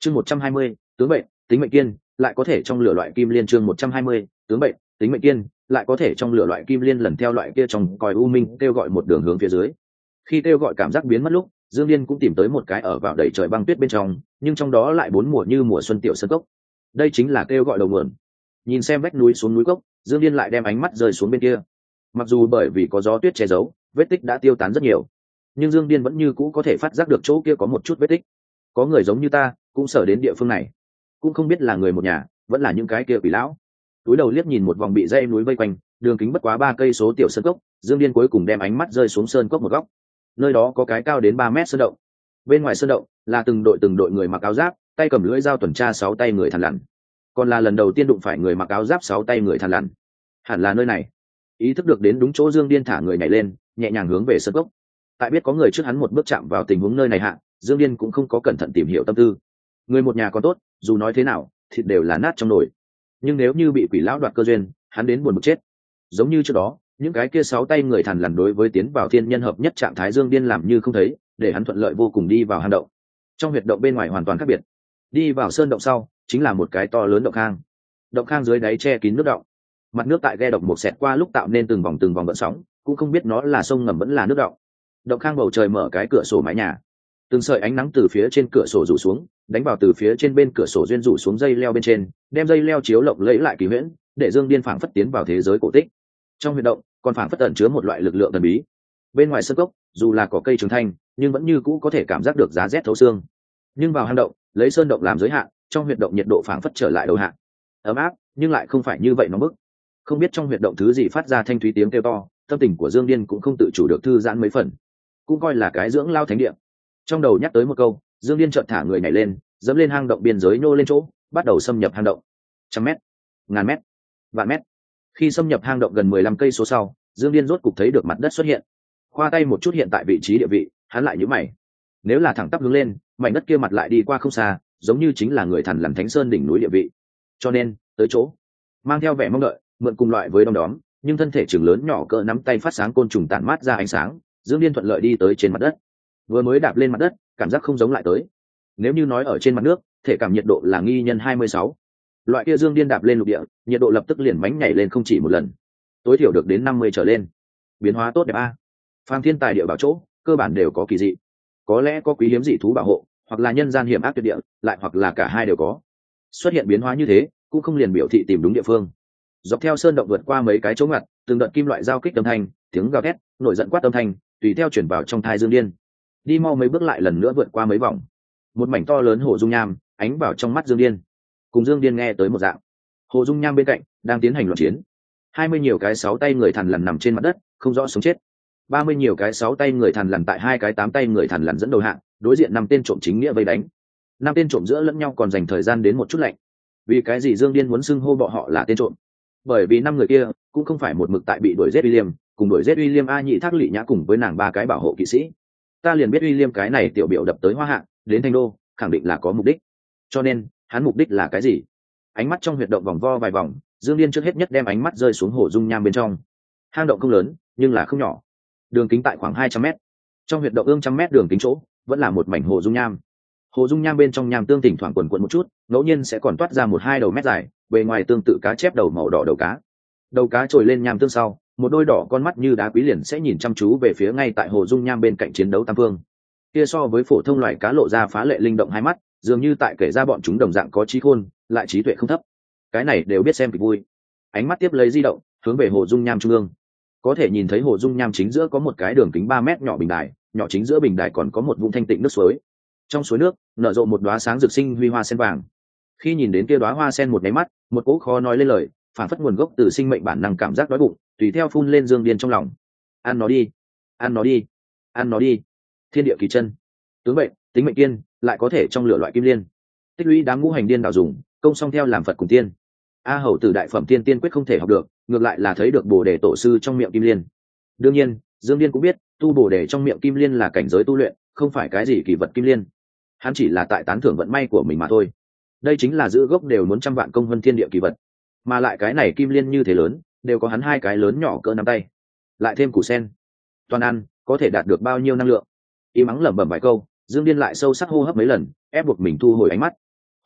chương 120, tướng bệnh tính mệnh kiên lại có thể trong lửa loại kim liên. chương 120, tướng bệnh tính mệnh kiên lại có thể trong lửa loại kim liên lần theo loại kia trong còi u minh kêu gọi một đường hướng phía dưới. Khi kêu gọi cảm giác biến mất lúc, Dương Liên cũng tìm tới một cái ở vào đầy trời băng tuyết bên trong, nhưng trong đó lại bốn mùa như mùa xuân tiểu sơn cốc. Đây chính là kêu gọi đầu nguồn. Nhìn xem vách núi xuống núi cốc, Dương Liên lại đem ánh mắt rơi xuống bên kia. Mặc dù bởi vì có gió tuyết che giấu, vết tích đã tiêu tán rất nhiều, nhưng Dương Liên vẫn như cũ có thể phát giác được chỗ kia có một chút vết tích. Có người giống như ta cũng sở đến địa phương này, cũng không biết là người một nhà vẫn là những cái kia quỷ lão. Túi đầu liếc nhìn một vòng bị dãy núi vây quanh, đường kính bất quá 3 cây số tiểu sơn cốc, Dương Liên cuối cùng đem ánh mắt rơi xuống sơn cốc một góc. Nơi đó có cái cao đến 3 mét sơn động. Bên ngoài sơn động là từng đội người mặc áo giáp, tay cầm lưỡi dao tuần tra 6 tay người thằn lằn. Còn là lần đầu tiên đụng phải người mặc áo giáp 6 tay người thằn lằn. Hẳn là nơi này. Ý thức được đến đúng chỗ, Dương Điên thả người nhảy lên, nhẹ nhàng hướng về sơn cốc. Tại biết có người trước hắn một bước chạm vào tình huống nơi này hạ, Dương Điên cũng không có cẩn thận tìm hiểu tâm tư. Người một nhà còn tốt, dù nói thế nào thịt đều là nát trong nồi, nhưng nếu như bị quỷ lão đoạt cơ duyên, hắn đến buồn bực chết. Giống như trước đó những cái kia 6 tay người thằn lằn đối với tiến vào thiên nhân hợp nhất trạng thái Dương Điên làm như không thấy, để hắn thuận lợi vô cùng đi vào hang động. Trong huyệt động bên ngoài hoàn toàn khác biệt. Đi vào sơn động sau chính là một cái to lớn động khang. Động khang dưới đáy che kín nước động, mặt nước tại ghe độc một xẹt qua lúc tạo nên từng vòng gợn sóng, cũng không biết nó là sông ngầm vẫn là nước động. Động khang bầu trời mở cái cửa sổ mái nhà, từng sợi ánh nắng từ phía trên cửa sổ rủ xuống, đánh vào từ phía trên bên cửa sổ duyên rủ xuống dây leo bên trên, đem dây leo chiếu lộng lẫy lại kỳ huyễn, để Dương Điên phảng phất tiến vào thế giới cổ tích. Trong huyệt động còn phảng phất ẩn chứa một loại lực lượng thần bí. Bên ngoài sân cốc dù là có cây trường thanh, nhưng vẫn như cũ có thể cảm giác được giá rét thấu xương. Nhưng vào hang động, lấy sơn động làm giới hạn, trong huyệt động nhiệt độ phảng phất trở lại đầu hạn, ấm áp nhưng lại không phải như vậy nóng bức. Không biết trong huyệt động thứ gì phát ra thanh thúy tiếng kêu to, tâm tình của Dương Điên cũng không tự chủ được thư giãn mấy phần, cũng coi là cái dưỡng lao thánh địa. Trong đầu nhắc tới một câu, Dương Điên chợt thả người nhảy lên, dẫm lên hang động biên giới, nô lên chỗ, bắt đầu xâm nhập hang động. 100 mét, ngàn mét, vạn mét. Khi xâm nhập hang động gần 15 cây số sau, Dương Điên rốt cục thấy được mặt đất xuất hiện. Khoa tay một chút hiện tại vị trí địa vị, hắn lại nhíu mày. Nếu là thẳng tắp hướng lên, mảnh đất kia mặt lại đi qua không xa, giống như chính là người thằn lằn Thánh Sơn đỉnh núi địa vị. Cho nên, tới chỗ, mang theo vẻ mong đợi, mượn cùng loại với đom đóm, nhưng thân thể trưởng lớn nhỏ cỡ nắm tay phát sáng côn trùng tản mát ra ánh sáng, Dương Điên thuận lợi đi tới trên mặt đất. Vừa mới đạp lên mặt đất, cảm giác không giống lại tới. Nếu như nói ở trên mặt nước, thể cảm nhiệt độ là nghi nhân 26. Loại kia Dương Điên đạp lên lục địa, nhiệt độ lập tức liền mánh nhảy lên không chỉ một lần, tối thiểu được đến 50 trở lên. Biến hóa tốt đẹp a. Phàm thiên tài địa bảo chỗ, cơ bản đều có kỳ dị. Có lẽ có quý hiếm dị thú bảo hộ, hoặc là nhân gian hiểm ác tuyệt địa, lại hoặc là cả hai đều có. Xuất hiện biến hóa như thế, cũng không liền biểu thị tìm đúng địa phương. Dọc theo sơn động vượt qua mấy cái chỗ ngặt, từng đợt kim loại giao kích âm thanh, tiếng gào thét, nổi giận quát âm thanh, tùy theo chuyển vào trong thai Dương Điên. Đi mau mấy bước lại lần nữa vượt qua mấy vòng, một mảnh to lớn hồ dung nham ánh vào trong mắt Dương Điên. Cùng Dương Điên nghe tới một dạng, hồ dung nham bên cạnh đang tiến hành loạn chiến. 20 nhiều cái 6 tay người thằn lằn nằm trên mặt đất, không rõ sống chết. 30 nhiều cái 6 tay người thằn lằn tại 2 cái 8 tay người thằn lằn dẫn đầu hạng, đối diện 5 tên trộm chính nghĩa vây đánh. 5 tên trộm giữa lẫn nhau còn dành thời gian đến một chút lạnh. Vì cái gì Dương Điên muốn xưng hô bọn họ là tên trộm? Bởi vì 5 người kia cũng không phải một mực tại bị đuổi giết William, cùng đuổi giết William A Nhị Thác Lỵ Nhã cùng với nàng 3 cái bảo hộ kỵ sĩ. Ta liền biết William cái này tiểu biểu đập tới Hoa Hạ, đến Thanh Đô, khẳng định là có mục đích. Cho nên, hắn mục đích là cái gì? Ánh mắt trong huyệt động vòng vo vài vòng, Dương Điên trước hết nhất đem ánh mắt rơi xuống hồ dung nham bên trong. Hang động không lớn, nhưng là không nhỏ. Đường kính tại khoảng 200 mét. Trong huyệt động ương 100 mét đường kính chỗ, vẫn là một mảnh hồ dung nham. Hồ dung nham bên trong nham tương thỉnh thoảng quần quật một chút, ngẫu nhiên sẽ còn toát ra 1-2 đầu mét dài, bề ngoài tương tự cá chép đầu màu đỏ đầu cá. Đầu cá trồi lên nham tương sau, một đôi đỏ con mắt như đá quý liền sẽ nhìn chăm chú về phía ngay tại hồ dung nham bên cạnh chiến đấu tam phương. Kia so với phổ thông loài cá lộ ra phá lệ linh động hai mắt, dường như tại kể ra bọn chúng đồng dạng có trí khôn, lại trí tuệ không thấp. Cái này đều biết xem kịch vui. Ánh mắt tiếp lấy di động, hướng về hồ dung nham trung ương. Có thể nhìn thấy hồ dung nham chính giữa có một cái đường kính 3 mét nhỏ bình đài, nhỏ chính giữa bình đài còn có một vũng thanh tịnh nước suối. Trong suối nước nở rộ một đóa sáng rực sinh huy hoa sen vàng. Khi nhìn đến kia đóa hoa sen một cái mắt, một cỗ khó nói lên lời, phản phất nguồn gốc từ sinh mệnh bản năng cảm giác đói bụng, tùy theo phun lên Dương Điên trong lòng. Ăn nó đi, ăn nó đi, ăn nó đi. Thiên địa kỳ chân, tướng bệnh tính mệnh tiên, lại có thể trong lửa loại kim liên. Tích lũy đám ngũ hành điên đạo dùng, công song theo làm Phật cùng tiên. A hầu tử đại phẩm tiên quyết không thể học được, ngược lại là thấy được Bồ đề tổ sư trong miệng kim liên. Đương nhiên, Dương Điên cũng biết, tu Bồ đề trong miệng kim liên là cảnh giới tu luyện, không phải cái gì kỳ vật kim liên. Hắn chỉ là tại tán thưởng vận may của mình mà thôi. Đây chính là giữ gốc đều muốn 100 vạn công hơn thiên địa kỳ vật, mà lại cái này kim liên như thế lớn, đều có hắn 2 cái lớn nhỏ cỡ nắm tay, lại thêm củ sen, toàn ăn có thể đạt được bao nhiêu năng lượng. Im ắng lẩm bẩm vài câu, Dương Điên lại sâu sắc hô hấp mấy lần, ép buộc mình thu hồi ánh mắt.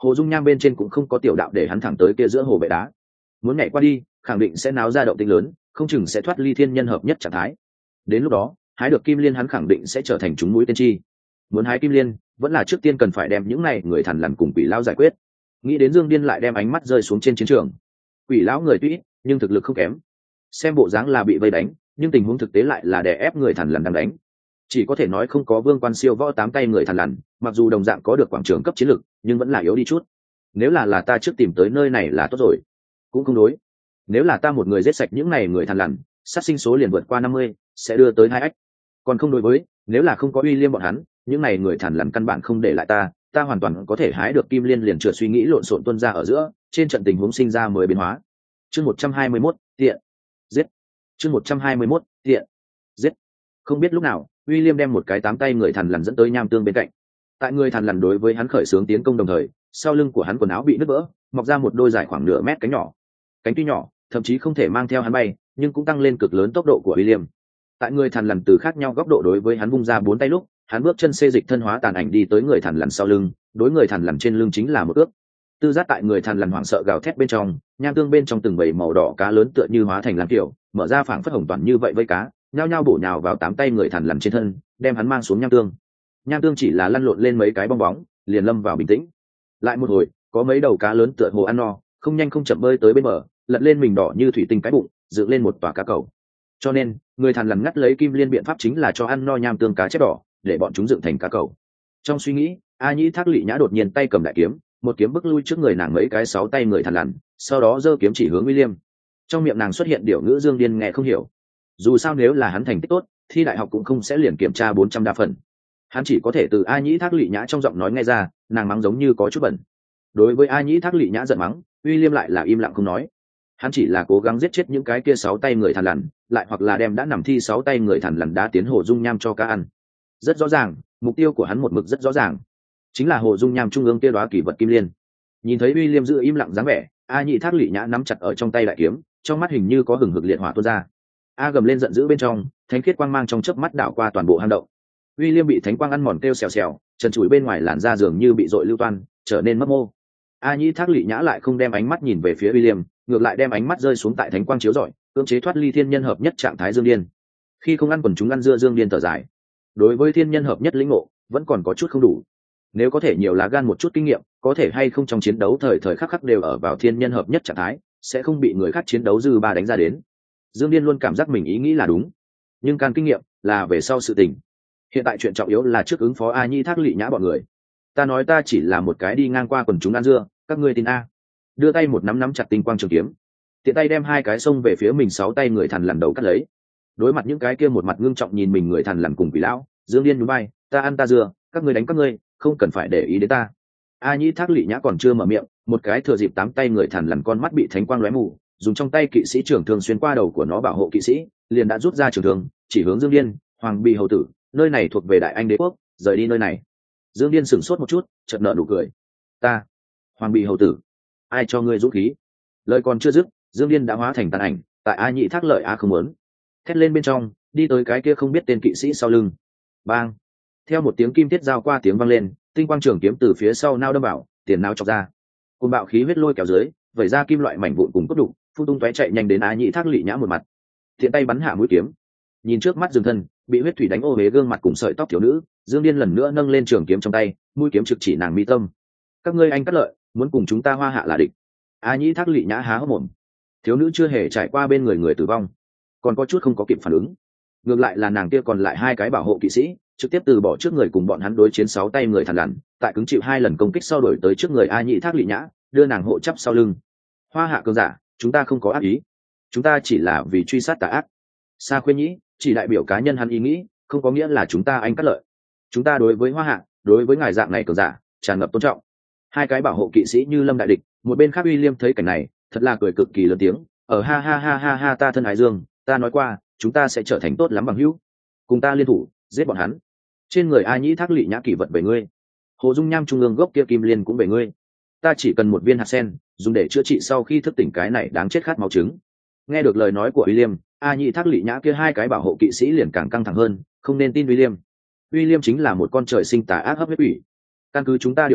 Hồ dung nham bên trên cũng không có tiểu đạo để hắn thẳng tới kia giữa hồ bệ đá, muốn nhảy qua đi khẳng định sẽ náo ra động tĩnh lớn, không chừng sẽ thoát ly thiên nhân hợp nhất trạng thái. Đến lúc đó hái được kim liên hắn khẳng định sẽ trở thành chúng mũi tên chi. Muốn hái kim liên vẫn là trước tiên cần phải đem những này người thằn lằn cùng quỷ lão giải quyết. Nghĩ đến Dương Điên lại đem ánh mắt rơi xuống trên chiến trường. Quỷ lão người tuy ít nhưng thực lực không kém, xem bộ dáng là bị vây đánh nhưng tình huống thực tế lại là đè ép người thằn lằn đang đánh. Chỉ có thể nói không có vương quan siêu võ 8 tay người thằn lằn, mặc dù đồng dạng có được quảng trường cấp chiến lực nhưng vẫn là yếu đi chút. Nếu là ta trước tìm tới nơi này là tốt rồi. Cũng không đối, nếu là ta một người giết sạch những này người thằn lằn, sát sinh số liền vượt qua 50, sẽ đưa tới 2 ách. Còn không đối với, nếu là không có uy liêm bọn hắn, những này người thằn lằn căn bản không để lại ta hoàn toàn có thể hái được kim liên liền trượt suy nghĩ lộn xộn tuôn ra ở giữa, trên trận tình huống sinh ra mới biến hóa. Chương 121, tiện. Giết. Chương 121, tiện. Giết. Không biết lúc nào, William đem một cái 8 tay người thằn lằn dẫn tới nham tương bên cạnh. Tại người thằn lằn đối với hắn khởi xướng tiến công đồng thời, sau lưng của hắn quần áo bị nứt vỡ, mọc ra một đôi dài khoảng nửa mét cánh nhỏ. Cánh tuy nhỏ, thậm chí không thể mang theo hắn bay, nhưng cũng tăng lên cực lớn tốc độ của William. Tại người thằn lằn từ khác nhau góc độ đối với hắn vung ra 4 tay lúc, hắn bước chân xê dịch thân hóa tàn ảnh đi tới người thằn lằn sau lưng, đối người thằn lằn trên lưng chính là một ước. Tư giác tại người thằn lằn hoảng sợ gào thét bên trong, nham tương bên trong từng bầy màu đỏ cá lớn tựa như hóa thành làm kiểu, mở ra phảng phất hồng toàn như vậy với cá, nhao nhao bổ nhào vào 8 tay người thằn lằn trên thân, đem hắn mang xuống nham tương. Nham tương chỉ là lăn lộn lên mấy cái bong bóng, liền lâm vào bình tĩnh. Lại một hồi, có mấy đầu cá lớn tựa hồ ăn no, không nhanh không chậm bơi tới bên bờ, lật lên mình đỏ như thủy tinh cái bụng, dựng lên một tòa cá cầu. Cho nên, người thằn lằn ngắt lấy kim liên biện pháp chính là cho ăn no nham tương cá chép đỏ, để bọn chúng dựng thành cá cầu. Trong suy nghĩ, A Nhĩ Thác Lị Nhã đột nhiên tay cầm đại kiếm, một kiếm bức lui trước người nàng mấy cái 6 tay người thằn lằn, sau đó giơ kiếm chỉ hướng William. Trong miệng nàng xuất hiện điệu ngữ Dương Điên nghe không hiểu. Dù sao nếu là hắn thành tích tốt, thi đại học cũng không sẽ liền kiểm tra 400 đa phần. Hắn chỉ có thể từ A Nhĩ Thác Lị Nhã trong giọng nói nghe ra, nàng mắng giống như có chút bẩn. Đối với A Nhĩ Thác Lị Nhã giận mắng, William lại là im lặng không nói. Hắn chỉ là cố gắng giết chết những cái kia 6 tay người thằn lằn, lại hoặc là đem đã nằm thi 6 tay người thằn lằn đá tiến hồ dung nham cho cá ăn. Rất rõ ràng, mục tiêu của hắn một mực rất rõ ràng, chính là hồ dung nham trung ương kia đóa kỳ vật kim liên. Nhìn thấy William giữ im lặng dáng vẻ, A Nhĩ Thác Lị Nhã nắm chặt ở trong tay đại kiếm, trong mắt hình như có hừng hực liệt hỏa tuôn ra. A gầm lên giận dữ bên trong, thánh khiết quang mang trong chớp mắt đảo qua toàn bộ hang động. William bị thánh quang ăn mòn kêu xèo xèo, trần trụi bên ngoài làn da dường như bị dội lưu toan, trở nên mất mô. A Nhĩ Thác Lị Nhã lại không đem ánh mắt nhìn về phía William, ngược lại đem ánh mắt rơi xuống tại thánh quang chiếu rọi, cưỡng chế thoát ly thiên nhân hợp nhất trạng thái Dương Điên. Khi không ăn quần chúng ăn dưa Dương Điên thở dài. Đối với thiên nhân hợp nhất lĩnh ngộ, vẫn còn có chút không đủ. Nếu có thể nhiều lá gan một chút kinh nghiệm, có thể hay không trong chiến đấu thời thời khắc khắc đều ở vào thiên nhân hợp nhất trạng thái, sẽ không bị người khác chiến đấu dư ba đánh ra đến. Dương Điên luôn cảm giác mình ý nghĩ là đúng, nhưng can kinh nghiệm là về sau sự tình. Hiện tại chuyện trọng yếu là trước ứng phó A Nhĩ Thác Lị Nhã bọn người. Ta nói ta chỉ là một cái đi ngang qua quần chúng ăn dưa, các ngươi tin a? Đưa tay một nắm chặt tinh quang trường kiếm, tiện tay đem 2 cái xông về phía mình 6 tay người thằn lằn đầu cắt lấy. Đối mặt những cái kia một mặt ngưng trọng nhìn mình người thằn lằn cùng quỷ lão, Dương Điên nhún vai, ta ăn ta dưa, các ngươi đánh các ngươi, không cần phải để ý đến ta. A Nhĩ Thác Lị Nhã còn chưa mở miệng, một cái thừa dịp 8 tay người thằn lằn con mắt bị thánh quang lóe mù, dùng trong tay kỵ sĩ trường thương xuyên qua đầu của nó bảo hộ kỵ sĩ, liền đã rút ra trường thương, chỉ hướng Dương Điên, Hoàng Bì hầu tử, nơi này thuộc về Đại Anh đế quốc, rời đi nơi này. Dương Điên sửng sốt một chút, chợt nở nụ cười. Ta, Hoàng Bì hầu tử, ai cho ngươi dũng khí? Lời còn chưa dứt, Dương Điên đã hóa thành tàn ảnh, tại A Nhĩ Thác lợi A không muốn, thét lên bên trong, đi tới cái kia không biết tên kỵ sĩ sau lưng. Bang! Theo một tiếng kim thiết giao qua tiếng vang lên, tinh quang trường kiếm từ phía sau nao đâm vào, tiền nao chọc ra. Cơn bạo khí huyết lôi kéo dưới, vẩy ra kim loại mảnh vụn cùng cốt đục, phun tung tóe chạy nhanh đến A Nhĩ Thác Lị Nhã một mặt. Thiện tay bắn hạ mũi kiếm. Nhìn trước mắt dừng thân, bị huyết thủy đánh ô uế gương mặt cùng sợi tóc thiếu nữ, Dương Điên lần nữa nâng lên trường kiếm trong tay, mũi kiếm trực chỉ nàng mi tâm. Các ngươi anh cắt lợi, muốn cùng chúng ta Hoa Hạ là địch. A Nhĩ Thác Lị Nhã há hốc mồm. Thiếu nữ chưa hề trải qua bên người tử vong, còn có chút không có kịp phản ứng. Ngược lại là nàng kia còn lại 2 cái bảo hộ kỵ sĩ, trực tiếp từ bỏ trước người cùng bọn hắn đối chiến 6 tay người thằn lằn, tại cứng chịu 2 lần công kích sau đổi tới trước người A Nhĩ Thác Lị Nhã, đưa nàng hộ chắp sau lưng. Hoa Hạ cường giả, chúng ta không có ác ý, chúng ta chỉ là vì truy sát tà ác. Sa Khuyên Nhĩ chỉ đại biểu cá nhân hắn ý nghĩ, không có nghĩa là chúng ta anh cắt lợi. Chúng ta đối với Hoa Hạ, đối với ngài dạng này cường giả, tràn ngập tôn trọng. 2 cái bảo hộ kỵ sĩ như lâm đại địch, một bên khác William thấy cảnh này, thật là cười cực kỳ lớn tiếng, ở ha ha ha ha ha ta thân ái Dương, ta nói qua, chúng ta sẽ trở thành tốt lắm bằng hữu, cùng ta liên thủ giết bọn hắn. Trên người A Nhĩ Thác Lị Nhã kỷ vật về ngươi, hồ dung nham trung ương gốc kia kim liên cũng về ngươi. Ta chỉ cần một viên hạt sen, dùng để chữa trị sau khi thức tỉnh cái này đáng chết khát máu trứng. Nghe được lời nói của William, A Nhĩ Thác Lị Nhã kia 2 cái bảo hộ kỵ sĩ liền càng căng thẳng hơn, không nên tin William. William chính là một con trời sinh tà ác hấp huyết quỷ. Căn cứ chúng ta điều tra,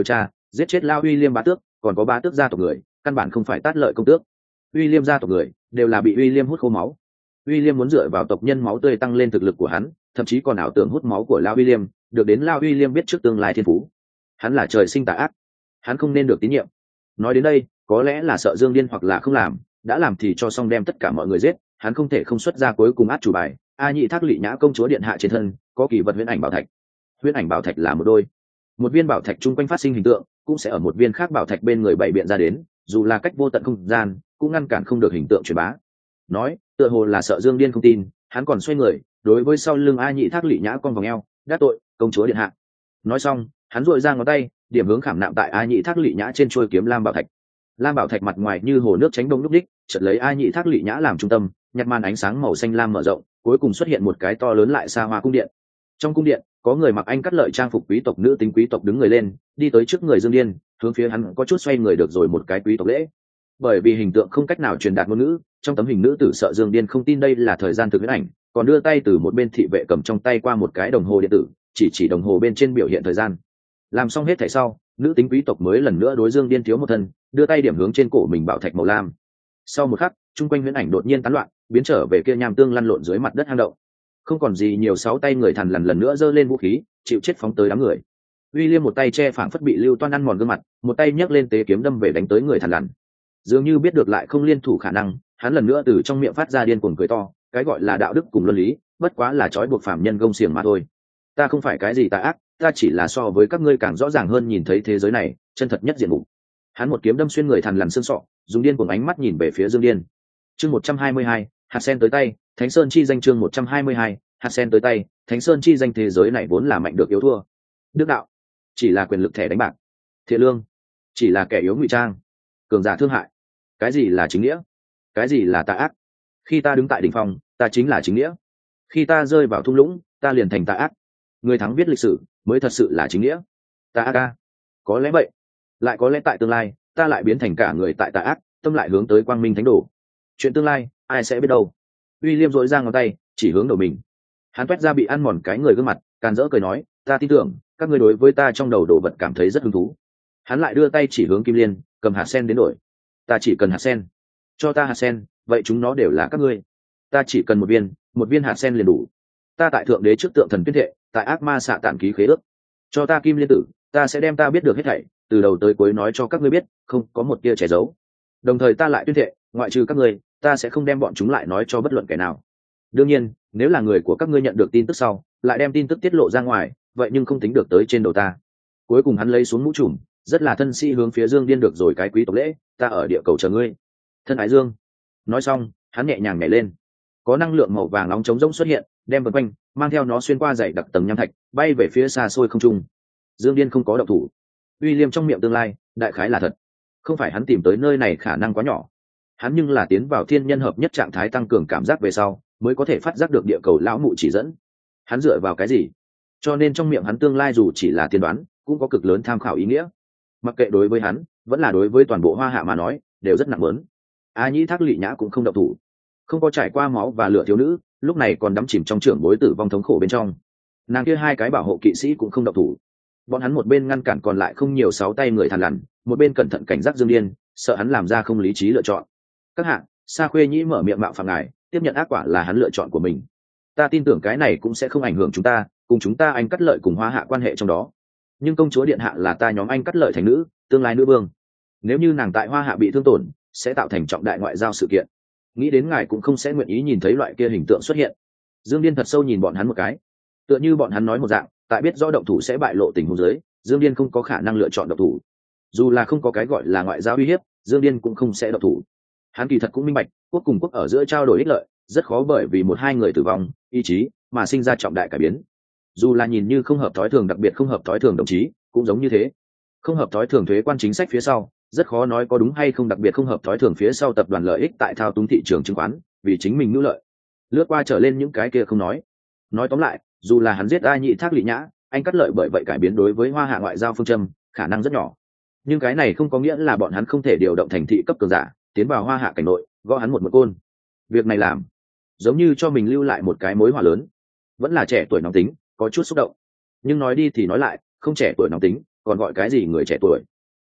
giết chết Lao William bá tước, còn có bá tước gia tộc người, căn bản không phải tát lợi công tước. William gia tộc người đều là bị William hút khô máu. William muốn dựa vào tộc nhân máu tươi tăng lên thực lực của hắn, thậm chí còn ảo tưởng hút máu của Lao William, được đến Lao William biết trước tương lai thiên phú. Hắn là trời sinh tà ác, hắn không nên được tín nhiệm. Nói đến đây, có lẽ là sợ Dương Điên hoặc là không làm, đã làm thì cho xong đem tất cả mọi người giết, hắn không thể không xuất ra cuối cùng át chủ bài. A Nhị Thác Lỵ Nhã công chúa điện hạ trên thân có kỳ vật huyễn ảnh bảo thạch. Huyễn ảnh bảo thạch là một đôi, một viên bảo thạch chung quanh phát sinh hình tượng, cũng sẽ ở một viên khác bảo thạch bên người bày biện ra đến, dù là cách vô tận không gian, cũng ngăn cản không được hình tượng truyền bá. Nói, tựa hồ là sợ Dương Điên không tin, hắn còn xoay người, đối với sau lưng A Nhị Thác Lỵ Nhã con vòng eo, đắc tội, công chúa điện hạ. Nói xong, hắn duỗi ra ngón tay, điểm hướng khảm nạm tại A Nhị Thác Lỵ Nhã trên chuôi kiếm lam bảo thạch. Lam bảo thạch mặt ngoài như hồ nước tránh đông lúc đích, chợt lấy A Nhị Thác Lỵ Nhã làm trung tâm, nhặt màn ánh sáng màu xanh lam mở rộng, cuối cùng xuất hiện một cái to lớn lại xa hoa cung điện. Trong cung điện, có người mặc anh cắt lợi trang phục quý tộc nữ tính quý tộc đứng người lên, đi tới trước người Dương Điên, hướng phía hắn có chút xoay người được rồi một cái quý tộc lễ. Bởi vì hình tượng không cách nào truyền đạt ngôn ngữ, trong tấm hình nữ tử sợ Dương Điên không tin đây là thời gian thực huyễn ảnh, còn đưa tay từ một bên thị vệ cầm trong tay qua một cái đồng hồ điện tử, chỉ đồng hồ bên trên biểu hiện thời gian. Làm xong hết thảy sau, nữ tính quý tộc mới lần nữa đối Dương Điên thiếu một thân, đưa tay điểm hướng trên cổ mình bảo thạch màu lam. Sau một khắc, trung quanh huyễn ảnh đột nhiên tán loạn, biến trở về kia nham tương lăn lộn dưới mặt đất hang động. Không còn gì nhiều, 6 tay người thằn lần nữa giơ lên vũ khí, chịu chết phóng tới đám người. William một tay che phảng phất bị lưu toan ăn mòn gương mặt, một tay nhấc lên tế kiếm đâm về đánh tới người thằn lằn. Dường như biết được lại không liên thủ khả năng, hắn lần nữa từ trong miệng phát ra điên cuồng cười to, cái gọi là đạo đức cùng luân lý, bất quá là trói buộc phàm nhân gông xiềng mà thôi. Ta không phải cái gì tà ác, ta chỉ là so với các ngươi càng rõ ràng hơn nhìn thấy thế giới này chân thật nhất diện mục. Hắn một kiếm đâm xuyên người thằn lằn xương sọ, dùng điên cuồng ánh mắt nhìn về phía Dương Điên. Chương 122, hạt sen tới tay, Thánh Sơn chi danh. Chương 122, hạt sen tới tay, Thánh Sơn chi danh. Thế giới này vốn là mạnh được yếu thua. Đức đạo chỉ là quyền lực thẻ đánh bạc, thiện lương chỉ là kẻ yếu ngụy trang, cường giả thương hại. Cái gì là chính nghĩa, cái gì là tà ác? Khi ta đứng tại đỉnh phong, ta chính là chính nghĩa. Khi ta rơi vào thung lũng, ta liền thành tà ác. Người thắng viết lịch sử mới thật sự là chính nghĩa. Tà ác a, có lẽ vậy, lại có lẽ tại tương lai ta lại biến thành cả người tại tà ác, tâm lại hướng tới quang minh thánh đồ. Chuyện tương lai ai sẽ biết đâu. William dội ra ngón tay chỉ hướng đầu mình. Hắn quét ra bị ăn mòn cái người gương mặt, càn rỡ cười nói, ta tin tưởng các ngươi đối với ta trong đầu đồ vật cảm thấy rất hứng thú. Hắn lại đưa tay chỉ hướng Kim Liên, cầm hạt sen đến đổi. Ta chỉ cần hạt sen, cho ta hạt sen, vậy chúng nó đều là các ngươi. Ta chỉ cần một viên hạt sen liền đủ. Ta tại thượng đế trước tượng thần tuyên thệ, tại ác ma xạ tản ký khế ước. Cho ta Kim Liên tử, ta sẽ đem ta biết được hết thảy từ đầu tới cuối nói cho các ngươi biết, không có một tia che giấu. Đồng thời ta lại tuyên thệ, ngoại trừ các ngươi, ta sẽ không đem bọn chúng lại nói cho bất luận kẻ nào. Đương nhiên, nếu là người của các ngươi nhận được tin tức sau, lại đem tin tức tiết lộ ra ngoài, vậy nhưng không tính được tới trên đầu ta. Cuối cùng hắn lấy xuống mũ trùm, rất là thân sĩ hướng phía Dương Điên được rồi cái quý tộc lễ, ta ở địa cầu chờ ngươi, thân ái Dương. Nói xong, hắn nhẹ nhàng nhảy lên, có năng lượng màu vàng nóng trống rỗng xuất hiện, đem vần quanh, mang theo nó xuyên qua dãy đặc tầng nham thạch, bay về phía xa xôi không trung. Dương Điên không có động thủ. William trong miệng tương lai, đại khái là thật. Không phải hắn tìm tới nơi này khả năng quá nhỏ. Hắn nhưng là tiến vào thiên nhân hợp nhất trạng thái tăng cường cảm giác về sau, mới có thể phát giác được địa cầu lão mụ chỉ dẫn. Hắn dựa vào cái gì? Cho nên trong miệng hắn tương lai dù chỉ là tiên đoán, cũng có cực lớn tham khảo ý nghĩa. Mặc kệ đối với hắn, vẫn là đối với toàn bộ Hoa Hạ mà nói, đều rất nặng lớn. A Nhĩ Thác Lỵ Nhã cũng không động thủ. Không có trải qua máu và lửa thiếu nữ, lúc này còn đắm chìm trong trưởng bối tử vong thống khổ bên trong. Nàng kia 2 cái bảo hộ kỵ sĩ cũng không động thủ. Bọn hắn một bên ngăn cản còn lại không nhiều 6 tay người thằn lằn, một bên cẩn thận cảnh giác Dương Điên, sợ hắn làm ra không lý trí lựa chọn. Các hạ, Sa Khuê Nhĩ mở miệng mạo phạm ngài, tiếp nhận ác quả là hắn lựa chọn của mình. Ta tin tưởng cái này cũng sẽ không ảnh hưởng chúng ta, cùng chúng ta anh cắt lợi cùng Hoa Hạ quan hệ trong đó. Nhưng công chúa điện hạ là ta nhóm anh cắt lợi thành nữ, tương lai nữ vương. Nếu như nàng tại Hoa Hạ bị thương tổn, sẽ tạo thành trọng đại ngoại giao sự kiện. Nghĩ đến ngài cũng không sẽ nguyện ý nhìn thấy loại kia hình tượng xuất hiện. Dương Điên thật sâu nhìn bọn hắn một cái, tựa như bọn hắn nói một dạng, tại biết rõ động thủ sẽ bại lộ tình huống dưới, Dương Điên không có khả năng lựa chọn động thủ. Dù là không có cái gọi là ngoại giao uy hiếp, Dương Điên cũng không sẽ động thủ. Hắn kỳ thật cũng minh bạch, quốc cùng quốc ở giữa trao đổi ích lợi, rất khó bởi vì 1-2 người tử vong, ý chí mà sinh ra trọng đại cải biến. Dù là nhìn như không hợp thói thường, đặc biệt không hợp thói thường đồng chí, cũng giống như thế. Không hợp thói thường thuế quan chính sách phía sau, rất khó nói có đúng hay không, đặc biệt không hợp thói thường phía sau tập đoàn lợi ích tại thao túng thị trường chứng khoán, vì chính mình nưu lợi. Lướt qua trở lên những cái kia không nói. Nói tóm lại, dù là hắn giết A Nhĩ Thác Lỵ Nhã, anh cắt lợi bởi vậy cải biến đối với Hoa Hạ ngoại giao phương châm, khả năng rất nhỏ. Nhưng cái này không có nghĩa là bọn hắn không thể điều động thành thị cấp cường giả, tiến vào Hoa Hạ cảnh nội, gõ hắn một côn. Việc này làm, giống như cho mình lưu lại một cái mối họa lớn. Vẫn là trẻ tuổi nóng tính, có chút xúc động. Nhưng nói đi thì nói lại, không trẻ tuổi nóng tính, còn gọi cái gì người trẻ tuổi,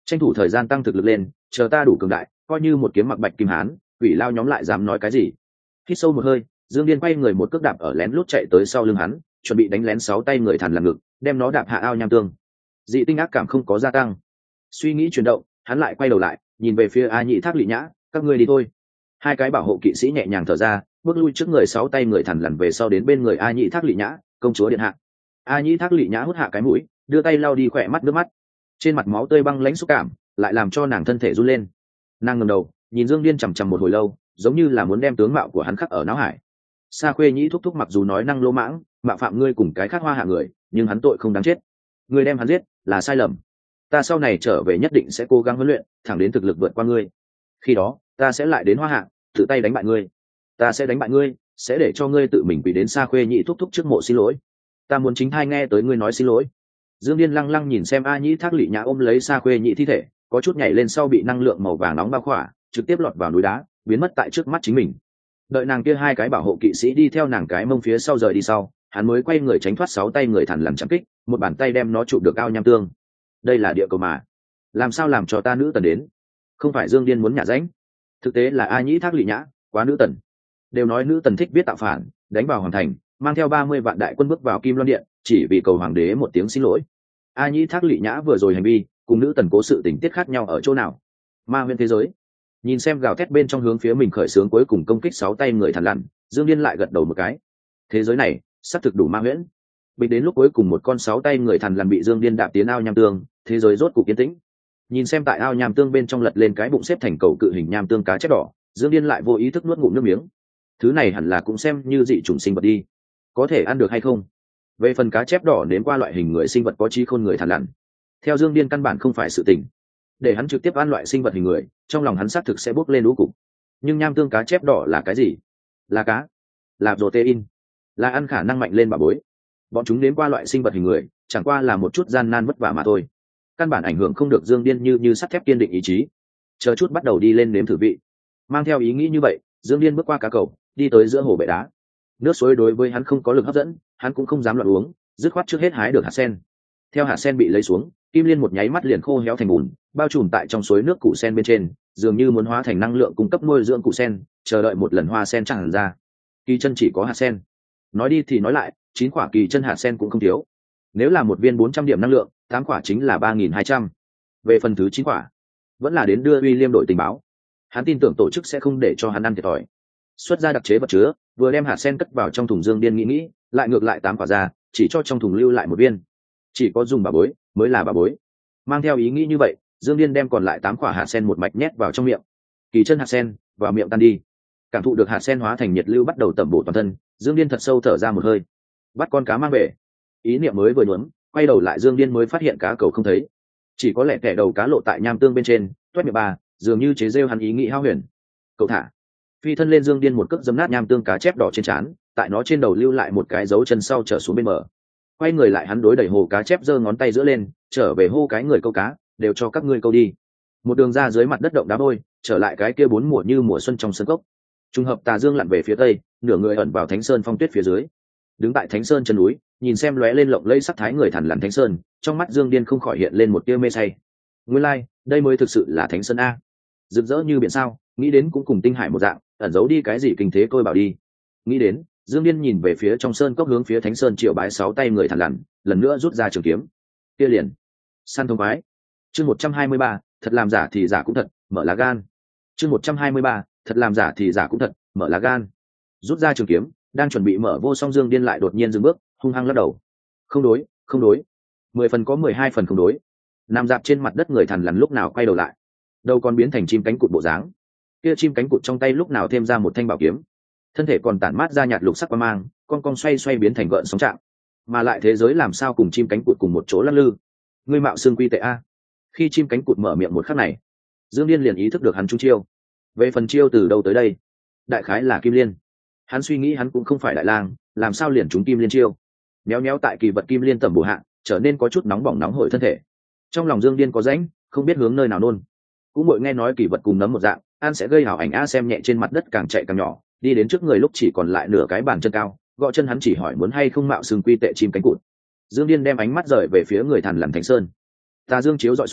tranh thủ thời gian tăng thực lực lên, chờ ta đủ cường đại, coi như một kiếm mặc bạch kim hán, quỷ lao nhóm lại dám nói cái gì. Hít sâu một hơi, Dương Điên quay người một cước đạp ở lén lút chạy tới sau lưng hắn, chuẩn bị đánh lén 6 tay người Thằn Lằn ngực, đem nó đạp hạ ao nham tương. Dị tinh ác cảm không có gia tăng. Suy nghĩ chuyển động, hắn lại quay đầu lại, nhìn về phía A Nhĩ Thác Lị Nhã, các ngươi đi thôi. Hai cái bảo hộ kỵ sĩ nhẹ nhàng thở ra, bước lui trước người 6 tay người Thằn Lằn về sau đến bên người A Nhĩ Thác Lị Nhã, công chúa điện hạ. A Nhĩ Thác Lị Nhã hút hạ cái mũi, đưa tay lau đi khỏe mắt nước mắt. Trên mặt máu tươi băng lãnh xúc cảm, lại làm cho nàng thân thể run lên. Nàng ngẩng đầu, nhìn Dương Điên chằm chằm một hồi lâu, giống như là muốn đem tướng mạo của hắn khắc ở não hải. Sa Khuê Nhĩ thúc thúc mặc dù nói năng lỗ mãng, mạo phạm ngươi cùng cái khác hoa hạ người, nhưng hắn tội không đáng chết. Ngươi đem hắn giết là sai lầm. Ta sau này trở về nhất định sẽ cố gắng huấn luyện, thẳng đến thực lực vượt qua ngươi. Khi đó, ta sẽ lại đến hoa hạ, tự tay đánh bại ngươi. Ta sẽ đánh bại ngươi, sẽ để cho ngươi tự mình quỳ đến Sa Khuê Nhĩ thúc thúc trước mộ xin lỗi. Ta muốn chính thai nghe tới ngươi nói xin lỗi. Dương Điên lăng lăng nhìn xem A Nhĩ Thác Lị Nhã ôm lấy Sa Khuê Nhĩ thi thể, có chút nhảy lên sau bị năng lượng màu vàng nóng bao khỏa, trực tiếp lọt vào núi đá, biến mất tại trước mắt chính mình. Đợi nàng kia hai cái bảo hộ kỵ sĩ đi theo nàng cái mông phía sau rời đi sau, hắn mới quay người tránh thoát 6 tay người Thằn Lằn chạm kích, một bàn tay đem nó chụp được ao nham tương. Đây là địa cầu mà, làm sao làm cho ta nữ tần đến? Không phải Dương Điên muốn nhả ránh, thực tế là A Nhĩ Thác Lị Nhã quá nữ tần. Đều nói nữ tần thích biết tạo phản, đánh vào hoàng thành, mang theo 30 vạn đại quân bước vào Kim Loan Điện, chỉ vì cầu hoàng đế một tiếng xin lỗi. A Nhĩ Thác Lị Nhã vừa rồi hành vi cùng nữ tần cố sự tình tiết khác nhau ở chỗ nào? Ma huyễn thế giới. Nhìn xem gào thét bên trong hướng phía mình khởi xướng cuối cùng công kích 6 tay người Thằn Lằn, Dương Điên lại gật đầu một cái. Thế giới này sắp thực đủ ma huyễn. Bịch đến lúc cuối cùng một con 6 tay người Thằn Lằn bị Dương Điên đạp tiến ao nham tương, thế giới rốt cục yên tĩnh. Nhìn xem tại ao nham tương bên trong lật lên cái bụng xếp thành cầu cự hình nham tương cá chép đỏ, Dương Điên lại vô ý thức nuốt ngụm nước miếng. Thứ này hẳn là cũng xem như dị chủng sinh vật đi, có thể ăn được hay không? Về phần cá chép đỏ đến qua loại hình người sinh vật có trí khôn người Thằn Lằn, theo Dương Điên căn bản không phải sự tình. Để hắn trực tiếp ăn loại sinh vật hình người, trong lòng hắn xác thực sẽ bốc lên lũ cục. Nhưng nham tương cá chép đỏ là cái gì? Là cá, là protein, là ăn khả năng mạnh lên bà bối. Bọn chúng đến qua loại sinh vật hình người, chẳng qua là một chút gian nan vất vả mà thôi. Căn bản ảnh hưởng không được Dương Điên như sắt thép kiên định ý chí. Chờ chút bắt đầu đi lên nếm thử vị. Mang theo ý nghĩ như vậy, Dương Điên bước qua cá cầu, đi tới giữa hồ bệ đá. Nước suối đối với hắn không có lực hấp dẫn, hắn cũng không dám loạn uống, dứt khoát trước hết hái được hạt sen. Theo hạt sen bị lấy xuống, kim liên một nháy mắt liền khô héo thành bùn, bao trùm tại trong suối nước củ sen bên trên, dường như muốn hóa thành năng lượng cung cấp nuôi dưỡng củ sen, chờ đợi một lần hoa sen tràn ra. Kỳ chân chỉ có hạt sen. Nói đi thì nói lại, 9 quả kỳ chân hạt sen cũng không thiếu. Nếu là một viên 400 điểm năng lượng, 8 quả chính là 3.200. Về phần thứ 9 quả, vẫn là đến đưa William đội tình báo. Hắn tin tưởng tổ chức sẽ không để cho hắn ăn thiệt thòi. Xuất ra đặc chế vật chứa, vừa đem hạt sen cất vào trong thùng. Dương Điên nghĩ, lại ngược lại 8 quả ra, chỉ cho trong thùng lưu lại một viên. Chỉ có dùng bà bối mới là bà bối. Mang theo ý nghĩ như vậy, Dương Điên đem còn lại 8 quả hạt sen một mạch nhét vào trong miệng. Kỳ chân hạt sen vào miệng tan đi. Cảm thụ được hạt sen hóa thành nhiệt lưu bắt đầu tẩm bổ toàn thân, Dương Điên thật sâu thở ra một hơi. Bắt con cá mang về. Ý niệm mới vừa nhuốm, quay đầu lại Dương Điên mới phát hiện cá cầu không thấy, chỉ có lẻ tẻ đầu cá lộ tại nham tương bên trên, toét miệng bà, dường như chế rêu hắn ý nghĩ hao huyền. Cậu thả. Phi thân lên, Dương Điên một cước dấm nát nham tương cá chép đỏ trên trán, tại nó trên đầu lưu lại một cái dấu chân sau trở xuống bên bờ. Quay người lại, hắn đối đẩy hồ cá chép giơ ngón tay giữa lên, trở về hô cái người câu cá, đều cho các ngươi câu đi. Một đường ra dưới mặt đất động đá vôi, trở lại cái kia 4 mùa như mùa xuân trong sân cốc. Trùng hợp tà dương lặn về phía tây, nửa người ẩn vào Thánh Sơn phong tuyết phía dưới. Đứng tại Thánh Sơn chân núi, nhìn xem lóe lên lộng lẫy sắc thái người Thằn Lằn Thánh Sơn, trong mắt Dương Điên không khỏi hiện lên một tia mê say. Nguyên lai, đây mới thực sự là Thánh Sơn a. Rực rỡ như biển sao, nghĩ đến cũng cùng tinh hải một dạng, ẩn giấu đi cái gì kinh thế tôi bảo đi. Nghĩ đến, Dương Điên nhìn về phía trong sơn cốc, hướng phía Thánh Sơn triều bái 6 tay người Thằn Lằn, lần nữa rút ra trường kiếm. Kia liền, săn thông bái. Chương 123, thật làm giả thì giả cũng thật, mở lá gan. Chương 123, thật làm giả thì giả cũng thật, mở lá gan. Rút ra trường kiếm, đang chuẩn bị mở vô song, Dương Điên lại đột nhiên dừng bước, hung hăng lắc đầu. Không đối, không đối. 10 phần có 12 phần không đối. Nằm dạp trên mặt đất người Thằn Lằn lúc nào quay đầu lại, đầu còn biến thành chim cánh cụt bộ dáng. Kia chim cánh cụt trong tay lúc nào thêm ra một thanh bảo kiếm, thân thể còn tản mát ra nhạt lục sắc quang mang, con cong xoay xoay biến thành gợn sóng trạng. Mà lại thế giới làm sao cùng chim cánh cụt cùng một chỗ lắc lư? Ngươi mạo xương quy tệ a. Khi chim cánh cụt mở miệng một khắc này, Dương Điên liền ý thức được hắn trúng chiêu. Về phần chiêu từ đâu tới đây, đại khái là Kim Liên. Hắn suy nghĩ hắn cũng không phải đại lang, làm sao liền trúng Kim Liên chiêu. Méo méo tại kỳ vật Kim Liên tầm bổ hạ, trở nên có chút nóng bỏng nóng hổi thân thể. Trong lòng Dương Điên có rãnh, không biết hướng nơi nào nôn. Cũng mỗi nghe nói kỳ vật cùng nấm một dạng, ăn sẽ gây hảo ảnh a. Xem nhẹ trên mặt đất càng chạy càng nhỏ, đi đến trước người lúc chỉ còn lại nửa cái bàn chân cao, gõ chân hắn chỉ hỏi muốn hay không mạo xương quy tệ chim cánh cụt. Dương Điên đem ánh mắt rời về phía người Thằn Lằn Thánh Sơn. Tà dương chiếu dọi xuống,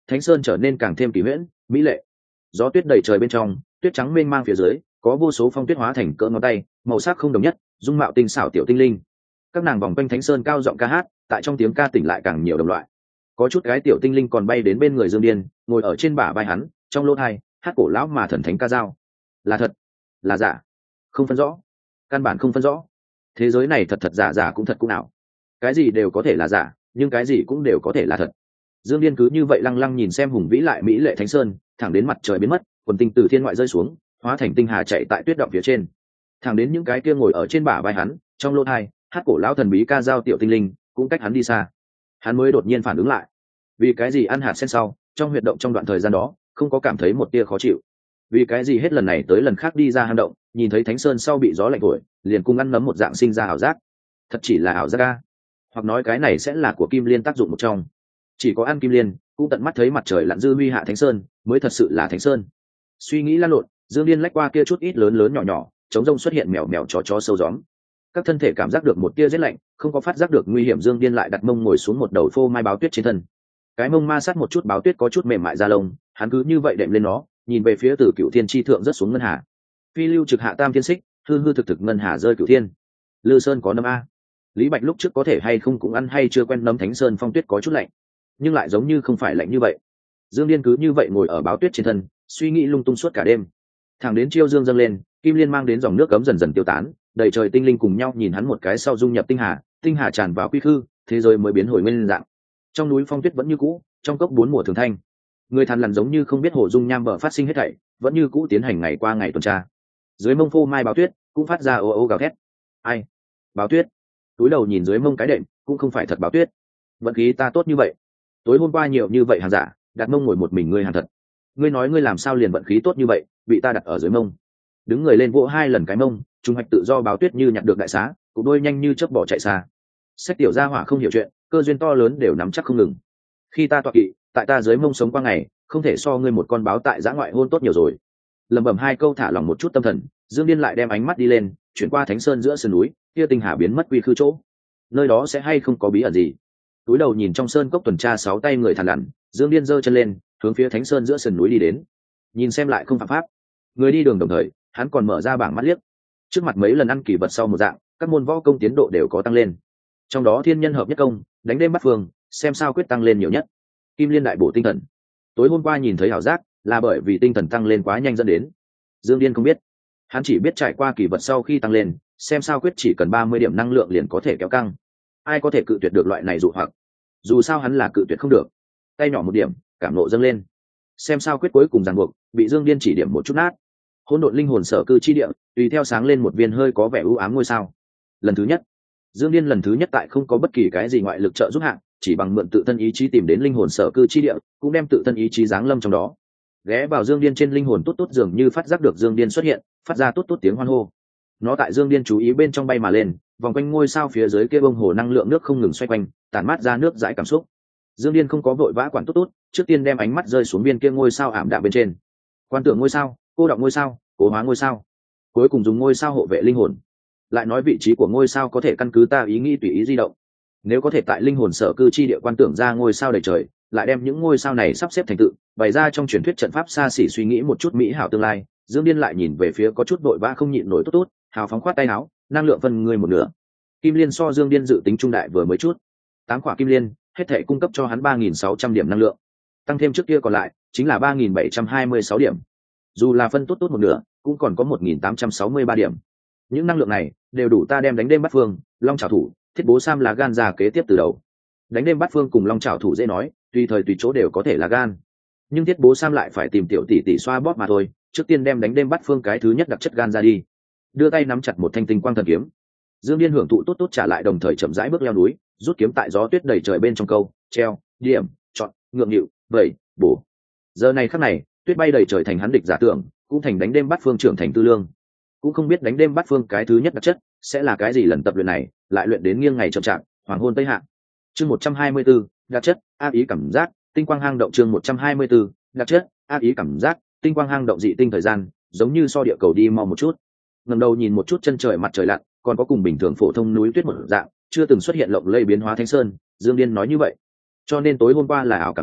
Thánh sơn trở nên càng thêm kỳ huyễn mỹ lệ. Gió tuyết đầy trời bên trong, tuyết trắng mênh mang phía dưới có vô số phong tuyết hóa thành cỡ ngón tay, màu sắc không đồng nhất, dung mạo tinh xảo tiểu tinh linh. Các nàng vòng quanh Thánh sơn cao giọng ca hát, tại trong tiếng ca tỉnh lại càng nhiều đồng loại. Có chút cái tiểu tinh linh còn bay đến bên người Dương Điên, ngồi ở trên bả vai hắn, trong lỗ tai hát cổ lão mà thần thánh ca dao. Là thật, là giả, không phân rõ, căn bản không phân rõ. Thế giới này thật thật giả giả cũng thật cũng ảo. Cái gì đều có thể là giả, nhưng cái gì cũng đều có thể là thật. Dương Điên cứ như vậy lăng lăng nhìn xem hùng vĩ lại mỹ lệ Thánh sơn, thẳng đến mặt trời biến mất, quần tinh từ thiên ngoại rơi xuống, hóa thành tinh hà chạy tại tuyết động phía trên. Thẳng đến những cái kia ngồi ở trên bả vai hắn, trong lỗ tai hát cổ lão thần bí ca dao tiểu tinh linh cũng cách hắn đi xa. Hắn mới đột nhiên phản ứng lại, vì cái gì ăn hạt sen sau, trong huyệt động trong đoạn thời gian đó không có cảm thấy một tia khó chịu? Vì cái gì hết lần này tới lần khác đi ra hang động, nhìn thấy Thánh sơn sau bị gió lạnh thổi, liền cùng ăn nấm một dạng sinh ra ảo giác? Thật chỉ là ảo giác a? Hoặc nói cái này sẽ là của kim liên tác dụng một trong? Chỉ có ăn kim liên cũng tận mắt thấy mặt trời lặn dư huy hạ Thánh sơn mới thật sự là Thánh sơn. Suy nghĩ lan lộn, Dương Điên lách qua kia chút ít lớn lớn nhỏ nhỏ, trống rông xuất hiện mèo mèo chó sâu gióm. Các thân thể cảm giác được một tia rét lạnh, không có phát giác được nguy hiểm. Dương Điên lại đặt mông ngồi xuống một đầu phô mai báo tuyết trên thân. Cái mông ma sát một chút báo tuyết có chút mềm mại da lông, hắn cứ như vậy đệm lên nó, nhìn về phía từ cựu thiên chi thượng rất xuống ngân hà. Phi lưu trực hạ tam thiên xích, hư hư thực thực ngân hà rơi cựu thiên. Lư sơn có nấm a. Lý Bạch lúc trước có thể hay không cũng ăn hay chưa quen nấm Thánh sơn phong tuyết có chút lạnh, nhưng lại giống như không phải lạnh như vậy. Dương Điên cứ như vậy ngồi ở báo tuyết trên thân, suy nghĩ lung tung suốt cả đêm. Thẳng đến chiêu dương dâng lên, kim liên mang đến dòng nước cấm dần dần tiêu tán, đầy trời tinh linh cùng nhau nhìn hắn một cái sau dung nhập tinh hà tràn vào quy khư, thế giới mới biến hồi nguyên dạng. Trong núi phong tuyết vẫn như cũ, trong cốc bốn mùa thường thanh. Người thằn lằn giống như không biết hồ dung nham bờ phát sinh hết thảy, vẫn như cũ tiến hành ngày qua ngày tuần tra. Dưới mông phô mai báo tuyết cũng phát ra ô ô gào thét. Ai? Báo tuyết. Túi đầu nhìn dưới mông cái đệm, cũng không phải thật báo tuyết. Vận khí ta tốt như vậy. Tối hôm qua nhiều như vậy hàng giả, đặt mông ngồi một mình ngươi hàng thật. Ngươi nói ngươi làm sao liền vận khí tốt như vậy, bị ta đặt ở dưới mông. Đứng người lên vỗ 2 lần cái mông, trung hoạch tự do báo tuyết như nhặt được đại xá, cục đôi nhanh như chớp bỏ chạy xa. Sách tiểu gia hỏa không hiểu chuyện, cơ duyên to lớn đều nắm chắc không ngừng. Khi ta tọa kỵ, tại ta dưới mông sống qua ngày, không thể so ngươi một con báo tại giã ngoại hôn tốt nhiều rồi. Lẩm bẩm 2 câu thả lòng một chút tâm thần, Dương Điên lại đem ánh mắt đi lên, chuyển qua Thánh sơn giữa sườn núi, kia tinh hà biến mất quy khư chỗ. Nơi đó sẽ hay không có bí ẩn gì? Túi đầu nhìn trong sơn cốc tuần tra 6 tay người thằn lằn, Dương Điên giơ chân lên, hướng phía Thánh sơn giữa sườn núi đi đến. Nhìn xem lại không phạm pháp. Người đi đường đồng thời, hắn còn mở ra bảng mắt liếc. Trước mặt mấy lần ăn kỳ vật sau một dạng, các môn võ công tiến độ đều có tăng lên. Trong đó thiên nhân hợp nhất công, đánh đêm bắt phương, xem sao quyết tăng lên nhiều nhất. Kim liên đại bổ tinh thần. Tối hôm qua nhìn thấy ảo giác, là bởi vì tinh thần tăng lên quá nhanh dẫn đến. Dương Điên không biết, hắn chỉ biết trải qua kỳ vật sau khi tăng lên, xem sao quyết chỉ cần 30 điểm năng lượng liền có thể kéo căng. Ai có thể cự tuyệt được loại này dụ hoặc? Dù sao hắn là cự tuyệt không được. Tay nhỏ một điểm, cảm nộ dâng lên. Xem sao quyết cuối cùng ràng buộc, bị Dương Điên chỉ điểm một chút nát. Hỗn độn linh hồn sở cư chi địa, tùy theo sáng lên một viên hơi có vẻ u ám ngôi sao. Lần thứ nhất, Dương Điên lần thứ nhất tại không có bất kỳ cái gì ngoại lực trợ giúp hạng, chỉ bằng mượn tự thân ý chí tìm đến linh hồn sở cư chi địa, cũng đem tự thân ý chí giáng lâm trong đó. Ghé vào Dương Điên trên linh hồn tốt tốt dường như phát giác được Dương Điên xuất hiện, phát ra tốt tốt tiếng hoan hô. Nó tại Dương Điên chú ý bên trong bay mà lên, vòng quanh ngôi sao phía dưới kia bông hồ năng lượng nước không ngừng xoay quanh, tản mát ra nước dãi cảm xúc. Dương Điên không có vội vã quản tốt tốt, trước tiên đem ánh mắt rơi xuống viên kia ngôi sao ảm đạm bên trên. Quan tưởng ngôi sao, cô đọng ngôi sao, cố hóa ngôi sao, cuối cùng dùng ngôi sao hộ vệ linh hồn. Lại nói vị trí của ngôi sao có thể căn cứ ta ý nghĩ tùy ý di động. Nếu có thể tại linh hồn sở cư chi địa quan tưởng ra ngôi sao đầy trời, lại đem những ngôi sao này sắp xếp thành tự bày ra trong truyền thuyết trận pháp xa xỉ, suy nghĩ một chút mỹ hảo tương lai. Dương Điên lại nhìn về phía có chút vội vã không nhịn nổi tốt tốt, hào phóng khoát tay áo, năng lượng phân người một nửa. Kim liên so Dương Điên dự tính trung đại vừa mới chút. 8 quả kim liên, hết thể cung cấp cho hắn 3.600 điểm năng lượng, tăng thêm trước kia còn lại chính là 3.726 điểm. Dù là phân tốt tốt một nửa, cũng còn có 1.863 điểm. Những năng lượng này đều đủ ta đem đánh đêm bắt phương, long trảo thủ, thiết bố sam là gan ra kế tiếp từ đầu. Đánh đêm bắt phương cùng long trảo thủ dễ nói, tùy thời tùy chỗ đều có thể là gan, nhưng thiết bố sam lại phải tìm tiểu tỷ tỷ xoa bóp mà thôi. Trước tiên đem đánh đêm bắt phương cái thứ nhất đặc chất gan ra đi, đưa tay nắm chặt một thanh tinh quang thần kiếm. Dương Điên hưởng thụ tốt tốt trả lại, đồng thời chậm rãi bước leo núi, rút kiếm tại gió tuyết đầy trời bên trong câu treo điểm chọn ngượng nghịu vẩy bổ. Giờ này khắc này, tuyết bay đầy trời thành hắn địch giả tưởng, cũng thành đánh đêm bắt phương trưởng thành tư lương. Cũng không biết đánh đêm bắt phương cái thứ nhất đặc chất sẽ là cái gì. Lần tập luyện này lại luyện đến nghiêng ngày chậm chạp, hoàng hôn tây hạ. Chương 124, đặc chất ác ý cảm giác tinh quang hang động. Chương 124, đặc chất ác ý cảm giác tinh quang hang động. Dị tinh thời gian giống như so địa cầu đi mau một chút. Ngẩng đầu nhìn một chút chân trời, mặt trời lặn, còn có cùng bình thường phổ thông núi tuyết một dạng chưa từng xuất hiện lộng lẫy biến hóa Thánh sơn. Dương Điên nói như vậy, cho nên tối hôm qua là ảo cảm giác,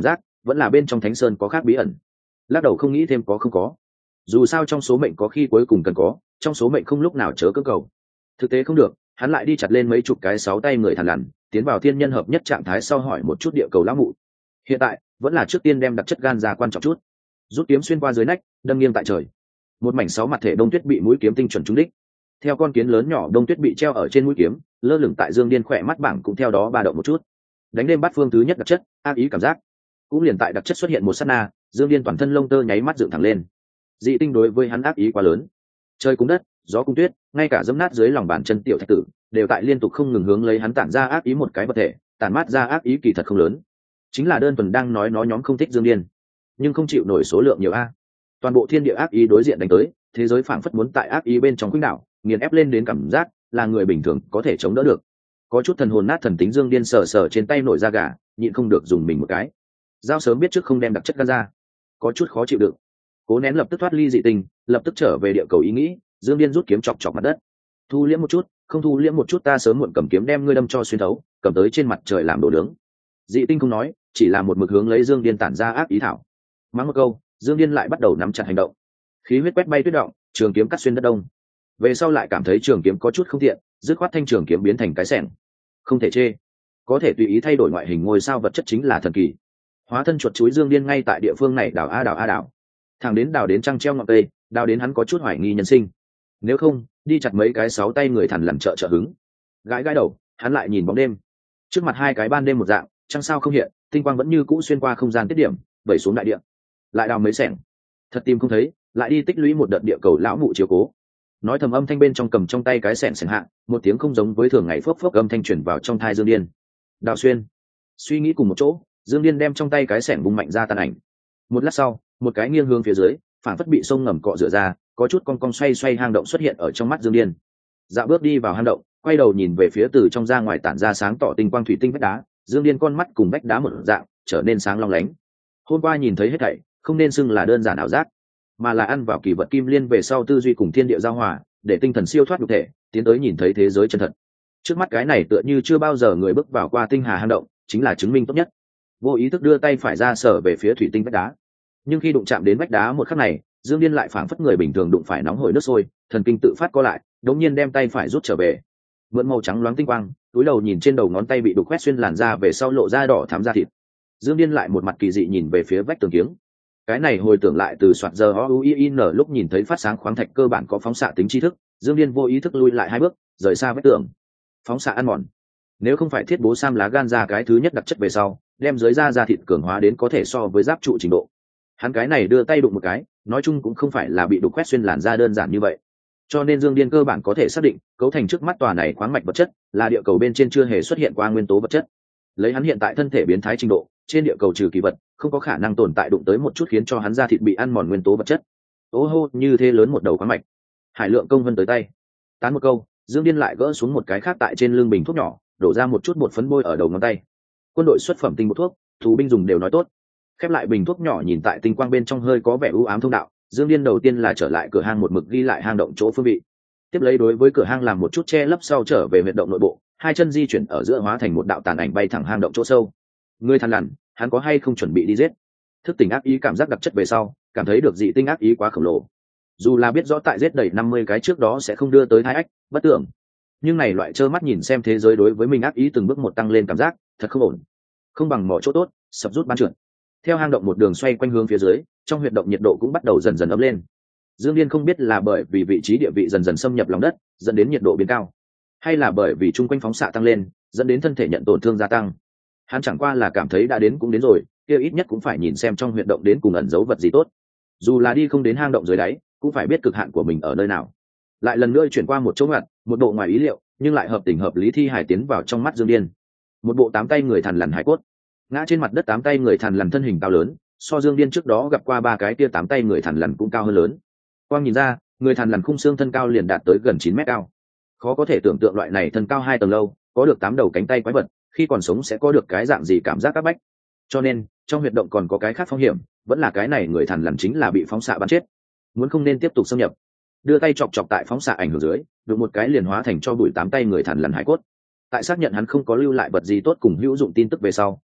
vẫn là bên trong thánh sơn có khác bí ẩn. Lắc đầu không nghĩ thêm có không có, dù sao trong số mệnh có khi cuối cùng cần có, trong số mệnh không lúc nào chớ cơ cầu. Thực tế không được, hắn lại đi chặt lên mấy chục cái 6 tay người thằn lằn, tiến vào thiên nhân hợp nhất trạng thái sau hỏi một chút địa cầu lão mụ. Hiện tại vẫn là trước tiên đem đặc chất gan ra quan trọng chút. Rút kiếm xuyên qua dưới nách, đâm nghiêng tại trời. Một mảnh 6 mặt thể đông tuyết bị mũi kiếm tinh chuẩn trúng đích. Theo con kiến lớn nhỏ đông tuyết bị treo ở trên mũi kiếm, lơ lửng tại Dương Điên khỏe mắt bảng cũng theo đó ba động một chút. Đánh đêm bắt phương thứ nhất đặc chất, ác ý cảm giác. Cũng liền tại đặc chất xuất hiện một sát na, Dương Điên toàn thân lông tơ nháy mắt dựng thẳng lên. Dị tinh đối với hắn ác ý quá lớn. Trời cung đất, gió cung tuyết, ngay cả dẫm nát dưới lòng bàn chân tiểu thạch tử, đều tại liên tục không ngừng hướng lấy hắn tản ra ác ý một cái vật thể, tản mát ra ác ý kỳ thật không lớn. Chính là đơn thuần đang nói nó nhóm không thích Dương Điên, nhưng không chịu nổi số lượng nhiều a. Toàn bộ thiên địa ác ý đối diện đánh tới, thế giới phảng phất muốn tại ác ý bên trong khuynh đảo, nghiền ép lên đến cảm giác là người bình thường có thể chống đỡ được. Có chút thần hồn nát thần tính Dương Điên sờ sờ trên tay nổi da gà, nhịn không được dùng mình một cái. Giao sớm biết trước không đem đặc chất gan ra, có chút khó chịu đựng. Cố nén lập tức thoát ly dị tình, lập tức trở về địa cầu ý nghĩ. Dương Điên rút kiếm chọc chọc mặt đất. Thu liễm một chút, không thu liễm một chút ta sớm muộn cầm kiếm đem ngươi đâm cho xuyên thấu, cầm tới trên mặt trời làm đồ nướng. Dị tinh không nói, chỉ là một mực hướng lấy Dương Điên tản ra ác ý thảo. Mắng một câu, Dương Điên lại bắt đầu nắm chặt hành động. Khí huyết quét bay tuyết động, trường kiếm cắt xuyên đất đông. Về sau lại cảm thấy trường kiếm có chút không tiện, dứt khoát thanh trường kiếm biến thành cái xẻng. Không thể chê, có thể tùy ý thay đổi ngoại hình ngôi sao vật chất chính là thần kỳ. Hóa thân chuột chuối Dương Điên ngay tại địa phương này đào a đào, thẳng đến đào đến trăng treo ngọn cây, đào đến hắn có chút hoài nghi nhân sinh. Nếu không đi chặt mấy cái 6 tay người thằn lằn trợ hứng. Gãi đầu, hắn lại nhìn bóng đêm. Trước mặt hai cái ban đêm một dạng, trăng sao không hiện, tinh quang vẫn như cũ xuyên qua không gian tiết điểm, vẩy xuống đại địa. Lại đào mấy xẻng, thật tìm không thấy, lại đi tích lũy một đợt địa cầu lão mụ chiếu cố. Nói thầm âm thanh bên trong cầm trong tay cái xẻng hạ, một tiếng không giống với thường ngày phốc phốc âm thanh truyền vào trong thai Dương Điên. Đào xuyên. Suy nghĩ cùng một chỗ, Dương Điên đem trong tay cái xẻng bung mạnh ra tàn ảnh. Một lát sau, một cái nghiêng hướng phía dưới, phản phất bị sông ngầm cọ rửa ra, có chút cong cong xoay hang động xuất hiện ở trong mắt Dương Điên. Dạo bước đi vào hang động, quay đầu nhìn về phía từ trong ra ngoài tản ra sáng tỏ tinh quang thủy tinh vách đá, Dương Điên con mắt cùng vách đá một dạng, trở nên sáng long lánh. Hôm qua nhìn thấy hết thảy, không nên xưng là đơn giản ảo giác, mà là ăn vào kỳ vật kim liên về sau tư duy cùng thiên địa giao hòa, để tinh thần siêu thoát nhục thể, tiến tới nhìn thấy thế giới chân thật. Trước mắt cái này tựa như chưa bao giờ người bước vào qua tinh hà hang động, chính là chứng minh tốt nhất. Vô ý thức đưa tay phải ra sở về phía thủy tinh vách đá, nhưng khi đụng chạm đến vách đá một khắc này, Dương Điên lại phảng phất người bình thường đụng phải nóng hổi nước sôi, thần kinh tự phát co lại, đống nhiên đem tay phải rút trở về. Mượn màu trắng loáng tinh quang, túi đầu nhìn trên đầu ngón tay bị đục khoét xuyên làn da về sau lộ ra đỏ thắm da thịt. Dương Điên lại một mặt kỳ dị nhìn về phía vách tường kiếng. Cái này hồi tưởng lại từ soạt giờ OUIN lúc nhìn thấy phát sáng khoáng thạch cơ bản có phóng xạ tính tri thức, Dương Điên vô ý thức lui lại 2 bước, rời xa vách tường. Phóng xạ ăn mòn. Nếu không phải thiết bố sam lá gan ra cái thứ nhất đặc chất về sau, đem dưới da thịt cường hóa đến có thể so với giáp trụ trình độ. Hắn cái này đưa tay đụng một cái, nói chung cũng không phải là bị đục khoét xuyên làn da đơn giản như vậy. Cho nên Dương Điên cơ bản có thể xác định, cấu thành trước mắt tòa này khoáng mạch vật chất, là địa cầu bên trên chưa hề xuất hiện qua nguyên tố vật chất. Lấy hắn hiện tại thân thể biến thái trình độ, trên địa cầu trừ kỳ vật, không có khả năng tồn tại đụng tới một chút khiến cho hắn da thịt bị ăn mòn nguyên tố vật chất. Ô hô, như thế lớn một đầu khoáng mạch. Hải Lượng công vân tới tay. Tán một câu, Dương Điên lại gỡ xuống một cái khác tại trên lưng bình thuốc nhỏ, đổ ra một chút bột phấn bôi ở đầu ngón tay. Quân đội xuất phẩm tinh bột thuốc, thú binh dùng đều nói tốt. Khép lại bình thuốc nhỏ nhìn tại tinh quang bên trong hơi có vẻ u ám thông đạo, Dương Điên đầu tiên là trở lại cửa hang một mực ghi lại hang động chỗ phương vị. Tiếp lấy đối với cửa hang làm một chút che lấp sau trở về huyệt động nội bộ, hai chân di chuyển ở giữa hóa thành một đạo tàn ảnh bay thẳng hang động chỗ sâu. Người thằn lằn, hắn có hay không chuẩn bị đi giết? Thức tỉnh ác ý cảm giác đặc chất về sau, cảm thấy được dị tinh ác ý quá khổng lồ. Dù là biết rõ tại giết đầy 50 cái trước đó sẽ không đưa tới thai ách, bất tưởng, nhưng này loại trơ mắt nhìn xem thế giới đối với mình ác ý từng bước một tăng lên cảm giác, thật không ổn. Không bằng mỏ chỗ tốt, sập rút ban trượt. Theo hang động một đường xoay quanh hướng phía dưới, trong huyệt động nhiệt độ cũng bắt đầu dần dần ấm lên. Dương Điên không biết là bởi vì vị trí địa vị dần dần xâm nhập lòng đất, dẫn đến nhiệt độ biến cao, hay là bởi vì chung quanh phóng xạ tăng lên, dẫn đến thân thể nhận tổn thương gia tăng. Hắn chẳng qua là cảm thấy đã đến cũng đến rồi, kia ít nhất cũng phải nhìn xem trong huyệt động đến cùng ẩn giấu vật gì tốt. Dù là đi không đến hang động dưới đáy, cũng phải biết cực hạn của mình ở nơi nào. Lại lần nữa chuyển qua một chỗ ngặt, một bộ ngoài ý liệu, nhưng lại hợp tình hợp lý thi hài tiến vào trong mắt Dương Điên. Một bộ 8 tay người thằn lằn hải cốt, ngã trên mặt đất 8 tay người thằn lằn thân hình cao lớn, so Dương Điên trước đó gặp qua 3 cái kia 8 tay người thằn lằn cũng cao hơn lớn. Quang nhìn ra, người thằn lằn khung xương thân cao liền đạt tới gần 9 mét cao. Khó có thể tưởng tượng loại này thân cao 2 tầng lâu, có được 8 đầu cánh tay quái vật, khi còn sống sẽ có được cái dạng gì cảm giác các bách. Cho nên, trong huyệt động còn có cái khác phong hiểm, vẫn là cái này người thằn lằn chính là bị phóng xạ bắn chết. Muốn không nên tiếp tục xâm nhập. Đưa tay chọc chọc tại phóng xạ ảnh hưởng dưới, được một cái liền hóa thành cho bụi 8 tay người thằn lằn hải cốt. Tại xác nhận hắn không có lưu lại vật gì tốt cùng hữu dụng tin tức về sau,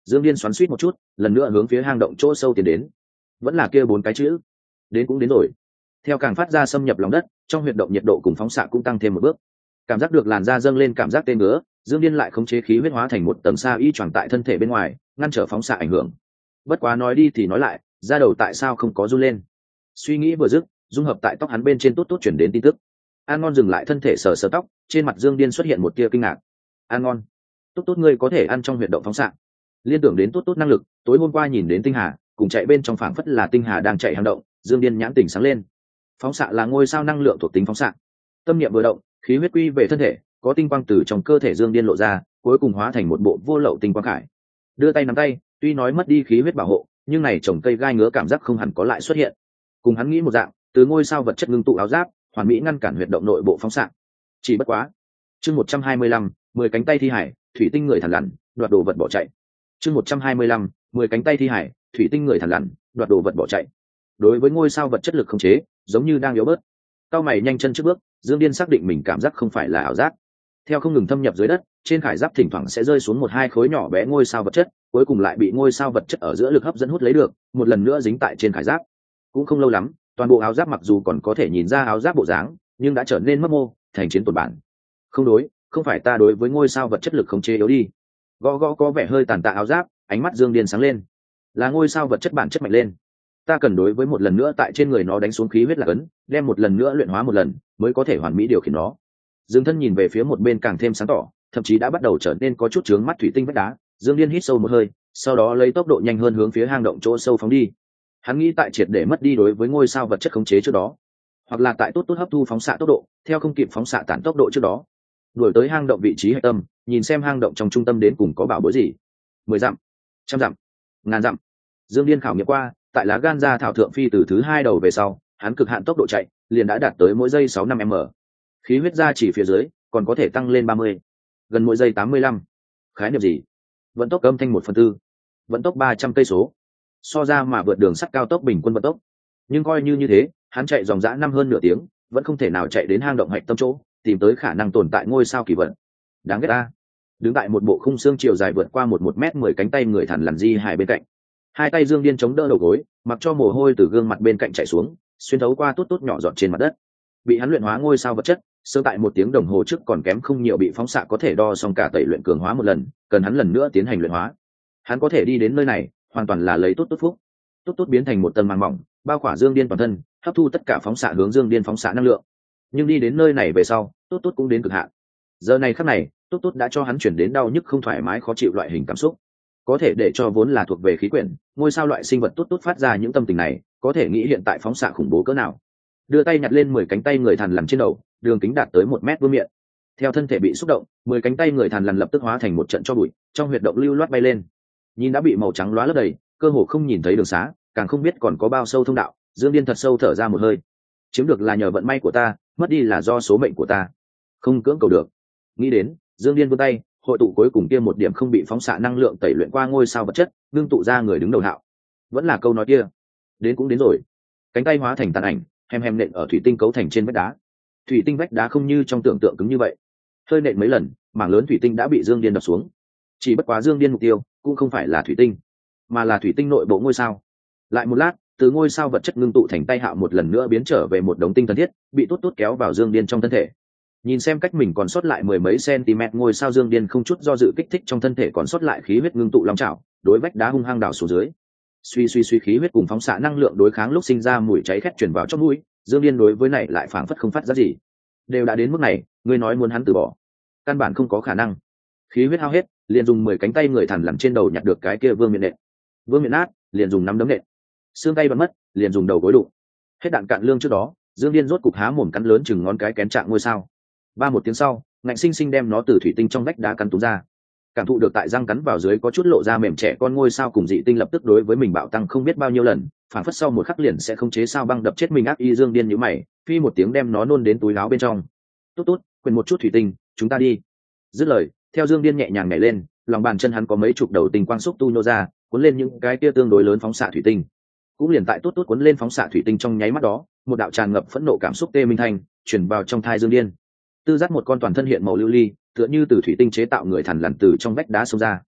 Dương Điên xoắn xuýt một chút, lần nữa hướng phía hang động chỗ sâu tiến đến. Vẫn là kia 4 cái chữ. Đến cũng đến rồi. Theo càng phát ra xâm nhập lòng đất, trong huyệt động nhiệt độ cùng phóng xạ cũng tăng thêm một bước. Cảm giác được làn da dâng lên cảm giác tê ngứa, Dương Điên lại khống chế khí huyết hóa thành một tầng sa y choàng tại thân thể bên ngoài, ngăn trở phóng xạ ảnh hưởng. Bất quá nói đi thì nói lại, da đầu tại sao không có run lên? Suy nghĩ vừa dứt, dung hợp tại tóc hắn bên trên tốt tốt chuyển đến tin tức. An Ngon dừng lại thân thể sờ sờ tóc, trên mặt Dương Điên xuất hiện một tia kinh ngạc. An Ngon, tốt tốt ngươi có thể ăn trong huyệt động phóng xạ. Liên tưởng đến tốt tốt năng lực, tối hôm qua nhìn đến tinh hà, cùng chạy bên trong phảng phất là tinh hà đang chạy hang động, Dương Điên nhãn tỉnh sáng lên. Phóng xạ là ngôi sao năng lượng thuộc tính phóng xạ. Tâm niệm vừa động, khí huyết quy về thân thể, có tinh quang từ trong cơ thể Dương Điên lộ ra, cuối cùng hóa thành một bộ vô lậu tinh quang khải. Đưa tay nắm tay, tuy nói mất đi khí huyết bảo hộ, nhưng này trồng cây gai ngứa cảm giác không hẳn có lại xuất hiện. Cùng hắn nghĩ một dạng, từ ngôi sao vật chất ngưng tụ áo giáp, hoàn mỹ ngăn cản huyệt động nội bộ phóng xạ. Chỉ bất quá, chương 125, 10 cánh tay thi hải, thủy tinh người thằn lằn, đoạt đồ vật bỏ chạy. Chương 125, 10 cánh tay thi hải, thủy tinh người thằn lằn, đoạt đồ vật bỏ chạy. Đối với ngôi sao vật chất lực không chế, giống như đang yếu bớt. Cao mày nhanh chân trước bước, Dương Điên xác định mình cảm giác không phải là ảo giác. Theo không ngừng thâm nhập dưới đất, trên khải giáp thỉnh thoảng sẽ rơi xuống 1-2 khối nhỏ bé ngôi sao vật chất, cuối cùng lại bị ngôi sao vật chất ở giữa lực hấp dẫn hút lấy được, một lần nữa dính tại trên khải giáp. Cũng không lâu lắm, toàn bộ áo giáp mặc dù còn có thể nhìn ra áo giáp bộ dáng, nhưng đã trở nên mất mô, thành chiến tổn bản. Không đối, không phải ta đối với ngôi sao vật chất lực không chế yếu đi. Gõ gõ có vẻ hơi tàn tạ áo giáp, ánh mắt Dương Điên sáng lên. Là ngôi sao vật chất bản chất mạnh lên. Ta cần đối với một lần nữa tại trên người nó đánh xuống khí huyết là cấn, đem một lần nữa luyện hóa một lần, mới có thể hoàn mỹ điều khiển nó. Dương thân nhìn về phía một bên càng thêm sáng tỏ, thậm chí đã bắt đầu trở nên có chút chướng mắt thủy tinh vách đá. Dương Điên hít sâu một hơi, sau đó lấy tốc độ nhanh hơn hướng phía hang động chỗ sâu phóng đi. Hắn nghĩ tại triệt để mất đi đối với ngôi sao vật chất khống chế trước đó, hoặc là tại tốt tốt hấp thu phóng xạ tốc độ, theo không kịp phóng xạ tản tốc độ trước đó, đuổi tới hang động vị trí hạch tâm, nhìn xem hang động trong trung tâm đến cùng có bảo bối gì. 10 dặm, 100 dặm, 1000 dặm. Dương Điên khảo nghiệm qua, tại lá gan ra thảo thượng phi từ thứ 2 đầu về sau, hắn cực hạn tốc độ chạy liền đã đạt tới mỗi giây 65m. Khí huyết ra chỉ phía dưới, còn có thể tăng lên 30, gần mỗi giây 85. Khái niệm gì? Vận tốc âm thanh 1/4, vận tốc 300 cây số. So ra mà vượt đường sắt cao tốc bình quân vận tốc. Nhưng coi như thế, hắn chạy dòng dã năm hơn nửa tiếng, vẫn không thể nào chạy đến hang động hạch tâm chỗ, tìm tới khả năng tồn tại ngôi sao kỳ vận. Đáng ghét ta. Đứng tại một bộ khung xương chiều dài vượt qua 1m10 cánh tay người thằn lằn di hài bên cạnh. Hai tay Dương Điên chống đỡ đầu gối, mặc cho mồ hôi từ gương mặt bên cạnh chảy xuống, xuyên thấu qua tốt tốt nhỏ giọt trên mặt đất. Bị hắn luyện hóa ngôi sao vật chất, sơ tại 1 tiếng đồng hồ trước còn kém không nhiều bị phóng xạ có thể đo xong cả tẩy luyện cường hóa một lần, cần hắn lần nữa tiến hành luyện hóa. Hắn có thể đi đến nơi này, hoàn toàn là lấy tốt tốt phúc. Tốt tốt biến thành một tầng màng mỏng, bao khỏa Dương Điên toàn thân, hấp thu tất cả phóng xạ hướng Dương Điên phóng xạ năng lượng. Nhưng đi đến nơi này về sau, tốt tốt cũng đến cực hạn. Giờ này khắc này, tốt tốt đã cho hắn chuyển đến đau nhức không thoải mái khó chịu loại hình cảm xúc. Có thể để cho vốn là thuộc về khí quyển, ngôi sao loại sinh vật tốt tốt phát ra những tâm tình này, có thể nghĩ hiện tại phóng xạ khủng bố cỡ nào. Đưa tay nhặt lên 10 cánh tay người thằn lằn trên đầu, đường kính đạt tới 1 mét vuông miệng. Theo thân thể bị xúc động, 10 cánh tay người thằn lằn lập tức hóa thành một trận tro bụi, trong huyệt động lưu loát bay lên. Nhìn đã bị màu trắng lóa lấp đầy, cơ hồ không nhìn thấy đường xá, càng không biết còn có bao sâu thông đạo. Dương Điên thật sâu thở ra một hơi. Chiếm được là nhờ vận may của ta, mất đi là do số mệnh của ta, không cưỡng cầu được. Nghĩ đến, Dương Điên vươn tay, hội tụ cuối cùng kia một điểm không bị phóng xạ năng lượng tẩy luyện qua ngôi sao vật chất, ngưng tụ ra người đứng đầu hạo. Vẫn là câu nói kia, đến cũng đến rồi. Cánh tay hóa thành tàn ảnh, hem nện ở thủy tinh cấu thành trên vách đá. Thủy tinh vách đá không như trong tưởng tượng cứng như vậy, hơi nện mấy lần, mảng lớn thủy tinh đã bị Dương Điên đập xuống. Chỉ bất quá Dương Điên mục tiêu cũng không phải là thủy tinh, mà là thủy tinh nội bộ ngôi sao. Lại một lát, từ ngôi sao vật chất ngưng tụ thành tay hạo một lần nữa biến trở về một đống tinh thần thiết, bị tốt tốt kéo vào Dương Điên trong thân thể. Nhìn xem cách mình còn sót lại 10 mấy cm ngôi sao, Dương Điên không chút do dự kích thích trong thân thể còn sót lại khí huyết ngưng tụ long chảo, đối vách đá hung hăng đảo xuống dưới. Suy khí huyết cùng phóng xạ năng lượng đối kháng lúc sinh ra mùi cháy khét truyền vào trong mũi, Dương Điên đối với này lại phảng phất không phát ra gì. Đều đã đến mức này, ngươi nói muốn hắn từ bỏ, căn bản không có khả năng. Khí huyết hao hết, liền dùng 10 cánh tay người thằn lằn trên đầu nhặt được cái kia vương miện nện. Vương miện nát, liền dùng nắm đấm nện. Xương tay bật mất, liền dùng đầu gối đụng. Hết đạn cạn lương trước đó, Dương Điên rốt cục há mồm cắn lớn chừng ngón cái kén trạng ngôi sao. Một tiếng sau, ngạnh sinh sinh đem nó từ thủy tinh trong vách đá cắn túm ra. Cảm thụ được tại răng cắn vào dưới có chút lộ ra mềm trẻ con ngôi sao cùng dị tinh lập tức đối với mình bạo tăng không biết bao nhiêu lần, phản phất sau một khắc liền sẽ không chế sao băng đập chết mình. Ác y Dương Điên nhíu mày, phi một tiếng đem nó nôn đến túi áo bên trong. Tốt tốt, quên một chút thủy tinh, chúng ta đi. Dứt lời, theo Dương Điên nhẹ nhàng nhảy lên, lòng bàn chân hắn có mấy chục đầu tinh quang xúc tu nhô ra, cuốn lên những cái kia tương đối lớn phóng xạ thủy tinh. Cũng liền tại tốt tốt cuốn lên phóng xạ thủy tinh trong nháy mắt đó, một đạo tràn ngập phẫn nộ cảm xúc tê minh thanh truyền vào trong thai Dương Điên. Tư giác một con toàn thân hiện màu lưu ly, tựa như từ thủy tinh chế tạo người thằn lằn từ trong vách đá xông ra.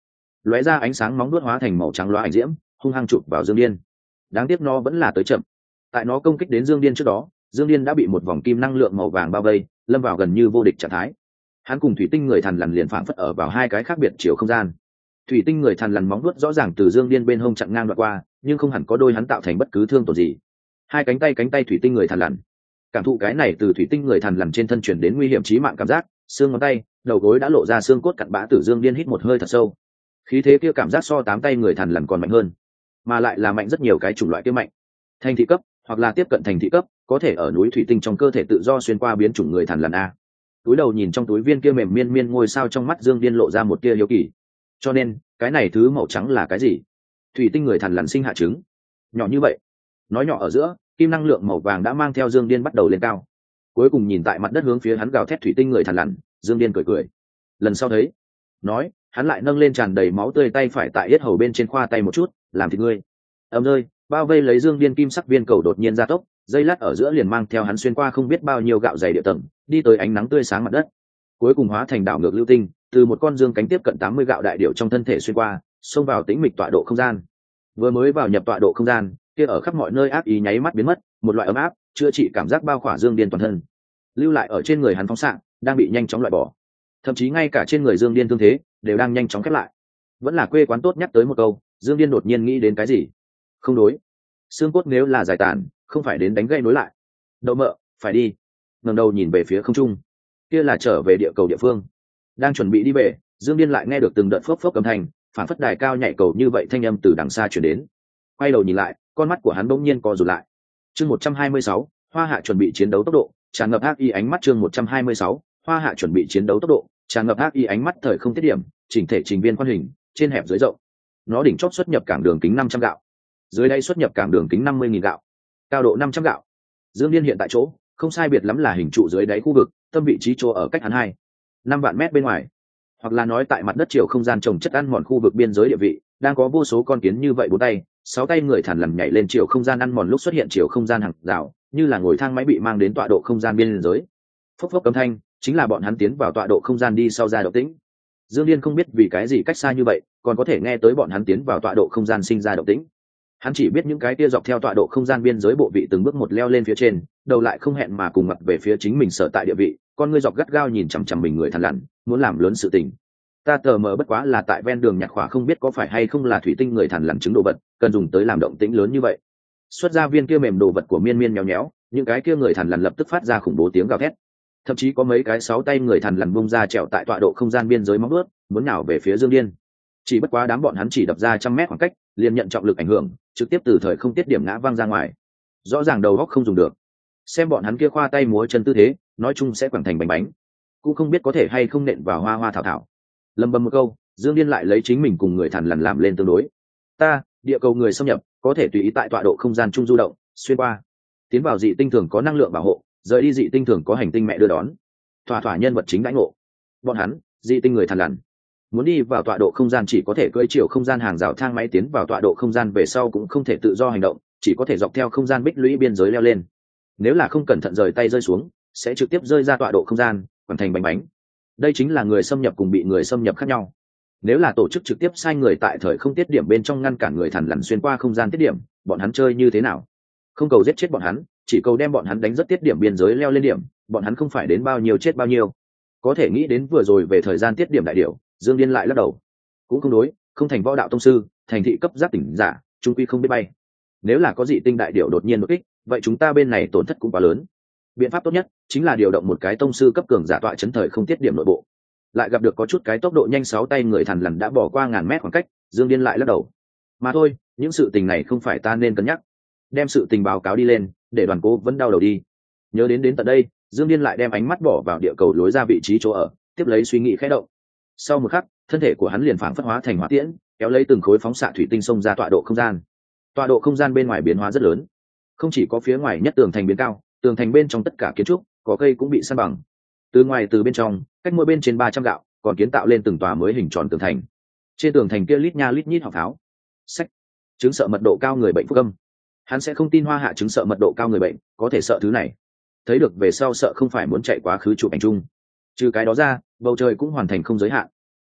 lóe ra ánh sáng móng đuốt hóa thành màu trắng loá ảnh diễm hung hăng chụp vào Dương Điên. Đáng tiếc nó vẫn là tới chậm. Tại nó công kích đến Dương Điên trước đó, Dương Điên đã bị một vòng kim năng lượng màu vàng bao vây, lâm vào gần như vô địch trạng thái. Hắn cùng thủy tinh người thằn lằn liền phảng phất ở vào hai cái khác biệt chiều không gian. Thủy tinh người thằn lằn móng vuốt rõ ràng từ Dương Điên bên hông chặn ngang đoạn qua, nhưng không hẳn có đôi hắn tạo thành bất cứ thương tổn gì. Hai cánh tay thủy tinh người thằn lằn, cảm thụ cái này từ thủy tinh người thằn lằn trên thân truyền đến nguy hiểm chí mạng cảm giác, xương ngón tay, đầu gối đã lộ ra xương cốt cặn bã. Tử Dương Điên hít một hơi thật sâu. Khí thế kia cảm giác so 8 tay người thằn lằn còn mạnh hơn, mà lại là mạnh rất nhiều cái chủng loại kia mạnh. Thành thị cấp, hoặc là tiếp cận thành thị cấp, có thể ở núi thủy tinh trong cơ thể tự do xuyên qua biến chủng người thằn lằn a. Túi đầu nhìn trong túi viên kia mềm miên miên ngôi sao, trong mắt Dương Điên lộ ra một tia hiếu kỳ. Cho nên cái này thứ màu trắng là cái gì? Thủy tinh người thằn lằn sinh hạ trứng nhỏ như vậy. Nói nhỏ ở giữa, kim năng lượng màu vàng đã mang theo Dương Điên bắt đầu lên cao. Cuối cùng nhìn tại mặt đất hướng phía hắn gào thét thủy tinh người thằn lằn, Dương Điên cười cười. Lần sau thấy, nói, hắn lại nâng lên tràn đầy máu tươi tay phải tại yết hầu bên trên khoa tay một chút, làm thịt ngươi. Ầm rơi, bao vây lấy Dương Điên kim sắc viên cầu đột nhiên gia tốc, dây lát ở giữa liền mang theo hắn xuyên qua không biết bao nhiêu gạo dày địa tầng, đi tới ánh nắng tươi sáng mặt đất. Cuối cùng hóa thành đảo ngược lưu tinh, từ một con dương cánh tiếp cận 80 gạo đại điểu trong thân thể xuyên qua, xông vào tĩnh mịch tọa độ không gian. Vừa mới vào nhập tọa độ không gian, kia ở khắp mọi nơi ác ý nháy mắt biến mất, một loại ấm áp, chữa trị cảm giác bao khỏa Dương Điên toàn thân. Lưu lại ở trên người hắn phóng xạ, đang bị nhanh chóng loại bỏ. Thậm chí ngay cả trên người Dương Điên thương thế đều đang nhanh chóng khép lại. Vẫn là quê quán tốt nhắc tới một câu, Dương Điên đột nhiên nghĩ đến cái gì. Không đối, xương cốt nếu là giải tàn, không phải đến đánh gây nối lại. Đậu mợ, phải đi. Ngẩng đầu nhìn về phía không trung, kia là trở về địa cầu địa phương. Đang chuẩn bị đi về, Dương Điên lại nghe được từng đợt phốc phốc âm thanh, phản phất đài cao nhảy cầu như vậy thanh âm từ đằng xa truyền đến. Quay đầu nhìn lại, con mắt của hắn bỗng nhiên co rụt lại. Chương 126, Hoa Hạ chuẩn bị chiến đấu tốc độ, tràn ngập ác ý ánh mắt. Chương 126, Hoa Hạ chuẩn bị chiến đấu tốc độ, tràn ngập ác ý ánh mắt. Thời không tiết điểm, chỉnh thể trình viên quan hình, trên hẹp dưới rộng. Nó đỉnh chót xuất nhập cảng đường kính 500 gạo, dưới đây xuất nhập cảng đường kính 50.000 gạo, cao độ 500 gạo. Dương Điên hiện tại chỗ, không sai biệt lắm là hình trụ dưới đáy khu vực, tâm vị trí chỗ ở cách hắn 2-5 vạn mét bên ngoài, hoặc là nói tại mặt đất chiều không gian trồng chất ăn mòn khu vực biên giới địa vị, đang có vô số con kiến như vậy 4 tay, 6 tay người thằn lằn nhảy lên chiều không gian ăn mòn lúc xuất hiện chiều không gian hàng rào, như là ngồi thang máy bị mang đến tọa độ không gian biên giới. Phốc phốc âm thanh, chính là bọn hắn tiến vào tọa độ không gian đi sau ra động tĩnh. Dương Điên không biết vì cái gì cách xa như vậy, còn có thể nghe tới bọn hắn tiến vào tọa độ không gian sinh ra động tĩnh. Hắn chỉ biết những cái kia dọc theo tọa độ không gian biên giới bộ vị từng bước một leo lên phía trên, đầu lại không hẹn mà cùng mặt về phía chính mình sở tại địa vị, con ngươi dọc gắt gao nhìn chằm chằm mình người thằn lằn, muốn làm lớn sự tình. Ta tờ mờ bất quá là tại ven đường nhặt khỏa, không biết có phải hay không là thủy tinh người thằn lằn trứng đồ vật, cần dùng tới làm động tĩnh lớn như vậy. Xuất ra viên kia mềm đồ vật của miên miên nhéo nhéo, những cái kia người thằn lằn lập tức phát ra khủng bố tiếng gào thét. Thậm chí có mấy cái 6 tay người thằn lằn bung ra trèo tại tọa độ không gian biên giới móng vuốt, muốn nào về phía Dương Điên. Chỉ bất quá đám bọn hắn chỉ đập ra 100 mét khoảng cách, liền nhận trọng lực ảnh hưởng, trực tiếp từ thời không tiết điểm ngã văng ra ngoài. Rõ ràng đầu óc không dùng được. Xem bọn hắn kia khoa tay múa chân tư thế, nói chung sẽ quẳng thành bánh bánh, cũng không biết có thể hay không nện vào hoa hoa thảo thảo. Lầm bầm một câu, Dương Điên lại lấy chính mình cùng người thằn lằn làm lên tương đối. Ta, địa cầu người xâm nhập, có thể tùy ý tại tọa độ không gian trung du động, xuyên qua, tiến vào dị tinh thường có năng lượng bảo hộ, rời đi dị tinh thường có hành tinh mẹ đưa đón. Thỏa thỏa nhân vật chính đãi ngộ. Bọn hắn, dị tinh người thằn lằn, muốn đi vào tọa độ không gian chỉ có thể cưỡi chiều không gian hàng rào thang máy tiến vào tọa độ không gian về sau cũng không thể tự do hành động, chỉ có thể dọc theo không gian bích lũy biên giới leo lên. Nếu là không cẩn thận rời tay rơi xuống, sẽ trực tiếp rơi ra tọa độ không gian, hoàn thành bánh bánh. Đây chính là người xâm nhập cùng bị người xâm nhập khác nhau. Nếu là tổ chức trực tiếp sai người tại thời không tiết điểm bên trong ngăn cản người thằn lằn xuyên qua không gian tiết điểm, bọn hắn chơi như thế nào? Không cầu giết chết bọn hắn, chỉ cầu đem bọn hắn đánh rất tiết điểm biên giới leo lên điểm, bọn hắn không phải đến bao nhiêu chết bao nhiêu. Có thể nghĩ đến vừa rồi về thời gian tiết điểm đại điểu, Dương Điên lại lắc đầu. Cũng không đối, không thành võ đạo tông sư, thành thị cấp giác tỉnh giả, trung quy không biết bay. Nếu là có dị tinh đại điểu đột nhiên đột kích, vậy chúng ta bên này tổn thất cũng quá lớn. Biện pháp tốt nhất chính là điều động một cái tông sư cấp cường giả tọa chấn thời không tiết điểm nội bộ. Lại gặp được có chút cái tốc độ nhanh 6 tay người thằn lằn đã bỏ qua ngàn mét khoảng cách, Dương Điên lại lắc đầu. Mà thôi, những sự tình này không phải ta nên cân nhắc. Đem sự tình báo cáo đi lên, để đoàn cố vẫn đau đầu đi. Nhớ đến tận đây, Dương Điên lại đem ánh mắt bỏ vào địa cầu lối ra vị trí chỗ ở, tiếp lấy suy nghĩ khẽ động. Sau một khắc, thân thể của hắn liền phảng phất hóa thành hỏa tiễn, kéo lấy từng khối phóng xạ thủy tinh xông ra tọa độ không gian. Tọa độ không gian bên ngoài biến hóa rất lớn, không chỉ có phía ngoài nhất tường thành biến cao, tường thành bên trong tất cả kiến trúc, có cây cũng bị san bằng. Từ ngoài từ bên trong, cách mỗi bên trên 300 gạo, còn kiến tạo lên từng tòa mới hình tròn tường thành. Trên tường thành kia lít nha lít nhít họng pháo. Sách, chứng sợ mật độ cao người bệnh phúc âm. Hắn sẽ không tin Hoa Hạ chứng sợ mật độ cao người bệnh có thể sợ thứ này. Thấy được về sau sợ không phải muốn chạy quá khứ chụp ảnh chung. Trừ cái đó ra, bầu trời cũng hoàn thành không giới hạn.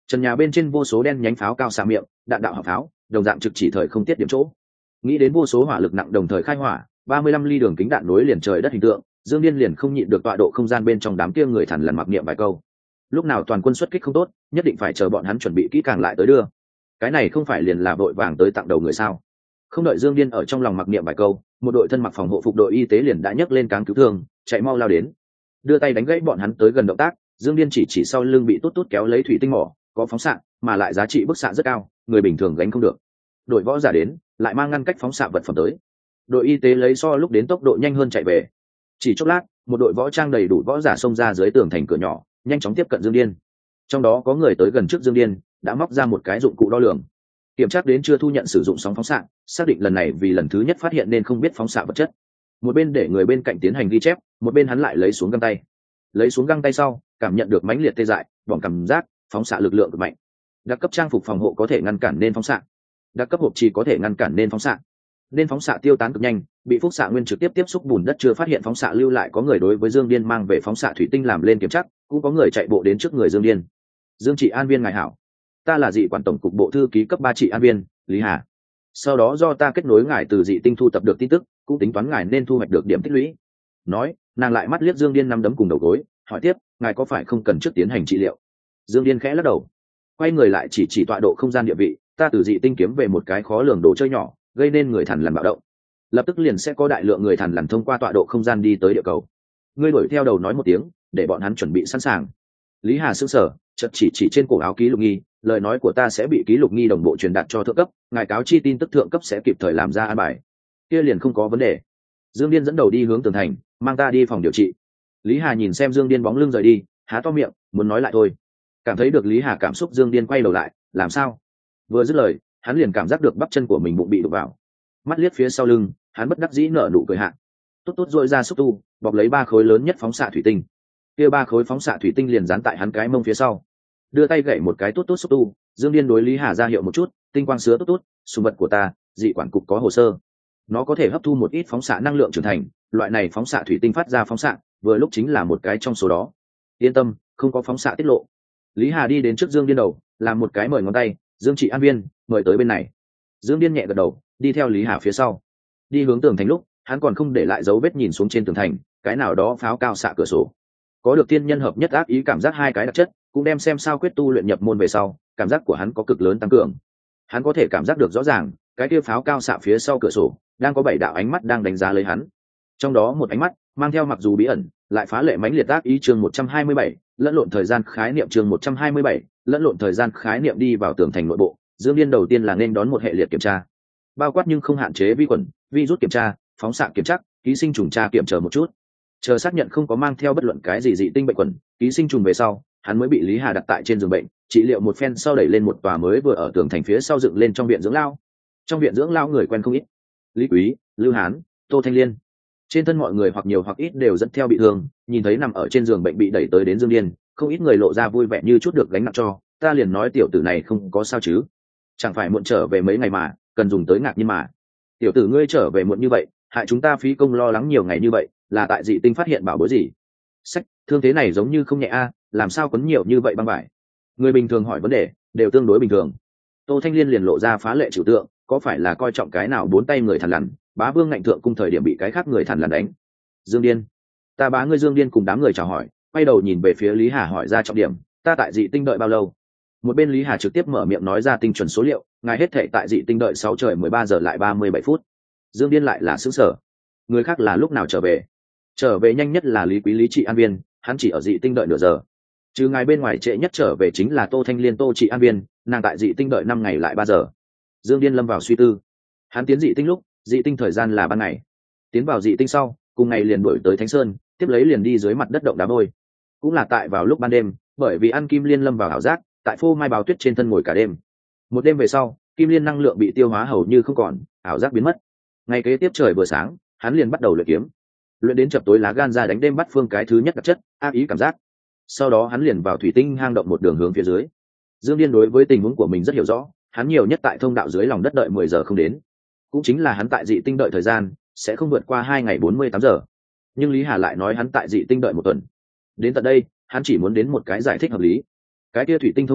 trần nhà bên trên vô số đen nhánh pháo cao xạ miệng, đạn đạo hạng pháo đồng dạng trực chỉ thời không tiết điểm chỗ. Nghĩ đến vô số hỏa lực nặng đồng thời khai hỏa, 35 ly đường kính đạn nối liền trời đất hình tượng, Dương Điên liền không nhịn được tọa độ không gian bên trong đám kia người thằn lằn mặc niệm vài câu. Lúc nào toàn quân xuất kích không tốt, nhất định phải chờ bọn hắn chuẩn bị kỹ càng lại tới đưa. Cái này không phải liền là vội vàng tới tặng đầu người sao? Không đợi Dương Điên ở trong lòng mặc niệm vài câu, một đội thân mặc phòng hộ phục đội y tế liền đã nhấc lên cáng cứu thương, chạy mau lao đến, đưa tay đánh gãy bọn hắn tới gần động tác. Dương Điên chỉ sau lưng bị tốt tốt kéo lấy thủy tinh mỏ, có phóng xạ, mà lại giá trị bức xạ rất cao, người bình thường gánh không được. Đội võ giả đến, lại mang ngăn cách phóng xạ vật phẩm tới. Đội y tế lấy so lúc đến tốc độ nhanh hơn chạy về. Chỉ chốc lát, một đội võ trang đầy đủ võ giả xông ra dưới tường thành cửa nhỏ, nhanh chóng tiếp cận Dương Điên. Trong đó có người tới gần trước Dương Điên, đã móc ra một cái dụng cụ đo lường, kiểm tra đến chưa thu nhận sử dụng sóng phóng xạ, xác định lần này vì lần thứ nhất phát hiện nên không biết phóng xạ vật chất. Một bên để người bên cạnh tiến hành ghi chép, một bên hắn lại lấy xuống găng tay. Lấy xuống găng tay sau, cảm nhận được mãnh liệt tê dại, bỏng cảm giác, phóng xạ lực lượng cực mạnh. Đặc cấp trang phục phòng hộ có thể ngăn cản nên phóng xạ, đặc cấp hộp trì có thể ngăn cản nên phóng xạ. Nên phóng xạ tiêu tán cực nhanh, bị phúc xạ nguyên trực tiếp tiếp xúc bùn đất chưa phát hiện phóng xạ lưu lại. Có người đối với Dương Điên mang về phóng xạ thủy tinh làm lên kiểm tra, cũng có người chạy bộ đến trước người Dương Điên. Dương Trị An viên ngài hảo, ta là dị quản tổng cục bộ thư ký cấp 3 Trị An viên Lý Hà. Sau đó do ta kết nối ngài từ dị tinh thu tập được tin tức, cũng tính toán ngài nên thu hoạch được điểm tích lũy. Nói, nàng lại mắt liếc Dương Điên nắm đấm cùng đầu gối, hỏi tiếp, ngài có phải không cần trước tiến hành trị liệu? Dương Điên khẽ lắc đầu, quay người lại chỉ tọa độ không gian địa vị, ta từ dị tinh kiếm về một cái khó lường đồ chơi nhỏ, gây nên người thằn lằn bạo động, lập tức liền sẽ có đại lượng người thằn lằn thông qua tọa độ không gian đi tới địa cầu. Ngươi đuổi theo đầu nói một tiếng, để bọn hắn chuẩn bị sẵn sàng. Lý Hà sững sờ, chợt chỉ trên cổ áo ký lục nghi, lời nói của ta sẽ bị ký lục nghi đồng bộ truyền đạt cho thượng cấp, ngài cáo chi tin tức thượng cấp sẽ kịp thời làm ra an bài. Kia liền không có vấn đề. Dương Điên dẫn đầu đi hướng tường thành, mang ta đi phòng điều trị. Lý Hà nhìn xem Dương Điên bóng lưng rời đi, há to miệng muốn nói lại thôi. Cảm thấy được Lý Hà cảm xúc, Dương Điên quay đầu lại, làm sao? Vừa dứt lời, hắn liền cảm giác được bắp chân của mình bụng bị đụng vào. Mắt liếc phía sau lưng, hắn bất đắc dĩ nở nụ cười hạ. Tốt tốt dội ra xúc tu, bọc lấy 3 khối lớn nhất phóng xạ thủy tinh. Kia 3 khối phóng xạ thủy tinh liền dán tại hắn cái mông phía sau. Đưa tay gậy một cái tốt tốt xúc tu, Dương Điên đối Lý Hà ra hiệu một chút, tinh quang sứa tốt tốt, sùng vật của ta, dị quản cục có hồ sơ. Nó có thể hấp thu một ít phóng xạ năng lượng trưởng thành, loại này phóng xạ thủy tinh phát ra phóng xạ, vừa lúc chính là một cái trong số đó. Yên tâm, không có phóng xạ tiết lộ. Lý Hà đi đến trước Dương Điên đầu, làm một cái mời ngón tay, Dương Trị An viên, mời tới bên này. Dương Điên nhẹ gật đầu, đi theo Lý Hà phía sau. Đi hướng tường thành lúc, hắn còn không để lại dấu vết nhìn xuống trên tường thành, cái nào đó pháo cao xạ cửa sổ. Có được tiên nhân hợp nhất ác ý cảm giác hai cái đặc chất, cũng đem xem sao quyết tu luyện nhập môn về sau, cảm giác của hắn có cực lớn tăng cường. Hắn có thể cảm giác được rõ ràng, cái kia pháo cao xạ phía sau cửa sổ, đang có 7 đạo ánh mắt đang đánh giá lấy hắn. Trong đó một ánh mắt mang theo mặc dù bí ẩn, lại phá lệ mãnh liệt ác ý. Chương 127, lẫn lộn thời gian khái niệm. Chương 127, lẫn lộn thời gian khái niệm. Đi vào tường thành nội bộ, Dương Điên đầu tiên là nên đón một hệ liệt kiểm tra, bao quát nhưng không hạn chế vi khuẩn, virus kiểm tra, phóng xạ kiểm tra, ký sinh trùng tra kiểm chờ một chút. Chờ xác nhận không có mang theo bất luận cái gì dị tinh bệnh khuẩn, ký sinh trùng về sau, hắn mới bị Lý Hà đặt tại trên giường bệnh, trị liệu một phen sau đẩy lên một tòa mới vừa ở tường thành phía sau dựng lên trong viện dưỡng lao. Trong viện dưỡng lao người quen không ít, Lý Quý, Lưu Hán, Tô Thanh Liên. Trên thân mọi người hoặc nhiều hoặc ít đều dẫn theo bị thương, nhìn thấy nằm ở trên giường bệnh bị đẩy tới đến Dương Điên, không ít người lộ ra vui vẻ như chút được gánh nặng cho, ta liền nói tiểu tử này không có sao chứ, chẳng phải muộn trở về mấy ngày mà, cần dùng tới ngạc nhiên mà. Tiểu tử ngươi trở về muộn như vậy, hại chúng ta phí công lo lắng nhiều ngày như vậy, là tại dị tinh phát hiện bảo bối gì? Sách, thương thế này giống như không nhẹ a, làm sao quấn nhiều như vậy băng vải? Người bình thường hỏi vấn đề đều tương đối bình thường. Tô Thanh Liên liền lộ ra phá lệ trừu tượng, có phải là coi trọng cái nào 4 tay người thằn lằn, bá vương ngạnh thượng cung thời điểm bị cái khác người thằn lằn đánh. Dương Điên, ta bá ngươi. Dương Điên cùng đám người chào hỏi, quay đầu nhìn về phía Lý Hà hỏi ra trọng điểm, ta tại dị tinh đợi bao lâu? Một bên Lý Hà trực tiếp mở miệng nói ra tinh chuẩn số liệu, ngài hết thệ tại dị tinh đợi 6 trời 13 giờ lại 37 phút. Dương Điên lại là sững sờ, người khác là lúc nào trở về? Trở về nhanh nhất là Lý Quý, Lý Trị An viên, hắn chỉ ở dị tinh đợi nửa giờ. Trừ ngài bên ngoài trễ nhất trở về chính là Tô Thanh Liên, Tô Trị An viên, nàng tại dị tinh đợi 5 ngày lại 3 giờ. Dương Điên lâm vào suy tư. Hắn tiến dị tinh lúc, dị tinh thời gian là ban ngày. Tiến vào dị tinh sau, cùng ngày liền đuổi tới Thánh Sơn, tiếp lấy liền đi dưới mặt đất động đá vôi. Cũng là tại vào lúc ban đêm, bởi vì ăn Kim Liên lâm vào ảo giác, tại phô mai báo tuyết trên thân ngồi cả đêm. Một đêm về sau, Kim Liên năng lượng bị tiêu hóa hầu như không còn, ảo giác biến mất. Ngày kế tiếp trời vừa sáng, hắn liền bắt đầu luyện kiếm. Luyện đến chập tối lá gan ra đánh đêm bắt phương cái thứ nhất đặc chất, ác ý cảm giác. Sau đó hắn liền vào thủy tinh hang động một đường hướng phía dưới. Dương Điên đối với tình huống của mình rất hiểu rõ, hắn nhiều nhất tại thông đạo dưới lòng đất đợi 10 giờ không đến. Cũng chính là hắn tại dị tinh đợi thời gian sẽ không vượt qua 2 ngày 48 giờ. Nhưng Lý Hà lại nói hắn tại dị tinh đợi 1 tuần. Đến tận đây, hắn chỉ muốn đến một cái giải thích hợp lý. Cái kia thủy tinh thông đạo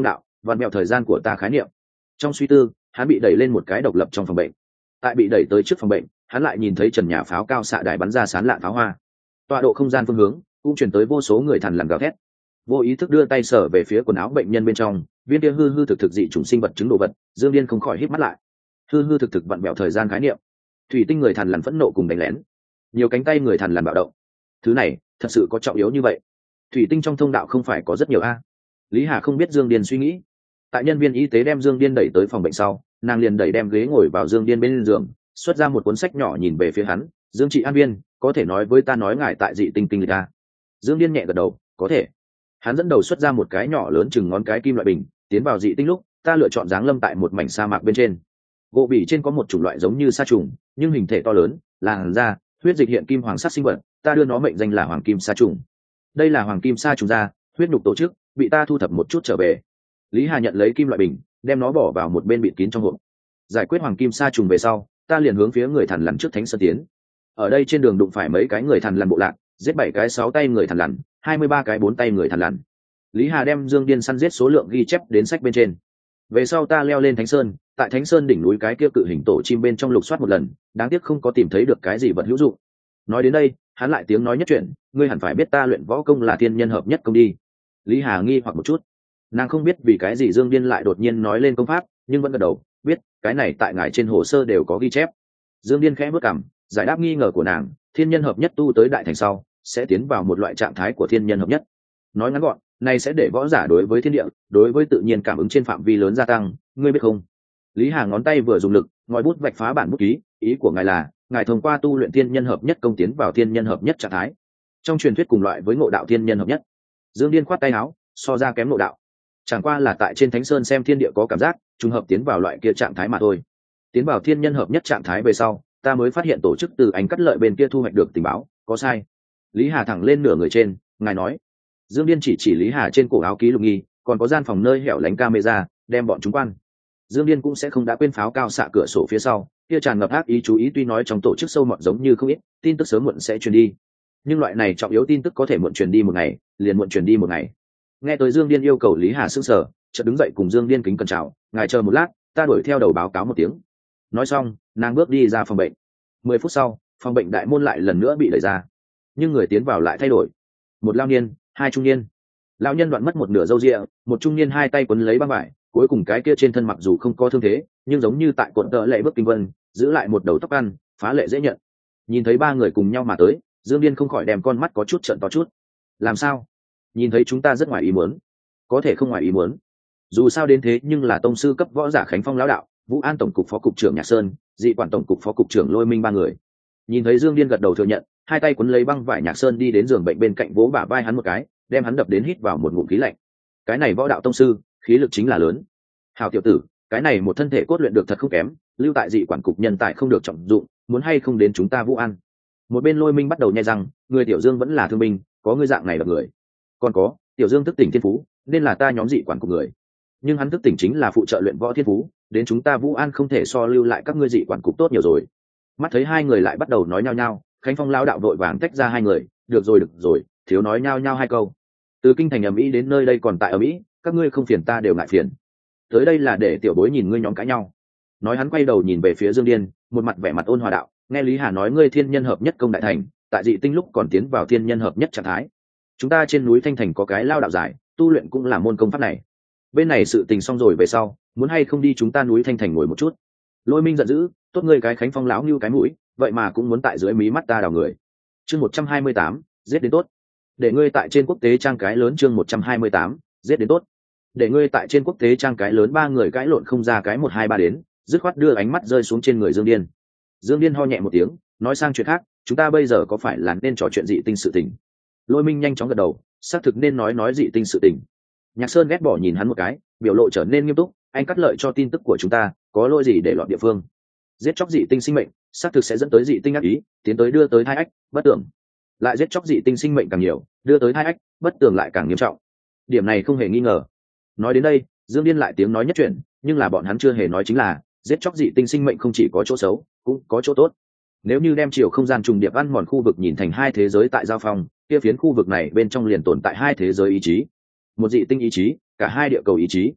vặn mẹo thời gian của ta khái niệm. Trong suy tư, hắn bị đẩy lên một cái độc lập trong phòng bệnh. Tại bị đẩy tới trước phòng bệnh, hắn lại nhìn thấy trần nhà pháo cao xạ đài bắn ra sán lạn pháo hoa. Tọa độ không gian phương hướng cũng chuyển tới vô số người thằn lằn gào thét. Vô ý thức đưa tay sờ về phía quần áo bệnh nhân bên trong, viên kia hư hư thực thực dị chủng sinh vật chứng đồ vật, Dương Điên không khỏi híp mắt lại. Hư hư thực thực vặn vẹo thời gian khái niệm. Thủy tinh người thằn lằn phẫn nộ cùng đánh lén. Nhiều cánh tay người thằn lằn bạo động. Thứ này, thật sự có trọng yếu như vậy? Thủy tinh trong thông đạo không phải có rất nhiều a? Lý Hà không biết Dương Điên suy nghĩ. Tại nhân viên y tế đem Dương Điên đẩy tới phòng bệnh sau, nàng liền đẩy đem ghế ngồi vào Dương Điên bên giường, xuất ra một cuốn sách nhỏ nhìn về phía hắn. Dương Trị An Viên, có thể nói với ta nói ngài tại dị tinh kinh lịch a? Dương Điên nhẹ gật đầu, có thể. Hắn dẫn đầu xuất ra một cái nhỏ lớn chừng ngón cái kim loại bình, tiến vào dị tinh lúc ta lựa chọn giáng lâm tại một mảnh sa mạc bên trên. Gỗ bỉ trên có một chủng loại giống như sa trùng, nhưng hình thể to lớn, làn da, huyết dịch hiện kim hoàng sắc sinh vật, ta đưa nó mệnh danh là hoàng kim sa trùng. Đây là hoàng kim sa trùng da, huyết nhục tổ chức, bị ta thu thập một chút trở về. Lý Hà nhận lấy kim loại bình, đem nó bỏ vào một bên bịt kín trong hộp. Giải quyết hoàng kim sa trùng về sau, ta liền hướng phía người thằn lằn trước thánh sơn tiến. Ở đây trên đường đụng phải mấy cái người thằn lằn bộ lạc, giết 7 cái 6 tay người thằn lằn, 23 cái 4 tay người thằn lằn. Lý Hà đem Dương Điên săn giết số lượng ghi chép đến sách bên trên. Về sau ta leo lên Thánh Sơn, tại Thánh Sơn đỉnh núi cái kia cự hình tổ chim bên trong lục soát một lần, đáng tiếc không có tìm thấy được cái gì vật hữu dụng. Nói đến đây, hắn lại tiếng nói nhất chuyện, ngươi hẳn phải biết ta luyện võ công là thiên nhân hợp nhất công đi. Lý Hà nghi hoặc một chút, nàng không biết vì cái gì Dương Điên lại đột nhiên nói lên công pháp, nhưng vẫn gật đầu, biết, cái này tại ngài trên hồ sơ đều có ghi chép. Dương Điên khẽ bước cằm, giải đáp nghi ngờ của nàng, thiên nhân hợp nhất tu tới đại thành sau, sẽ tiến vào một loại trạng thái của thiên nhân hợp nhất. Nói ngắn gọn, này sẽ để võ giả đối với thiên địa, đối với tự nhiên cảm ứng trên phạm vi lớn gia tăng, ngươi biết không? Lý Hà ngón tay vừa dùng lực, ngòi bút vạch phá bản bút ký, ý của ngài là, ngài thông qua tu luyện thiên nhân hợp nhất công tiến vào thiên nhân hợp nhất trạng thái. Trong truyền thuyết cùng loại với ngộ đạo thiên nhân hợp nhất. Dương Điên khoát tay áo, so ra kém ngộ đạo. Chẳng qua là tại trên Thánh Sơn xem thiên địa có cảm giác, trùng hợp tiến vào loại kia trạng thái mà thôi. Tiến vào thiên nhân hợp nhất trạng thái về sau, ta mới phát hiện tổ chức từ ánh cắt lợi bên kia thu hoạch được tình báo, có sai. Lý Hà thẳng lên nửa người trên, ngài nói. Dương Điên chỉ Lý Hà trên cổ áo ký lục nghi, còn có gian phòng nơi hẻo lánh camera, đem bọn chúng quan. Dương Điên cũng sẽ không đã quên pháo cao xạ cửa sổ phía sau, kia tràn ngập ác ý chú ý, tuy nói trong tổ chức sâu mọt giống như không ít, tin tức sớm muộn sẽ truyền đi. Nhưng loại này trọng yếu tin tức có thể muộn truyền đi một ngày, liền muộn truyền đi một ngày. Nghe tới Dương Điên yêu cầu, Lý Hà sững sờ, chợt đứng dậy cùng Dương Điên kính cẩn chào, ngài chờ một lát, ta đuổi theo đầu báo cáo một tiếng. Nói xong, nàng bước đi ra phòng bệnh. 10 phút sau, phòng bệnh đại môn lại lần nữa bị đẩy ra, nhưng người tiến vào lại thay đổi. Một lao niên, hai trung niên. Lão nhân đoạn mất một nửa râu ria, một trung niên hai tay quấn lấy băng vải, cuối cùng cái kia trên thân mặc dù không có thương thế, nhưng giống như tại cột tợ lệ bước kinh vân, giữ lại một đầu tóc ăn, phá lệ dễ nhận. Nhìn thấy ba người cùng nhau mà tới, Dương Điên không khỏi đem con mắt có chút trợn to chút. Làm sao? Nhìn thấy chúng ta rất ngoài ý muốn. Có thể không ngoài ý muốn. Dù sao đến thế nhưng là tông sư cấp võ giả Khánh Phong lão đạo, Vũ An tổng cục phó cục trưởng Nhạc Sơn, Dị quản tổng cục phó cục trưởng Lôi Minh ba người. Nhìn thấy Dương Điên gật đầu thừa nhận, hai tay quấn lấy băng vải, Nhạc Sơn đi đến giường bệnh bên cạnh vỗ bả vai hắn một cái, đem hắn đập đến hít vào một ngụm khí lạnh. Cái này võ đạo tông sư, khí lực chính là lớn. Hào tiểu tử, cái này một thân thể cốt luyện được thật không kém, lưu tại Dị quản cục nhân tài không được trọng dụng, muốn hay không đến chúng ta Vũ An. Một bên Lôi Minh bắt đầu nhai răng, người Tiểu Dương vẫn là thương binh, có người dạng này là người. Còn có, Tiểu Dương thức tỉnh thiên phú, nên là ta nhóm Dị quản cục người. Nhưng hắn thức tỉnh chính là phụ trợ luyện võ thiên phú, đến chúng ta Vũ An không thể so lưu lại các ngươi Dị quản cục tốt nhiều rồi. Mắt thấy hai người lại bắt đầu nói nhao nhao, Khánh Phong lão đạo vội vàng tách ra hai người, được rồi, thiếu nói nhao nhao hai câu. Từ kinh thành ầm ĩ đến nơi đây còn tại ầm ĩ, các ngươi không phiền ta đều ngại phiền. Tới đây là để tiểu bối nhìn ngươi nhóm cãi nhau. Nói hắn quay đầu nhìn về phía Dương Điên, một mặt vẻ mặt ôn hòa đạo, nghe Lý Hà nói ngươi thiên nhân hợp nhất công đại thành, tại Dị tinh lúc còn tiến vào thiên nhân hợp nhất trạng thái. Chúng ta trên núi Thanh Thành có cái lao đạo giải, tu luyện cũng là môn công pháp này. Bên này sự tình xong rồi về sau, muốn hay không đi chúng ta núi Thanh Thành ngồi một chút. Lôi Minh giận dữ, tốt ngươi cái Khánh Phong lão như cái mũi, vậy mà cũng muốn tại dưới mí mắt ta đào người. Chương 128, giết đến tốt. Để ngươi tại trên quốc tế trang cái lớn. Chương 128, giết đến tốt. Để ngươi tại trên quốc tế trang cái lớn. Ba người cãi lộn không ra cái 1 2 3 đến, dứt khoát đưa ánh mắt rơi xuống trên người Dương Điên. Dương Điên ho nhẹ một tiếng, nói sang chuyện khác, chúng ta bây giờ có phải là nên trò chuyện dị tinh sự tình? Lôi Minh nhanh chóng gật đầu, xác thực nên nói dị tinh sự tình. Nhạc Sơn ghét bỏ nhìn hắn một cái, biểu lộ trở nên nghiêm túc, anh cắt lợi cho tin tức của chúng ta, có lỗi gì để loạn địa phương? Giết chóc dị tinh sinh mệnh, xác thực sẽ dẫn tới dị tinh ác ý, tiến tới đưa tới thai ách, bất tưởng. Lại giết chóc dị tinh sinh mệnh càng nhiều, đưa tới thai ách, bất tường lại càng nghiêm trọng. Điểm này không hề nghi ngờ. Nói đến đây, Dương Điên lại tiếng nói nhất chuyện, nhưng là bọn hắn chưa hề nói chính là, giết chóc dị tinh sinh mệnh không chỉ có chỗ xấu, cũng có chỗ tốt. Nếu như đem chiều không gian trùng điệp ăn mòn khu vực nhìn thành hai thế giới tại giao phong, kia phiến khu vực này bên trong liền tồn tại hai thế giới ý chí. Một dị tinh ý chí, cả hai địa cầu ý chí.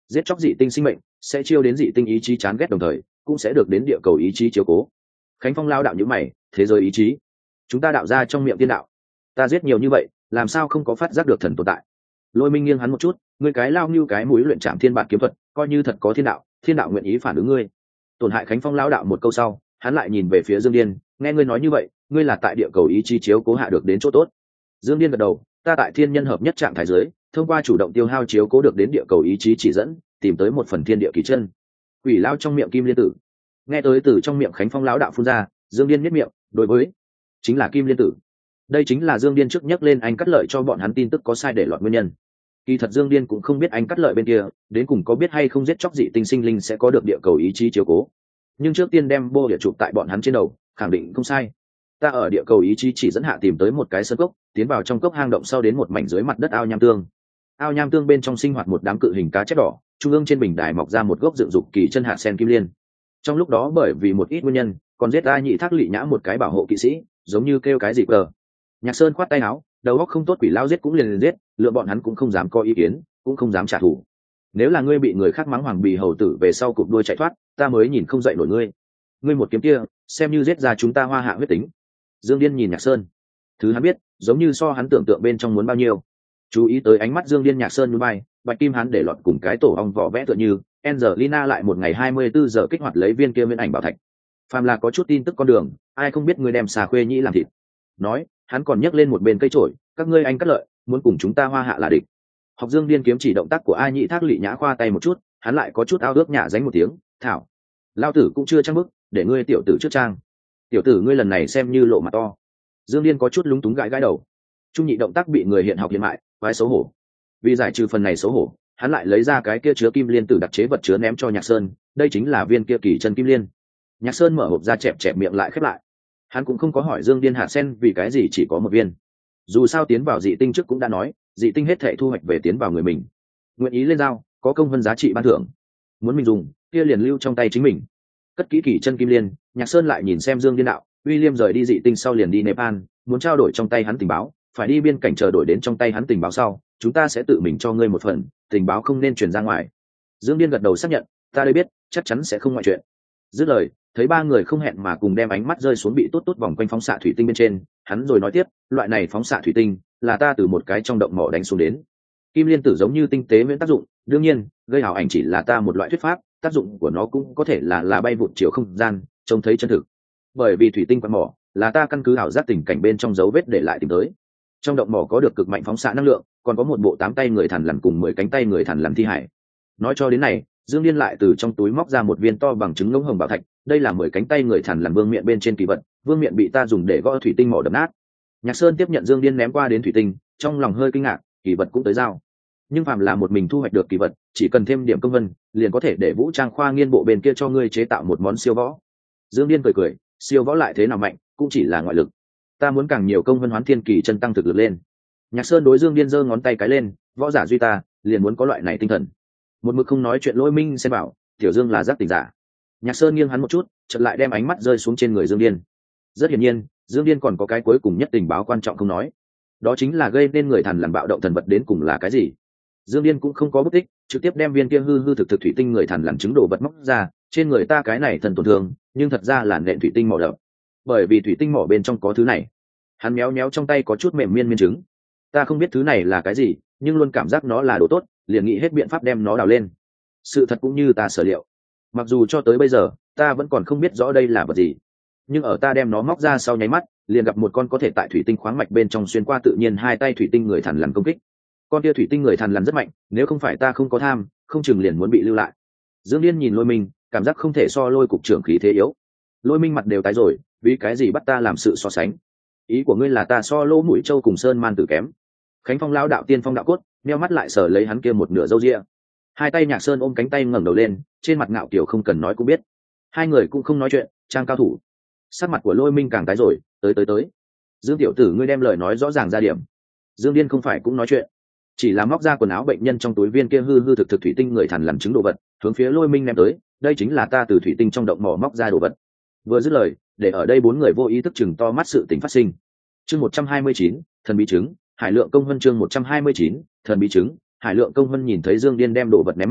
giết chóc dị tinh sinh mệnh sẽ chiêu đến dị tinh ý chí chán ghét, đồng thời cũng sẽ được đến địa cầu ý chí chiếu cố. Khánh Phong lao đạo nhữ mày, thế giới ý chí, chúng ta đạo ra trong miệng tiên đạo, ta giết nhiều như vậy làm sao không có phát giác được thần tồn tại? Lôi Minh nghiêng hắn một chút, ngươi cái lao như cái mũi luyện trảm thiên bản kiếm thuật, coi như thật có thiên đạo nguyện ý phản ứng ngươi. Tổn hại Khánh Phong lao đạo một câu sau, hắn lại nhìn về phía Dương Điên, nghe ngươi nói như vậy, ngươi là tại địa cầu ý chí chiếu cố hạ được đến chỗ tốt. Dương Điên gật đầu, ta tại thiên nhân hợp nhất trạng thái dưới, thông qua chủ động tiêu hao chiếu cố được đến địa cầu ý chí chỉ dẫn, tìm tới một phần thiên địa kỳ chân. Quỷ lao trong miệng Kim Liên Tử, nghe tới từ trong miệng Khánh Phong lão đạo phun ra, Dương Điên nhếch miệng, đối với chính là Kim Liên Tử. Đây chính là Dương Điên trước nhắc lên anh Cắt Lợi cho bọn hắn tin tức có sai để loạn nguyên nhân. Kỳ thật Dương Điên cũng không biết anh Cắt Lợi bên kia đến cùng có biết hay không giết chóc dị tinh sinh linh sẽ có được địa cầu ý chí chiếu cố, nhưng trước tiên đem bô địa chụp tại bọn hắn trên đầu, khẳng định không sai. Ta ở địa cầu ý chí chỉ dẫn hạ tìm tới một cái sơn cốc, tiến vào trong cốc hang động sau đến một mảnh dưới mặt đất ao nham tương. Ao nham tương bên trong sinh hoạt một đám cự hình cá chép đỏ, trung ương trên bình đài mọc ra một gốc dựng dục kỳ chân hạ sen kim liên. Trong lúc đó bởi vì một ít nguyên nhân, còn giết A Nhị Thác Lị Nhã một cái bảo hộ kỵ sĩ, giống như kêu cái gì cờ. Nhạc Sơn khoát tay áo, đầu óc không tốt, quỷ lao giết cũng liền giết, lựa bọn hắn cũng không dám có ý kiến, cũng không dám trả thù. Nếu là ngươi bị người khác mắng hoàng bì hầu tử về sau cụp đuôi chạy thoát, ta mới nhìn không dậy nổi ngươi. Ngươi một kiếm kia, xem như giết ra chúng ta Hoa Hạ huyết tính. Dương Điên nhìn Nhạc Sơn, thứ hắn biết, giống như so hắn tưởng tượng bên trong muốn bao nhiêu. Chú ý tới ánh mắt Dương Điên, Nhạc Sơn nhún vai, Bạch Kim hắn để lọt cùng cái tổ ong vỏ vẽ tựa như Angelina lại một ngày 24 giờ kích hoạt lấy viên kia nguyên ảnh bảo thạch. Phàm là có chút tin tức con đường, ai không biết ngươi đem xà khuê nhĩ làm thịt. Nói, hắn còn nhấc lên một bên cây chổi, các ngươi anh Cắt Lợi muốn cùng chúng ta Hoa Hạ là địch. Học Dương Điên kiếm chỉ động tác của A Nhị Thác Lị Nhã khoa tay một chút, hắn lại có chút ao ước nhả dánh một tiếng, thảo, lao tử cũng chưa trang bức, để ngươi tiểu tử trước trang. Tiểu tử ngươi lần này xem như lộ mặt to. Dương Điên có chút lúng túng gãi đầu. Trung nhị động tác bị người hiện học hiện mại, quái xấu hổ. Vì giải trừ phần này xấu hổ, hắn lại lấy ra cái kia chứa kim liên tử đặc chế vật chứa ném cho Nhạc Sơn, đây chính là viên kia kỳ chân kim liên. Nhạc Sơn mở hộp ra chẹp chẹp miệng lại khép lại. Hắn cũng không có hỏi Dương Điên hạt sen vì cái gì chỉ có một viên. Dù sao tiến vào dị tinh trước cũng đã nói, dị tinh hết thảy thu hoạch về tiến vào người mình. Nguyện ý lên giao, có công vân giá trị ban thưởng. Muốn mình dùng, kia liền lưu trong tay chính mình. Cất kỹ kỳ chân kim liên, Nhạc Sơn lại nhìn xem Dương Điên đạo, William rời đi dị tinh sau liền đi Nepal, muốn trao đổi trong tay hắn tình báo, phải đi biên cảnh chờ đổi đến trong tay hắn tình báo sau, chúng ta sẽ tự mình cho ngươi một phần, tình báo không nên truyền ra ngoài. Dương Điên gật đầu xác nhận, ta đây biết, chắc chắn sẽ không ngoại chuyện. Dứt lời, thấy ba người không hẹn mà cùng đem ánh mắt rơi xuống bị tốt tốt vòng quanh phóng xạ thủy tinh bên trên, hắn rồi nói tiếp, loại này phóng xạ thủy tinh là ta từ một cái trong động mỏ đánh xuống đến. Kim liên tử giống như tinh tế miễn tác dụng, đương nhiên, gây ảo ảnh chỉ là ta một loại thuyết pháp, tác dụng của nó cũng có thể là bay vụt chiều không gian, trông thấy chân thực. Bởi vì thủy tinh quặng mỏ là ta căn cứ ảo giác tình cảnh bên trong dấu vết để lại tìm tới. Trong động mỏ có được cực mạnh phóng xạ năng lượng, còn có một bộ 8 tay người thằn lằn cùng 10 cánh tay người thằn lằn thi hải. Nói cho đến này, Dương Điên lại từ trong túi móc ra một viên to bằng trứng ngỗng hồng bảo thạch, đây là 10 cánh tay người thằn lằn vương miện bên trên kỳ vật, vương miện bị ta dùng để gõ thủy tinh mỏ đập nát. Nhạc Sơn tiếp nhận Dương Điên ném qua đến thủy tinh, trong lòng hơi kinh ngạc, kỳ vật cũng tới giao. Nhưng phàm là một mình thu hoạch được kỳ vật, chỉ cần thêm điểm công vân, liền có thể để Vũ Trang khoa nghiên bộ bên kia cho ngươi chế tạo một món siêu võ. Dương Điên cười cười, siêu võ lại thế nào mạnh, cũng chỉ là ngoại lực. Ta muốn càng nhiều công vân hoán thiên kỳ chân tăng thực lực lên. Nhạc Sơn đối Dương Điên giơ ngón tay cái lên, võ giả duy ta, liền muốn có loại này tinh thần. Một mực không nói chuyện Lôi Minh xem bảo, tiểu Dương là giác tỉnh giả. Nhạc Sơn nghiêng hắn một chút, chợt lại đem ánh mắt rơi xuống trên người Dương Điên. Rất hiển nhiên, Dương Điên còn có cái cuối cùng nhất tình báo quan trọng không nói, đó chính là gây nên người thằn lằn bạo động thần vật đến cùng là cái gì. Dương Điên cũng không có bút tích, trực tiếp đem viên kia hư hư thực thực thủy tinh người thằn lằn chứng đồ vật móc ra, trên người ta cái này thần tổn thương, nhưng thật ra là nện thủy tinh mỏ đậm. Bởi vì thủy tinh mỏ bên trong có thứ này. Hắn méo méo trong tay có chút mềm miên miên chứng. Ta không biết thứ này là cái gì, nhưng luôn cảm giác nó là đồ tốt, liền nghĩ hết biện pháp đem nó đào lên. Sự thật cũng như ta sở liệu. Mặc dù cho tới bây giờ, ta vẫn còn không biết rõ đây là vật gì. Nhưng ở ta đem nó móc ra sau nháy mắt, liền gặp một con có thể tại thủy tinh khoáng mạch bên trong xuyên qua tự nhiên hai tay thủy tinh người thằn lằn công kích. Con kia thủy tinh người thằn lằn rất mạnh, nếu không phải ta không có tham, không chừng liền muốn bị lưu lại. Dương Điên nhìn Lôi Minh, cảm giác không thể so Lôi cục trưởng khí thế yếu. Lôi Minh mặt đều tái rồi, vì cái gì bắt ta làm sự so sánh? Ý của ngươi là ta so Lỗ Mũi Châu cùng Sơn Man tử kém? Khánh Phong lão đạo tiên phong đạo cốt, nheo mắt lại sờ lấy hắn kia một nửa râu ria. Hai tay Nhạc Sơn ôm cánh tay ngẩng đầu lên, trên mặt ngạo kiều không cần nói cũng biết. Hai người cũng không nói chuyện, trang cao thủ. Sắc mặt của Lôi Minh càng tái rồi, tới. Dương tiểu tử ngươi đem lời nói rõ ràng ra điểm. Dương Điên không phải cũng nói chuyện, chỉ là móc ra quần áo bệnh nhân trong túi viên kia hư hư thực thực thủy tinh người thằn lằn chứng đồ vật, hướng phía Lôi Minh ném tới, đây chính là ta từ thủy tinh trong động mỏ móc ra đồ vật. Vừa dứt lời, để ở đây bốn người vô ý thức chừng to mắt sự tình phát sinh. Chương 129, thần bí chứng, Hải Lượng Công Vân chương 129, thần bí chứng, Hải Lượng Công Vân nhìn thấy Dương Điên đem đồ vật ném mình,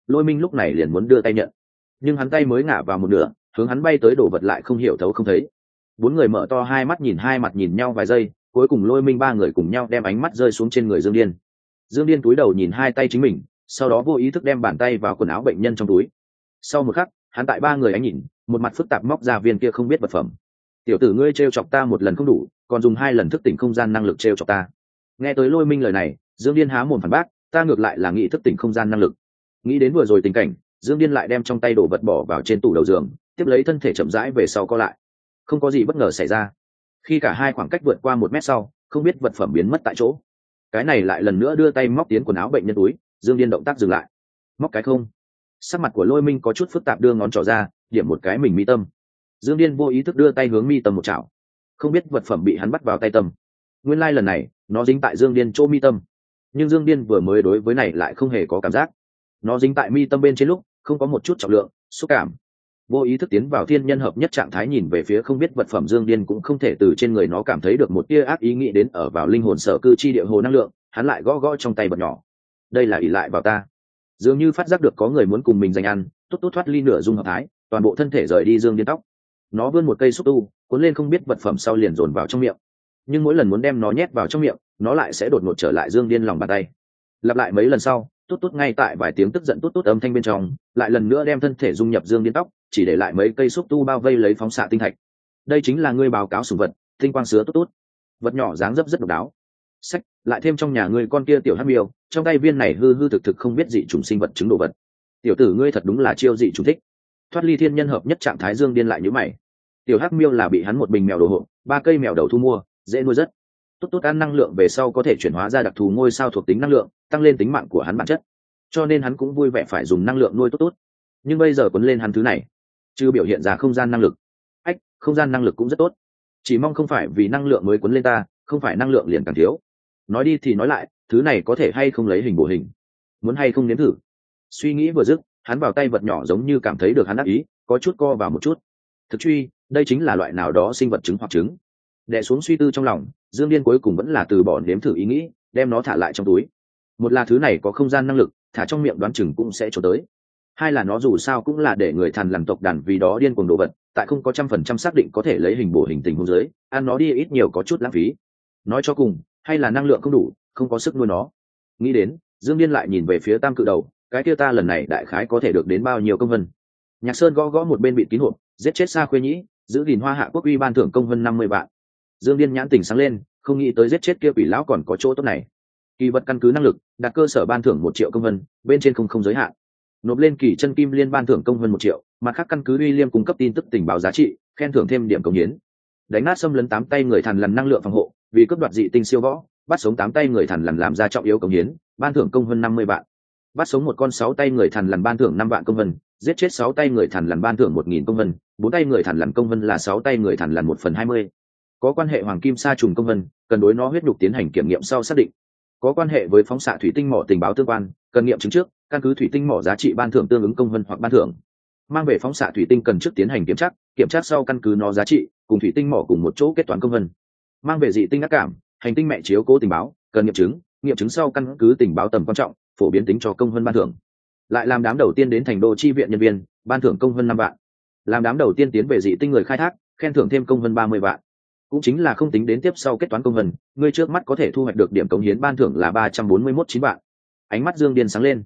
Lôi Minh lúc này liền muốn đưa tay nhận, nhưng hắn tay mới ngả vào một nửa, hướng hắn bay tới đồ vật lại không hiểu thấu không thấy. Bốn người mở to hai mắt nhìn hai mặt nhìn nhau vài giây, cuối cùng Lôi Minh ba người cùng nhau đem ánh mắt rơi xuống trên người Dương Điên. Dương Điên cúi đầu nhìn hai tay chính mình, sau đó vô ý thức đem bàn tay vào quần áo bệnh nhân trong túi. Sau một khắc, hắn tại ba người ánh nhìn, một mặt phức tạp móc ra viên kia không biết vật phẩm. Tiểu tử ngươi trêu chọc ta một lần không đủ, còn dùng hai lần thức tỉnh không gian năng lực trêu chọc ta. Nghe tới Lôi Minh lời này, Dương Điên há mồm phản bác, ta ngược lại là nghĩ thức tỉnh không gian năng lực. Nghĩ đến vừa rồi tình cảnh, Dương Điên lại đem trong tay đồ vật bỏ vào trên tủ đầu giường, tiếp lấy thân thể chậm rãi về sau co lại. Không có gì bất ngờ xảy ra. Khi cả hai khoảng cách vượt qua 1 mét sau, không biết vật phẩm biến mất tại chỗ. Cái này lại lần nữa đưa tay móc tiến quần áo bệnh nhân túi, Dương Điên động tác dừng lại. Móc cái không. Sắc mặt của Lôi Minh có chút phức tạp, đưa ngón trỏ ra, điểm một cái mình mi tâm. Dương Điên vô ý thức đưa tay hướng mi tâm một chảo. Không biết vật phẩm bị hắn bắt vào tay tâm. Nguyên lai lần này, nó dính tại Dương Điên chỗ mi tâm. Nhưng Dương Điên vừa mới đối với này lại không hề có cảm giác. Nó dính tại mi tâm bên trên lúc, không có một chút trọng lượng, xúc cảm. Vô ý thức tiến vào thiên nhân hợp nhất trạng thái, nhìn về phía không biết vật phẩm, Dương Điên cũng không thể từ trên người nó cảm thấy được một tia ác ý nghĩ đến ở vào linh hồn sở cư chi địa hồ năng lượng. Hắn lại gõ gõ trong tay vật nhỏ. Đây là ỷ lại vào ta. Dường như phát giác được có người muốn cùng mình giành ăn, tốt tốt thoát ly nửa dung hợp thái, toàn bộ thân thể rời đi Dương Điên tóc. Nó vươn một cây xúc tu, cuốn lên không biết vật phẩm sau liền dồn vào trong miệng. Nhưng mỗi lần muốn đem nó nhét vào trong miệng, nó lại sẽ đột ngột trở lại Dương Điên lòng bàn tay. Lặp lại mấy lần sau, tốt tốt ngay tại vài tiếng tức giận tốt tốt âm thanh bên trong, lại lần nữa đem thân thể dung nhập Dương Điên tóc, chỉ để lại mấy cây xúc tu bao vây lấy phóng xạ tinh thạch. Đây chính là ngươi báo cáo sủng vật, tinh quang sứa tốt tốt. Vật nhỏ dáng dấp rất độc đáo. Sách, lại thêm trong nhà ngươi con kia tiểu hắc miêu, trong tay viên này hư hư thực thực không biết dị chủng sinh vật chứng đồ vật. Tiểu tử ngươi thật đúng là chiêu dị chủng thích. Thoát ly thiên nhân hợp nhất trạng thái, Dương Điên lại nhíu mày. Tiểu hắc miêu là bị hắn một bình mèo đồ hộ, 3 cây mèo đầu thu mua, dễ nuôi rất. Tốt tốt ăn năng lượng về sau có thể chuyển hóa ra đặc thù ngôi sao thuộc tính năng lượng, tăng lên tính mạng của hắn bản chất. Cho nên hắn cũng vui vẻ phải dùng năng lượng nuôi tốt tốt. Nhưng bây giờ quấn lên hắn thứ này, chưa biểu hiện ra không gian năng lực. Ách, không gian năng lực cũng rất tốt. Chỉ mong không phải vì năng lượng mới quấn lên ta, không phải năng lượng liền càng thiếu. Nói đi thì nói lại, thứ này có thể hay không lấy hình bổ hình, muốn hay không nếm thử. Suy nghĩ vừa dứt, hắn vào tay vật nhỏ giống như cảm thấy được hắn đắc ý, có chút co vào một chút. Thực truy, đây chính là loại nào đó sinh vật trứng hoặc trứng. Đè xuống suy tư trong lòng, Dương Điên cuối cùng vẫn là từ bỏ nếm thử ý nghĩ, đem nó thả lại trong túi. Một là thứ này có không gian năng lực, thả trong miệng đoán chừng cũng sẽ trốn tới. Hai là nó dù sao cũng là để người Thằn Lằn tộc đàn vì đó điên cuồng đồ vật, tại không có 100% xác định có thể lấy hình bổ hình tình huống dưới, ăn nó đi ít nhiều có chút lãng phí. Nói cho cùng, hay là năng lượng không đủ, không có sức nuôi nó. Nghĩ đến, Dương Điên lại nhìn về phía Tam Cự Đầu, cái kia ta lần này đại khái có thể được đến bao nhiêu công vân. Nhạc Sơn gõ gõ một bên bịt kín hộp, giết chết Sa Khuê Nhĩ, giữ gìn Hoa Hạ quốc uy, ban thưởng công vân 50 vạn. Dương Điên nhãn tỉnh sáng lên, không nghĩ tới giết chết kia quỷ lão còn có chỗ tốt này. Kỳ vật căn cứ năng lực, đặt cơ sở ban thưởng 1 triệu công vân, bên trên không giới hạn. Nộp lên kỳ chân kim liên ban thưởng công vân 1 triệu, mặt khác căn cứ uy liêm cung cấp tin tức tình báo giá trị, khen thưởng thêm điểm công hiến. Đánh nát xâm lấn 8 tay người Thằn Lằn năng lượng phòng hộ, vì cướp đoạt dị tinh siêu võ, bắt sống 8 tay người Thằn Lằn làm ra trọng yếu công hiến, ban thưởng công vân 50 vạn. Bắt sống một con 6 tay người Thằn Lằn ban thưởng 5 vạn công vân, giết chết 6 tay người Thằn Lằn ban thưởng 1000 công vân, 4 tay người Thằn Lằn công vân là 6 tay người Thằn Lằn 1/20. Có quan hệ hoàng kim sa trùng công vân, cần đối nó huyết nhục tiến hành kiểm nghiệm sau xác định. Có quan hệ với phóng xạ thủy tinh mỏ tình báo tương quan, cần nghiệm chứng trước, căn cứ thủy tinh mỏ giá trị ban thưởng tương ứng công vân hoặc ban thưởng. Mang về phóng xạ thủy tinh cần trước tiến hành kiểm tra sau căn cứ nó giá trị, cùng thủy tinh mỏ cùng một chỗ kết toán công vân. Mang về dị tinh ác cảm, hành tinh mẹ chiếu cố tình báo, cần nghiệm chứng sau căn cứ tình báo tầm quan trọng, phổ biến tính cho công vân ban thưởng. Lại làm đám đầu tiên đến thành đô chi viện nhân viên, ban thưởng công vân 5 vạn. Làm đám đầu tiên tiến về dị tinh người khai thác, khen thưởng thêm công vân 30 vạn. Cũng chính là không tính đến tiếp sau kết toán công vân, người trước mắt có thể thu hoạch được điểm cống hiến ban thưởng là 341.9 vạn. Ánh mắt Dương Điên sáng lên.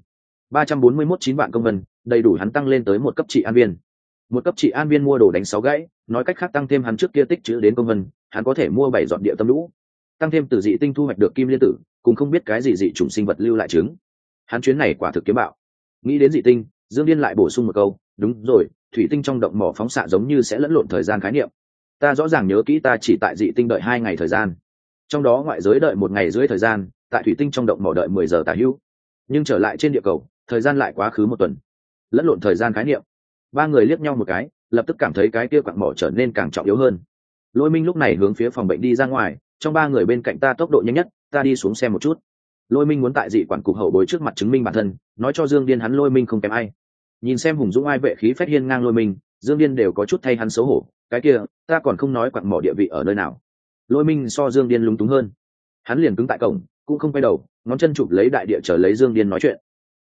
341.9 vạn công vân, đầy đủ hắn tăng lên tới 1 cấp trị an viên. 1 cấp trị an viên mua đồ đánh 6 gãy, nói cách khác tăng thêm hắn trước kia tích trữ đến công vân, hắn có thể mua 7 dọn địa tâm lũ. Tăng thêm từ dị tinh thu hoạch được kim liên tử, cùng không biết cái gì dị chủng sinh vật lưu lại trứng. Hắn chuyến này quả thực kiếm bạo. Nghĩ đến dị tinh, Dương Điên lại bổ sung một câu, đúng rồi, thủy tinh trong động mỏ phóng xạ giống như sẽ lẫn lộn thời gian khái niệm. Ta rõ ràng nhớ kỹ ta chỉ tại dị tinh đợi 2 ngày thời gian, trong đó ngoại giới đợi 1 ngày rưỡi thời gian, tại thủy tinh trong động mỏ đợi 10 giờ tả hữu, nhưng trở lại trên địa cầu thời gian lại quá khứ 1 tuần. Lẫn lộn thời gian khái niệm. Ba người liếc nhau một cái, lập tức cảm thấy cái kia quặng mỏ trở nên càng trọng yếu hơn. Lôi Minh lúc này hướng phía phòng bệnh đi ra ngoài, trong 3 người bên cạnh ta tốc độ nhanh nhất, ta đi xuống xem một chút. Lôi Minh muốn tại dị quản cục hậu bối trước mặt chứng minh bản thân, nói cho Dương Điên hắn Lôi Minh không kém ai. Nhìn xem hùng dũng ai vệ khí phách hiên ngang Lôi Minh, Dương Điên đều có chút thay hắn xấu hổ. Cái kia, ta còn không nói quặng mỏ địa vị ở nơi nào. Lôi Minh so Dương Điên lúng túng hơn, hắn liền cứng tại cổng, cũng không quay đầu, ngón chân chụp lấy đại địa chờ lấy Dương Điên nói chuyện.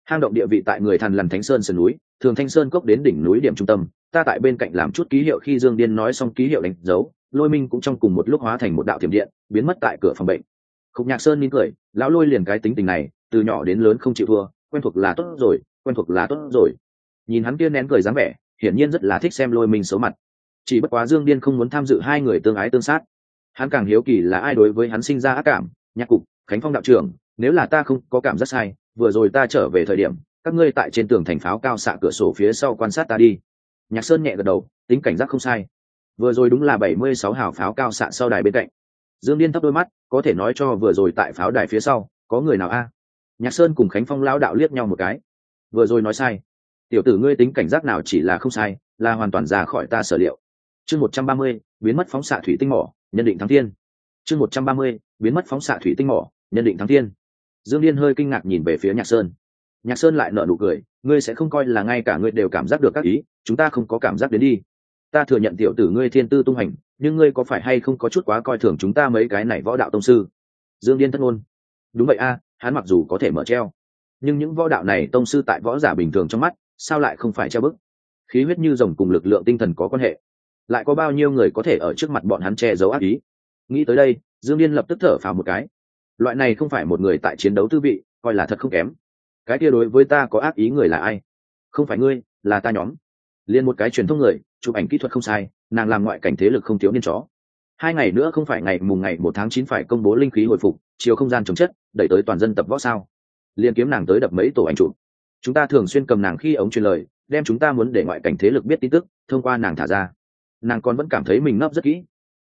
Hang động địa vị tại người Thằn Lằn Thánh Sơn sườn núi, thường Thanh Sơn cốc đến đỉnh núi điểm trung tâm, ta tại bên cạnh làm chút ký hiệu. Khi Dương Điên nói xong ký hiệu đánh dấu, Lôi Minh cũng trong cùng một lúc hóa thành một đạo thiểm điện, biến mất tại cửa phòng bệnh. Khúc Nhạc Sơn mỉm cười, lão Lôi liền cái tính tình này, từ nhỏ đến lớn không chịu thua, quen thuộc là tốt rồi, quen thuộc là tốt rồi. Nhìn hắn kia nén cười dáng vẻ, hiển nhiên rất là thích xem Lôi Minh xấu mặt. Chỉ bất quá Dương Điên không muốn tham dự hai người tương ái tương sát, hắn càng hiếu kỳ là ai đối với hắn sinh ra ác cảm. Nhạc Cục, Khánh Phong đạo trưởng, nếu là ta không có cảm giác sai, vừa rồi ta trở về thời điểm các ngươi tại trên tường thành pháo cao xạ cửa sổ phía sau quan sát ta đi. Nhạc Sơn nhẹ gật đầu, tính cảnh giác không sai, vừa rồi đúng là 76 hào pháo cao xạ sau đài bên cạnh. Dương Điên thấp đôi mắt, có thể nói cho vừa rồi tại pháo đài phía sau có người nào a? Nhạc Sơn cùng Khánh Phong lão đạo liếc nhau một cái, vừa rồi nói sai. Tiểu tử ngươi tính cảnh giác nào chỉ là không sai, là hoàn toàn ra khỏi ta sở liệu. Chương 130, biến mất phóng xạ thủy tinh mỏ, nhân định thắng thiên. Chương 130, biến mất phóng xạ thủy tinh mỏ, nhân định thắng thiên. Dương Điên hơi kinh ngạc nhìn về phía Nhạc Sơn. Nhạc Sơn lại nở nụ cười, ngươi sẽ không coi là ngay cả ngươi đều cảm giác được các ý, chúng ta không có cảm giác đến đi. Ta thừa nhận tiểu tử ngươi thiên tư tung hành, nhưng ngươi có phải hay không có chút quá coi thường chúng ta mấy cái này võ đạo tông sư? Dương Điên thất ngôn. Đúng vậy a, hắn mặc dù có thể mở treo, nhưng những võ đạo này tông sư tại võ giả bình thường trong mắt, sao lại không phải treo bức? Khí huyết như rồng cùng lực lượng tinh thần có quan hệ, lại có bao nhiêu người có thể ở trước mặt bọn hắn che giấu ác ý? Nghĩ tới đây, Dương Điên lập tức thở phào một cái. Loại này không phải một người tại chiến đấu tư vị, coi là thật không kém. Cái kia đối với ta có ác ý người là ai? Không phải ngươi, là ta nhóm. Liên một cái truyền thông người, chụp ảnh kỹ thuật không sai, nàng làm ngoại cảnh thế lực không thiếu niên chó. 2 ngày nữa không phải ngày mùng ngày 1 tháng 9 phải công bố linh khí hồi phục, chiều không gian chống chất, đẩy tới toàn dân tập võ sao? Liên kiếm nàng tới đập mấy tổ ảnh chụp. Chúng ta thường xuyên cầm nàng khi ống truyền lời, đem chúng ta muốn để ngoại cảnh thế lực biết tin tức, thông qua nàng thả ra. Nàng còn vẫn cảm thấy mình nấp rất kỹ.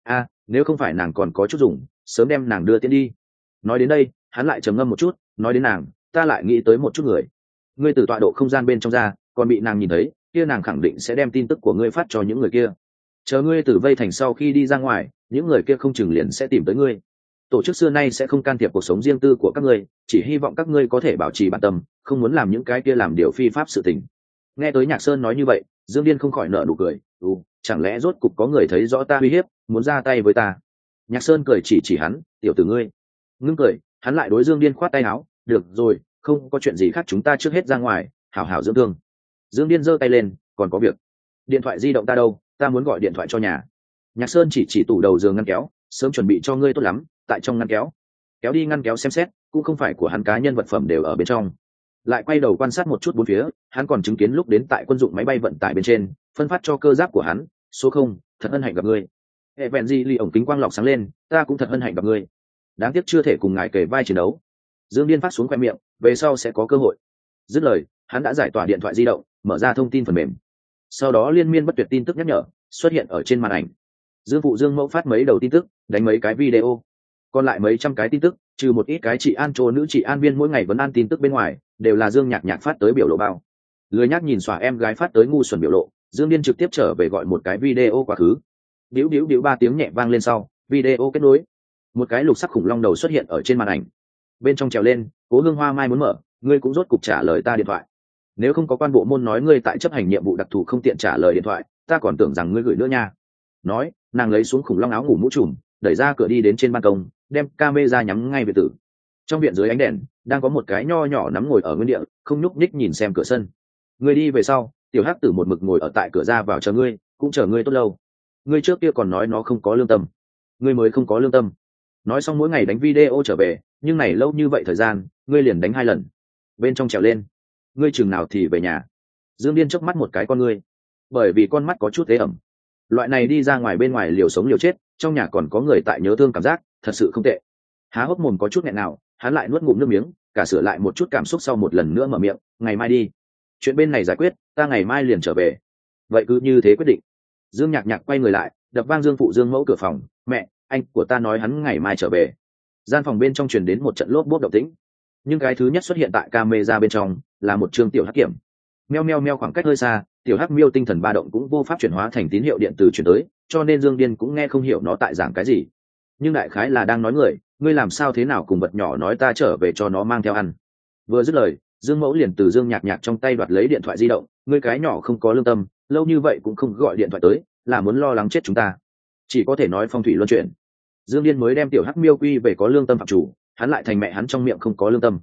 Nếu không phải nàng còn có chút dùng, sớm đem nàng đưa tiến đi. Nói đến đây, hắn lại trầm ngâm một chút, nói đến nàng, ta lại nghĩ tới một chút người. Ngươi từ tọa độ không gian bên trong ra, còn bị nàng nhìn thấy, kia nàng khẳng định sẽ đem tin tức của ngươi phát cho những người kia. Chờ ngươi từ vây thành sau khi đi ra ngoài, những người kia không chừng liền sẽ tìm tới ngươi. Tổ chức xưa nay sẽ không can thiệp cuộc sống riêng tư của các ngươi, chỉ hy vọng các ngươi có thể bảo trì bản tâm, không muốn làm những cái kia làm điều phi pháp sự tình. Nghe tới Nhạc Sơn nói như vậy, Dương Điên không khỏi nở nụ cười. Chẳng lẽ rốt cục có người thấy rõ ta uy hiếp, muốn ra tay với ta? Nhạc Sơn cười chỉ hắn, tiểu tử ngươi. Ngưng cười, hắn lại đối Dương Điên khoát tay áo, được rồi, không có chuyện gì khác, chúng ta trước hết ra ngoài, hảo hảo dưỡng thương. Dương Điên giơ tay lên, còn có việc. Điện thoại di động ta đâu, ta muốn gọi điện thoại cho nhà. Nhạc Sơn chỉ tủ đầu giường ngăn kéo, sớm chuẩn bị cho ngươi tốt lắm, tại trong ngăn kéo. Kéo đi ngăn kéo xem xét, cũng không phải của hắn cá nhân vật phẩm đều ở bên trong. Lại quay đầu quan sát một chút bốn phía, hắn còn chứng kiến lúc đến tại quân dụng máy bay vận tải bên trên, phân phát cho cơ giáp của hắn. Số 0, thật hân hạnh gặp ngươi. Hệ vẹn gì ly ổng kính quang lọc sáng lên, ta cũng thật hân hạnh gặp ngươi. Đáng tiếc chưa thể cùng ngài kề vai chiến đấu. Dương Điên phát xuống khoe miệng, về sau sẽ có cơ hội. Dứt lời, hắn đã giải tỏa điện thoại di động, mở ra thông tin phần mềm. Sau đó liên miên bất tuyệt tin tức nhắc nhở xuất hiện ở trên màn ảnh. Dương phụ Dương mẫu phát mấy đầu tin tức, đánh mấy cái video, còn lại mấy trăm cái tin tức, trừ một ít cái chị an trô nữ chị an viên mỗi ngày vẫn an tin tức bên ngoài, đều là Dương Nhạc Nhạc phát tới biểu lộ bao. Lười nhác nhìn xòa em gái phát tới ngu xuẩn biểu lộ, Dương Điên trực tiếp trở về gọi một cái video quá khứ. Điếu điếu điếu 3 tiếng nhẹ vang lên sau, video kết nối. Một cái lục sắc khủng long đầu xuất hiện ở trên màn ảnh. Bên trong trèo lên, Cố Hương Hoa Mai muốn mở, ngươi cũng rốt cục trả lời ta điện thoại. Nếu không có quan bộ môn nói ngươi tại chấp hành nhiệm vụ đặc thù không tiện trả lời điện thoại, ta còn tưởng rằng ngươi gửi nữa nha. Nói, nàng lấy xuống khủng long áo ngủ mũ trùm, đẩy ra cửa đi đến trên ban công, đem camera nhắm ngay về tử. Trong viện dưới ánh đèn, đang có một cái nho nhỏ nắm ngồi ở nguyên địa, không nhúc nhích nhìn xem cửa sân. Ngươi đi về sau, tiểu hắc tử một mực ngồi ở tại cửa ra vào chờ ngươi, cũng chờ ngươi tốt lâu. Ngươi trước kia còn nói nó không có lương tâm, ngươi mới không có lương tâm. Nói xong mỗi ngày đánh video trở về, nhưng này lâu như vậy thời gian, ngươi liền đánh 2 lần. Bên trong trèo lên, ngươi chừng nào thì về nhà. Dương Điên chớp mắt một cái con ngươi, bởi vì con mắt có chút ế ẩm. Loại này đi ra ngoài bên ngoài liều sống liều chết, trong nhà còn có người tại nhớ thương cảm giác, thật sự không tệ. Há hốc mồm có chút nghẹn nào, hắn lại nuốt ngụm nước miếng, cả sửa lại một chút cảm xúc sau một lần nữa mở miệng, ngày mai đi. Chuyện bên này giải quyết, ta ngày mai liền trở về. Vậy cứ như thế quyết định. Dương Nhạc Nhạc quay người lại, đập vang Dương phụ Dương mẫu cửa phòng, mẹ, anh của ta nói hắn ngày mai trở về. Gian phòng bên trong truyền đến một trận lốp bốp động tĩnh, nhưng cái thứ nhất xuất hiện tại camera bên trong là một trương tiểu hắc kiểm. Meo meo meo, khoảng cách hơi xa, tiểu hắc miêu tinh thần ba động cũng vô pháp chuyển hóa thành tín hiệu điện từ chuyển tới, cho nên Dương Điên cũng nghe không hiểu nó tại giảng cái gì. Nhưng đại khái là đang nói người, ngươi làm sao thế nào cùng vật nhỏ nói ta trở về cho nó mang theo ăn. Vừa dứt lời, Dương mẫu liền từ Dương Nhạc Nhạc trong tay đoạt lấy điện thoại di động, ngươi cái nhỏ không có lương tâm, lâu như vậy cũng không gọi điện thoại tới, là muốn lo lắng chết chúng ta. Chỉ có thể nói phong thủy luân chuyển. Dương Điên mới đem tiểu hắc miêu quy về có lương tâm phạm chủ, hắn lại thành mẹ hắn trong miệng không có lương tâm.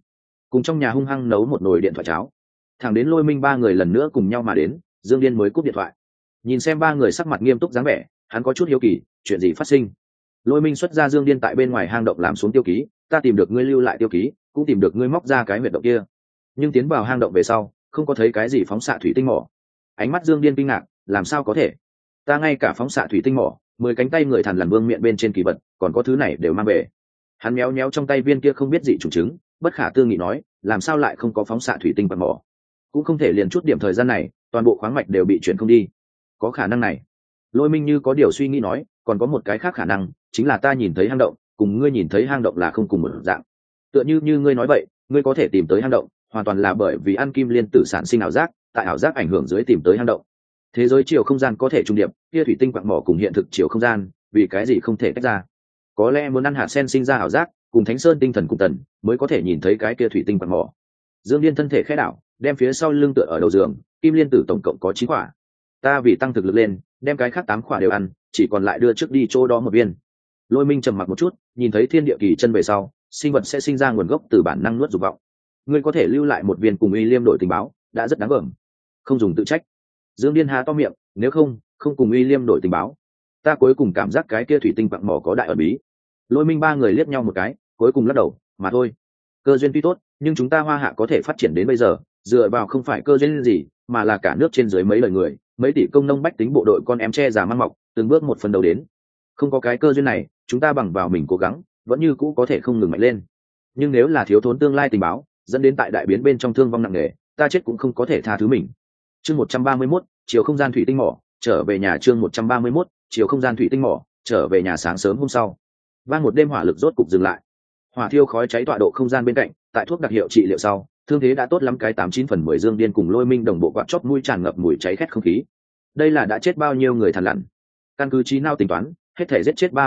cùng trong nhà hung hăng nấu một nồi điện thoại cháo. Thẳng đến Lôi Minh ba người lần nữa cùng nhau mà đến, Dương Điên mới cúp điện thoại. Nhìn xem ba người sắc mặt nghiêm túc dáng vẻ, hắn có chút hiếu kỳ, chuyện gì phát sinh. Lôi Minh xuất ra Dương Điên tại bên ngoài hang động làm xuống tiêu ký, ta tìm được ngươi lưu lại tiêu ký, cũng tìm được ngươi móc ra cái huyệt động kia, nhưng tiến vào hang động về sau không có thấy cái gì phóng xạ thủy tinh mỏ. Ánh mắt Dương Điên kinh ngạc, làm sao có thể, ta ngay cả phóng xạ thủy tinh mỏ, 10 cánh tay người Thằn Lằn Vương miệng bên trên kỳ vật, còn có thứ này đều mang về. Hắn méo méo trong tay viên kia không biết gì trùng trứng, bất khả tư nghị nói, làm sao lại không có phóng xạ thủy tinh quạt mỏ, cũng không thể liền chút điểm thời gian này toàn bộ khoáng mạch đều bị chuyển không đi. Có khả năng này. Lôi Minh như có điều suy nghĩ nói, còn có một cái khác khả năng, chính là ta nhìn thấy hang động cùng ngươi nhìn thấy hang động là không cùng một dạng. Tựa như ngươi nói vậy, ngươi có thể tìm tới hang động hoàn toàn là bởi vì ăn kim liên tử sản sinh ảo giác, tại ảo giác ảnh hưởng dưới tìm tới hang động. Thế giới chiều không gian có thể trùng điệp, kia thủy tinh quặng mỏ cùng hiện thực chiều không gian vì cái gì không thể tách ra? Có lẽ muốn ăn hạt sen sinh ra ảo giác, cùng Thánh Sơn tinh thần cùng tần mới có thể nhìn thấy cái kia thủy tinh quặng mỏ. Dương Điên thân thể khẽ đảo, đem phía sau lưng tựa ở đầu giường, kim liên tử tổng cộng có 9 quả. Ta vì tăng thực lực lên, đem cái khác 8 quả đều ăn, chỉ còn lại đưa trước đi chỗ đó một viên. Lôi Minh trầm mặc một chút, nhìn thấy thiên địa kỳ chân về sau, sinh vật sẽ sinh ra nguồn gốc từ bản năng nuốt dục vọng. Ngươi có thể lưu lại một viên cùng Liêm đội tình báo, đã rất đáng gờm. Không dùng tự trách. Dương Điên há to miệng, nếu không cùng Liêm đội tình báo, ta cuối cùng cảm giác cái kia thủy tinh quặng mỏ có đại ẩn bí. Lôi Minh ba người liếc nhau một cái, cuối cùng lắc đầu, mà thôi. Cơ duyên tuy tốt, nhưng chúng ta Hoa Hạ có thể phát triển đến bây giờ, dựa vào không phải cơ duyên gì, mà là cả nước trên dưới mấy lời người, mấy tỷ công nông bách tính bộ đội con em che già mang mọc, từng bước một phần đầu đến. Không có cái cơ duyên này, chúng ta bằng vào mình cố gắng, vẫn như cũ có thể không ngừng mạnh lên. Nhưng nếu là thiếu thốn tương lai tình báo, dẫn đến tại đại biến bên trong thương vong nặng nề, ta chết cũng không có thể tha thứ mình. Chương 131, chiều không gian thủy tinh mỏ, trở về nhà. Chương 131, chiều không gian thủy tinh mỏ, trở về nhà. Sáng sớm hôm sau, vang một đêm hỏa lực rốt cục dừng lại. Hỏa thiêu khói cháy tọa độ không gian bên cạnh, tại thuốc đặc hiệu trị liệu sau, thương thế đã tốt lắm cái 89/10. Dương Điên cùng Lôi Minh đồng bộ quạt chót mũi tràn ngập mùi cháy khét không khí. Đây là đã chết bao nhiêu người Thằn Lằn? Căn cứ trí não tính toán, hết thể giết chết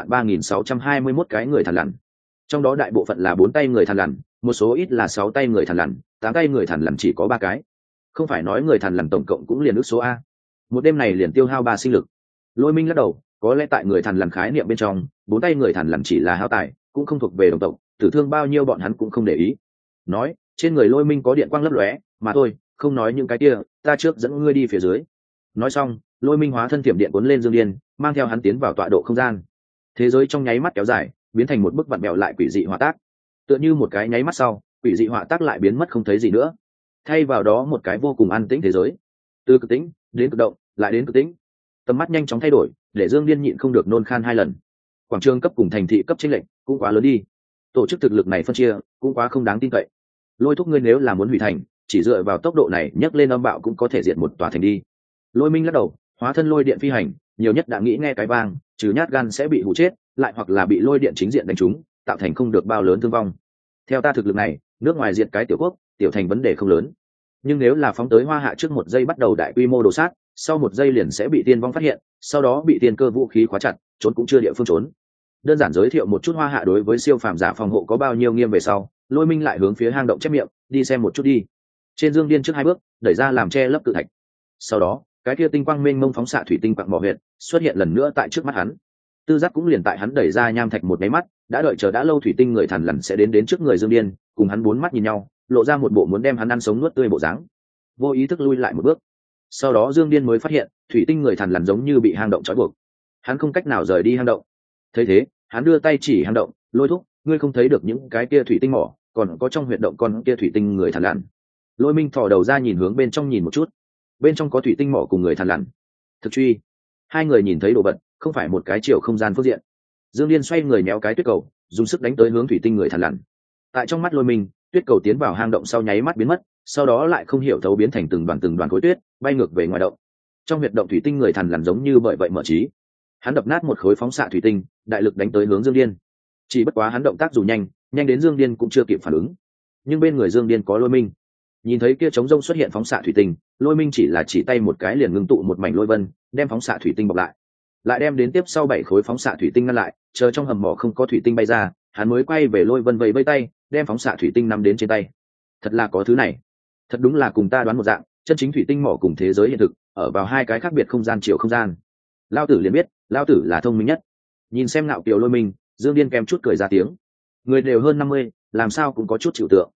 37.3621 cái người Thằn Lằn. Trong đó đại bộ phận là 4 tay người Thằn Lằn, một số ít là 6 tay người Thằn Lằn, 8 tay người Thằn Lằn chỉ có 3 cái. Không phải nói người Thằn Lằn tổng cộng cũng liền ước số a. Một đêm này liền tiêu hao 3 sinh lực. Lôi Minh lắc đầu, có lẽ tại người Thằn Lằn khái niệm bên trong, 4 tay người Thằn Lằn chỉ là hao tài, cũng không thuộc về đồng tộc, tử thương bao nhiêu bọn hắn cũng không để ý. Nói, trên người Lôi Minh có điện quang lấp lóe, mà thôi, không nói những cái kia, ta trước dẫn ngươi đi phía dưới. Nói xong, Lôi Minh hóa thân thiểm điện cuốn lên Dương Điên, mang theo hắn tiến vào tọa độ không gian. Thế giới trong nháy mắt kéo dài, biến thành một bức vặn vẹo lại quỷ dị họa tác. Tựa như một cái nháy mắt sau, quỷ dị họa tác lại biến mất không thấy gì nữa. Thay vào đó một cái vô cùng an tĩnh thế giới. Từ cực tĩnh đến cực động, lại đến cực tĩnh. Tầm mắt nhanh chóng thay đổi, để Dương Điên nhịn không được nôn khan 2 lần. Quảng trường cấp cùng thành thị cấp chênh lệch cũng quá lớn đi. Tổ chức thực lực này phân chia cũng quá không đáng tin cậy. Lôi Thúc ngươi nếu là muốn hủy thành, chỉ dựa vào tốc độ này nhấc lên âm bạo cũng có thể diệt một tòa thành đi. Lôi Minh lắc đầu, hóa thân lôi điện phi hành, nhiều nhất đã nghĩ nghe cái vang, trừ nhát gan sẽ bị hụ chết, lại hoặc là bị lôi điện chính diện đánh trúng, tạo thành không được bao lớn thương vong. Theo ta thực lực này, nước ngoài diệt cái tiểu quốc, tiểu thành vấn đề không lớn. Nhưng nếu là phóng tới Hoa Hạ trước 1 giây bắt đầu đại quy mô đồ sát, sau 1 giây liền sẽ bị tiên vong phát hiện, sau đó bị tiên cơ vũ khí khóa chặt, trốn cũng chưa địa phương trốn. Đơn giản giới thiệu một chút Hoa Hạ đối với siêu phàm giả phòng hộ có bao nhiêu nghiêm về sau, Lôi Minh lại hướng phía hang động chép miệng, đi xem một chút đi. Trên Dương Điên trước 2 bước, đẩy ra làm che lấp cự thạch. Sau đó, cái kia tinh quang mênh mông phóng xạ thủy tinh quặng mỏ huyệt xuất hiện lần nữa tại trước mắt hắn. Tư giác cũng liền tại hắn đẩy ra nham thạch một cái mắt, đã đợi chờ đã lâu thủy tinh người Thằn Lằn sẽ đến trước người Dương Điên, cùng hắn 4 mắt nhìn nhau, lộ ra một bộ muốn đem hắn ăn sống nuốt tươi bộ dáng. Vô ý thức lui lại một bước. Sau đó Dương Điên mới phát hiện, thủy tinh người Thằn Lằn giống như bị hang động trói buộc. Hắn không cách nào rời đi hang động. Thấy thế, hắn đưa tay chỉ hang động, Lôi Thúc, ngươi không thấy được những cái kia thủy tinh mỏ, còn có trong huyệt động con kia thủy tinh người Thằn Lằn. Lôi Minh thò đầu ra nhìn hướng bên trong nhìn một chút. Bên trong có thủy tinh mỏ cùng người Thằn Lằn. Thực truy, 2 người nhìn thấy đồ vật, không phải một cái chiều không gian phương diện. Dương Điên xoay người méo cái tuyết cầu, dùng sức đánh tới hướng thủy tinh người Thằn Lằn. Tại trong mắt Lôi Minh, tuyết cầu tiến vào hang động sau nháy mắt biến mất, sau đó lại không hiểu thấu biến thành từng đoàn khối tuyết, bay ngược về ngoài động. Trong huyệt động thủy tinh người Thằn Lằn giống như bởi vậy mở trí. Hắn đập nát một khối phóng xạ thủy tinh, đại lực đánh tới hướng Dương Điên. Chỉ bất quá hắn động tác dù nhanh đến Dương Điên cũng chưa kịp phản ứng. Nhưng bên người Dương Điên có Lôi Minh. Nhìn thấy kia trống rông xuất hiện phóng xạ thủy tinh, Lôi Minh chỉ tay một cái liền ngưng tụ một mảnh lôi vân, đem phóng xạ thủy tinh bọc lại đem đến tiếp sau 7 khối phóng xạ thủy tinh ngăn lại, chờ trong hầm mỏ không có thủy tinh bay ra, hắn mới quay về lôi vân vẫy tay, đem phóng xạ thủy tinh nắm đến trên tay. Thật là có thứ này, thật đúng là cùng ta đoán một dạng, chân chính thủy tinh mỏ cùng thế giới hiện thực ở vào 2 cái khác biệt không gian chiều không gian. Lao tử liền biết, lao tử là thông minh nhất. Nhìn xem ngạo kiều Lôi Minh, Dương Điên kèm chút cười ra tiếng. Người đều hơn 50, làm sao cũng có chút chịu tượng.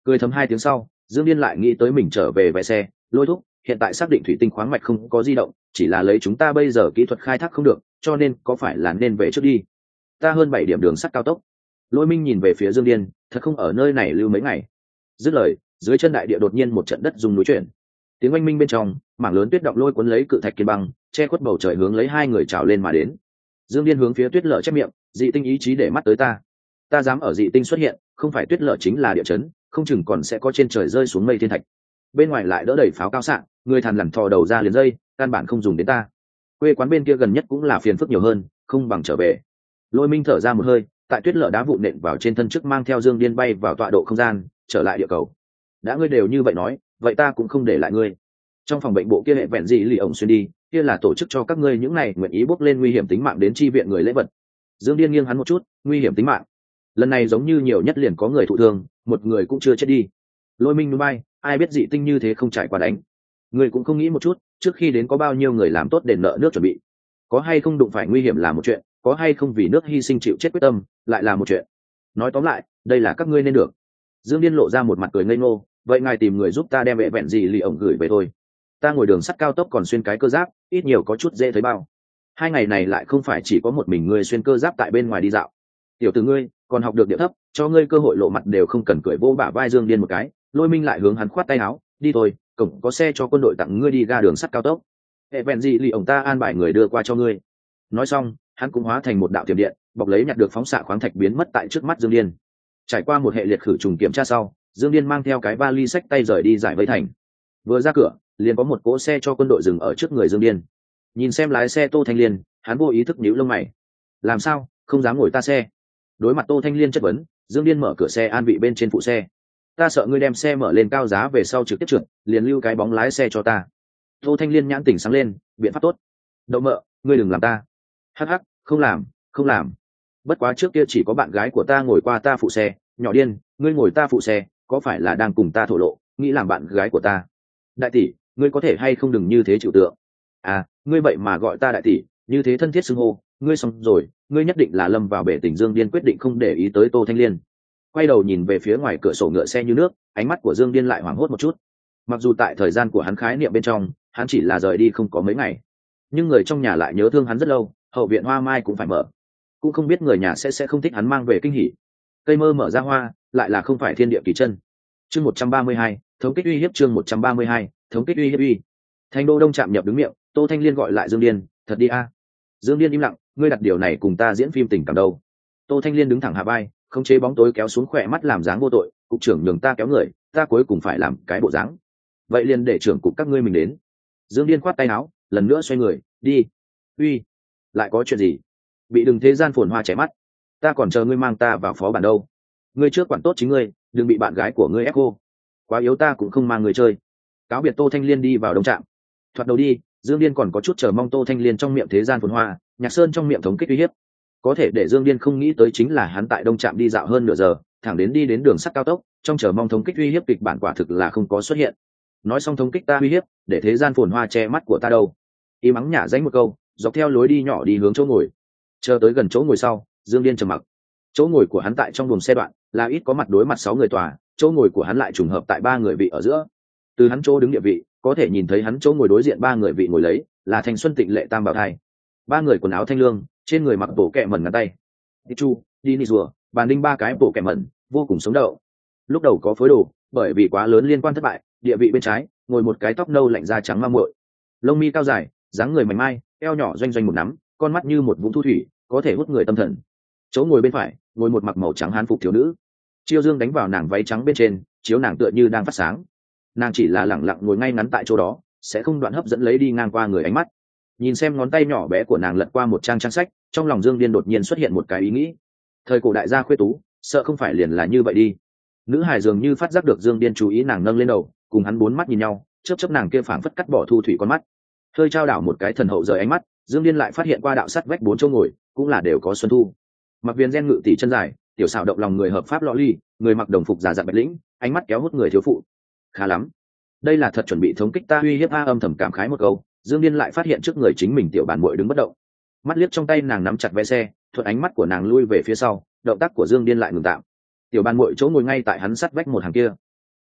Cười thầm 2 tiếng sau, Dương Điên lại nghĩ tới mình trở về vé xe, Lôi thúc, hiện tại xác định thủy tinh khoáng mạch không có di động, chỉ là lấy chúng ta bây giờ kỹ thuật khai thác không được, cho nên có phải là nên về trước đi. Ta hơn 7 điểm đường sắt cao tốc. Lôi Minh nhìn về phía Dương Điên, thật không ở nơi này lưu mấy ngày. Dứt lời, dưới chân đại địa đột nhiên một trận đất rung núi chuyển. Tiếng oanh minh bên trong, mảng lớn tuyết động lôi cuốn lấy cự thạch kiên băng, che khuất bầu trời hướng lấy 2 người trào lên mà đến. Dương Điên hướng phía tuyết lở chép miệng, dị tinh ý chí để mắt tới ta. Ta dám ở dị tinh xuất hiện, không phải tuyết lở chính là địa chấn, không chừng còn sẽ có trên trời rơi xuống mây thiên thạch. Bên ngoài lại đỡ đẩy pháo cao xạ, người thằn lằn thò đầu ra liền dây, căn bản không dùng đến ta. Quê quán bên kia gần nhất cũng là phiền phức nhiều hơn, không bằng trở về. Lôi Minh thở ra một hơi, tại tuyết lở đá vụn nện vào trên thân trước mang theo Dương Điên bay vào tọa độ không gian, trở lại địa cầu. Đã ngươi đều như vậy nói, vậy ta cũng không để lại ngươi. Trong phòng bệnh bộ kia hệ vẹn gì lì ổng xuyên đi, kia là tổ chức cho các ngươi những này nguyện ý bước lên nguy hiểm tính mạng đến chi viện người lễ vật. Dương Điên nghiêng hắn một chút, nguy hiểm tính mạng. Lần này giống như nhiều nhất liền có người thụ thương, một người cũng chưa chết đi. Lôi Minh núi bay, ai biết dị tinh như thế không trải qua đánh. Người cũng không nghĩ một chút, trước khi đến có bao nhiêu người làm tốt đền nợ nước chuẩn bị. Có hay không đụng phải nguy hiểm là một chuyện, có hay không vì nước hy sinh chịu chết quyết tâm, lại là một chuyện. Nói tóm lại, đây là các ngươi nên được. Dương Điên lộ ra một mặt cười ngây ngô, vậy ngài tìm người giúp ta đem vệ vẹn gì lì ổng gửi về thôi. Ta ngồi đường sắt cao tốc còn xuyên cái cơ giáp, ít nhiều có chút dễ thấy bao. 2 ngày này lại không phải chỉ có một mình ngươi xuyên cơ giáp tại bên ngoài đi dạo. Tiểu tử ngươi, còn học được địa thấp, cho ngươi cơ hội lộ mặt đều không cần cười vô bả vai Dương Điên một cái. Lôi Minh lại hướng hắn khoát tay áo, đi thôi, cổng có xe cho quân đội tặng ngươi đi ga đường sắt cao tốc. Hệ vẹn gì lì ổng ta an bài người đưa qua cho ngươi. Nói xong, hắn cũng hóa thành một đạo tiềm điện, bọc lấy nhặt được phóng xạ khoáng thạch biến mất tại trước mắt Dương Điên. Trải qua một hệ liệt khử trùng kiểm tra sau, Dương Điên mang theo cái vali xách tay rời đi giải vây thành. Vừa ra cửa, liền có một cỗ xe cho quân đội dừng ở trước người Dương Điên. Nhìn xem lái xe Tô Thanh Liên, hắn vô ý thức nhíu lông mày. Làm sao, không dám ngồi ta xe? Đối mặt Tô Thanh Liên chất vấn, Dương Điên mở cửa xe an vị bên trên phụ xe. Ta sợ ngươi đem xe mở lên cao giá về sau trực tiếp trượt, liền lưu cái bóng lái xe cho ta. Tô Thanh Liên nhãn tỉnh sáng lên, biện pháp tốt. Đậu mợ, ngươi đừng làm ta. Hắc hắc, không làm, không làm. Bất quá trước kia chỉ có bạn gái của ta ngồi qua ta phụ xe, nhỏ điên, ngươi ngồi ta phụ xe, có phải là đang cùng ta thổ lộ, nghĩ làm bạn gái của ta? Đại tỷ, ngươi có thể hay không đừng như thế chịu tượng. À, ngươi vậy mà gọi ta đại tỷ, như thế thân thiết xưng hô, ngươi xong rồi, ngươi nhất định là lâm vào bể tình. Dương Điên quyết định không để ý tới Tô Thanh Liên. Quay đầu nhìn về phía ngoài cửa sổ ngựa xe như nước, ánh mắt của Dương Điên lại hoảng hốt một chút. Mặc dù tại thời gian của hắn khái niệm bên trong, hắn chỉ là rời đi không có mấy ngày, nhưng người trong nhà lại nhớ thương hắn rất lâu, hậu viện hoa mai cũng phải mở. Cũng không biết người nhà sẽ không thích hắn mang về kinh hỉ. Cây mơ mở ra hoa, lại là không phải thiên địa kỳ chân. Chương 132, thống kích uy hiếp. Chương 132, thống kích uy hiếp uy. Thành đô đông chạm nhập đứng miệng, Tô Thanh Liên gọi lại Dương Điên, thật đi a. Dương Điên im lặng, ngươi đặt điều này cùng ta diễn phim tình cảm đâu? Tô Thanh Liên đứng thẳng hạ vai, không chế bóng tối kéo xuống khỏe mắt làm dáng vô tội, cục trưởng nhường ta kéo người, ta cuối cùng phải làm cái bộ dáng. Vậy liền để trưởng cục các ngươi mình đến. Dương Điên khoát tay áo, lần nữa xoay người, đi. Uy, lại có chuyện gì? Bị đừng thế gian phồn hoa chảy mắt, ta còn chờ ngươi mang ta vào phó bản đâu. Ngươi trước quản tốt chính ngươi, đừng bị bạn gái của ngươi ép cô. Quá yếu ta cũng không mang người chơi. Cáo biệt Tô Thanh Liên đi vào đông trạm. Thoạt đầu đi, Dương Điên còn có chút chờ mong Tô Thanh Liên trong miệng thế gian phồn hoa, Nhạc Sơn trong miệng thống kích uy hiếp. Có thể để Dương Điên không nghĩ tới chính là hắn tại đông trạm đi dạo hơn nửa giờ, thẳng đến đi đến đường sắt cao tốc, trong chờ mong thống kích uy hiếp kịch bản quả thực là không có xuất hiện. Nói xong thống kích ta uy hiếp, để thế gian phồn hoa che mắt của ta đâu. Y mắng nhả danh một câu, dọc theo lối đi nhỏ đi hướng chỗ ngồi. Chờ tới gần chỗ ngồi sau, Dương Điên trầm mặc. Chỗ ngồi của hắn tại trong buồng xe đoạn, là ít có mặt đối mặt 6 người tòa, chỗ ngồi của hắn lại trùng hợp tại 3 người vị ở giữa. Từ hắn chỗ đứng địa vị, có thể nhìn thấy hắn chỗ ngồi đối diện 3 người vị ngồi lấy, là thanh xuân tịnh lệ tam bảo thai. 3 người quần áo thanh lương, trên người mặc bộ kệ mẩn ngắn tay. Đi chu, đi nị rùa, bàn đinh 3 cái bộ kệ mẩn, vô cùng sống động. Lúc đầu có phối đồ, bởi vì quá lớn liên quan thất bại, địa vị bên trái, ngồi một cái tóc nâu lạnh da trắng ma muội. Lông mi cao dài, dáng người mảnh mai, eo nhỏ doanh doanh một nắm, con mắt như một vũng thu thủy, có thể hút người tâm thần. Chỗ ngồi bên phải, ngồi một mặc màu trắng hán phục thiếu nữ. Chiêu dương đánh vào nàng váy trắng bên trên, chiếu nàng tựa như đang phát sáng. Nàng chỉ là lẳng lặng ngồi ngay ngắn tại chỗ đó, sẽ không đoạn hấp dẫn lấy đi ngang qua người ánh mắt. Nhìn xem ngón tay nhỏ bé của nàng lật qua một trang sách, trong lòng Dương Điên đột nhiên xuất hiện một cái ý nghĩ. Thời cổ đại gia khuê tú, sợ không phải liền là như vậy đi. Nữ hài dường như phát giác được Dương Điên chú ý nàng nâng lên đầu, cùng hắn 4 mắt nhìn nhau, chớp nàng kia phảng phất cắt bỏ thu thủy con mắt. Hơi trao đảo một cái thần hậu rời ánh mắt, Dương Điên lại phát hiện qua đạo sắt vách 4 chỗ ngồi, cũng là đều có xuân thu. Mặc viền gen ngự tỷ chân dài, tiểu xảo động lòng người hợp pháp lọ ly, người mặc đồng phục giả dạng bạch lĩnh, ánh mắt kéo hút người thiếu phụ. Khá lắm, đây là thật chuẩn bị thống kích ta uy hiếp a. Âm thầm cảm khái một câu, Dương Điên lại phát hiện trước người chính mình tiểu bản muội đứng bất động. Mắt liếc trong tay nàng nắm chặt vé xe, thuận ánh mắt của nàng lui về phía sau, động tác của Dương Điên lại ngừng tạm. Tiểu bản muội chỗ ngồi ngay tại hắn sát vách một hàng kia.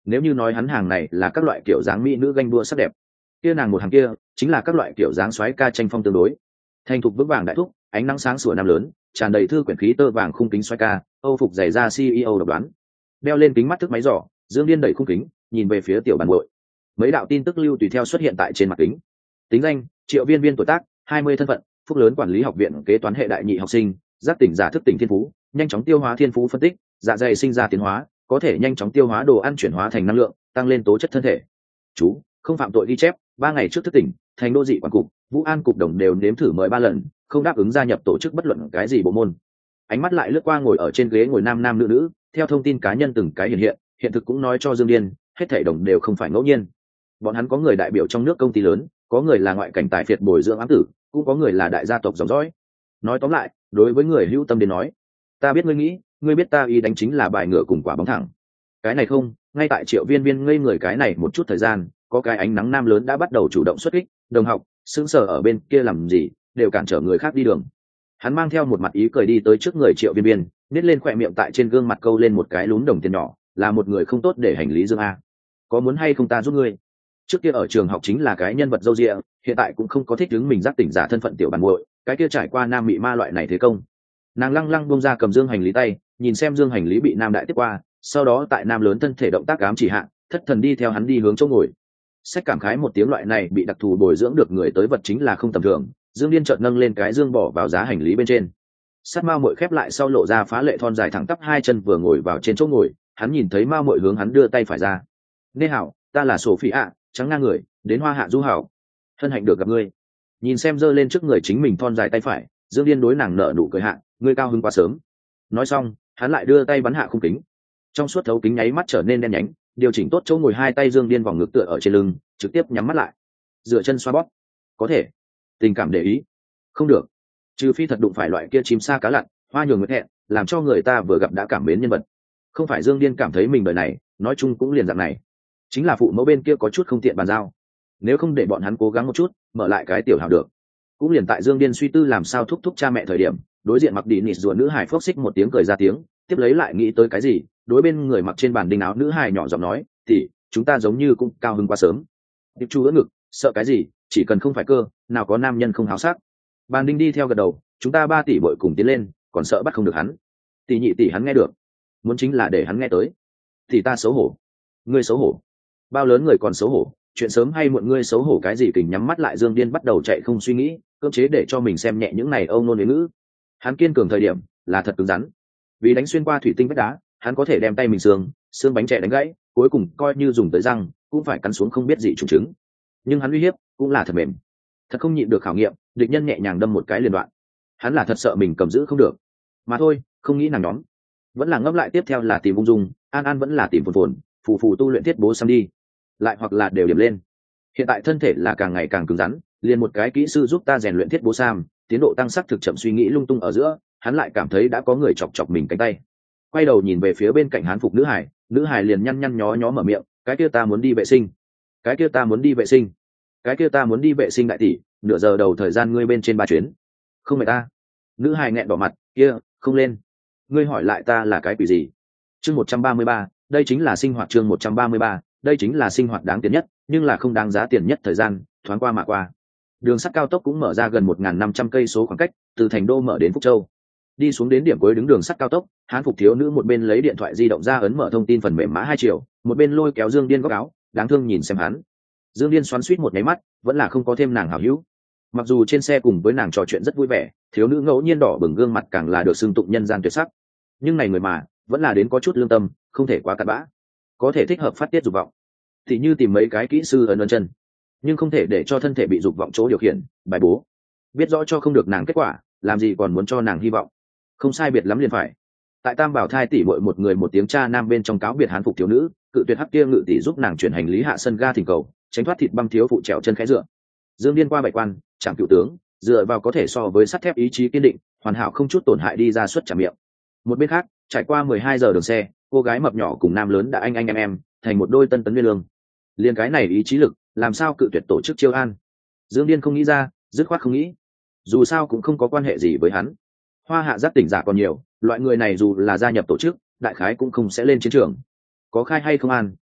Nếu như nói hắn hàng này là các loại kiểu dáng mỹ nữ ganh đua sắc đẹp, kia nàng một hàng kia chính là các loại kiểu dáng soái ca tranh phong tương đối. Thành thục vững vàng đại thúc, ánh nắng sáng sủa nam lớn, tràn đầy thư quyển khí tơ vàng khung kính soái ca, âu phục giày da CEO độc đoán, đeo lên kính mắt thức máy giỏ, Dương Điên đẩy khung kính, nhìn về phía tiểu bàn muội. Mấy đạo tin tức lưu tùy theo xuất hiện tại trên mặt kính. Tính danh: Triệu Viên Viên, tuổi tác 20, thân phận Phúc Lớn Quản lý Học viện kế toán hệ đại nhị học sinh, giác tỉnh giả thức tỉnh thiên phú, nhanh chóng tiêu hóa thiên phú phân tích, dạ dày sinh ra tiến hóa, có thể nhanh chóng tiêu hóa đồ ăn chuyển hóa thành năng lượng, tăng lên tố chất thân thể. Chú: không phạm tội ghi chép, 3 ngày trước thức tỉnh, thành đô dị quản cục, Vũ An cục đồng đều nếm thử mời 3 lần, không đáp ứng gia nhập tổ chức bất luận cái gì bộ môn. Ánh mắt lại lướt qua ngồi ở trên ghế ngồi nam nam nữ nữ, theo thông tin cá nhân từng cái hiện thực cũng nói cho Dương Điên, hết thảy đồng đều không phải ngẫu nhiên. Bọn hắn có người đại biểu trong nước công ty lớn, có người là ngoại cảnh tài phiệt bồi dưỡng ám tử, cũng có người là đại gia tộc dòng dõi. Nói tóm lại, đối với người hữu tâm đến nói, ta biết ngươi nghĩ, ngươi biết ta ý đánh chính là bài ngựa cùng quả bóng thẳng. Cái này không, ngay tại Triệu Viên Viên ngây người cái này một chút thời gian, có cái ánh nắng nam lớn đã bắt đầu chủ động xuất kích. Đồng học, sững sờ ở bên kia làm gì, đều cản trở người khác đi đường. Hắn mang theo một mặt ý cười đi tới trước người Triệu Viên Viên, nít lên khỏe miệng, tại trên gương mặt câu lên một cái lún đồng tiền nhỏ, là một người không tốt để hành lý Dương a. Có muốn hay không ta giúp ngươi? Trước kia ở trường học chính là cái nhân vật dâu dịa, hiện tại cũng không có thích đứng mình giác tỉnh giả thân phận tiểu bản muội, cái kia trải qua nam mị ma loại này thế công. Nàng lăng lăng buông ra cầm dương hành lý tay, nhìn xem dương hành lý bị nam đại tiếp qua, sau đó tại nam lớn thân thể động tác ám chỉ hạ, thất thần đi theo hắn đi hướng chỗ ngồi. Sách cảm khái một tiếng, loại này bị đặc thù bồi dưỡng được người tới vật chính là không tầm thường. Dương Điên chợt nâng lên cái dương bỏ vào giá hành lý bên trên. Sát mao muội khép lại sau lộ ra phá lệ thon dài thẳng tắp hai chân vừa ngồi vào trên chỗ ngồi, hắn nhìn thấy mao muội hướng hắn đưa tay phải ra. Nê hảo, ta là Sophie ạ, trắng ngang người, đến Hoa Hạ du hảo. Hân hạnh được gặp ngươi. Nhìn xem giơ lên trước người chính mình thon dài tay phải, Dương Điên đối nàng nở nụ cười hạ, ngươi cao hứng quá sớm. Nói xong, hắn lại đưa tay bắn hạ khung kính. Trong suốt thấu kính nháy mắt trở nên đen nhánh, điều chỉnh tốt chỗ ngồi, hai tay Dương Điên vòng ngực tựa ở trên lưng, trực tiếp nhắm mắt lại. Dựa chân xoa bóp. Có thể. Tình cảm để ý. Không được. Trừ phi thật đụng phải loại kia chim sa cá lặn, hoa nhường nguyệt hẹn, làm cho người ta vừa gặp đã cảm mến nhân vật. Không phải Dương Điên cảm thấy mình đời này, nói chung cũng liền dạng này. Chính là phụ mẫu bên kia có chút không tiện bàn giao. Nếu không để bọn hắn cố gắng một chút, mở lại cái tiểu hào được. Cũng liền tại Dương Điên suy tư làm sao thúc thúc cha mẹ thời điểm, đối diện mặc đi nịt rùa nữ hài phốc xích một tiếng cười ra tiếng, tiếp lấy lại nghĩ tới cái gì, đối bên người mặc trên bàn đinh áo nữ hài nhỏ giọng nói, thì chúng ta giống như cũng cao hứng quá sớm. Điệp Chu ưỡn ngực, sợ cái gì, chỉ cần không phải cơ, nào có nam nhân không háo sắc. Bàn đinh đi theo gật đầu, chúng ta 3 tỷ bội cùng tiến lên, còn sợ bắt không được hắn. Tỷ nhị tỷ hắn nghe được, muốn chính là để hắn nghe tới. Thì ta xấu hổ. Ngươi xấu hổ. Bao lớn người còn xấu hổ, chuyện sớm hay muộn ngươi xấu hổ cái gì? Kình nhắm mắt lại, Dương Điên bắt đầu chạy không suy nghĩ, cưỡng chế để cho mình xem nhẹ những này âu nôn huế ngữ. Hắn kiên cường thời điểm là thật cứng rắn, vì đánh xuyên qua thủy tinh vách đá, hắn có thể đem tay mình xương bánh trẻ đánh gãy, cuối cùng coi như dùng tới răng cũng phải cắn xuống không biết gì trùng trứng. Nhưng hắn uy hiếp cũng là thật mềm, thật không nhịn được khảo nghiệm, địch nhân nhẹ nhàng đâm một cái liền đoạn. Hắn là thật sợ mình cầm giữ không được, mà thôi, không nghĩ nàng nhóm, vẫn là ngấp lại. Tiếp theo là tìm ung dung, an an vẫn là tìm phồn phồn, phù phù tu luyện thiết bố xăm đi, lại hoặc là đều điểm lên. Hiện tại thân thể là càng ngày càng cứng rắn, liền một cái kỹ sư giúp ta rèn luyện thiết bố sam, tiến độ tăng sắc thực chậm. Suy nghĩ lung tung ở giữa, hắn lại cảm thấy đã có người chọc chọc mình cánh tay. Quay đầu nhìn về phía bên cạnh hán phục nữ hải liền nhăn nhăn nhó nhó mở miệng, cái kia ta muốn đi vệ sinh, cái kia ta muốn đi vệ sinh, cái kia ta muốn đi vệ sinh. Đại tỷ, nửa giờ đầu thời gian ngươi bên trên 3 chuyến, không mệt ta? Nữ hải nghẹn đỏ mặt, kia không lên, ngươi hỏi lại ta là cái quỷ gì? Chương 133, đây chính là sinh hoạt. Chương 133, đây chính là sinh hoạt đáng tiền nhất, nhưng là không đáng giá tiền nhất. Thời gian thoáng qua mà qua, đường sắt cao tốc cũng mở ra gần 1.500 cây số khoảng cách, từ thành đô mở đến Phúc Châu. Đi xuống đến điểm cuối đứng đường sắt cao tốc, hán phục thiếu nữ một bên lấy điện thoại di động ra ấn mở thông tin phần mềm mã 2 triệu, một bên lôi kéo Dương Điên góc áo, đáng thương nhìn xem hắn. Dương Điên xoắn xuýt một nháy mắt, vẫn là không có thêm nàng hảo hữu. Mặc dù trên xe cùng với nàng trò chuyện rất vui vẻ, thiếu nữ ngẫu nhiên đỏ bừng gương mặt càng là được xưng tụng nhân gian tuyệt sắc, nhưng này người mà vẫn là đến có chút lương tâm, không thể quá cặn bã, có thể thích hợp phát tiết dục vọng, thì như tìm mấy cái kỹ sư ấn chân, nhưng không thể để cho thân thể bị dục vọng chỗ điều khiển, bài bố. Biết rõ cho không được nàng kết quả, làm gì còn muốn cho nàng hy vọng. Không sai biệt lắm liền phải. Tại Tam Bảo thai tỷ muội một người một tiếng cha nam bên trong cáo biệt hán phục thiếu nữ, cự tuyệt hắc kia ngự tỷ giúp nàng chuyển hành lý hạ sân ga thỉnh cầu, tránh thoát thịt băng thiếu phụ trèo chân khẽ dựa. Dương Điên qua 7 quan, chạm cựu tướng, dựa vào có thể so với sắt thép ý chí kiên định, hoàn hảo không chút tổn hại đi ra suất trả miệng. Một bên khác, trải qua 12 giờ đường xe, cô gái mập nhỏ cùng nam lớn đã anh em thành một đôi tân tấn nguyên lương. Liên cái này ý chí lực, làm sao cự tuyệt tổ chức chiêu an? Dương Điên không nghĩ ra, dứt khoát không nghĩ. Dù sao cũng không có quan hệ gì với hắn. Hoa Hạ giác tỉnh giả còn nhiều, loại người này dù là gia nhập tổ chức, đại khái cũng không sẽ lên chiến trường. Có khai hay không an,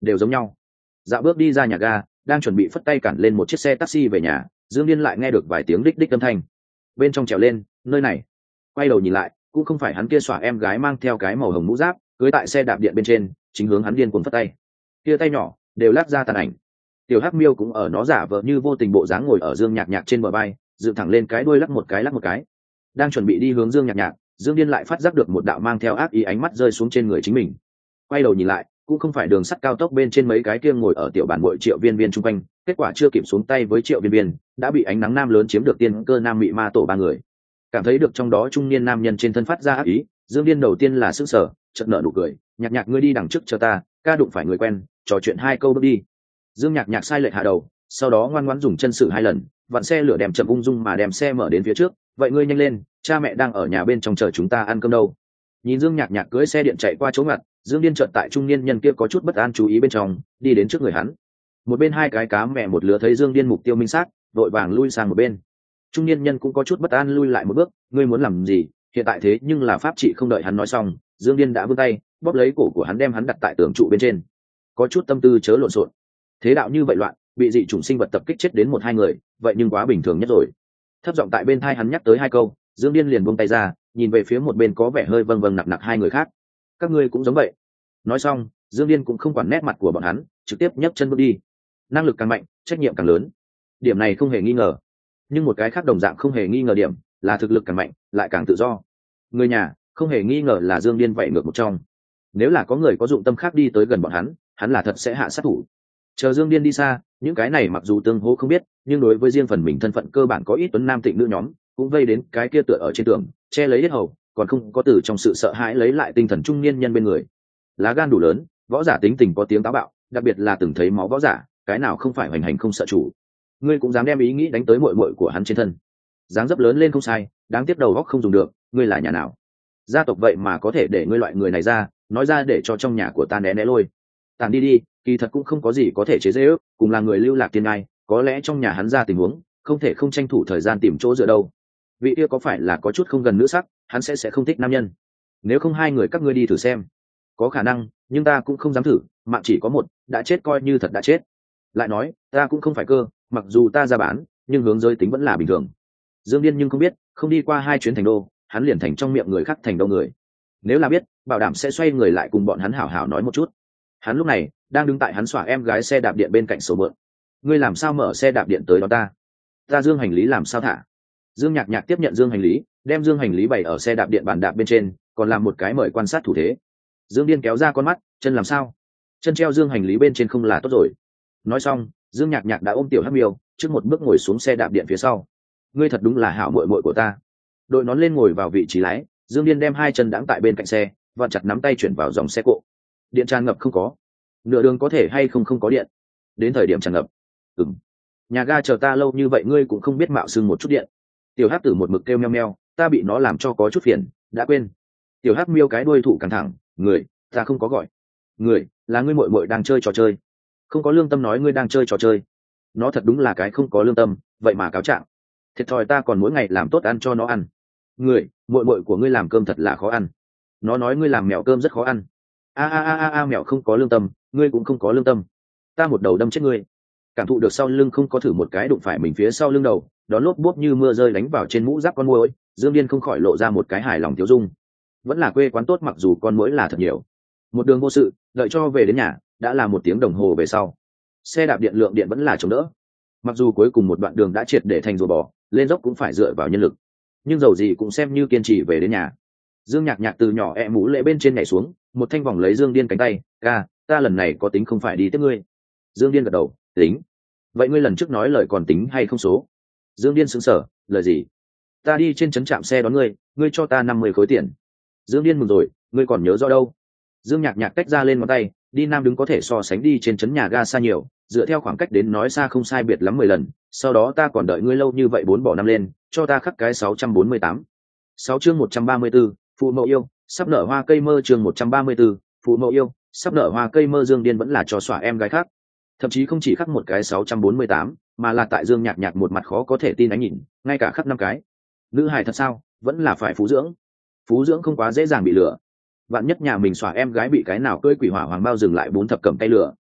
đều giống nhau. Dạo bước đi ra nhà ga, đang chuẩn bị phất tay cản lên một chiếc xe taxi về nhà, Dương Điên lại nghe được vài tiếng đích đích âm thanh. Bên trong trèo lên, nơi này. Quay đầu nhìn lại, cũng không phải hắn kia xỏa em gái mang theo cái màu hồng mũ giáp, cưới tại xe đạp điện bên trên, chính hướng hắn điên cuồng phất tay. Kia tay nhỏ đều lắc ra tàn ảnh. Tiểu Hắc Miêu cũng ở nó giả vờ như vô tình bộ dáng ngồi ở Dương Nhạc Nhạc trên bờ vai, dựng thẳng lên cái đuôi lắc một cái. Đang chuẩn bị đi hướng Dương Nhạc Nhạc, Dương Điên lại phát giác được một đạo mang theo ác ý ánh mắt rơi xuống trên người chính mình. Quay đầu nhìn lại, cũng không phải đường sắt cao tốc bên trên mấy cái kia ngồi ở tiểu bản bội Triệu Viên Viên chung quanh, kết quả chưa kịp xuống tay với Triệu Viên Viên, đã bị ánh nắng nam lớn chiếm được tiên cơ nam mị ma tổ ba người. Cảm thấy được trong đó trung niên nam nhân trên thân phát ra ác ý, Dương Điên đầu tiên là sững sờ, chợt nở nụ cười, "Nhạc Nhạc ngươi đi đằng trước cho ta, ca đụng phải người quen, trò chuyện hai câu bước đi." Dương Nhạc Nhạc sai lệch hạ đầu, sau đó ngoan ngoãn dùng chân sử hai lần, vặn xe lửa đem chậm ung dung mà đem xe mở đến phía trước. "Vậy ngươi nhanh lên, cha mẹ đang ở nhà bên trong chờ chúng ta ăn cơm đâu." Nhìn Dương Nhạc Nhạc cưỡi xe điện chạy qua chỗ ngặt, Dương Điên chợt tại trung niên nhân kia có chút bất an chú ý bên trong, đi đến trước người hắn. Một bên hai cái cá mẹ một lứa thấy Dương Điên mục tiêu minh xác, vội vàng lui sang một bên. Trung niên nhân cũng có chút bất an lui lại một bước, "Ngươi muốn làm gì? Hiện tại thế nhưng là pháp trị." Không đợi hắn nói xong, Dương Điên đã vươn tay, bóp lấy cổ của hắn đem hắn đặt tại tường trụ bên trên. Có chút tâm tư chớ lộn xộn. Thế đạo như vậy loạn, bị dị chủng sinh vật tập kích chết đến một hai người, vậy nhưng quá bình thường nhất rồi. Thấp giọng tại bên tai hắn nhắc tới hai câu, Dương Điên liền buông tay ra, nhìn về phía một bên có vẻ hơi vâng vâng nặc nặc hai người khác. "Các ngươi cũng giống vậy." Nói xong, Dương Điên cũng không quản nét mặt của bọn hắn, trực tiếp nhấc chân bước đi. Năng lực càng mạnh, trách nhiệm càng lớn. Điểm này không hề nghi ngờ. Nhưng một cái khác đồng dạng không hề nghi ngờ điểm, là thực lực càng mạnh, lại càng tự do. Người nhà, không hề nghi ngờ là Dương Điên vậy ngược một trong. Nếu là có người có dụng tâm khác đi tới gần bọn hắn là thật sẽ hạ sát thủ. Chờ Dương Điên đi xa, những cái này mặc dù tương hỗ không biết, nhưng đối với riêng phần mình thân phận cơ bản có ít tuấn nam tịnh nữ nhóm, cũng vây đến cái kia tựa ở trên tường, che lấy hết hầu, còn không có từ trong sự sợ hãi lấy lại tinh thần trung niên nhân bên người. Lá gan đủ lớn, võ giả tính tình có tiếng táo bạo, đặc biệt là từng thấy máu võ giả, cái nào không phải hoành hành không sợ chủ. Ngươi cũng dám đem ý nghĩ đánh tới muội muội của hắn trên thân. Dáng dấp lớn lên không sai, đáng tiếc đầu óc không dùng được, ngươi là nhà nào? Gia tộc vậy mà có thể để ngươi loại người này ra, nói ra để cho trong nhà của ta né né lôi. Tàn đi đi, kỳ thật cũng không có gì có thể chế giễu, cùng là người lưu lạc tiên ngai, có lẽ trong nhà hắn ra tình huống, không thể không tranh thủ thời gian tìm chỗ dựa đâu. Vị kia có phải là có chút không gần nữ sắc, hắn sẽ không thích nam nhân. Nếu không hai người các ngươi đi thử xem. Có khả năng, nhưng ta cũng không dám thử, mạng chỉ có một, đã chết coi như thật đã chết. Lại nói, ta cũng không phải cơ, mặc dù ta ra bán, nhưng hướng giới tính vẫn là bình thường. Dương Điên nhưng không biết, không đi qua hai chuyến thành đô, hắn liền thành trong miệng người khác thành đô người. Nếu là biết, bảo đảm sẽ xoay người lại cùng bọn hắn hảo hảo nói một chút. Hắn lúc này đang đứng tại hắn xỏa em gái xe đạp điện bên cạnh số mượn. "Ngươi làm sao mở xe đạp điện tới đó ta? Ta dương hành lý làm sao thả?" Dương Nhạc Nhạc tiếp nhận dương hành lý, đem dương hành lý bày ở xe đạp điện bàn đạp bên trên, còn làm một cái mời quan sát thủ thế. Dương Điên kéo ra con mắt, "Chân làm sao?" "Chân treo dương hành lý bên trên không là tốt rồi." Nói xong, Dương Nhạc Nhạc đã ôm tiểu Hắc Miêu, trước một bước ngồi xuống xe đạp điện phía sau. "Ngươi thật đúng là hảo muội muội của ta." Đội nón lên ngồi vào vị trí lái, Dương Điên đem hai chân đãng tại bên cạnh xe, vặn chặt nắm tay chuyển vào dòng xe cộ. "Điện tràn ngập không có? Nửa đường có thể hay không có điện?" "Đến thời điểm tràn ngập." "Ừm." "Nhà ga chờ ta lâu như vậy ngươi cũng không biết mạo xưng một chút điện." Tiểu Hắc Tử một mực kêu meo meo, "Ta bị nó làm cho có chút phiền, đã quên." Tiểu Hắc Miêu cái đuôi thụ căng thẳng, "Người, ta không có gọi. Người, là ngươi muội muội đang chơi trò chơi. Không có lương tâm nói ngươi đang chơi trò chơi." Nó thật đúng là cái không có lương tâm, vậy mà cáo trạng. Thiệt thòi ta còn mỗi ngày làm tốt ăn cho nó ăn. "Người, muội muội của ngươi làm cơm thật là khó ăn." Nó nói ngươi làm mèo cơm rất khó ăn. Mèo không có lương tâm, ngươi cũng không có lương tâm. Ta một đầu đâm chết ngươi." Cảm thụ được sau lưng không có thử một cái đụng phải mình phía sau lưng đầu, đó lốp bốp như mưa rơi đánh vào trên mũ giáp con muỗi, Dương Điên không khỏi lộ ra một cái hài lòng tiêu dung. Vẫn là quê quán tốt mặc dù con muỗi là thật nhiều. Một đường vô sự, đợi cho về đến nhà, đã là 1 tiếng đồng hồ về sau. Xe đạp điện lượng điện vẫn là chống đỡ. Mặc dù cuối cùng một đoạn đường đã triệt để thành rùa bò, lên dốc cũng phải dựa vào nhân lực, nhưng dầu gì cũng xem như kiên trì về đến nhà. Dương Nhạc Nhạc từ nhỏ mũ lễ bên trên nhảy xuống, một thanh vòng lấy Dương Điên cánh tay, "Ca, ta lần này có tính không phải đi tiếp ngươi?" Dương Điên gật đầu, "Tính." "Vậy ngươi lần trước nói lời còn tính hay không số?" Dương Điên sững sờ, "Lời gì?" "Ta đi trên trấn trạm xe đón ngươi, ngươi cho ta 50 khối tiền." Dương Điên mừng rồi, "Ngươi còn nhớ rõ đâu?" Dương Nhạc Nhạc tách ra lên ngón tay, "Đi Nam đứng có thể so sánh đi trên trấn nhà ga xa nhiều, dựa theo khoảng cách đến nói xa không sai biệt lắm 10 lần, sau đó ta còn đợi ngươi lâu như vậy 4 bỏ 5 lên, cho ta khắc cái 648. 6 chương 134, phụ mẫu yêu, sắp nở hoa cây mơ. Chương 134, phụ mẫu yêu, sắp nở hoa cây mơ. Dương Điên vẫn là cho xỏa em gái khác, thậm chí không chỉ khắc một cái 648, mà là tại Dương Nhạc Nhạc một mặt khó có thể tin ánh nhìn, ngay cả khắc 5 cái. Nữ hài thật sao, vẫn là phải phú dưỡng. Phú dưỡng không quá dễ dàng bị lừa. Vạn nhất nhà mình xỏa em gái bị cái nào cưỡi quỷ hỏa hoàng bao dừng lại 4 thập cầm tay lửa,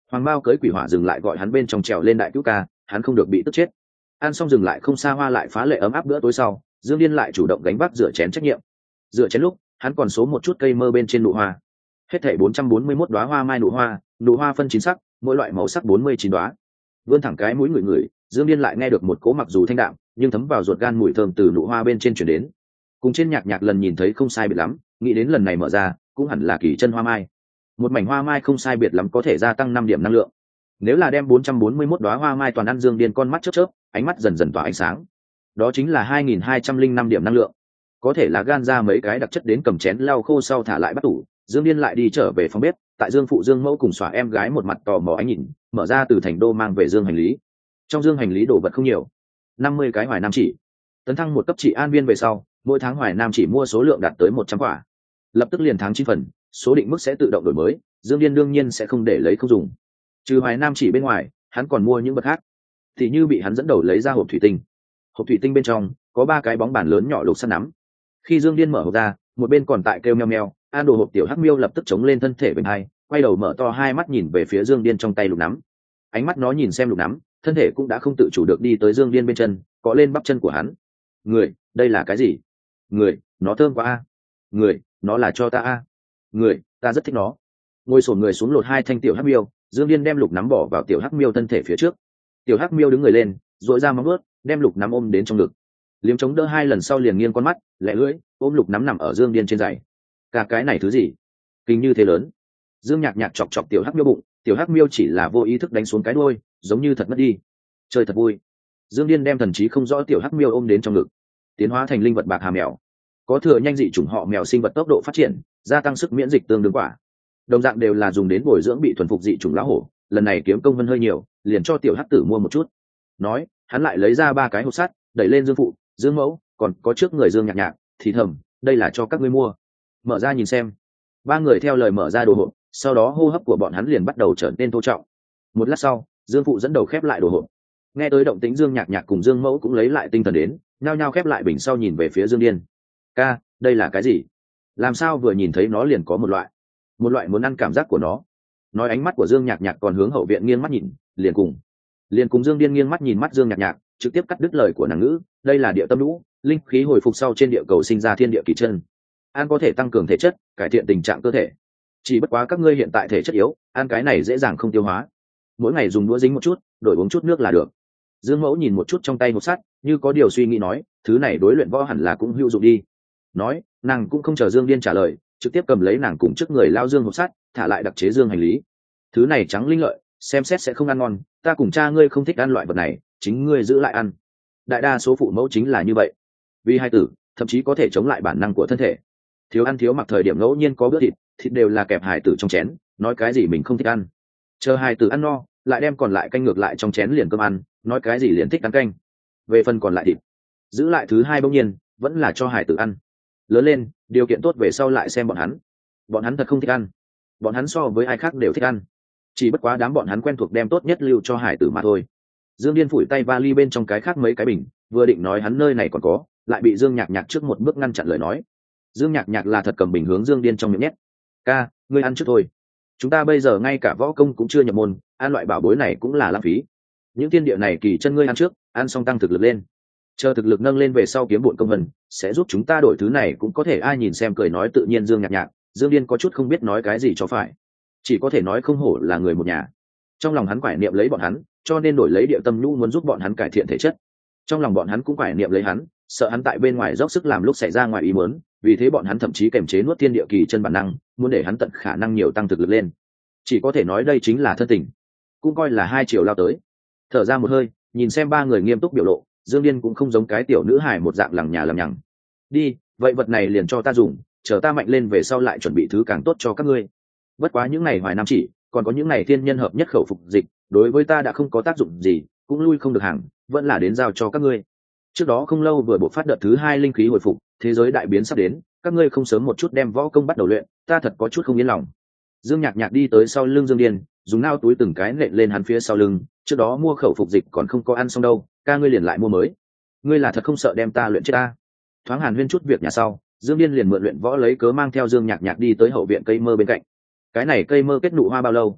Hoàng Bao cưới quỷ hỏa dừng lại gọi hắn bên trong trèo lên đại cứu ca, hắn không được bị tức chết. Ăn xong dừng lại không xa hoa lại phá lệ ấm áp bữa tối sau, Dương Điên lại chủ động gánh vác rửa chén trách nhiệm. Rửa chén lúc, hắn còn số một chút cây mơ bên trên nụ hoa. Hết thảy 441 đóa hoa mai nụ hoa phân 9 sắc, mỗi loại màu sắc 49 đóa. Vươn thẳng cái mũi người, Dương Điên lại nghe được một cỗ mặc dù thanh đạm, nhưng thấm vào ruột gan mùi thơm từ nụ hoa bên trên truyền đến. Cùng trên nhạc lần nhìn thấy không sai biệt lắm, nghĩ đến lần này mở ra, cũng hẳn là kỳ chân hoa mai. Một mảnh hoa mai không sai biệt lắm có thể gia tăng 5 điểm năng lượng. Nếu là đem 441 đóa hoa mai toàn ăn, Dương Điên con mắt chớp, ánh mắt dần dần tỏa ánh sáng. Đó chính là 2205 điểm năng lượng. Có thể là gan ra mấy cái đặc chất đến cầm chén lau khô sau thả lại bắt tủ. Dương Điên lại đi trở về phòng bếp, tại Dương phụ Dương mẫu cùng xóa em gái một mặt tò mò ánh nhìn, mở ra từ thành đô mang về dương hành lý. Trong dương hành lý đồ vật không nhiều, 50 cái Hoài Nam chỉ. Tấn thăng một cấp trị an viên về sau, mỗi tháng Hoài Nam chỉ mua số lượng đạt tới 100 quả. Lập tức liền tháng 9 phần, số định mức sẽ tự động đổi mới, Dương Điên đương nhiên sẽ không để lấy không dùng. Trừ Hoài Nam chỉ bên ngoài, hắn còn mua những vật khác. Thì như bị hắn dẫn đầu lấy ra hộp thủy tinh. Hộp thủy tinh bên trong có 3 cái bóng bàn lớn nhỏ lục sắt nắm. Khi Dương Điên mở hộp ra, một bên còn tại kêu meo meo, an đồ hộp tiểu hắc miêu lập tức chống lên thân thể bên hai, quay đầu mở to hai mắt nhìn về phía Dương Điên trong tay lục nắm. Ánh mắt nó nhìn xem lục nắm, thân thể cũng đã không tự chủ được đi tới Dương Điên bên chân, cọ lên bắp chân của hắn. Người, đây là cái gì? Người, nó thơm quá a. Người, nó là cho ta a. Người, ta rất thích nó. Ngồi xổm người xuống lột 2 thanh tiểu hắc miêu, Dương Điên đem lục nắm bỏ vào tiểu hắc miêu thân thể phía trước. Tiểu hắc miêu đứng người lên, duỗi ra móng vuốt, đem lục nắm ôm đến trong ngực. Liếm chống đỡ 2 lần sau liền nghiêng con mắt, lẹ lưỡi, ôm lục nắm nằm ở Dương Điên trên giày. Cả cái này thứ gì? Kinh như thế lớn. Dương Nhạc chọc chọc tiểu hắc miêu bụng, tiểu hắc miêu chỉ là vô ý thức đánh xuống cái đuôi, giống như thật mất đi. Chơi thật vui. Dương Điên đem thần trí không rõ tiểu hắc miêu ôm đến trong ngực, tiến hóa thành linh vật bạc hà mèo. Có thừa nhanh dị chủng họ mèo sinh vật tốc độ phát triển, gia tăng sức miễn dịch tương đương quả. Đồng dạng đều là dùng đến bồi dưỡng bị thuần phục dị chủng lão hổ, lần này kiếm công vân hơi nhiều, liền cho tiểu hắc tử mua một chút. Nói, hắn lại lấy ra 3 cái hộp sắt, đẩy lên Dương phụ, Dương mẫu, còn có trước người Dương Nhạc, thì thầm, đây là cho các ngươi mua. Mở ra nhìn xem. 3 người theo lời mở ra đồ hộp, sau đó hô hấp của bọn hắn liền bắt đầu trở nên thô trọng. Một lát sau, Dương phụ dẫn đầu khép lại đồ hộp. Nghe tới động tĩnh, Dương Nhạc cùng Dương mẫu cũng lấy lại tinh thần đến, nhao nhao khép lại bình sau nhìn về phía Dương Điên. Ca, đây là cái gì? Làm sao vừa nhìn thấy nó liền có một loại muốn ăn cảm giác của nó. Nói, ánh mắt của Dương Nhạc còn hướng hậu viện nghiêng mắt nhìn, liền cùng Dương Điên nghiêng mắt nhìn mắt Dương Nhạc, trực tiếp cắt đứt lời của nàng ngữ. Đây là địa tâm lũ, linh khí hồi phục sau trên địa cầu sinh ra thiên địa kỳ chân, ăn có thể tăng cường thể chất, cải thiện tình trạng cơ thể. Chỉ bất quá các ngươi hiện tại thể chất yếu, ăn cái này dễ dàng không tiêu hóa, mỗi ngày dùng đũa dính một chút, đổi uống chút nước là được. Dương mẫu nhìn một chút trong tay hộp sắt, như có điều suy nghĩ nói, thứ này đối luyện võ hẳn là cũng hữu dụng đi. Nói, nàng cũng không chờ Dương Điên trả lời, trực tiếp cầm lấy nàng cùng trước người lao Dương hộp sắt, thả lại đặc chế dương hành lý. Thứ này trắng linh lợi, xem xét sẽ không ăn ngon, ta cùng cha ngươi không thích ăn loại vật này, chính ngươi giữ lại ăn. Đại đa số phụ mẫu chính là như vậy, vì hai tử thậm chí có thể chống lại bản năng của thân thể. Thiếu ăn thiếu mặc thời điểm ngẫu nhiên có bữa thịt đều là kẹp hài tử trong chén, nói cái gì mình không thích ăn, chờ hài tử ăn no lại đem còn lại canh ngược lại trong chén liền cơm ăn, nói cái gì liền thích ăn canh. Về phần còn lại thịt, giữ lại thứ hai bỗng nhiên vẫn là cho hài tử ăn. Lớn lên điều kiện tốt về sau lại xem bọn hắn thật không thích ăn, bọn hắn so với ai khác đều thích ăn, chỉ bất quá đám bọn hắn quen thuộc đem tốt nhất lưu cho hài tử mà thôi. Dương Điên phủi tay vali bên trong cái khác mấy cái bình, vừa định nói hắn nơi này còn có, lại bị Dương Nhạc trước một bước ngăn chặn lời nói. Dương Nhạc là thật cầm bình hướng Dương Điên trong miệng nhét. Ca, ngươi ăn trước thôi, chúng ta bây giờ ngay cả võ công cũng chưa nhập môn, ăn loại bảo bối này cũng là lãng phí. Những thiên địa này kỳ chân ngươi ăn trước, ăn xong tăng thực lực lên, chờ thực lực nâng lên về sau kiếm bộn công vân, sẽ giúp chúng ta đổi thứ này cũng có thể. Ai nhìn xem cười nói tự nhiên Dương Nhạc, Dương Điên có chút không biết nói cái gì cho phải, chỉ có thể nói không hổ là người một nhà. Trong lòng hắn quải niệm lấy bọn hắn, cho nên đổi lấy địa tâm nhũ muốn giúp bọn hắn cải thiện thể chất. Trong lòng bọn hắn cũng quải niệm lấy hắn, sợ hắn tại bên ngoài dốc sức làm lúc xảy ra ngoài ý muốn, vì thế bọn hắn thậm chí kềm chế nuốt thiên địa kỳ chân bản năng, muốn để hắn tận khả năng nhiều tăng thực lực lên. Chỉ có thể nói đây chính là thân tình, cũng coi là 2 chiều lao tới. Thở ra một hơi, nhìn xem 3 người nghiêm túc biểu lộ, Dương Điên cũng không giống cái tiểu nữ hài một dạng lằng nhà lằng nhằng. Đi, vậy vật này liền cho ta dùng, chờ ta mạnh lên về sau lại chuẩn bị thứ càng tốt cho các ngươi. Bất quá những này Hoài Nam chỉ, còn có những này thiên nhân hợp nhất khẩu phục dịch, đối với ta đã không có tác dụng gì, cũng lui không được hàng, vẫn là đến giao cho các ngươi. Trước đó không lâu vừa bộc phát đợt thứ 2 linh khí hồi phục, thế giới đại biến sắp đến, các ngươi không sớm một chút đem võ công bắt đầu luyện, ta thật có chút không yên lòng. Dương Nhạc đi tới sau lưng Dương Điên, dùng nao túi từng cái nện lên hắn phía sau lưng, trước đó mua khẩu phục dịch còn không có ăn xong đâu, ca ngươi liền lại mua mới, ngươi là thật không sợ đem ta luyện chết ta. Thoáng hàn huyên chút việc nhà sau, Dương Điên liền mượn luyện võ lấy cớ mang theo Dương Nhạc đi tới hậu viện cây mơ bên cạnh. Cái này cây mơ kết nụ hoa bao lâu?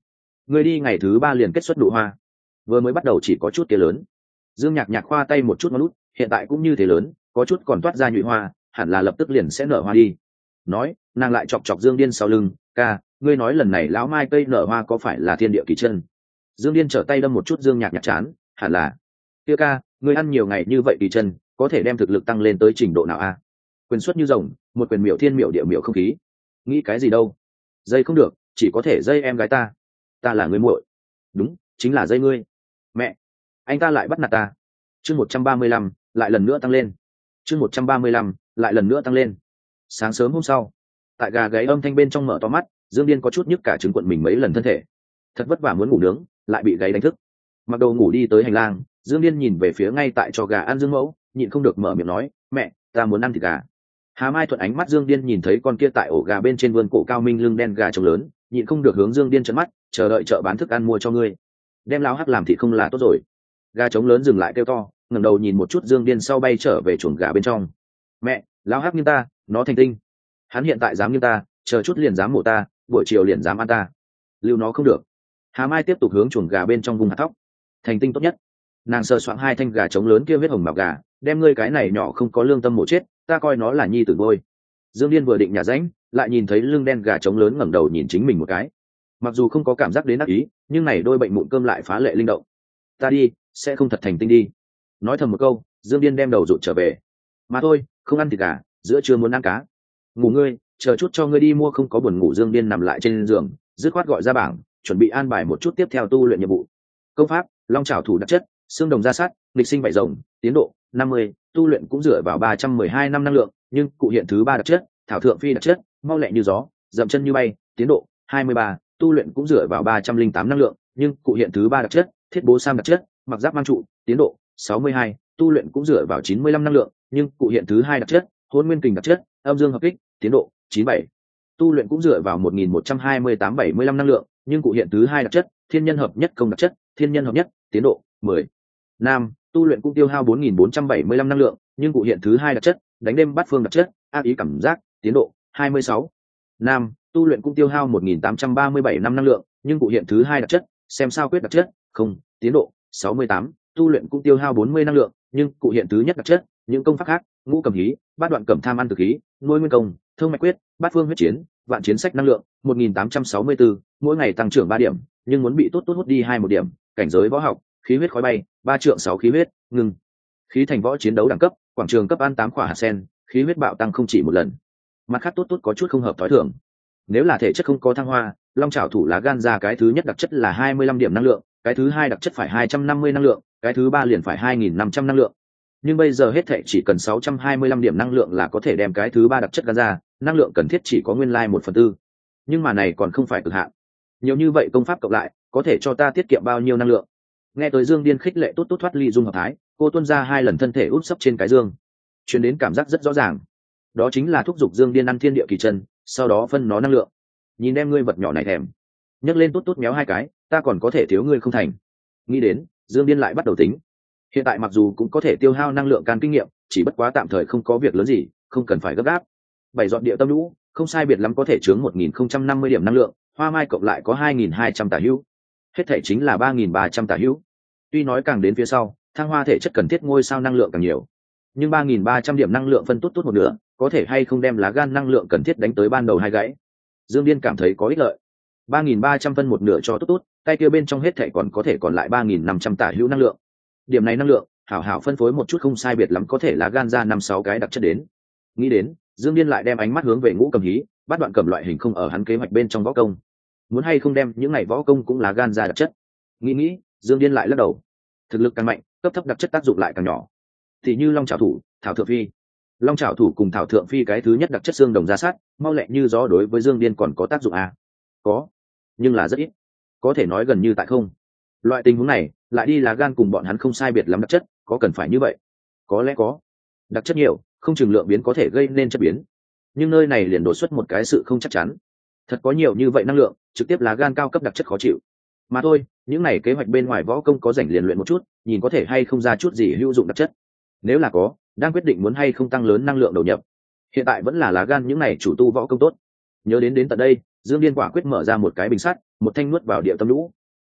Ngươi đi ngày thứ 3 liền kết xuất nụ hoa, vừa mới bắt đầu chỉ có chút kia lớn. Dương Nhạc Nhạc khoa tay một chút ngón út, hiện tại cũng như thế lớn, có chút còn toát ra nhụy hoa, hẳn là lập tức liền sẽ nở hoa đi. Nói, nàng lại chọc chọc Dương Điên sau lưng, ca, ngươi nói lần này lão mai cây nở hoa có phải là thiên địa kỳ chân? Dương Điên trở tay đâm một chút Dương Nhạc Nhạc chán, hẳn là. Kia ca, ngươi ăn nhiều ngày như vậy kỳ chân, có thể đem thực lực tăng lên tới trình độ nào a? Quyền xuất như rồng, một quyền miểu thiên miểu địa miểu không khí. Nghĩ cái gì đâu? Dây không được, chỉ có thể dây em gái ta. Ta là người muội. Đúng, chính là dây ngươi. Mẹ, anh ta lại bắt nạt ta. Chương 135, lại lần nữa tăng lên. Chương 135, lại lần nữa tăng lên. Sáng sớm hôm sau, tại gà gáy âm thanh bên trong mở to mắt, Dương Điên có chút nhức cả trứng cuộn mình mấy lần thân thể. Thật vất vả muốn ngủ nướng, lại bị gáy đánh thức. Mặc đồ ngủ đi tới hành lang, Dương Điên nhìn về phía ngay tại cho gà ăn Dương Mẫu, nhịn không được mở miệng nói, mẹ, ta muốn ăn thịt gà. Hà Mai thuận ánh mắt Dương Điên nhìn thấy con kia tại ổ gà bên trên vườn cổ cao minh lưng đen gà trống lớn, nhịn không được hướng Dương Điên trợn mắt, chờ đợi chợ bán thức ăn mua cho ngươi. Đem lão hắc làm thịt không là tốt rồi. Gà trống lớn dừng lại kêu to, ngẩng đầu nhìn một chút Dương Điên sau bay trở về chuồng gà bên trong. Mẹ, lão hắc như ta, nó thành tinh. Hắn hiện tại dám như ta, chờ chút liền dám mổ ta, buổi chiều liền dám ăn ta. Lưu nó không được. Hà Mai tiếp tục hướng chuồng gà bên trong vùng hạt thóc. Thành tinh tốt nhất. Nàng sờ soạng hai thanh gà trống lớn kia huyết hồng màu gà, đem ngươi cái này nhỏ không có lương tâm mổ chết, ta coi nó là nhi tử ngôi. Dương Điên vừa định nhả rãnh, lại nhìn thấy lưng đen gà trống lớn ngẩng đầu nhìn chính mình một cái. Mặc dù không có cảm giác đến ác ý, nhưng này đôi bệnh mụn cơm lại phá lệ linh động. Ta đi, sẽ không thật thành tinh đi. Nói thầm một câu, Dương Điên đem đầu rụt trở về. Mà thôi, không ăn thịt gà, giữa trưa muốn ăn cá. Ngủ ngươi, chờ chút cho ngươi đi mua, không có buồn ngủ. Dương Điên nằm lại trên giường, dứt khoát gọi ra bảng, chuẩn bị an bài một chút tiếp theo tu luyện nhiệm vụ. Công pháp, long trảo thủ đặc chất, xương đồng da sắt, nghịch sinh vảy rồng, tiến độ 50, tu luyện cũng dựa vào 312 năm năng lượng, nhưng cụ hiện thứ 3 đặc chất, thảo thượng phi đặc chất, mau lẹ như gió, dậm chân như bay, tiến độ 23, tu luyện cũng dựa vào 308 năng lượng, nhưng cụ hiện thứ 3 đặc chất, thiết bố sam đặc chất, mặc giáp mang trụ, tiến độ 62, tu luyện cũng dựa vào 95 năng lượng, nhưng cụ hiện thứ 2 đặc chất, hỗn nguyên kình đặc chất, âm dương hợp kích, tiến độ 97, tu luyện cũng dựa vào 1128-75 năng lượng, nhưng cụ hiện thứ 2 đặc chất, thiên nhân hợp nhất công đặc chất, thiên nhân hợp nhất, tiến độ 10. Nam, tu luyện cũng tiêu hao 4475 năng lượng, nhưng cụ hiện thứ 2 đặc chất, đánh đêm bát phương đặc chất, ác ý cảm giác, tiến độ 26. Nam, tu luyện cũng tiêu hao 1837 năm năng lượng, nhưng cụ hiện thứ 2 đặc chất, xem sao quyết đặc chất, không, tiến độ 68. Tu luyện cũng tiêu hao 40 năng lượng, nhưng cụ hiện thứ nhất đặc chất, những công pháp khác, ngũ cầm hí, bát đoạn cẩm tham ăn thực khí, nuôi nguyên công, thương mạch quyết, bát phương huyết chiến, vạn chiến sách năng lượng 1864, mỗi ngày tăng trưởng 3 điểm, nhưng muốn bị tốt hút đi 1 điểm. Cảnh giới võ học, khí huyết khói bay, 3 trượng 6 khí huyết, ngừng. Khí thành võ chiến đấu đẳng cấp, quảng trường cấp ăn 8 quả hạt sen, khí huyết bạo tăng không chỉ một lần. Mặt khác tốt có chút không hợp tối thường. Nếu là thể chất không có thăng hoa, long trảo thủ lá gan ra cái thứ nhất đặc chất là 25 điểm năng lượng, cái thứ hai đặc chất phải 250 năng lượng, cái thứ ba liền phải 2500 năng lượng. Nhưng bây giờ hết thệ chỉ cần 625 điểm năng lượng là có thể đem cái thứ ba đặc chất gan ra, năng lượng cần thiết chỉ có nguyên lai 1/4. Nhưng mà này còn không phải cực hạn. Nhiều như vậy công pháp cộng lại, có thể cho ta tiết kiệm bao nhiêu năng lượng? Nghe tới Dương Điên khích lệ tốt thoát ly dung hợp thái, cô tuôn ra 2 lần thân thể úp sấp trên cái dương. Truyền đến cảm giác rất rõ ràng. Đó chính là thúc giục Dương Điên ăn thiên địa kỳ chân, sau đó phân nó năng lượng. Nhìn em ngươi vật nhỏ này thèm. Nhấc lên tốt méo 2 cái, ta còn có thể thiếu ngươi không thành. Nghĩ đến, Dương Điên lại bắt đầu tính. Hiện tại mặc dù cũng có thể tiêu hao năng lượng can kinh nghiệm, chỉ bất quá tạm thời không có việc lớn gì, không cần phải gấp gáp. 7 dọn địa tâm lũ, không sai biệt lắm có thể chướng 1050 điểm năng lượng, hoa mai cộng lại có 2200 tả hữu. Hết thể chính là 3300 tả hữu. Tuy nói càng đến phía sau, thăng hoa thể chất cần thiết ngôi sao năng lượng càng nhiều, nhưng 3300 điểm năng lượng phân tốt một nửa, có thể hay không đem lá gan năng lượng cần thiết đánh tới ban đầu 2 gãy. Dương Điên cảm thấy có ích lợi. 3300 phân một nửa cho tốt, tay kia bên trong hết thể còn có thể còn lại 3500 tả hữu năng lượng. Điểm này năng lượng, hảo phân phối một chút không sai biệt lắm có thể lá gan ra 5-6 cái đặc chất đến. Nghĩ đến, Dương Điên lại đem ánh mắt hướng về ngũ cầm hí, bát đoạn cầm loại hình không ở hắn kế hoạch bên trong võ công. Muốn hay không đem những ngày võ công cũng lá gan ra đặc chất. Nghĩ, Dương Điên lại lắc đầu. Thực lực càng mạnh, cấp thấp đặc chất tác dụng lại càng nhỏ. Thì như long trảo thủ, thảo thượng phi. Long trảo thủ cùng thảo thượng phi cái thứ nhất đặc chất xương đồng ra sát, mau lẹ như gió đối với Dương Điên còn có tác dụng à? Có, nhưng là rất ít. Có thể nói gần như tại không. Loại tình huống này, lại đi lá gan cùng bọn hắn không sai biệt lắm đặc chất, có cần phải như vậy? Có lẽ có. Đặc chất nhiều, không chừng lượng biến có thể gây nên chất biến. Nhưng nơi này liền đột xuất một cái sự không chắc chắn. Thật có nhiều như vậy năng lượng, trực tiếp lá gan cao cấp đặc chất khó chịu. Mà thôi, những này kế hoạch bên ngoài võ công có rảnh liền luyện một chút, nhìn có thể hay không ra chút gì hữu dụng đặc chất. Nếu là có, đang quyết định muốn hay không tăng lớn năng lượng đầu nhập. Hiện tại vẫn là lá gan những này chủ tu võ công tốt. Nhớ đến tận đây, Dương Điên quả quyết mở ra một cái bình sắt, một thanh nuốt vào địa tâm lũ,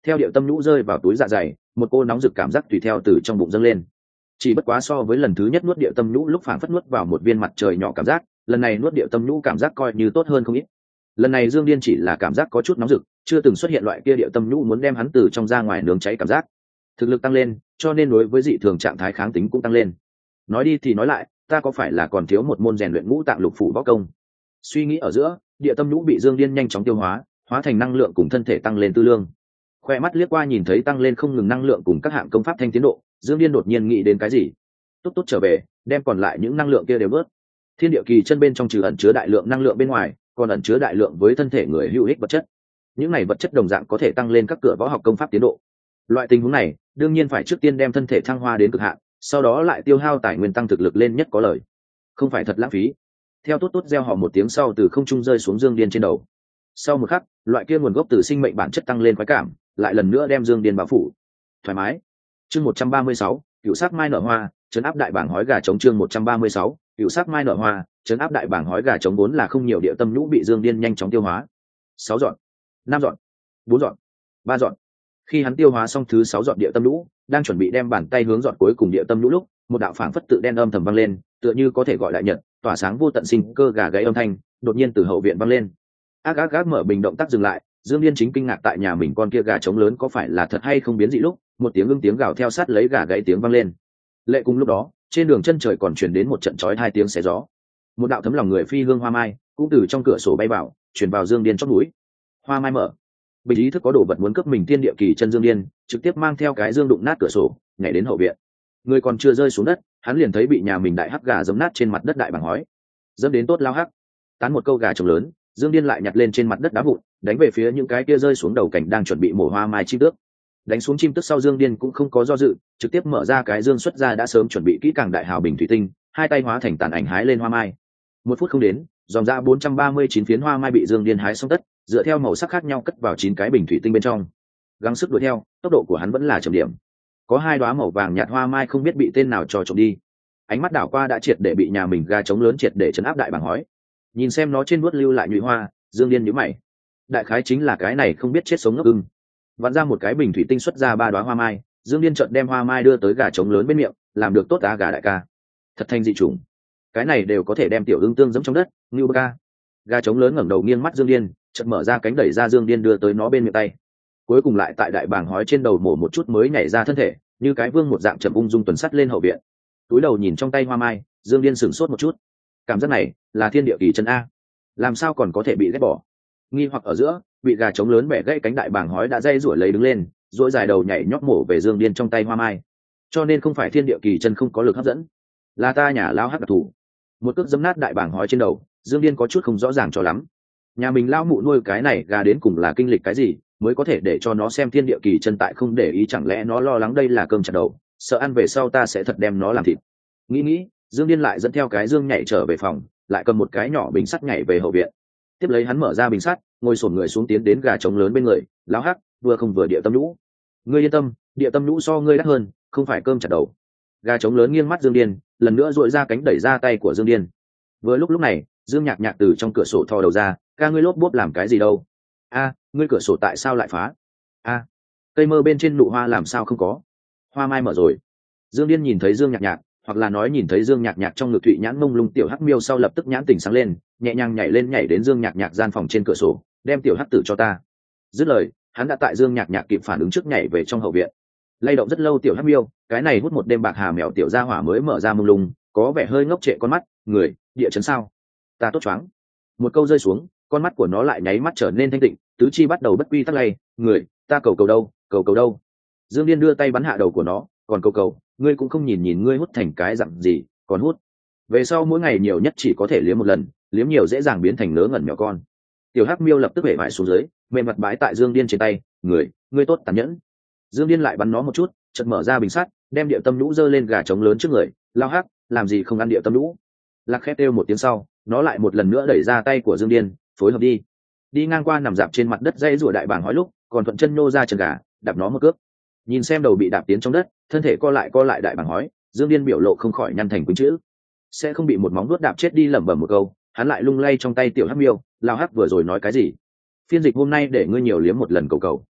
Theo điệu tâm nhũ rơi vào túi dạ dày, một cô nóng rực cảm giác tùy theo từ trong bụng dâng lên. Chỉ bất quá so với lần thứ nhất nuốt điệu tâm nhũ lúc phảng phất nuốt vào một viên mặt trời nhỏ cảm giác, lần này nuốt điệu tâm nhũ cảm giác coi như tốt hơn không ít. Lần này Dương Điên chỉ là cảm giác có chút nóng rực, chưa từng xuất hiện loại kia điệu tâm nhũ muốn đem hắn từ trong ra ngoài nướng cháy cảm giác. Thực lực tăng lên, cho nên đối với dị thường trạng thái kháng tính cũng tăng lên. Nói đi thì nói lại, ta có phải là còn thiếu một môn rèn luyện ngũ tạng lục phủ võ công? Suy nghĩ ở giữa, địa tâm nhũ bị Dương Điên nhanh chóng tiêu hóa, hóa thành năng lượng cùng thân thể tăng lên tư lương. Khoe mắt liếc qua nhìn thấy tăng lên không ngừng năng lượng cùng các hạng công pháp thanh tiến độ, Dương Điên đột nhiên nghĩ đến cái gì. Tốt tốt trở về, đem còn lại những năng lượng kia đều bớt. Thiên địa kỳ chân bên trong trừ ẩn chứa đại lượng năng lượng bên ngoài, còn ẩn chứa đại lượng với thân thể người hữu ích vật chất. Những này vật chất đồng dạng có thể tăng lên các cửa võ học công pháp tiến độ. Loại tình huống này, đương nhiên phải trước tiên đem thân thể thăng hoa đến cực hạn, sau đó lại tiêu hao tài nguyên tăng thực lực lên nhất có lời. Không phải thật lãng phí. Theo tốt tốt reo hò một tiếng sau từ không trung rơi xuống Dương Điên trên đầu. Sau một khắc, loại kia nguồn gốc từ sinh mệnh bản chất tăng lên khoái cảm, lại lần nữa đem Dương Điên bao phủ. Thoải mái. Chương 136, cựu sắc mai nở hoa, trấn áp đại bảng hói gà trống. Chương 136, cựu sắc mai nở hoa, trấn áp đại bảng hói gà trống. Vốn là không nhiều địa tâm nhũ bị Dương Điên nhanh chóng tiêu hóa. 6 dọn, 5 dọn, 4 dọn, 3 dọn. Khi hắn tiêu hóa xong thứ 6 dọn địa tâm nhũ, đang chuẩn bị đem bàn tay hướng dọn cuối cùng địa tâm nhũ lúc, một đạo phảng phất tự đen âm thầm vang lên, tựa như có thể gọi đại nhật, tỏa sáng vô tận sinh cơ gà gáy âm thanh, đột nhiên từ hậu viện vang lên. Ác ác mở bình động tác dừng lại, Dương Điên chính kinh ngạc tại nhà mình con kia gà trống lớn có phải là thật hay không biến dị lúc, một tiếng ưng tiếng gào theo sát lấy gà gáy tiếng vang lên. Lệ cùng lúc đó, trên đường chân trời còn truyền đến một trận chói hai tiếng xé gió. Một đạo thấm lòng người phi hương hoa mai cũng từ trong cửa sổ bay vào, truyền vào Dương Điên chót núi. Hoa mai mở, bình ý thức có đồ vật muốn cướp mình thiên địa kỳ chân Dương Điên, trực tiếp mang theo cái dương đụng nát cửa sổ, nhảy đến hậu viện. Người còn chưa rơi xuống đất, hắn liền thấy bị nhà mình đại hắc gà giẫm nát trên mặt đất đại bảng hói. Dẫm đến tốt lao hắc. Tán một câu gà trống lớn, Dương Điên lại nhặt lên trên mặt đất đá vụn, đánh về phía những cái kia rơi xuống đầu cảnh đang chuẩn bị mổ hoa mai chim tước. Đánh xuống chim tước sau Dương Điên cũng không có do dự, trực tiếp mở ra cái dương xuất ra đã sớm chuẩn bị kỹ càng đại hào bình thủy tinh, hai tay hóa thành tàn ảnh hái lên hoa mai. Một phút không đến, dòng ra 439 phiến hoa mai bị Dương Điên hái xong tất, dựa theo màu sắc khác nhau cất vào 9 cái bình thủy tinh bên trong. Gắng sức đuổi theo, tốc độ của hắn vẫn là chậm điểm. Có 2 đóa màu vàng nhạt hoa mai không biết bị tên nào trò trộm đi. Ánh mắt đảo qua đã triệt để bị nhà mình gà trống lớn triệt để trấn áp đại bảng hói. Nhìn xem nó trên vuốt lưu lại nhụy hoa, Dương Điên nhíu mày. Đại khái chính là cái này không biết chết sống ngốc ưng. Vặn ra một cái bình thủy tinh xuất ra 3 đóa hoa mai, Dương Điên chợt đem hoa mai đưa tới gà trống lớn bên miệng, làm được tốt á gà đại ca. Thật thành dị chủng. Cái này đều có thể đem tiểu ưng tương giẫm trong đất, ngưu ca. Gà trống lớn ngẩng đầu nghiêng mắt Dương Điên, chợt mở ra cánh đẩy ra Dương Điên đưa tới nó bên miệng tay. Cuối cùng lại tại đại bảng hói trên đầu mổ một chút mới nhảy ra thân thể, như cái vương một dạng chậm ung dung tuần sắt lên hậu viện. Túi đầu nhìn trong tay hoa mai, Dương Điên sửng sốt một chút. Cảm giác này là thiên địa kỳ chân a, làm sao còn có thể bị ghét bỏ? Nghi hoặc ở giữa, bị gà trống lớn bẻ gãy cánh đại bảng hói đã dây rủi lấy đứng lên, duỗi dài đầu nhảy nhót mổ về Dương Điên trong tay hoa mai. Cho nên không phải thiên địa kỳ chân không có lực hấp dẫn, là ta nhà lao hắc đặc thủ. Một cước dẫm nát đại bảng hói trên đầu, Dương Điên có chút không rõ ràng cho lắm. Nhà mình lao mụ nuôi cái này gà đến cùng là kinh lịch cái gì, mới có thể để cho nó xem thiên địa kỳ chân tại không để ý, chẳng lẽ nó lo lắng đây là cơm chặt đầu, sợ ăn về sau ta sẽ thật đem nó làm thịt. Nghĩ, Dương Điên lại dẫn theo cái dương nhảy trở về phòng, lại cầm một cái nhỏ bình sắt nhảy về hậu viện. Tiếp lấy hắn mở ra bình sắt, ngồi xổm người xuống tiến đến gà trống lớn bên người, lão hắc, vừa không vừa địa tâm nhũ. Ngươi yên tâm, địa tâm nhũ so ngươi đắt hơn, không phải cơm chặt đầu. Gà trống lớn nghiêng mắt Dương Điên, lần nữa duỗi ra cánh đẩy ra tay của Dương Điên. Vừa lúc này, Dương Nhạc Nhạc từ trong cửa sổ thò đầu ra, ca ngươi lốp bốp làm cái gì đâu? A, ngươi cửa sổ tại sao lại phá? A, cây mơ bên trên nụ hoa làm sao không có? Hoa mai mở rồi. Dương Điên nhìn thấy Dương Nhạc Nhạc, hoặc là nói nhìn thấy Dương Nhạc Nhạc trong ngực thụy nhãn mông lung tiểu hắc miêu sau lập tức nhãn tỉnh sáng lên, nhẹ nhàng nhảy đến Dương Nhạc Nhạc gian phòng trên cửa sổ, đem tiểu hắc tử cho ta. Dứt lời, hắn đã tại Dương Nhạc Nhạc kịp phản ứng trước nhảy về trong hậu viện. Lay động rất lâu tiểu hắc miêu, cái này hút một đêm bạc hà mèo tiểu gia hỏa mới mở ra mông lung, có vẻ hơi ngốc trệ con mắt, người, địa chấn sao? Ta tốt choáng. Một câu rơi xuống, con mắt của nó lại nháy mắt trở nên thanh tịnh, tứ chi bắt đầu bất quy tắc lay, người, ta cầu đâu, cầu đâu. Dương Điên đưa tay bắn hạ đầu của nó, còn cầu, ngươi cũng không nhìn ngươi hút thành cái dặn gì, còn hút. Về sau mỗi ngày nhiều nhất chỉ có thể liếm một lần, liếm nhiều dễ dàng biến thành nớ ngẩn mèo con. Tiểu hắc miêu lập tức bể vải xuống dưới, mềm mặt bái tại Dương Điên trên tay, ngươi tốt tàn nhẫn. Dương Điên lại bắn nó một chút, chợt mở ra bình sắt, đem địa tâm nhũ giơ lên gà trống lớn trước người, lao hắc, làm gì không ăn địa tâm nhũ. Lạc khét kêu một tiếng sau, nó lại một lần nữa đẩy ra tay của Dương Điên, phối hợp đi ngang qua nằm dạp trên mặt đất dây rủa đại bảng hói lúc, còn thuận chân nô ra chân gà, đạp nó một cước. Nhìn xem đầu bị đạp tiến trong đất, thân thể co lại đại bảng hói, Dương Điên biểu lộ không khỏi nhăn thành quýnh chữ. Sẽ không bị một móng vuốt đạp chết đi, lẩm bẩm một câu, hắn lại lung lay trong tay tiểu hắc miêu, lao hắc vừa rồi nói cái gì? Phiên dịch hôm nay để ngươi nhiều liếm một lần cầu.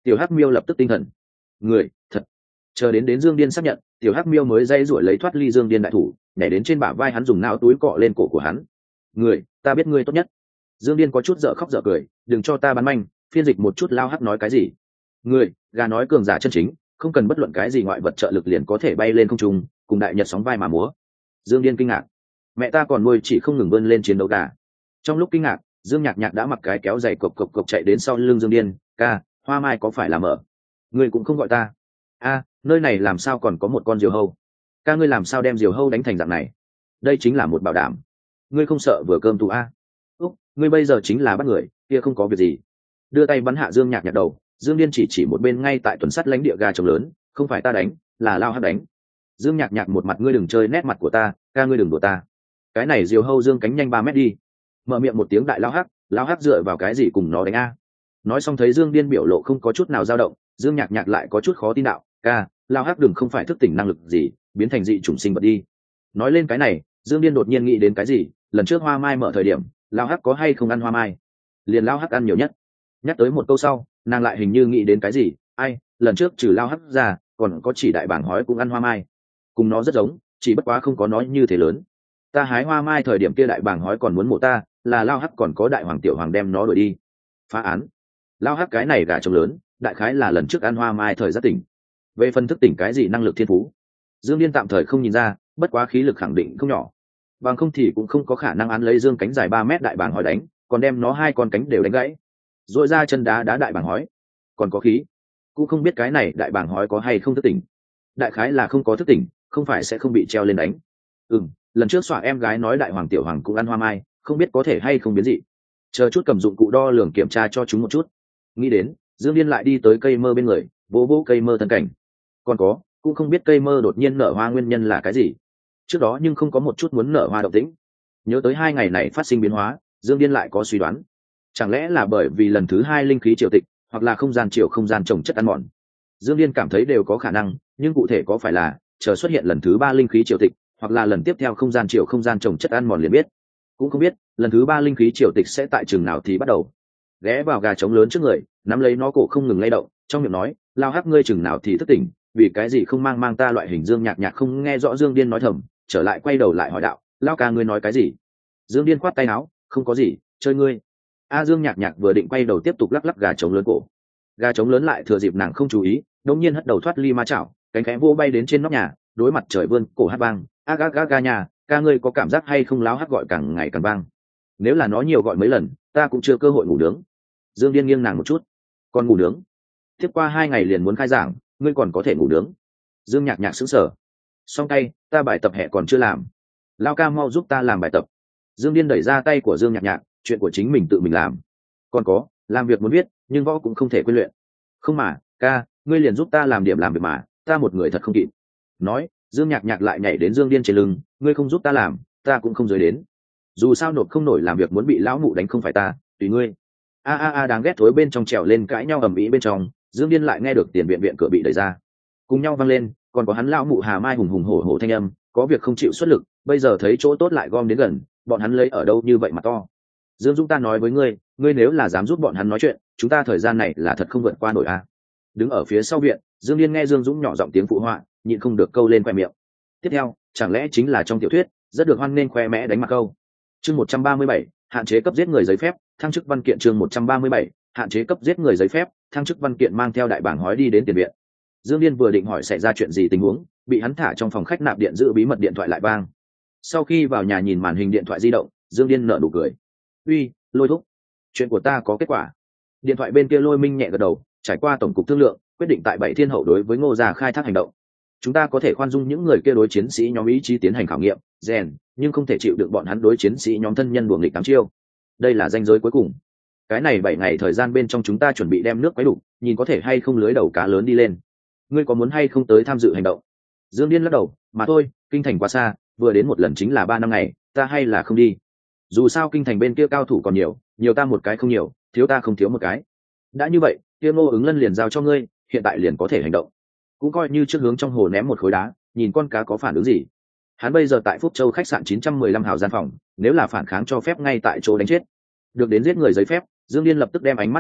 Tiểu Hắc Miêu lập tức tinh thần. Người, thật. Chờ đến Dương Điên xác nhận, Tiểu Hắc Miêu mới dây rủi lấy thoát ly Dương Điên đại thủ, nhảy đến trên bả vai hắn dùng não túi cọ lên cổ của hắn. Người, ta biết ngươi tốt nhất. Dương Điên có chút dở khóc dở cười, đừng cho ta bán manh, phiên dịch một chút Lao Hắc nói cái gì. Người, gà nói cường giả chân chính, không cần bất luận cái gì ngoại vật trợ lực liền có thể bay lên không trung, cùng đại nhật sóng vai mà múa. Dương Điên kinh ngạc. Mẹ ta còn nuôi chỉ không ngừng vươn lên chiến đấu gà. Trong lúc kinh ngạc, Dương Nhạc Nhạc đã mặc cái kéo giày cộc cộc cộc chạy đến sau lưng Dương Điên. Ca, Hoa Mai có phải là mở? Ngươi cũng không gọi ta. A, nơi này làm sao còn có một con diều hâu? Ca, ngươi làm sao đem diều hâu đánh thành dạng này? Đây chính là một bảo đảm. Ngươi không sợ vừa cơm tù a? Úc, ngươi bây giờ chính là bắt người, kia không có việc gì. Đưa tay bắn hạ Dương Nhạc Nhạc đầu, Dương Điên chỉ một bên ngay tại tuần sắt lãnh địa gà trống lớn, không phải ta đánh, là Lao Hắc đánh. Dương Nhạc Nhạc một mặt ngươi đừng chơi nét mặt của ta, ca ngươi đừng đùa ta. Cái này diều hâu dương cánh nhanh 3 mét đi. Mở miệng một tiếng đại Lao Hắc dựa vào cái gì cùng nó đánh a? Nói xong thấy Dương Điên biểu lộ không có chút nào dao động, Dương Nhạc Nhạc lại có chút khó tin đạo, ca, Lao Hắc đừng không phải thức tỉnh năng lực gì, biến thành dị chủng sinh vật đi. Nói lên cái này, Dương Điên đột nhiên nghĩ đến cái gì, lần trước Hoa Mai mở thời điểm, Lao Hắc có hay không ăn hoa mai? Liền Lao Hắc ăn nhiều nhất. Nhắc tới một câu sau, nàng lại hình như nghĩ đến cái gì, ai, lần trước trừ Lao Hắc ra, còn có chỉ đại bảng hói cũng ăn hoa mai. Cùng nó rất giống, chỉ bất quá không có nói như thế lớn. Ta hái hoa mai thời điểm kia đại bảng hói còn muốn mổ ta, là Lao Hắc còn có đại hoàng tiểu hoàng đem nó đuổi đi. Phá án. Lao Hắc cái này gà trống lớn, đại khái là lần trước ăn hoa mai thời giác tỉnh. Về phân thức tỉnh cái gì năng lực thiên phú, Dương Điên tạm thời không nhìn ra, bất quá khí lực khẳng định không nhỏ. Bằng không thì cũng không có khả năng án lấy dương cánh dài 3 mét đại bảng hói đánh, còn đem nó 2 con cánh đều đánh gãy. Rồi ra chân đá đại bảng hói, còn có khí. Cũng không biết cái này đại bảng hói có hay không thức tỉnh. Đại khái là không có thức tỉnh, không phải sẽ không bị treo lên đánh. Lần trước xóa em gái nói đại hoàng tiểu hoàng cũng ăn hoa mai, không biết có thể hay không biến dị. Chờ chút cầm dụng cụ đo lường kiểm tra cho chúng một chút. Nghĩ đến, Dương Điên lại đi tới cây mơ bên người, vỗ cây mơ thân cảnh. Còn có, cũng không biết cây mơ đột nhiên nở hoa nguyên nhân là cái gì. Trước đó nhưng không có một chút muốn nở hoa động tĩnh. Nhớ tới 2 ngày này phát sinh biến hóa, Dương Điên lại có suy đoán. Chẳng lẽ là bởi vì lần thứ 2 linh khí triều tịch, hoặc là không gian trồng chất ăn mòn. Dương Điên cảm thấy đều có khả năng, nhưng cụ thể có phải là chờ xuất hiện lần thứ 3 linh khí triều tịch, hoặc là lần tiếp theo không gian trồng chất ăn mòn liền biết. Cũng không biết lần thứ 3 linh khí triều tịch sẽ tại chừng nào thì bắt đầu. Ghé vào gà trống lớn trước người, nắm lấy nó cổ không ngừng lay động, trong miệng nói, Lao Hắc ngươi chừng nào thì thức tỉnh, vì cái gì không mang ta loại hình. Dương Nhạc Nhạc không nghe rõ Dương Điên nói thầm, trở lại quay đầu lại hỏi đạo, Lao ca ngươi nói cái gì? Dương Điên khoát tay áo, không có gì, chơi ngươi. Dương Nhạc Nhạc vừa định quay đầu tiếp tục lắc lắc gà trống lớn cổ, gà trống lớn lại thừa dịp nàng không chú ý, đống nhiên hất đầu thoát ly ma chảo, cánh khẽ vô bay đến trên nóc nhà, đối mặt trời vươn cổ hát vang, ga nhà, ca ngươi có cảm giác hay không? Láo hát gọi càng ngày càng vang. Nếu là nó nhiều gọi mấy lần, ta cũng chưa cơ hội ngủ nướng. Dương Điên nghiêng nàng một chút, còn ngủ nướng? Tiếp qua 2 ngày liền muốn khai giảng, ngươi còn có thể ngủ nướng? Dương Nhạc Nhạc sững sờ. Xong tay, ta bài tập hè còn chưa làm. Lao ca mau giúp ta làm bài tập. Dương Điên đẩy ra tay của Dương Nhạc Nhạc, chuyện của chính mình tự mình làm. Còn có, làm việc muốn viết, nhưng võ cũng không thể quên luyện. Không mà, ca, ngươi liền giúp ta làm điểm làm việc mà, ta một người thật không kịp. Nói, Dương Nhạc Nhạc lại nhảy đến Dương Điên trên lưng, ngươi không giúp ta làm, ta cũng không dưới đến. Dù sao nộp không nổi làm việc muốn bị lão mụ đánh không phải ta, tùy ngươi. Đáng ghét thối bên trong trèo lên cãi nhau ầm ĩ bên trong, Dương Điên lại nghe được tiền viện cửa bị đẩy ra. Cùng nhau vang lên, còn có hắn lão mụ Hà Mai hùng hổ hổ thanh âm, có việc không chịu xuất lực, bây giờ thấy chỗ tốt lại gom đến gần, bọn hắn lấy ở đâu như vậy mà to. Dương Dũng ta nói với ngươi, ngươi nếu là dám giúp bọn hắn nói chuyện, chúng ta thời gian này là thật không vượt qua nổi a. Đứng ở phía sau viện, Dương Điên nghe Dương Dũng nhỏ giọng tiếng phụ họa, nhịn không được câu lên khoe miệng. Tiếp theo, chẳng lẽ chính là trong tiểu thuyết rất được hoan nên khoe mẽ đánh mặt câu. Chương 137, hạn chế cấp giết người giấy phép, thăng chức văn kiện. Chương 137, hạn chế cấp giết người giấy phép, thăng chức văn kiện mang theo đại bảng hói đi đến tiền viện. Dương Điên vừa định hỏi xảy ra chuyện gì tình huống, bị hắn thả trong phòng khách nạp điện giữ bí mật điện thoại lại vang. Sau khi vào nhà nhìn màn hình điện thoại di động, Dương Điên nở nụ cười. Uy, Lôi thúc, chuyện của ta có kết quả. Điện thoại bên kia Lôi Minh nhẹ gật đầu, trải qua tổng cục thương lượng, quyết định tại 7 Thiên Hậu đối với Ngô Gia khai thác hành động. Chúng ta có thể khoan dung những người kia đối chiến sĩ nhóm ý chí tiến hành khảo nghiệm, rèn, nhưng không thể chịu đựng bọn hắn đối chiến sĩ nhóm thân nhân đùa nghịch 8 chiêu. Đây là ranh giới cuối cùng. Cái này 7 ngày thời gian bên trong chúng ta chuẩn bị đem nước quấy đủ, nhìn có thể hay không lưới đầu cá lớn đi lên. Ngươi có muốn hay không tới tham dự hành động? Dương Điên lắc đầu, mà thôi, kinh thành quá xa, vừa đến một lần chính là 3 năm ngày, ta hay là không đi. Dù sao kinh thành bên kia cao thủ còn nhiều ta một cái không nhiều, thiếu ta không thiếu một cái. Đã như vậy, kia Ngô Ứng Lân liền giao cho ngươi, hiện tại liền có thể hành động. Cũng coi như trước hướng trong hồ ném một khối đá, nhìn con cá có phản ứng gì. Hắn bây giờ tại Phúc Châu khách sạn 915 hào gian phòng, nếu là phản kháng cho phép ngay tại chỗ đánh chết. Được đến giết người giấy phép, Dương Điên lập tức đem ánh mắt híp lại,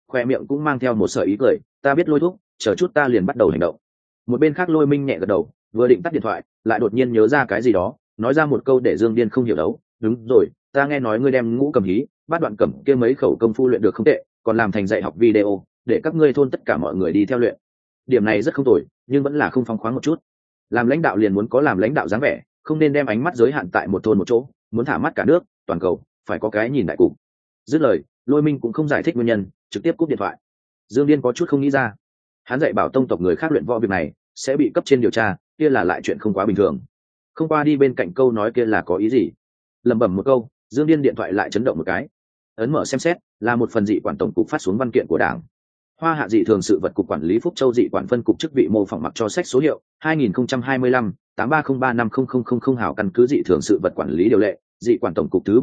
khoe miệng cũng mang theo một sợi ý cười. Ta biết Lôi thúc, chờ chút ta liền bắt đầu hành động. Một bên khác Lôi Minh nhẹ gật đầu, vừa định tắt điện thoại, lại đột nhiên nhớ ra cái gì đó, nói ra một câu để Dương Điên không hiểu đấu. Đúng rồi, ta nghe nói ngươi đem Ngũ Cầm Hí, Bát Đoạn Cẩm kia mấy khẩu công phu luyện được không tệ, còn làm thành dạy học video, để các ngươi thôn tất cả mọi người đi theo luyện. Điểm này rất không tồi, nhưng vẫn là không phóng khoáng một chút. Làm lãnh đạo liền muốn có làm lãnh đạo dáng vẻ, không nên đem ánh mắt giới hạn tại một thôn một chỗ, muốn thả mắt cả nước, toàn cầu, phải có cái nhìn đại cục. Dứt lời, Lôi Minh cũng không giải thích nguyên nhân, trực tiếp cúp điện thoại. Dương Điên có chút không nghĩ ra, hắn dạy bảo tông tộc người khác luyện võ việc này sẽ bị cấp trên điều tra, kia là lại chuyện không quá bình thường. Không qua đi bên cạnh câu nói kia là có ý gì? Lẩm bẩm một câu, Dương Điên điện thoại lại chấn động một cái. Ấn mở xem xét, là một phần dị quản tổng cục phát xuống văn kiện của Đảng. Hoa Hạ dị thường sự vật cục quản lý Phúc Châu dị quản phân cục chức vị mô phỏng mặc cho sách số hiệu 2025 83035000 hào căn cứ dị thường sự vật quản lý điều lệ, dị quản tổng cục thứ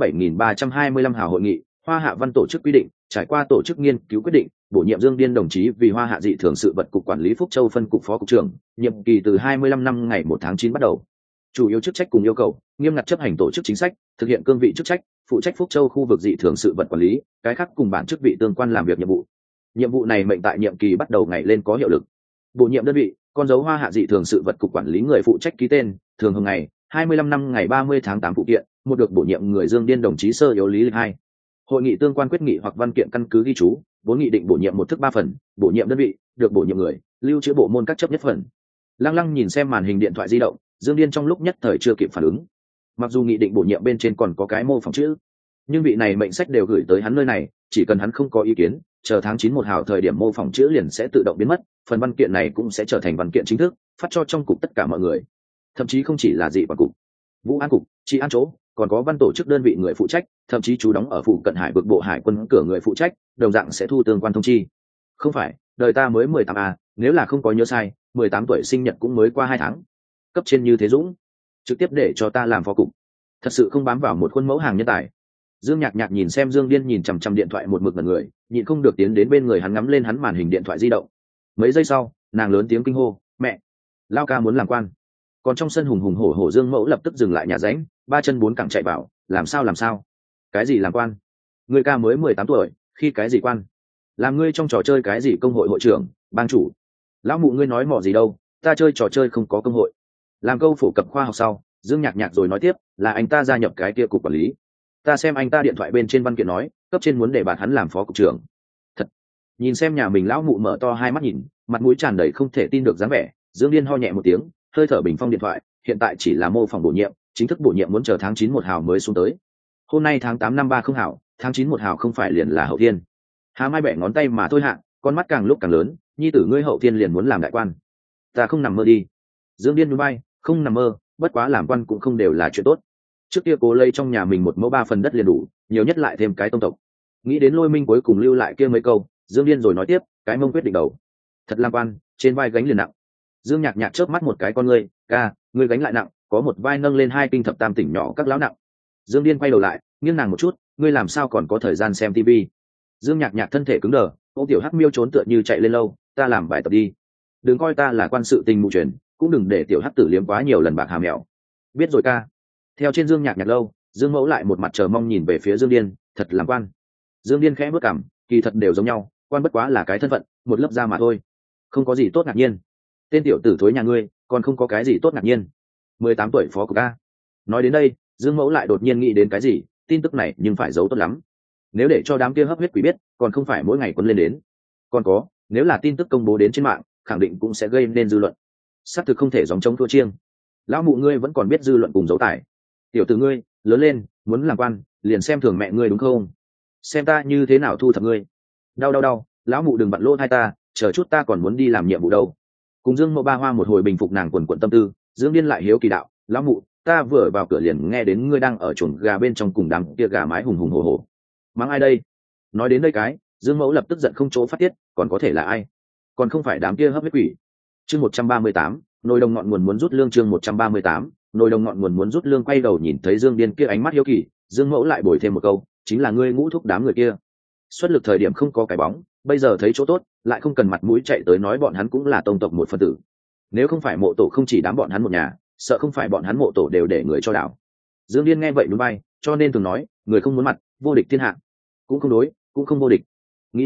7325 hào hội nghị, Hoa Hạ văn tổ chức quy định, trải qua tổ chức nghiên cứu quyết định, bổ nhiệm Dương Điên đồng chí vì Hoa Hạ dị thường sự vật cục quản lý Phúc Châu phân cục phó cục trưởng, nhiệm kỳ từ 25 năm ngày 1 tháng 9 bắt đầu. Chủ yếu chức trách cùng yêu cầu: nghiêm ngặt chấp hành tổ chức chính sách, thực hiện cương vị chức trách, phụ trách Phúc Châu khu vực dị thường sự vật quản lý, cái khác cùng bản chức vị tương quan làm việc nhiệm vụ. Nhiệm vụ này mệnh tại nhiệm kỳ bắt đầu ngày lên có hiệu lực. Bổ nhiệm đơn vị: con dấu Hoa Hạ dị thường sự vật cục quản lý người phụ trách ký tên, thường hưởng ngày 25 năm ngày 30 tháng 8 phụ kiện, một được bổ nhiệm người Dương Điên đồng chí sơ yếu lý lịch 2. Hội nghị tương quan quyết nghị hoặc văn kiện căn cứ ghi chú, vốn nghị định bổ nhiệm một thức 3 phần, bổ nhiệm đơn vị, được bổ nhiệm người, lưu trữ bộ môn các chấp nhất phần. Lăng Lăng nhìn xem màn hình điện thoại di động, Dương Điên trong lúc nhất thời chưa kịp phản ứng. Mặc dù nghị định bổ nhiệm bên trên còn có cái mô phỏng chữ, nhưng vị này mệnh sách đều gửi tới hắn nơi này, chỉ cần hắn không có ý kiến, chờ tháng 9 một hào thời điểm mô phỏng chữ liền sẽ tự động biến mất, phần văn kiện này cũng sẽ trở thành văn kiện chính thức, phát cho trong cục tất cả mọi người. Thậm chí không chỉ là dị quản cục, Vũ An cục, Trị An chỗ, còn có văn tổ chức đơn vị người phụ trách, thậm chí chú đóng ở phụ cận hải vực bộ hải quân cửa người phụ trách, đồng dạng sẽ thu tương quan thông chi. Không phải, đời ta mới 18 à, nếu là không có nhớ sai, 18 tuổi sinh nhật cũng mới qua 2 tháng. Cấp trên như thế dũng, trực tiếp để cho ta làm phó cục. Thật sự không bám vào một khuôn mẫu hàng nhân tài. Dương Nhạc Nhạc nhìn xem Dương Điên nhìn chằm chằm điện thoại một mực ngẩn người, nhịn không được tiến đến bên người hắn ngắm lên hắn màn hình điện thoại di động. Mấy giây sau, nàng lớn tiếng kinh hô, "Mẹ, Lao ca muốn làm quan." Còn trong sân hùng hùng hổ hổ Dương Mẫu lập tức dừng lại nhà ránh, 3 chân 4 cẳng chạy vào, "Làm sao? Cái gì làm quan? Ngươi ca mới 18 tuổi, khi cái gì quan? Làm ngươi trong trò chơi cái gì công hội hội trưởng, bang chủ? Lão mụ ngươi nói mỏ gì đâu, ta chơi trò chơi không có công hội." Làm câu phổ cập khoa học sau, Dương Nhạc Nhạc rồi nói tiếp, "Là anh ta gia nhập cái kia cục quản lý. Ta xem anh ta điện thoại bên trên văn kiện nói, cấp trên muốn để bạt hắn làm phó cục trưởng." Thật. Nhìn xem nhà mình lão mụ mở to hai mắt nhìn, mặt mũi tràn đầy không thể tin được dáng vẻ, Dương Điên ho nhẹ một tiếng, hơi thở bình phong điện thoại, hiện tại chỉ là mô phỏng bổ nhiệm, chính thức bổ nhiệm muốn chờ tháng 9 một hào mới xuống tới. Hôm nay tháng 8 năm 30 hào, tháng 9 một hào không phải liền là hậu thiên. Há Mai bẻ ngón tay mà thôi hạ, con mắt càng lúc càng lớn, nhi tử ngươi hậu thiên liền muốn làm đại quan. Ta không nằm mơ đi. Dương Điên nhún vai, không nằm mơ, bất quá làm quan cũng không đều là chuyện tốt. Trước kia cố lấy trong nhà mình 1 mẫu 3 phần đất liền đủ, nhiều nhất lại thêm cái tông tộc. Nghĩ đến Lôi Minh cuối cùng lưu lại kia mấy câu, Dương Điên rồi nói tiếp, cái mông quyết định đầu. Thật làm quan, trên vai gánh liền nặng. Dương Nhạc Nhạc chớp mắt một cái con ngươi, "Ca, ngươi gánh lại nặng, có một vai nâng lên 2 kinh thập tam tỉnh nhỏ các lão nặng." Dương Điên quay đầu lại, nghiêng nàng một chút, "Ngươi làm sao còn có thời gian xem tivi?" Dương Nhạc Nhạc thân thể cứng đờ, ô tiểu hắc miêu trốn tựa như chạy lên lâu, "Ta làm bài tập đi. Đừng coi ta là quan sự tình mù truyền, cũng đừng để tiểu hắc tử liếm quá nhiều lần bạc hà mèo." "Biết rồi ca." Theo trên Dương Nhạc Nhạc lâu, Dương Mẫu lại một mặt chờ mong nhìn về phía Dương Điên, "Thật làm quan?" Dương Điên khẽ bước cằm, "Kỳ thật đều giống nhau, quan bất quá là cái thân phận, một lớp da mà thôi, không có gì tốt ngạc nhiên. Tên tiểu tử thối nhà ngươi, còn không có cái gì tốt ngạc nhiên. 18 tuổi phó cục a." Nói đến đây, Dương Mẫu lại đột nhiên nghĩ đến cái gì, tin tức này nhưng phải giấu tốt lắm. Nếu để cho đám kia hấp huyết quỷ biết, còn không phải mỗi ngày quấn lên đến. Còn có, nếu là tin tức công bố đến trên mạng, khẳng định cũng sẽ gây nên dư luận. Xác thực không thể gióng trống thua chiêng. Lão mụ ngươi vẫn còn biết dư luận cùng giấu tải. Tiểu tử ngươi, lớn lên, muốn làm quan, liền xem thường mẹ ngươi đúng không? Xem ta như thế nào thu thập ngươi. Đau, lão mụ đừng vặn lỗ hai ta, chờ chút ta còn muốn đi làm nhiệm vụ đâu. Cùng Dương Mẫu ba hoa một hồi bình phục nàng quần quần tâm tư, Dương Điên lại hiếu kỳ đạo, "Lão mụ, ta vừa vào cửa liền nghe đến ngươi đang ở chuồng gà bên trong cùng đám kia gà mái hùng hùng hổ hổ. Mắng ai đây?" Nói đến đây cái, Dương Mẫu lập tức giận không chỗ phát tiết, còn có thể là ai? Còn không phải đám kia hấp huyết quỷ. Chương 138, nồi đồng ngọn nguồn muốn rút lương. Chương 138, nồi đồng ngọn nguồn muốn rút lương. Quay đầu nhìn thấy Dương Điên kia ánh mắt hiếu kỳ, Dương Mẫu lại bồi thêm một câu, "Chính là ngươi ngũ thúc đám người kia. Xuất lực thời điểm không có cái bóng, bây giờ thấy chỗ tốt, lại không cần mặt mũi chạy tới nói bọn hắn cũng là tông tộc một phần tử. Nếu không phải mộ tổ không chỉ đám bọn hắn một nhà, sợ không phải bọn hắn mộ tổ đều để người cho đảo." Dương Điên nghe vậy núi bay, cho nên thường nói, người không muốn mặt, vô địch thiên hạ. Cũng không đối, cũng không vô địch. Nghĩ đến,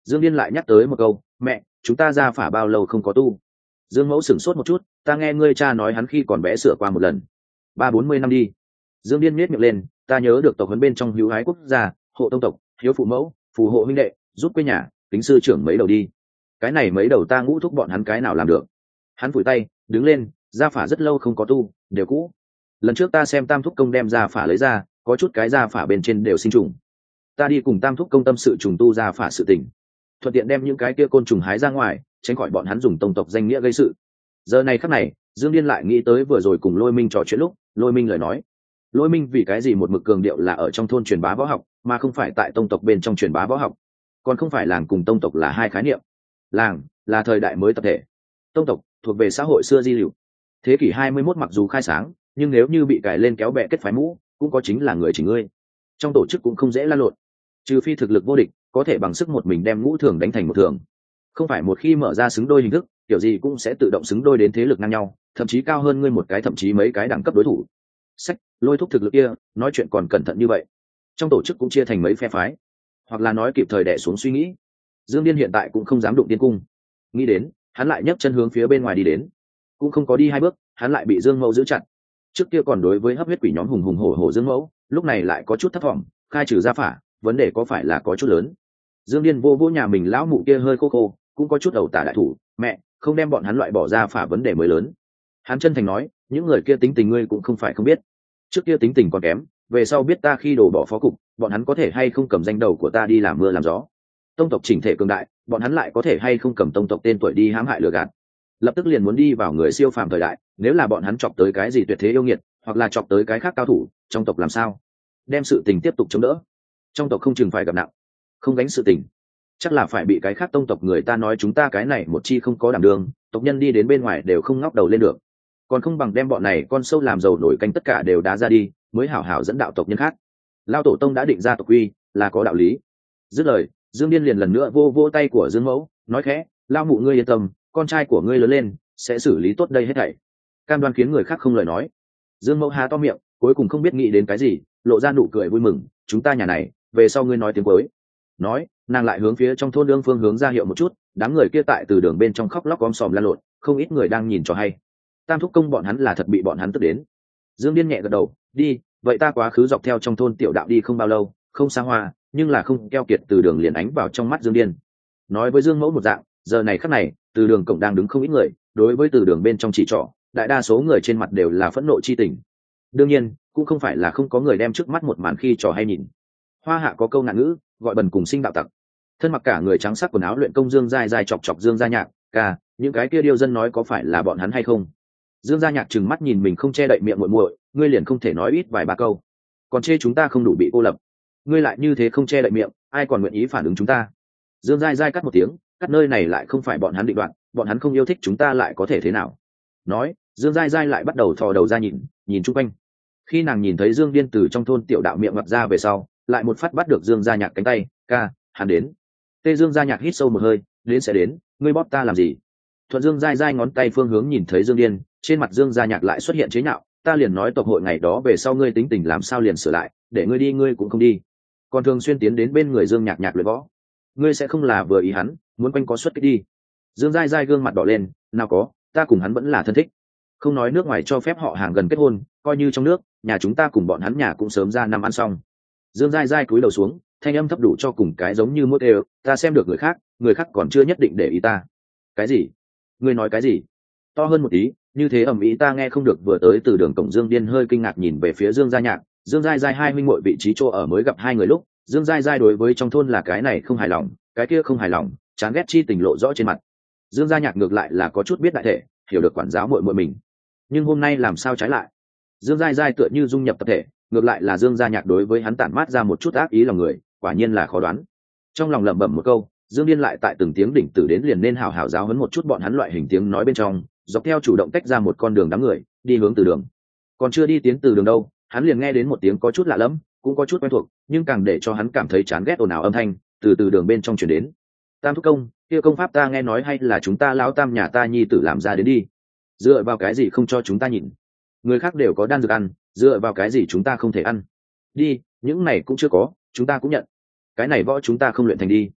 Dương Điên lại nhắc tới một câu, mẹ, chúng ta ra phả bao lâu không có tu. Dương Mẫu sửng sốt một chút, ta nghe ngươi cha nói hắn khi còn bé sửa qua một lần. 30-40 năm đi. Dương Điên nhếch miệng lên, ta nhớ được tộc huấn bên trong hữu hái quốc gia, hộ tông tộc, hiếu phụ mẫu, phù hộ huynh đệ, giúp quê nhà, kính sư trưởng mấy đầu đi. Cái này mấy đầu ta ngũ thúc bọn hắn cái nào làm được. Hắn phủi tay, đứng lên, gia phả rất lâu không có tu, đều cũ. Lần trước ta xem tam thúc công đem gia phả lấy ra, có chút cái gia phả bên trên đều sinh trùng. Ta đi cùng tam thúc công tâm sự trùng tu gia phả sự tình, thuận tiện đem những cái kia côn trùng hái ra ngoài, tránh khỏi bọn hắn dùng tông tộc danh nghĩa gây sự. Giờ này khắc này, Dương Điên lại nghĩ tới vừa rồi cùng Lôi Minh trò chuyện lúc, Lôi Minh lời nói. Lôi Minh vì cái gì một mực cường điệu là ở trong thôn truyền bá võ học, mà không phải tại tông tộc bên trong truyền bá võ học? Còn không phải làng cùng tông tộc là hai khái niệm. Làng là thời đại mới tập thể, tông tộc thuộc về xã hội xưa di lưu. Thế kỷ 21 mặc dù khai sáng, nhưng nếu như bị cài lên kéo bè kết phái mũ, cũng có chính là người chỉ ngươi. Trong tổ chức cũng không dễ lan lộn, trừ phi thực lực vô địch, có thể bằng sức một mình đem ngũ thường đánh thành một thường. Không phải một khi mở ra xứng đôi hình thức, kiểu gì cũng sẽ tự động xứng đôi đến thế lực ngang nhau, thậm chí cao hơn ngươi một cái, thậm chí mấy cái đẳng cấp đối thủ. Sách, Lôi thúc thực lực kia, nói chuyện còn cẩn thận như vậy. Trong tổ chức cũng chia thành mấy phe phái, hoặc là nói kịp thời đè xuống suy nghĩ. Dương Điên hiện tại cũng không dám đụng tiên cung. Nghĩ đến, hắn lại nhấc chân hướng phía bên ngoài đi đến. Cũng không có đi 2 bước, hắn lại bị Dương Mẫu giữ chặt. Trước kia còn đối với hấp huyết quỷ nhóm hùng hùng hổ hổ Dương Mẫu, lúc này lại có chút thất vọng, khai trừ gia phả, vấn đề có phải là có chút lớn. Dương Điên vô vô nhà mình lão mụ kia hơi khô khô, cũng có chút đầu tả đại thủ, mẹ, không đem bọn hắn loại bỏ ra phả vấn đề mới lớn. Hắn chân thành nói, những người kia tính tình ngươi cũng không phải không biết. Trước kia tính tình còn kém, về sau biết ta khi đổ bỏ phó cục, bọn hắn có thể hay không cầm danh đầu của ta đi làm mưa làm gió. Tông tộc chỉnh thể cường đại, bọn hắn lại có thể hay không cầm tông tộc tên tuổi đi hãm hại lừa gạt. Lập tức liền muốn đi vào người siêu phàm thời đại, nếu là bọn hắn chọc tới cái gì tuyệt thế yêu nghiệt, hoặc là chọc tới cái khác cao thủ, trong tộc làm sao? Đem sự tình tiếp tục chống đỡ. Trong tộc không chừng phải gặp nặng, không gánh sự tình, chắc là phải bị cái khác tông tộc người ta nói chúng ta cái này một chi không có đảm đương, tộc nhân đi đến bên ngoài đều không ngóc đầu lên được. Còn không bằng đem bọn này con sâu làm dầu nổi canh tất cả đều đá ra đi, mới hảo hảo dẫn đạo tộc nhân khác. Lao tổ tông đã định ra tộc quy, là có đạo lý. Dứt lời, Dương Điên liền lần nữa vô vô tay của Dương Mẫu, nói khẽ, lao mụ ngươi yên tâm, con trai của ngươi lớn lên sẽ xử lý tốt đây hết thảy. Cam đoan khiến người khác không lời nói. Dương Mẫu há to miệng, cuối cùng không biết nghĩ đến cái gì, lộ ra nụ cười vui mừng, chúng ta nhà này, về sau ngươi nói tiếng cuối. Nói, nàng lại hướng phía trong thôn đương phương hướng ra hiệu một chút, đám người kia tại từ đường bên trong khóc lóc om sòm lan lộn, không ít người đang nhìn cho hay. Tam thúc công bọn hắn là thật bị bọn hắn tức đến. Dương Điên nhẹ gật đầu, đi, vậy ta quá khứ dọc theo trong thôn tiểu đạo đi không bao lâu, không xa hoa, nhưng là không keo kiệt từ đường liền ánh vào trong mắt Dương Điên. Nói với Dương Mẫu một dạng, giờ này khắc này, từ đường cổng đang đứng không ít người, đối với từ đường bên trong chỉ trỏ, đại đa số người trên mặt đều là phẫn nộ chi tình. Đương nhiên, cũng không phải là không có người đem trước mắt một màn khi trò hay nhìn. Hoa hạ có câu nạn ngữ, gọi bần cùng sinh đạo tặc. Thân mặc cả người trắng sắc quần áo luyện công Dương dai dai chọc chọc Dương Gia Nhạc, ca, những cái kia điêu dân nói có phải là bọn hắn hay không? Dương Gia Nhạc trừng mắt nhìn mình không che đậy miệng muội muội, ngươi liền không thể nói ít vài ba câu, còn chê chúng ta không đủ bị cô lập, ngươi lại như thế không che đậy miệng, ai còn nguyện ý phản ứng chúng ta? Dương dai dai cắt một tiếng, cắt nơi này lại không phải bọn hắn định đoạt, bọn hắn không yêu thích chúng ta lại có thể thế nào? Nói, Dương dai dai lại bắt đầu thò đầu ra nhìn chung quanh. Khi nàng nhìn thấy Dương Điên từ trong thôn tiểu đạo miệng ngập ra về sau, lại một phát bắt được Dương Gia Nhạc cánh tay, ca, hắn đến. Tê Dương Gia Nhạc hít sâu một hơi, đến sẽ đến, ngươi bóp ta làm gì? Thuận Dương dai dai ngón tay phương hướng nhìn thấy Dương Điên, trên mặt Dương Gia Nhạc lại xuất hiện chế nhạo, ta liền nói tộc hội ngày đó về sau ngươi tính tình làm sao liền sửa lại, để ngươi đi ngươi cũng không đi, còn thường xuyên tiến đến bên người Dương Nhạc Nhạc luyện võ, ngươi sẽ không là vừa ý hắn, muốn quanh có xuất kích đi. Dương dai dai gương mặt đỏ lên, nào có, ta cùng hắn vẫn là thân thích, không nói nước ngoài cho phép họ hàng gần kết hôn, coi như trong nước, nhà chúng ta cùng bọn hắn nhà cũng sớm ra năm ăn xong. Dương dai dai cúi đầu xuống, thanh âm thấp đủ cho cùng cái giống như mốt đều, ta xem được người khác còn chưa nhất định để ý ta. Cái gì? Ngươi nói cái gì? To hơn một tí, như thế ầm ĩ ta nghe không được. Vừa tới từ đường cổng Dương Điên hơi kinh ngạc nhìn về phía Dương Gia Nhạc, Dương dai dai hai huynh muội vị trí chỗ ở mới gặp hai người lúc, Dương dai dai đối với trong thôn là cái này không hài lòng, cái kia không hài lòng, chán ghét chi tình lộ rõ trên mặt. Dương Gia Nhạc ngược lại là có chút biết đại thể, hiểu được quản giáo muội muội mình. Nhưng hôm nay làm sao trái lại? Dương dai dai tựa như dung nhập tập thể, ngược lại là Dương Gia Nhạc đối với hắn tản mát ra một chút ác ý lòng người, quả nhiên là khó đoán. Trong lòng lẩm bẩm một câu, Dương Điên lại tại từng tiếng đỉnh tử đến liền nên hào hào giáo huấn một chút bọn hắn loại hình tiếng nói bên trong, dọc theo chủ động tách ra một con đường đám người, đi hướng từ đường. Còn chưa đi tiến từ đường đâu, hắn liền nghe đến một tiếng có chút lạ lẫm, cũng có chút quen thuộc, nhưng càng để cho hắn cảm thấy chán ghét ồn ào âm thanh, từ đường bên trong truyền đến. Tam thúc công, kia công pháp ta nghe nói hay là chúng ta lão tam nhà ta nhi tử làm ra đến đi. Dựa vào cái gì không cho chúng ta nhìn? Người khác đều có đan dược ăn, dựa vào cái gì chúng ta không thể ăn? Đi, những này cũng chưa có, chúng ta cũng nhận. Cái này võ chúng ta không luyện thành đi.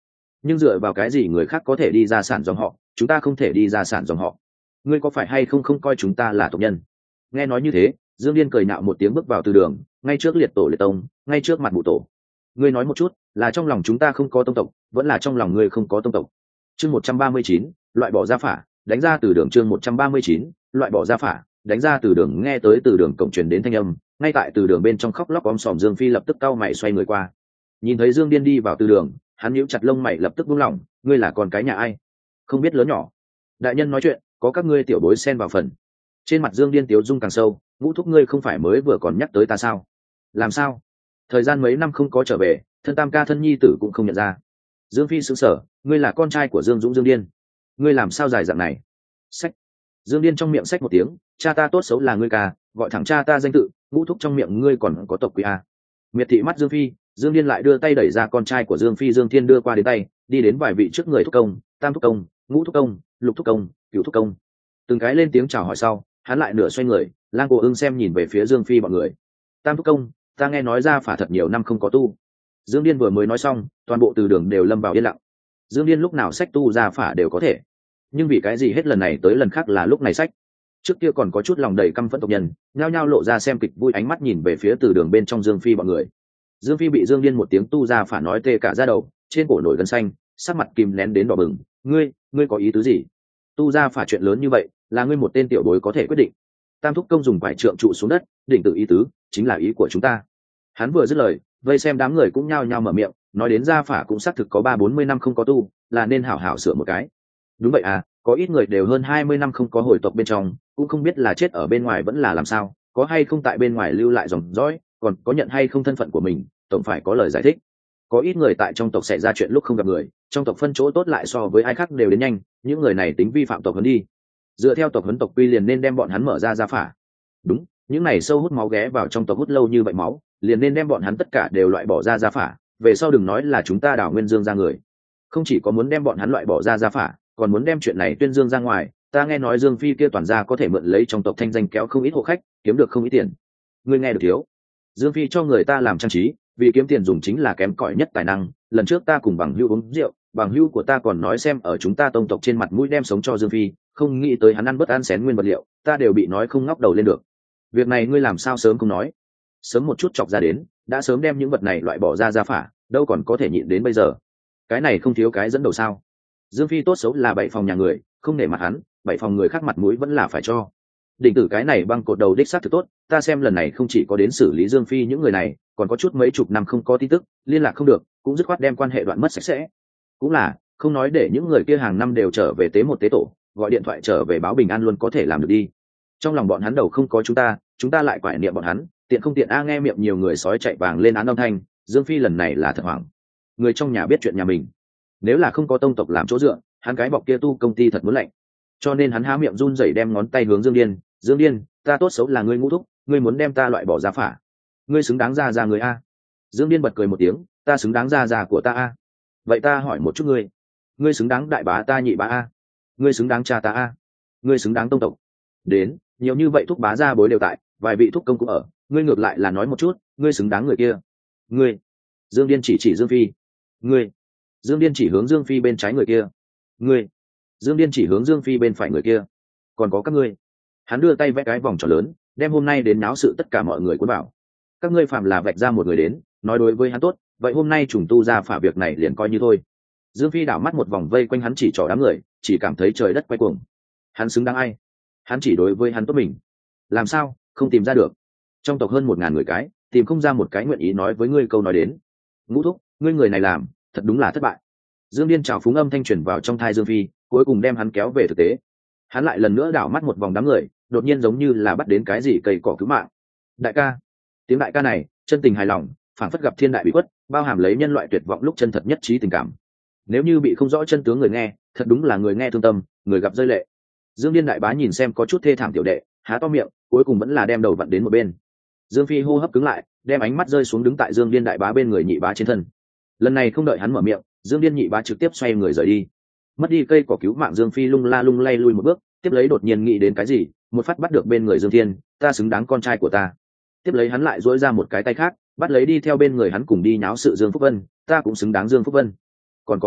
nhưng dựa vào cái gì người khác có thể đi ra sản dòng họ, chúng ta không thể đi ra sản dòng họ? Ngươi có phải hay không không coi chúng ta là tộc nhân? Nghe nói như thế, Dương Điên cười nạo một tiếng bước vào từ đường, ngay trước liệt tổ liệt tông, ngay trước mặt mụ tổ. Ngươi nói một chút, là trong lòng chúng ta không có tông tộc, vẫn là trong lòng ngươi không có tông tộc? Chương 139, loại bỏ gia phả, đánh ra từ đường. Chương 139, loại bỏ gia phả, đánh ra từ đường. Nghe tới từ đường cổng truyền đến thanh âm, ngay tại từ đường bên trong khóc lóc om sòm Dương Phi lập tức cau mày xoay người qua. Nhìn thấy Dương Điên đi vào từ đường, hắn nhíu chặt lông mày lập tức buông lỏng, ngươi là con cái nhà ai? Không biết lớn nhỏ. Đại nhân nói chuyện, có các ngươi tiểu bối xen vào phần. Trên mặt Dương Điên tiếu dung càng sâu, Ngũ thúc ngươi không phải mới vừa còn nhắc tới ta sao? Làm sao? Thời gian mấy năm không có trở về, thân tam ca thân nhi tử cũng không nhận ra. Dương Phi sững sờ, ngươi là con trai của Dương Dũng Dương Điên, ngươi làm sao dài dạng này? Sách. Dương Điên trong miệng sách một tiếng, cha ta tốt xấu là ngươi ca, gọi thẳng cha ta danh tự, Ngũ thúc trong miệng ngươi còn có tộc quý a. Miệt thị mắt Dương Phi, Dương Điên lại đưa tay đẩy ra con trai của Dương Phi Dương Thiên đưa qua đến tay, đi đến vài vị trước người thúc công, tam thúc công, ngũ thúc công, lục thúc công, cửu thúc công. Từng cái lên tiếng chào hỏi sau, hắn lại nửa xoay người, Lang Cổ Ưng xem nhìn về phía Dương Phi bọn người. Tam thúc công, ta nghe nói ra phả thật nhiều năm không có tu. Dương Điên vừa mới nói xong, toàn bộ từ đường đều lâm vào yên lặng. Dương Điên lúc nào sách tu ra phả đều có thể, nhưng vì cái gì hết lần này tới lần khác là lúc này sách? Trước kia còn có chút lòng đầy căm phẫn tộc nhân, nhao nhao lộ ra xem kịch vui ánh mắt nhìn về phía từ đường bên trong Dương Phi bọn người. Dương Phi bị Dương Điên một tiếng tu ra phả nói tê cả da đầu, trên cổ nổi gân xanh, sắc mặt kìm nén đến đỏ bừng. Ngươi có ý tứ gì? Tu ra phả chuyện lớn như vậy, là ngươi một tên tiểu bối có thể quyết định? Tam thúc công dùng quải trượng trụ xuống đất, định tự ý tứ, chính là ý của chúng ta. Hắn vừa dứt lời, vây xem đám người cũng nhao nhao mở miệng, nói đến gia phả cũng xác thực có 30-40 năm không có tu, là nên hảo hảo sửa một cái. Đúng vậy à, có ít người đều hơn 20 năm không có hồi tộc bên trong, cũng không biết là chết ở bên ngoài vẫn là làm sao, có hay không tại bên ngoài lưu lại dòng dõi, còn có nhận hay không thân phận của mình, tổng phải có lời giải thích. Có ít người tại trong tộc xảy ra chuyện lúc không gặp người, trong tộc phân chỗ tốt lại so với ai khác đều đến nhanh, những người này tính vi phạm tộc huấn đi. Dựa theo tộc huấn tộc quy liền nên đem bọn hắn mở ra gia phả. Đúng, những này sâu hút máu ghé vào trong tộc hút lâu như vậy máu, liền nên đem bọn hắn tất cả đều loại bỏ ra gia phả, về sau đừng nói là chúng ta đảo Nguyên Dương ra người. Không chỉ có muốn đem bọn hắn loại bỏ ra gia phả, còn muốn đem chuyện này tuyên dương ra ngoài. Ta nghe nói Dương Phi kia toàn gia có thể mượn lấy trong tộc thanh danh kéo không ít hộ khách, kiếm được không ít tiền. Ngươi nghe được thiếu? Dương Phi cho người ta làm trang trí, vì kiếm tiền dùng chính là kém cỏi nhất tài năng. Lần trước ta cùng bằng hữu uống rượu, bằng hữu của ta còn nói xem ở chúng ta tông tộc trên mặt mũi đem sống cho Dương Phi, không nghĩ tới hắn ăn bất ăn xén nguyên vật liệu, ta đều bị nói không ngóc đầu lên được. Việc này ngươi làm sao sớm không nói? Sớm một chút chọc ra đến, đã sớm đem những vật này loại bỏ ra gia phả, đâu còn có thể nhịn đến bây giờ. Cái này không thiếu cái dẫn đầu sao? Dương Phi tốt xấu là 7 phòng nhà người, không nể mặt hắn, 7 phòng người khác mặt mũi vẫn là phải cho. Đỉnh tử cái này băng cột đầu đích xác thực tốt, ta xem lần này không chỉ có đến xử lý Dương Phi những người này, còn có chút mấy chục năm không có tin tức, liên lạc không được, cũng dứt khoát đem quan hệ đoạn mất sạch sẽ. Cũng là, không nói để những người kia hàng năm đều trở về tế một tế tổ, gọi điện thoại trở về báo bình an luôn có thể làm được đi. Trong lòng bọn hắn đầu không có chúng ta lại quải niệm bọn hắn, tiện không tiện a. Nghe miệng nhiều người sói chạy vàng lên án âm thanh, Dương Phi lần này là thật hoảng. Người trong nhà biết chuyện nhà mình, nếu là không có tông tộc làm chỗ dựa, hắn cái bọc kia tu công ty thật muốn lạnh. Cho nên hắn há miệng run rẩy đem ngón tay hướng Dương Điên. Dương Điên, ta tốt xấu là ngươi ngũ thúc, ngươi muốn đem ta loại bỏ ra phả, ngươi xứng đáng ra người a. Dương Điên bật cười một tiếng, ta xứng đáng ra của ta a. Vậy ta hỏi một chút ngươi xứng đáng đại bá ta nhị bá a, ngươi xứng đáng cha ta a, ngươi xứng đáng tông tộc. Đến nhiều như vậy thúc bá ra bối đều tại, vài vị thúc công cũng ở, ngươi ngược lại là nói một chút, ngươi xứng đáng người kia. Ngươi. Dương Điên chỉ Dương Phi. Ngươi. Dương Điên chỉ hướng Dương Phi bên trái người kia. Ngươi. Dương Điên chỉ hướng Dương Phi bên phải người kia. Còn có các ngươi. Hắn đưa tay vẽ cái vòng tròn lớn, đem hôm nay đến náo sự tất cả mọi người cuốn vào. Các ngươi phạm là vạch ra một người đến, nói đối với hắn tốt, vậy hôm nay trùng tu ra phả việc này liền coi như thôi. Dương Phi đảo mắt một vòng vây quanh hắn chỉ trỏ đám người, chỉ cảm thấy trời đất quay cuồng. Hắn xứng đáng ai? Hắn chỉ đối với hắn tốt mình. Làm sao, không tìm ra được? Trong tộc hơn 1000 người cái, tìm không ra một cái nguyện ý nói với ngươi câu nói đến. Ngũ thúc, ngươi người này làm, thật đúng là thất bại. Dương Điên trào phúng âm thanh truyền vào trong thai Dương Phi, cuối cùng đem hắn kéo về thực tế. Hắn lại lần nữa đảo mắt một vòng đám người, đột nhiên giống như là bắt đến cái gì cây cỏ cứu mạng. Đại ca. Tiếng đại ca này, chân tình hài lòng, phảng phất gặp thiên đại bị khuất, bao hàm lấy nhân loại tuyệt vọng lúc chân thật nhất trí tình cảm. Nếu như bị không rõ chân tướng người nghe, thật đúng là người nghe thương tâm, người gặp rơi lệ. Dương Điên đại bá nhìn xem có chút thê thảm tiểu đệ, há to miệng, cuối cùng vẫn là đem đầu vặn đến một bên. Dương Phi hô hấp cứng lại, đem ánh mắt rơi xuống đứng tại Dương Điên đại bá bên người nhị bá trên thân. Lần này không đợi hắn mở miệng, Dương Điên nhị bá trực tiếp xoay người rời đi. Mất đi cây cỏ cứu mạng Dương Phi lung la lung lay lui một bước, tiếp lấy đột nhiên nghĩ đến cái gì, một phát bắt được bên người Dương Thiên, ta xứng đáng con trai của ta. Tiếp lấy hắn lại duỗi ra một cái tay khác, bắt lấy đi theo bên người hắn cùng đi nháo sự Dương Phúc Vân, ta cũng xứng đáng Dương Phúc Vân. Còn có hắn,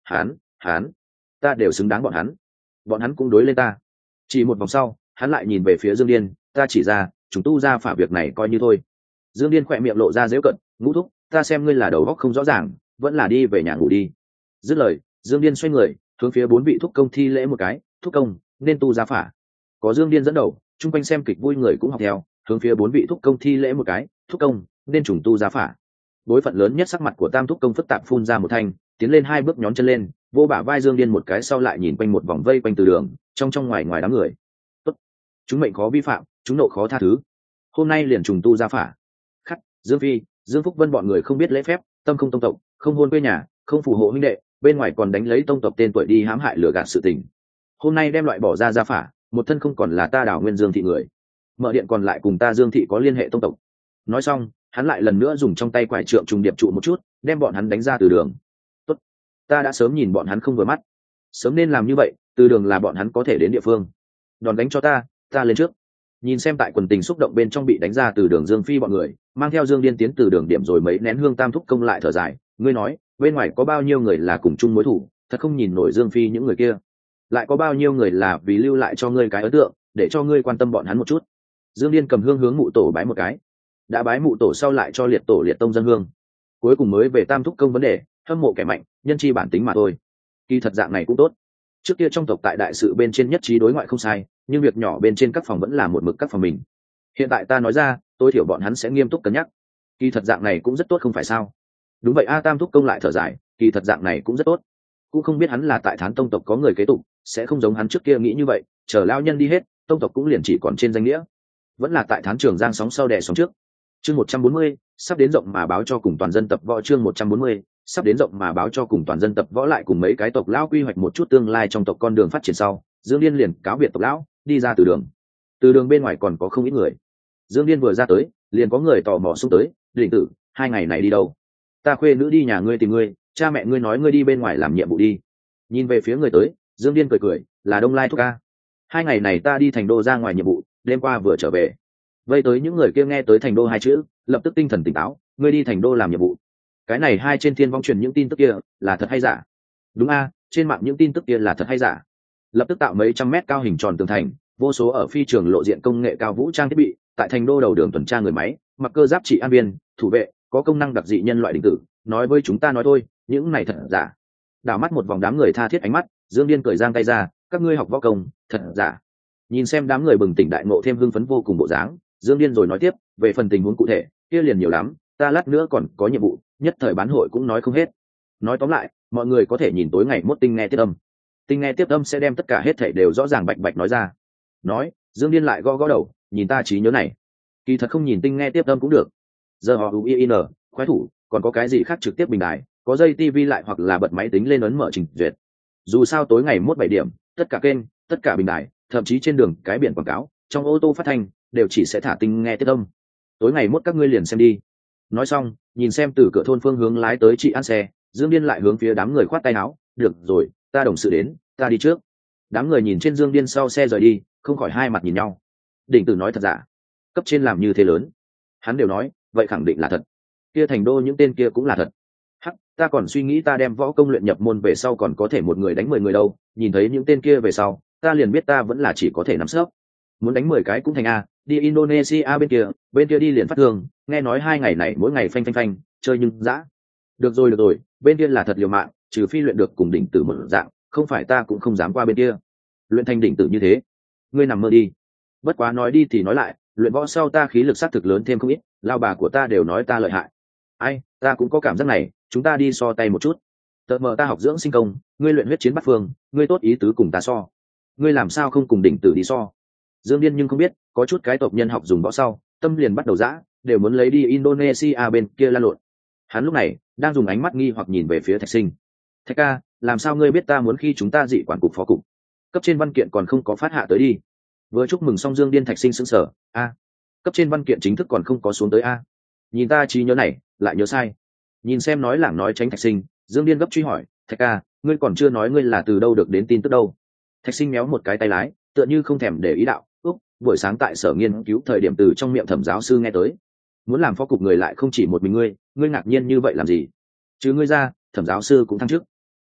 hắn ta đều xứng đáng bọn hắn cũng đối lên ta. Chỉ một vòng sau hắn lại nhìn về phía Dương Điên, ta chỉ ra chúng tu ra phả việc này coi như thôi. Dương Điên khỏe miệng lộ ra dễu cận, Ngũ thúc, ta xem ngươi là đầu óc không rõ ràng, vẫn là đi về nhà ngủ đi. Dứt lời Dương Điên xoay người hướng phía 4 vị thúc công thi lễ một cái, thúc công nên tu ra phả. Có Dương Điên dẫn đầu, chung quanh xem kịch vui người cũng học theo, hướng phía 4 vị thúc công thi lễ một cái, thúc công nên trùng tu ra phả. Bối phận lớn nhất sắc mặt của Tam thúc công phức tạp phun ra một thanh, tiến lên 2 bước nhón chân lên, vô bả vai Dương Điên một cái sau lại nhìn quanh một vòng vây quanh từ đường, trong ngoài đám người. Tốt, chúng mệnh khó vi phạm, chúng nộ khó tha thứ. Hôm nay liền trùng tu ra phả. Khắc, Dương Phi, Dương Phúc Vân bọn người không biết lễ phép, tâm không tông tộc, không hôn quê nhà, không phù hộ huynh đệ, bên ngoài còn đánh lấy tông tộc tên tuổi đi hãm hại lừa gạt sự tình. Hôm nay đem loại bỏ ra gia phả, một thân không còn là ta Đào Nguyên Dương thị người, mở điện còn lại cùng ta Dương thị có liên hệ tông tộc. Nói xong hắn lại lần nữa dùng trong tay quải trượng trùng điệp trụ một chút, đem bọn hắn đánh ra từ đường. Tốt, ta đã sớm nhìn bọn hắn không vừa mắt, sớm nên làm như vậy, từ đường là bọn hắn có thể đến địa phương. Đòn đánh cho ta lên trước. Nhìn xem tại quần tình xúc động bên trong bị đánh ra từ đường Dương Phi bọn người mang theo Dương Điên tiến từ đường điểm rồi mấy nén hương Tam thúc công lại thở dài, ngươi nói bên ngoài có bao nhiêu người là cùng chung mối thủ, thật không nhìn nổi Dương Phi những người kia, lại có bao nhiêu người là vì lưu lại cho ngươi cái ấn tượng để cho ngươi quan tâm bọn hắn một chút. Dương Điên cầm hương hướng mụ tổ bái một cái, đã bái mụ tổ sau lại cho liệt tổ liệt tông dân hương, cuối cùng mới về Tam thúc công vấn đề, hâm mộ kẻ mạnh nhân chi bản tính mà thôi. Kỳ thật dạng này cũng tốt, trước kia trong tộc tại đại sự bên trên nhất trí đối ngoại không sai, nhưng việc nhỏ bên trên các phòng vẫn là một mực các phòng mình. Hiện tại ta nói ra tối thiểu bọn hắn sẽ nghiêm túc cân nhắc. Kỳ thật dạng này cũng rất tốt không phải sao? Đúng vậy a. Tam thúc công lại thở dài, kỳ thật dạng này cũng rất tốt, cũng không biết hắn là tại Thán tông tộc có người kế tục, sẽ không giống hắn trước kia nghĩ như vậy, chờ lao nhân đi hết tông tộc cũng liền chỉ còn trên danh nghĩa, vẫn là tại Thán Trường Giang sóng sau đè sóng trước. Chương 140, sắp đến rộng mà báo cho cùng toàn dân tập võ. Chương 140, sắp đến rộng mà báo cho cùng toàn dân tập võ. Lại cùng mấy cái tộc lão quy hoạch một chút tương lai trong tộc con đường phát triển sau, Dương Điên liền cáo biệt tộc lão, đi ra từ đường. Từ đường bên ngoài còn có không ít người. Dương Điên vừa ra tới liền có người tò mò xung tới, Định tử, 2 ngày này đi đâu? Ta khuê nữ đi nhà ngươi tìm ngươi, cha mẹ ngươi nói ngươi đi bên ngoài làm nhiệm vụ đi. Nhìn về phía người tới, Dương Điên cười, là Đông Lai thúc ca. 2 ngày này ta đi thành đô ra ngoài nhiệm vụ, đêm qua vừa trở về. Vây tới những người kia nghe tới thành đô 2 chữ, lập tức tinh thần tỉnh táo, ngươi đi thành đô làm nhiệm vụ. Cái này hai trên thiên vong truyền những tin tức kia là thật hay giả? Đúng a, trên mạng những tin tức kia là thật hay giả? Lập tức tạo mấy trăm mét cao hình tròn tường thành, vô số ở phi trường lộ diện công nghệ cao vũ trang thiết bị, tại thành đô đầu đường tuần tra người máy, mặc cơ giáp trị an viên, thủ vệ, có công năng đặc dị nhân loại định tử, nói với chúng ta nói thôi, những này thật giả. Đảo mắt một vòng đám người tha thiết ánh mắt, Dương Điên cười giang tay ra, các ngươi học võ công, thật giả. Nhìn xem đám người bừng tỉnh đại ngộ thêm hưng phấn vô cùng bộ dáng, Dương Điên rồi nói tiếp, về phần tình huống cụ thể kia liền nhiều lắm, ta lát nữa còn có nhiệm vụ, nhất thời bán hội cũng nói không hết. Nói tóm lại, mọi người có thể nhìn tối ngày mốt tinh nghe tiếp âm, tinh nghe tiếp âm sẽ đem tất cả hết thảy đều rõ ràng bạch bạch nói ra. Nói, Dương Điên lại gõ đầu, nhìn ta trí nhớ này, kỳ thật không nhìn tinh nghe tiếp âm cũng được. Giờ họ uin khoái thủ, còn có cái gì khác trực tiếp bình đài, có dây tivi lại hoặc là bật máy tính lên ấn mở trình duyệt. Dù sao tối ngày mốt 7 điểm, tất cả kênh, tất cả bình đài, thậm chí trên đường cái biển quảng cáo, trong ô tô phát thanh đều chỉ sẽ thả tinh nghe tiếp âm. Tối ngày mốt các ngươi liền xem đi. Nói xong, nhìn xem từ cửa thôn phương hướng lái tới chị ăn xe, Dương Điên lại hướng phía đám người khoát tay áo, được rồi, ta đồng sự đến, ta đi trước. Đám người nhìn trên Dương Điên sau xe rời đi, không khỏi hai mặt nhìn nhau. Đỉnh Tử nói thật giả? Cấp trên làm như thế lớn, hắn đều nói, vậy khẳng định là thật. Kia thành đô những tên kia cũng là thật. Hắc, ta còn suy nghĩ ta đem võ công luyện nhập môn về sau còn có thể một người đánh 10 người đâu, nhìn thấy những tên kia về sau, ta liền biết ta vẫn là chỉ có thể nắm sấp. Muốn đánh 10 cái cũng thành a, đi Indonesia bên kia đi liền phát thương, nghe nói 2 ngày này mỗi ngày phanh, chơi nhưng dã. Được rồi, bên kia là thật liều mạng, trừ phi luyện được cùng Đỉnh Tử một dạng, không phải ta cũng không dám qua bên kia. Luyện thành Đỉnh Tử như thế, ngươi nằm mơ đi. Bất quá nói đi thì nói lại, luyện võ sau ta khí lực sát thực lớn thêm không ít, lao bà của ta đều nói ta lợi hại. Ai, ta cũng có cảm giác này, chúng ta đi so tay một chút. Tợt mờ ta học dưỡng sinh công, ngươi luyện huyết chiến bắt phương, ngươi tốt ý tứ cùng ta so. Ngươi làm sao không cùng Đỉnh Tử đi so? Dương Điên nhưng không biết, có chút cái tộc nhân học dùng võ sau, tâm liền bắt đầu dã, đều muốn lấy đi Indonesia bên kia la lộn. Hắn lúc này đang dùng ánh mắt nghi hoặc nhìn về phía Thạch Sinh. Thạch ca, làm sao ngươi biết ta muốn khi chúng ta dị quản cục phó cục? Cấp trên văn kiện còn không có phát hạ tới đi. Vừa chúc mừng xong Dương Điên Thạch Sinh sững sờ, a, cấp trên văn kiện chính thức còn không có xuống tới a. Nhìn ta trí nhớ này, lại nhớ sai. Nhìn xem nói lảng nói tránh Thạch Sinh, Dương Điên gấp truy hỏi, Thạch ca, ngươi còn chưa nói ngươi là từ đâu được đến tin tức đâu? Thạch Sinh méo một cái tay lái, tựa như không thèm để ý đạo, buổi sáng tại sở nghiên cứu thời điểm từ trong miệng Thẩm giáo sư nghe tới, muốn làm phó cục người lại không chỉ một mình ngươi ngạc nhiên như vậy làm gì? Chứ ngươi ra, Thẩm giáo sư cũng thăng chức.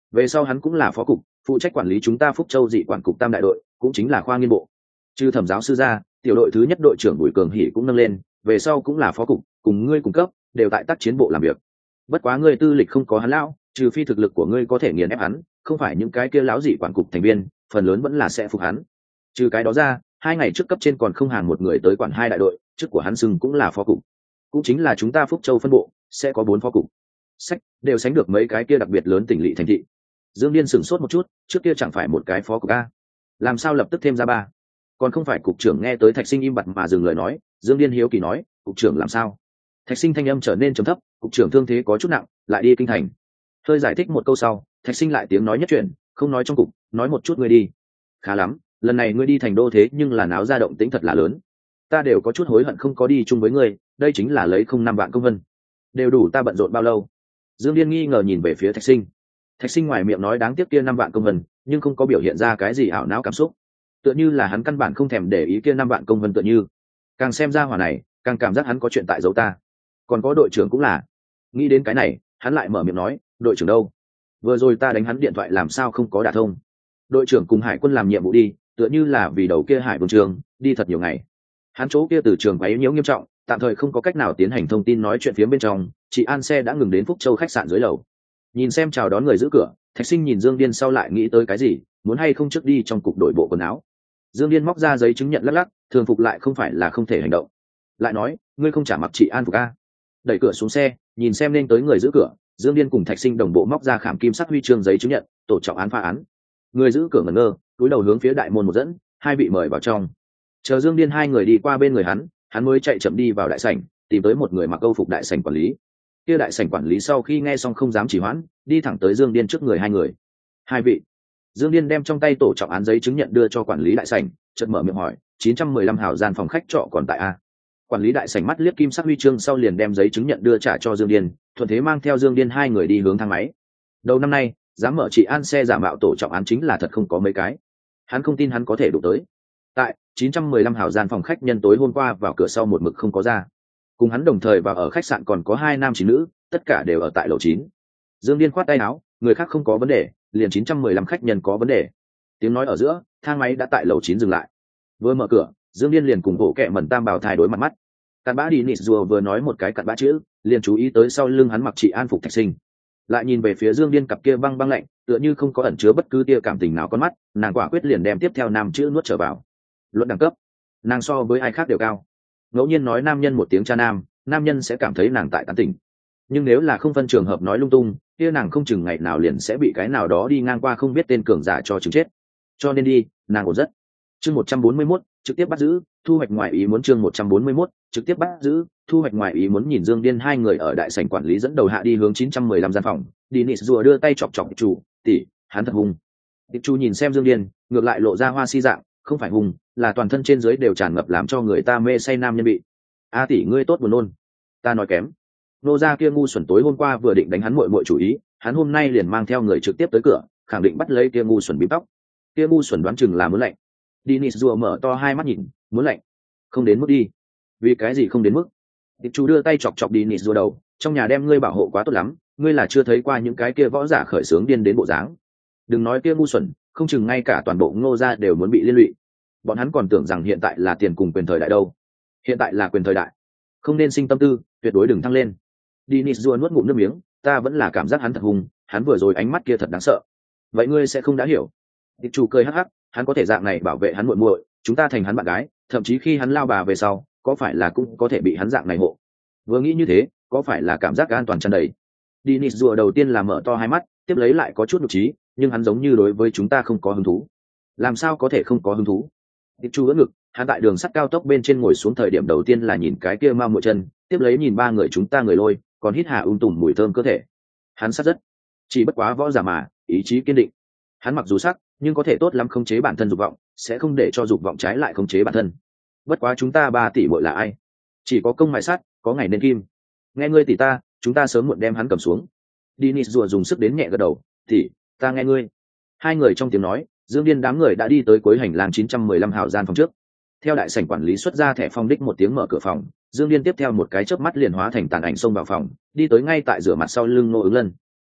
Về sau hắn cũng là phó cục, phụ trách quản lý chúng ta Phúc Châu dị quản cục tam đại đội, cũng chính là khoa nghiên bộ. Trừ Thẩm giáo sư ra, tiểu đội thứ nhất đội trưởng Bùi Cường Hỷ cũng nâng lên, về sau cũng là phó cục, cùng ngươi cùng cấp, đều tại tác chiến bộ làm việc. Bất quá ngươi tư lịch không có hắn lão, trừ phi thực lực của ngươi có thể nghiền ép hắn, không phải những cái kia lão dị quản cục thành viên, phần lớn vẫn là sẽ phục hắn. Trừ cái đó ra, 2 ngày trước cấp trên còn không hàng một người tới quản 2 đại đội, chức của hắn xưng cũng là phó cục. Cũng chính là chúng ta Phúc Châu phân bộ sẽ có 4 phó cục. Sách đều sánh được mấy cái kia đặc biệt lớn tỉnh lỵ thành thị. Dương Điên sửng sốt một chút, trước kia chẳng phải một cái phó cục a, làm sao lập tức thêm ra 3? Còn không phải cục trưởng. Nghe tới Thạch Sinh im bặt mà dừng lời nói, Dương Điên hiếu kỳ nói, cục trưởng làm sao? Thạch Sinh thanh âm trở nên trầm thấp, cục trưởng thương thế có chút nặng, lại đi kinh thành. Hơi giải thích một câu sau, Thạch Sinh lại tiếng nói nhất chuyện, không nói trong cục, nói một chút ngươi đi. Khá lắm, lần này ngươi đi thành đô thế nhưng là náo ra động tĩnh thật là lớn. Ta đều có chút hối hận không có đi chung với ngươi, đây chính là lấy không 5 vạn công vân, đều đủ ta bận rộn bao lâu. Dương Điên nghi ngờ nhìn về phía Thạch Sinh. Thạch Sinh ngoài miệng nói đáng tiếc kia 5 vạn công vân, nhưng không có biểu hiện ra cái gì ảo não cảm xúc, tựa như là hắn căn bản không thèm để ý kia 5 vạn công vân tựa như. Càng xem ra hỏa này, càng cảm giác hắn có chuyện tại giấu ta. Còn có đội trưởng cũng là. Nghĩ đến cái này, hắn lại mở miệng nói, đội trưởng đâu? Vừa rồi ta đánh hắn điện thoại làm sao không có đả thông? Đội trưởng cùng hải quân làm nhiệm vụ đi, tựa như là vì đầu kia hải vương trường, đi thật nhiều ngày. Hắn chỗ kia từ trường quấy nhiễu nghiêm trọng, tạm thời không có cách nào tiến hành thông tin nói chuyện phía bên trong. Chị An xe đã ngừng đến Phúc Châu khách sạn dưới lầu. Nhìn xem chào đón người giữ cửa, Thạch Sinh nhìn Dương Điên sau lại nghĩ tới cái gì, muốn hay không trước đi trong cục đổi bộ quần áo. Dương Điên móc ra giấy chứng nhận lắc lắc, thường phục lại không phải là không thể hành động. Lại nói, ngươi không trả mặc chị An phục a? Đẩy cửa xuống xe, nhìn xem nên tới người giữ cửa, Dương Điên cùng Thạch Sinh đồng bộ móc ra khảm kim sắc huy chương giấy chứng nhận, tổ trọng án phá án. Người giữ cửa ngẩn ngơ, cúi đầu hướng phía đại môn một dẫn, 2 vị mời vào trong. Chờ Dương Điên 2 người đi qua bên người hắn mới chạy chậm đi vào đại sảnh, tìm tới một người mặc câu phục đại sảnh quản lý. Kia đại sảnh quản lý sau khi nghe xong không dám trì hoãn, đi thẳng tới Dương Điên trước người 2 người. 2 vị. Dương Điên đem trong tay tổ trọng án giấy chứng nhận đưa cho quản lý đại sảnh, chợt mở miệng hỏi, 915 hào gian phòng khách trọ còn tại a? Quản lý đại sảnh mắt liếc kim sắc huy chương sau liền đem giấy chứng nhận đưa trả cho Dương Điên, thuận thế mang theo Dương Điên 2 người đi hướng thang máy. Đầu năm nay, dám mở chị An xe giả mạo tổ trọng án chính là thật không có mấy cái. Hắn không tin hắn có thể đụng tới. Tại 915 hào gian phòng khách nhân tối hôm qua vào cửa sau một mực không có ra. Cùng hắn đồng thời vào ở khách sạn còn có 2 nam 9 nữ, tất cả đều ở tại lầu 9. Dương Điên khoát tay áo, người khác không có vấn đề, liền 915 khách nhân có vấn đề. Tiếng nói ở giữa, thang máy đã tại lầu 9 dừng lại. Vừa mở cửa, Dương Điên liền cùng bộ kệ mẩn tam bảo thai đối mặt mắt. Cặn bã đi nịt rùa vừa nói một cái cặn bã chữ, liền chú ý tới sau lưng hắn mặc chị An phục Thạch Sinh. Lại nhìn về phía Dương Điên cặp kia băng băng lạnh, tựa như không có ẩn chứa bất cứ tia cảm tình nào con mắt, nàng quả quyết liền đem tiếp theo nam chữ nuốt trở vào. Luận đẳng cấp, nàng so với ai khác đều cao. Ngẫu nhiên nói nam nhân một tiếng cha nam nhân sẽ cảm thấy nàng tại tán tỉnh. Nhưng nếu là không phân trường hợp nói lung tung, kia nàng không chừng ngày nào liền sẽ bị cái nào đó đi ngang qua không biết tên cường giả cho chứng chết. Cho nên đi, nàng ổn rất. Chương 141, trực tiếp bắt giữ, thu hoạch ngoài ý muốn. Chương 141, trực tiếp bắt giữ, thu hoạch ngoài ý muốn. Nhìn Dương Điên 2 người ở đại sảnh quản lý dẫn đầu hạ đi hướng 915 gian phòng, Dennis rùa đưa tay chọc chọc chủ, tỷ, hắn thật hung. Tiệp Chu nhìn xem Dương Điên, ngược lại lộ ra hoa si dạng, không phải hung, là toàn thân trên dưới đều tràn ngập làm cho người ta mê say nam nhân bị. A tỷ ngươi tốt buồn nôn. Ta nói kém. Nô gia kia ngu xuẩn tối hôm qua vừa định đánh hắn muội chủ ý, hắn hôm nay liền mang theo người trực tiếp tới cửa, khẳng định bắt lấy kia ngu xuẩn bím tóc. Kia ngu xuẩn đoán chừng là muốn lạnh. Dennis rùa mở to 2 mắt nhìn, muốn lạnh. Không đến mức đi. Vì cái gì không đến mức? Tiệp Chu đưa tay chọc chọc Dennis rùa đầu, trong nhà đem ngươi bảo hộ quá tốt lắm, ngươi là chưa thấy qua những cái kia võ giả khởi sướng điên đến bộ dáng. Đừng nói kia ngu xuẩn, không chừng ngay cả toàn bộ Ngô gia đều muốn bị liên lụy. Bọn hắn còn tưởng rằng hiện tại là tiền cùng quyền thời đại đâu. Hiện tại là quyền thời đại, không nên sinh tâm tư, tuyệt đối đừng thăng lên. Dennis rùa nuốt ngụm nước miếng, ta vẫn là cảm giác hắn thật hung, hắn vừa rồi ánh mắt kia thật đáng sợ. Vậy ngươi sẽ không đã hiểu. Tiệp Chu cười hắc hắc, hắn có thể dạng này bảo vệ hắn muội muội, chúng ta thành hắn bạn gái, thậm chí khi hắn lao bà về sau, có phải là cũng có thể bị hắn dạng này hộ. Vừa nghĩ như thế, có phải là cảm giác an toàn tràn đầy. Dennis rùa đầu tiên là mở to 2 mắt, tiếp lấy lại có chút nhục trí, nhưng hắn giống như đối với chúng ta không có hứng thú. Làm sao có thể không có hứng thú? Tiệp Chu ưỡn ngực, hắn tại đường sắt cao tốc bên trên ngồi xuống thời điểm đầu tiên là nhìn cái kia mao muội chân, tiếp lấy nhìn 3 người chúng ta người lôi, còn hít hà tùm mùi thơm cơ thể. Hắn sát rất, chỉ bất quá võ giả mà, ý chí kiên định. Hắn mặc dù sắc, nhưng có thể tốt lắm khống chế bản thân dục vọng, sẽ không để cho dục vọng trái lại khống chế bản thân. Bất quá chúng ta 3 tỷ muội là ai? Chỉ có công mài sát, có ngày nên kim. Nghe ngươi tỷ ta, chúng ta sớm muộn đem hắn cầm xuống. Dennis rùa dùng sức đến nhẹ gật đầu, tỷ, ta nghe ngươi. 2 người trong tiếng nói, Dương Điên đám người đã đi tới cuối hành lang 915 hào gian phòng trước. Theo đại sảnh quản lý xuất ra thẻ phong đích một tiếng mở cửa phòng, Dương Điên tiếp theo một cái chớp mắt liền hóa thành tàn ảnh xông vào phòng, đi tới ngay tại rửa mặt sau lưng Ngô Ứng Lân.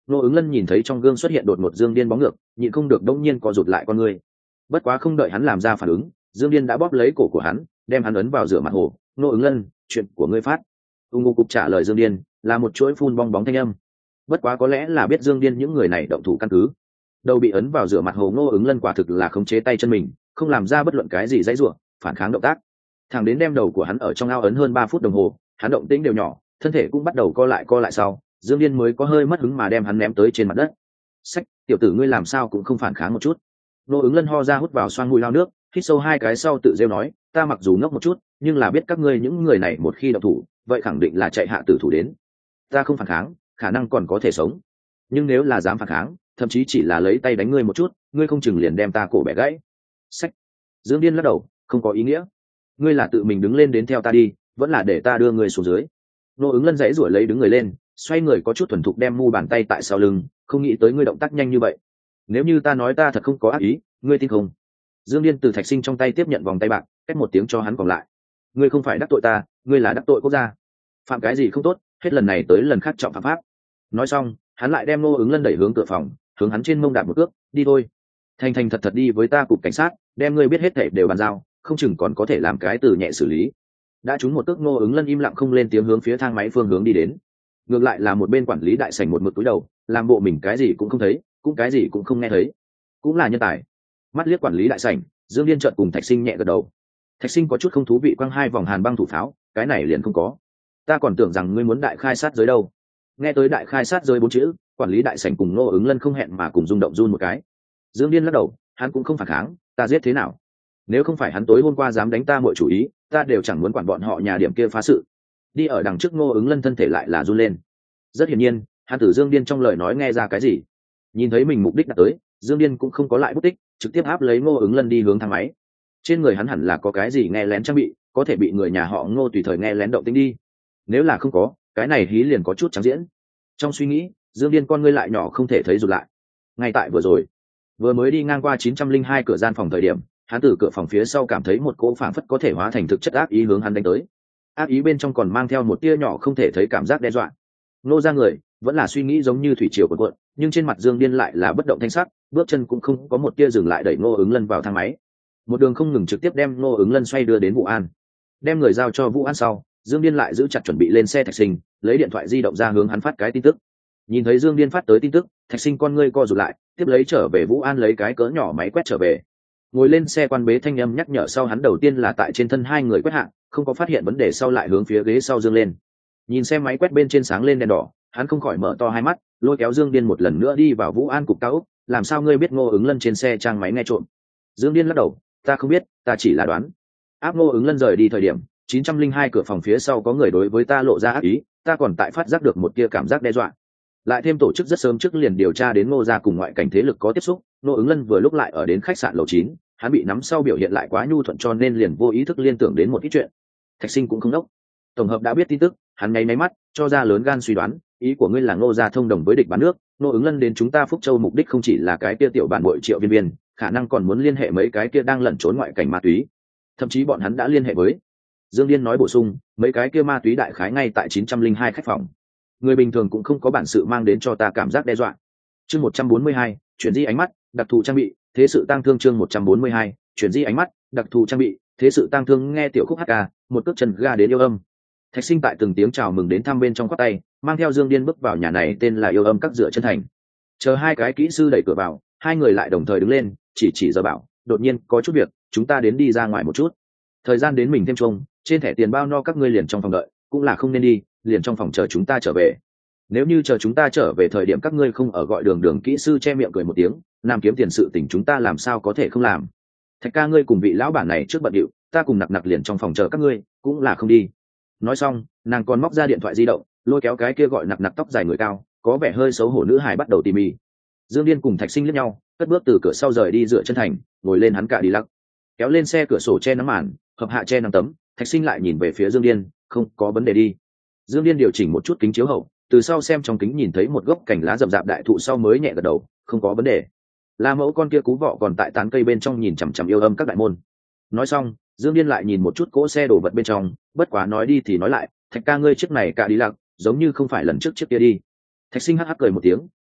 Ngô Ứng Lân nhìn thấy trong gương xuất hiện đột ngột Dương Điên bóng ngược, nhịn không được đống nhiên co rụt lại con người. Bất quá không đợi hắn làm ra phản ứng, Dương Điên đã bóp lấy cổ của hắn, đem hắn ấn vào rửa mặt hồ. Ngô Ứng Lân, chuyện của ngươi phát. Ngô cục trả lời Dương Điên là một chuỗi phun bong bóng thanh âm. Bất quá có lẽ là biết Dương Điên những người này động thủ căn cứ. Đầu bị ấn vào rửa mặt hồ, Ngô Ứng Lân quả thực là khống chế tay chân mình, không làm ra bất luận cái gì dãy rủa, phản kháng động tác. Thẳng đến đem đầu của hắn ở trong ao ấn hơn 3 phút đồng hồ, hắn động tĩnh đều nhỏ, thân thể cũng bắt đầu co lại sau, Dương Điên mới có hơi mất hứng mà đem hắn ném tới trên mặt đất. Sách, tiểu tử ngươi làm sao cũng không phản kháng một chút. Ngô Ứng Lân ho ra hút vào xoang mũi lao nước, hít sâu 2 cái sau tự rêu nói, ta mặc dù ngốc một chút, nhưng là biết các ngươi những người này một khi động thủ, vậy khẳng định là chạy hạ tử thủ đến. Ta không phản kháng, khả năng còn có thể sống, nhưng nếu là dám phản kháng, thậm chí chỉ là lấy tay đánh ngươi một chút, ngươi không chừng liền đem ta cổ bẻ gãy. Sách. Dương Điên lắc đầu, không có ý nghĩa. Ngươi là tự mình đứng lên đến theo ta đi, vẫn là để ta đưa ngươi xuống dưới. Ngô Ứng Lân giãy giụa lấy đứng người lên, xoay người có chút thuần thục đem mu bàn tay tại sau lưng, không nghĩ tới ngươi động tác nhanh như vậy. Nếu như ta nói ta thật không có ác ý, ngươi tin không? Dương Điên từ Thạch Sinh trong tay tiếp nhận vòng tay bạc, cách một tiếng cho hắn còn lại. Ngươi không phải đắc tội ta, ngươi là đắc tội quốc gia. Phạm cái gì không tốt, hết lần này tới lần khác trọng phạm pháp. Nói xong, hắn lại đem Ngô Ứng Lân đẩy hướng cửa phòng, hướng hắn trên mông đạp một cước, đi thôi. Thành thành thật thật đi với ta cục cảnh sát, đem ngươi biết hết thảy đều bàn giao, không chừng còn có thể làm cái từ nhẹ xử lý. Đã trúng một cước, Ngô Ứng Lân im lặng không lên tiếng hướng phía thang máy phương hướng đi đến. Ngược lại là một bên quản lý đại sảnh một mực cúi đầu, làm bộ mình cái gì cũng không thấy, cũng cái gì cũng không nghe thấy. Cũng là nhân tài. Mắt liếc quản lý đại sảnh, Dương Điên chợt cùng Thạch Sinh nhẹ gật đầu. Thạch Sinh có chút không thú vị quăng 2 vòng hàn băng thủ pháo, cái này liền không có. Ta còn tưởng rằng ngươi muốn đại khai sát giới đâu. Nghe tới đại khai sát giới 4 chữ, quản lý đại sảnh cùng Ngô Ứng Lân không hẹn mà cùng rung động run một cái. Dương Điên lắc đầu, hắn cũng không phản kháng, ta giết thế nào? Nếu không phải hắn tối hôm qua dám đánh ta mọi chủ ý, ta đều chẳng muốn quản bọn họ nhà điểm kia phá sự. Đi ở đằng trước Ngô Ứng Lân thân thể lại là run lên. Rất hiển nhiên, hắn từ Dương Điên trong lời nói nghe ra cái gì. Nhìn thấy mình mục đích đã tới, Dương Điên cũng không có lại bút tích, trực tiếp áp lấy Ngô Ứng Lân đi hướng thang máy. Trên người hắn hẳn là có cái gì nghe lén trang bị, có thể bị người nhà họ Ngô tùy thời nghe lén động tĩnh đi. Nếu là không có, cái này hí liền có chút trắng diễn. Trong suy nghĩ, Dương Điên con ngươi lại nhỏ không thể thấy rụt lại. Ngay tại vừa mới đi ngang qua 902 cửa gian phòng thời điểm, hắn từ cửa phòng phía sau cảm thấy một cỗ phảng phất có thể hóa thành thực chất ác ý hướng hắn đánh tới. Ác ý bên trong còn mang theo một tia nhỏ không thể thấy cảm giác đe dọa. Nô ra người vẫn là suy nghĩ giống như thủy triều cuộn, nhưng trên mặt Dương Điên lại là bất động thanh sắc, bước chân cũng không có một tia dừng lại đẩy Ngô Ứng Lân vào thang máy. Một đường không ngừng trực tiếp đem Ngô Ứng Lân xoay đưa đến Vũ An. Đem người giao cho Vũ An sau, Dương Điên lại giữ chặt chuẩn bị lên xe Thạch Sinh, lấy điện thoại di động ra hướng hắn phát cái tin tức. Nhìn thấy Dương Điên phát tới tin tức, Thạch Sinh con ngươi co rụt lại, tiếp lấy trở về Vũ An lấy cái cỡ nhỏ máy quét trở về. Ngồi lên xe quan bế thanh âm nhắc nhở sau, hắn đầu tiên là tại trên thân 2 người quét hạng, không có phát hiện vấn đề sau lại hướng phía ghế sau dương lên. Nhìn xem máy quét bên trên sáng lên đèn đỏ, hắn không khỏi mở to 2 mắt, lôi kéo Dương Điên một lần nữa đi vào Vũ An cục cao ốc. Làm sao ngươi biết Ngô Ứng Lân trên xe trang máy nghe trộm? Dương Điên lắc đầu, ta không biết, ta chỉ là đoán. Áp Ngô Ứng Lân rời đi thời điểm, 902 cửa phòng phía sau có người đối với ta lộ ra ác ý, ta còn tại phát giác được một tia cảm giác đe dọa. Lại thêm tổ chức rất sớm trước liền điều tra đến Ngô gia cùng ngoại cảnh thế lực có tiếp xúc, Ngô Ứng Lân vừa lúc lại ở đến khách sạn lầu 9, hắn bị nắm sau biểu hiện lại quá nhu thuận cho nên liền vô ý thức liên tưởng đến một ít chuyện. Thạch Sinh cũng không đốc. Tổng hợp đã biết tin tức, hắn nháy mắt cho ra lớn gan suy đoán, ý của ngươi là Ngô gia thông đồng với địch bán nước, Ngô Ứng Lân đến chúng ta Phúc Châu mục đích không chỉ là cái kia tiểu bản bội Triệu Viên, khả năng còn muốn liên hệ mấy cái kia đang lẩn trốn ngoại cảnh ma túy, thậm chí bọn hắn đã liên hệ với. Dương Điên nói bổ sung, mấy cái kia ma túy đại khái ngay tại 902 khách phòng. Người bình thường cũng không có bản sự mang đến cho ta cảm giác đe dọa. Chương 142, chuyển di ánh mắt, đặc thù trang bị, thế sự tang thương. Chương 142, chuyển di ánh mắt, đặc thù trang bị, thế sự tang thương. Nghe tiểu khúc hát ca, một cước chân ga đến yêu âm. Thạch Sinh tại từng tiếng chào mừng đến thăm bên trong khoác tay, mang theo Dương Điên bước vào nhà này tên là Yêu Âm Các dựa chân thành. Chờ 2 cái kỹ sư đẩy cửa vào, 2 người lại đồng thời đứng lên, chỉ giờ bảo, đột nhiên có chút việc, chúng ta đến đi ra ngoài một chút. Thời gian đến mình thêm chung, trên thẻ tiền bao no các ngươi liền trong phòng đợi, cũng là không nên đi, liền trong phòng chờ chúng ta trở về. Nếu như chờ chúng ta trở về thời điểm các ngươi không ở gọi đường kỹ sư che miệng cười một tiếng, nam kiếm tiền sự tình chúng ta làm sao có thể không làm. Thạch ca ngươi cùng vị lão bản này trước bận điệu, ta cùng nặc liền trong phòng chờ các ngươi, cũng là không đi. Nói xong, nàng còn móc ra điện thoại di động, lôi kéo cái kia gọi nặc tóc dài người cao, có vẻ hơi xấu hổ nữ hài bắt đầu tỉ mỉ. Dương Điên cùng Thạch Sinh liếc nhau, cất bước từ cửa sau rời đi dựa chân thành, ngồi lên hắn cả đi lắc, kéo lên xe cửa sổ che nắng màn, hợp hạ che nắng tấm. Thạch Sinh lại nhìn về phía Dương Điên, không có vấn đề đi. Dương Điên điều chỉnh một chút kính chiếu hậu, từ sau xem trong kính nhìn thấy một gốc cành lá rậm rạp đại thụ sau mới nhẹ gật đầu, không có vấn đề. La mẫu con kia cú vọ còn tại tán cây bên trong nhìn chằm chằm Yêu Âm Các đại môn. Nói xong, Dương Điên lại nhìn một chút cỗ xe đổ vật bên trong, bất quá nói đi thì nói lại, Thạch ca ngươi chiếc này cả đi lạc, giống như không phải lần trước chiếc kia đi. Thạch Sinh hắc hắc cười một tiếng,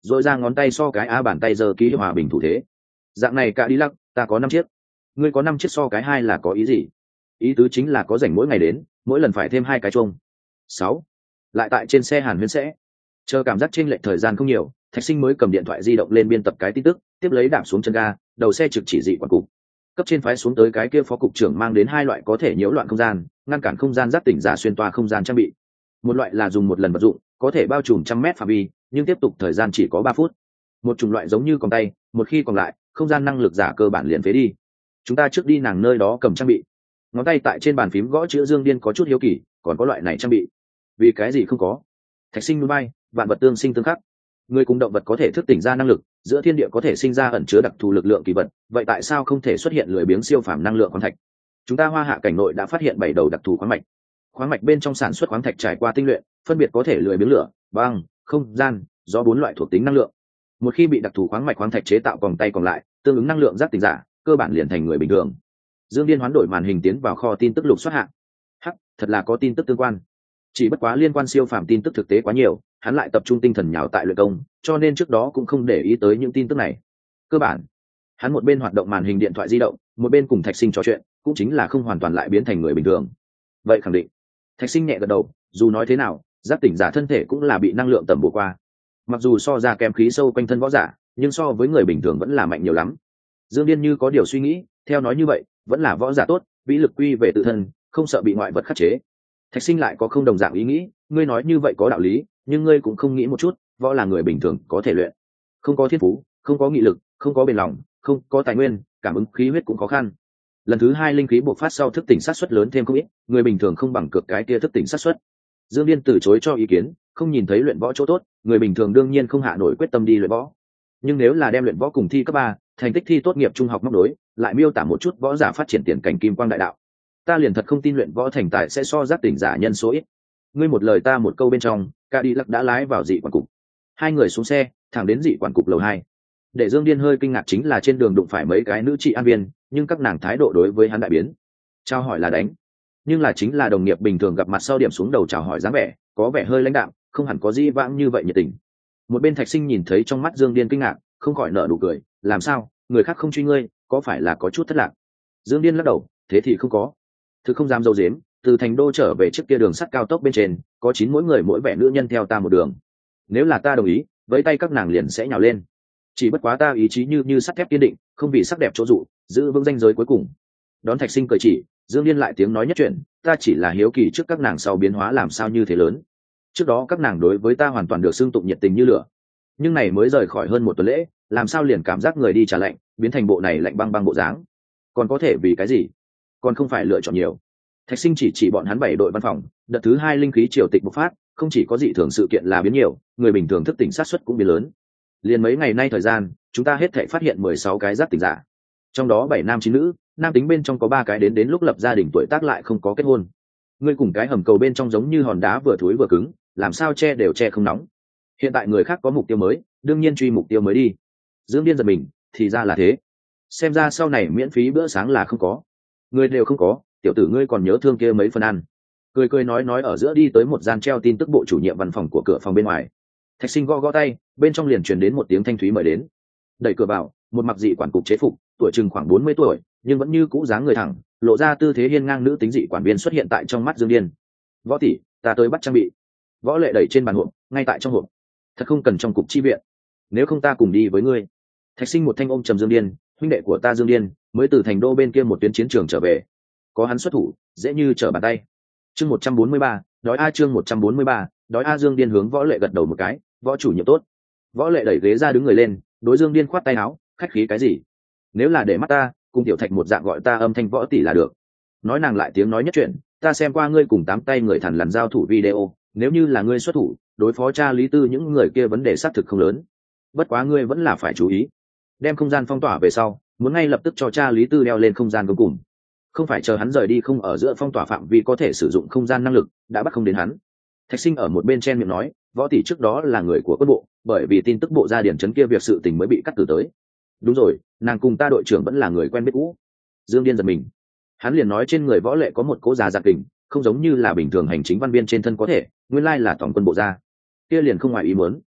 rồi ra ngón tay so cái a bàn tay giơ ký hòa bình thủ thế. Dạng này cả đi lắc, ta có 5 chiếc, ngươi có 5 chiếc so cái 2 là có ý gì? Ý tứ chính là có rảnh mỗi ngày đến, mỗi lần phải thêm 2 cái chuông. 6. Lại tại trên xe Hàn Huyên sẽ chờ cảm giác chênh lệch thời gian không nhiều, Thạch Sinh mới cầm điện thoại di động lên biên tập cái tin tức, tiếp lấy đạp xuống chân ga, đầu xe trực chỉ dị quản cục. Cấp trên phái xuống tới cái kia phó cục trưởng mang đến 2 loại có thể nhiễu loạn không gian, ngăn cản không gian giác tỉnh giả xuyên toa không gian trang bị. Một loại là dùng một lần vật dụng, có thể bao trùm 100 mét phạm vi, nhưng tiếp tục thời gian chỉ có 3 phút. Một chủng loại giống như còng tay, một khi còn lại, không gian năng lực giả cơ bản liền phế đi. Chúng ta trước đi nàng nơi đó cầm trang bị. Ngón tay tại trên bàn phím gõ chữ Dương Điên có chút hiếu kỳ, còn có loại này trang bị, vì cái gì không có? Thạch Sinh núi bay, vạn vật tương sinh tương khắc, người cùng động vật có thể thức tỉnh ra năng lực, giữa thiên địa có thể sinh ra ẩn chứa đặc thù lực lượng kỳ vật, vậy tại sao không thể xuất hiện lười biếng siêu phàm năng lượng khoáng thạch? Chúng ta Hoa Hạ cảnh nội đã phát hiện 7 đầu đặc thù khoáng mạch bên trong sản xuất khoáng thạch trải qua tinh luyện, phân biệt có thể lười biếng lửa, băng, không gian, do 4 loại thuộc tính năng lượng. Một khi bị đặc thù khoáng thạch chế tạo còng tay còn lại, tương ứng năng lượng giác tỉnh giả cơ bản liền thành người bình thường. Dương Điên hoán đổi màn hình tiến vào kho tin tức lục soát hạng. Hắc, thật là có tin tức tương quan. Chỉ bất quá liên quan siêu phàm tin tức thực tế quá nhiều, hắn lại tập trung tinh thần nhào tại luyện công, cho nên trước đó cũng không để ý tới những tin tức này. Cơ bản, hắn một bên hoạt động màn hình điện thoại di động, một bên cùng Thạch Sinh trò chuyện, cũng chính là không hoàn toàn lại biến thành người bình thường. Vậy khẳng định. Thạch Sinh nhẹ gật đầu, dù nói thế nào, giác tỉnh giả thân thể cũng là bị năng lượng tầm bổ qua. Mặc dù so ra kém khí sâu quanh thân võ giả, nhưng so với người bình thường vẫn là mạnh nhiều lắm. Dương Điên như có điều suy nghĩ, theo nói như vậy, vẫn là võ giả tốt, vĩ lực quy về tự thân, không sợ bị ngoại vật khắc chế. Thạch Sinh lại có không đồng dạng ý nghĩ, ngươi nói như vậy có đạo lý, nhưng ngươi cũng không nghĩ một chút, võ là người bình thường có thể luyện, không có thiên phú, không có nghị lực, không có bền lòng, không có tài nguyên, cảm ứng khí huyết cũng khó khăn. Lần thứ 2 linh khí bộc phát sau thức tỉnh sát suất lớn thêm không ít, người bình thường không bằng cược cái kia thức tỉnh sát suất. Dương Điên từ chối cho ý kiến, không nhìn thấy luyện võ chỗ tốt, người bình thường đương nhiên không hạ nổi quyết tâm đi luyện võ. Nhưng nếu là đem luyện võ cùng thi cấp 3, thành tích thi tốt nghiệp trung học móc đối, lại miêu tả một chút võ giả phát triển tiền cảnh kim quang đại đạo, ta liền thật không tin luyện võ thành tài sẽ so giác tỉnh giả nhân số ít. Ngươi một lời ta một câu bên trong, Cadillac đã lái vào dị quản cục. 2 người xuống xe, thẳng đến dị quản cục lầu 2. Để Dương Điên hơi kinh ngạc chính là trên đường đụng phải mấy cái nữ trị an viên, nhưng các nàng thái độ đối với hắn đại biến. Chào hỏi là đánh, nhưng là chính là đồng nghiệp bình thường gặp mặt sau điểm xuống đầu chào hỏi dáng vẻ, có vẻ hơi lãnh đạm, không hẳn có dĩ vãng như vậy nhiệt tình. Một bên Thạch Sinh nhìn thấy trong mắt Dương Điên kinh ngạc, không khỏi nở nụ cười, làm sao, người khác không truy ngươi, có phải là có chút thất lạc? Dương Điên lắc đầu, thế thì không có. Thứ không dám dâu dếm, từ thành đô trở về trước kia đường sắt cao tốc bên trên, có 9 mỗi người mỗi vẻ nữ nhân theo ta một đường. Nếu là ta đồng ý, với tay các nàng liền sẽ nhào lên. Chỉ bất quá ta ý chí như sắt thép kiên định, không vì sắc đẹp chỗ dụ, giữ vững ranh giới cuối cùng. Đón Thạch Sinh cười chỉ, Dương Điên lại tiếng nói nhất chuyện, ta chỉ là hiếu kỳ trước các nàng sau biến hóa làm sao như thế lớn. Trước đó các nàng đối với ta hoàn toàn được xưng tụng nhiệt tình như lửa, nhưng này mới rời khỏi hơn 1 tuần lễ, làm sao liền cảm giác người đi trả lạnh, biến thành bộ này lạnh băng băng bộ dáng. Còn có thể vì cái gì? Còn không phải lựa chọn nhiều. Thạch Sinh chỉ bọn hắn 7 đội văn phòng, đợt thứ 2 linh khí triều tịch bộc phát, không chỉ có dị thường sự kiện là biến nhiều, người bình thường thức tỉnh sát suất cũng biến lớn. Liền mấy ngày nay thời gian, chúng ta hết thảy phát hiện 16 cái giác tỉnh giả. Trong đó 7 nam 9 nữ, nam tính bên trong có 3 cái đến lúc lập gia đình tuổi tác lại không có kết hôn. Ngươi cùng cái hầm cầu bên trong giống như hòn đá vừa thối vừa cứng, làm sao che đều che không nóng. Hiện tại người khác có mục tiêu mới, đương nhiên truy mục tiêu mới đi. Dương Điên giật mình, thì ra là thế. Xem ra sau này miễn phí bữa sáng là không có. Người đều không có, tiểu tử ngươi còn nhớ thương kia mấy phần ăn. Cười nói ở giữa đi tới một gian treo tin tức bộ chủ nhiệm văn phòng của cửa phòng bên ngoài. Thạch Sinh gõ tay, bên trong liền truyền đến một tiếng thanh thúy mời đến. Đẩy cửa vào, một mặc dị quản cục chế phục, tuổi chừng khoảng 40 tuổi, nhưng vẫn như cũ dáng người thẳng, lộ ra tư thế hiên ngang nữ tính dị quản viên xuất hiện tại trong mắt Dương Điên. Võ tỷ, ta tới bắt trang bị. Võ Lệ đẩy trên bàn hộp, ngay tại trong hộp. Thật không cần trong cục chi viện, nếu không ta cùng đi với ngươi. Thạch Sinh một thanh ôm trầm Dương Điên, huynh đệ của ta Dương Điên, mới từ thành đô bên kia một tuyến chiến trường trở về, có hắn xuất thủ, dễ như trở bàn tay. Chương 143, đói a chương 143, đói a. Dương Điên hướng Võ Lệ gật đầu một cái, võ chủ nhiệm tốt. Võ Lệ đẩy ghế ra đứng người lên, đối Dương Điên khoát tay áo, khách khí cái gì? Nếu là để mắt ta, cùng tiểu Thạch một dạng gọi ta âm thanh Võ tỷ là được. Nói nàng lại tiếng nói nhất chuyện, ta xem qua ngươi cùng 8 tay người thằn lằn giao thủ video, nếu như là ngươi xuất thủ, đối phó cha Lý Tư những người kia vấn đề xác thực không lớn. Bất quá ngươi vẫn là phải chú ý, đem không gian phong tỏa về sau, muốn ngay lập tức cho cha Lý Tư đeo lên không gian cuối cùng, không phải chờ hắn rời đi không ở giữa phong tỏa phạm vi có thể sử dụng không gian năng lực, đã bắt không đến hắn. Thạch Sinh ở một bên chen miệng nói, Võ tỷ trước đó là người của quân bộ, bởi vì tin tức bộ ra điển trấn kia việc sự tình mới bị cắt cử tới. Đúng rồi, nàng cùng ta đội trưởng vẫn là người quen biết cũ. Dương Điên giật mình, hắn liền nói trên người Võ Lệ có một cỗ già giặc kình, không giống như là bình thường hành chính văn viên trên thân có thể, nguyên lai là tổng quân bộ ra, kia liền không ngoài ý muốn.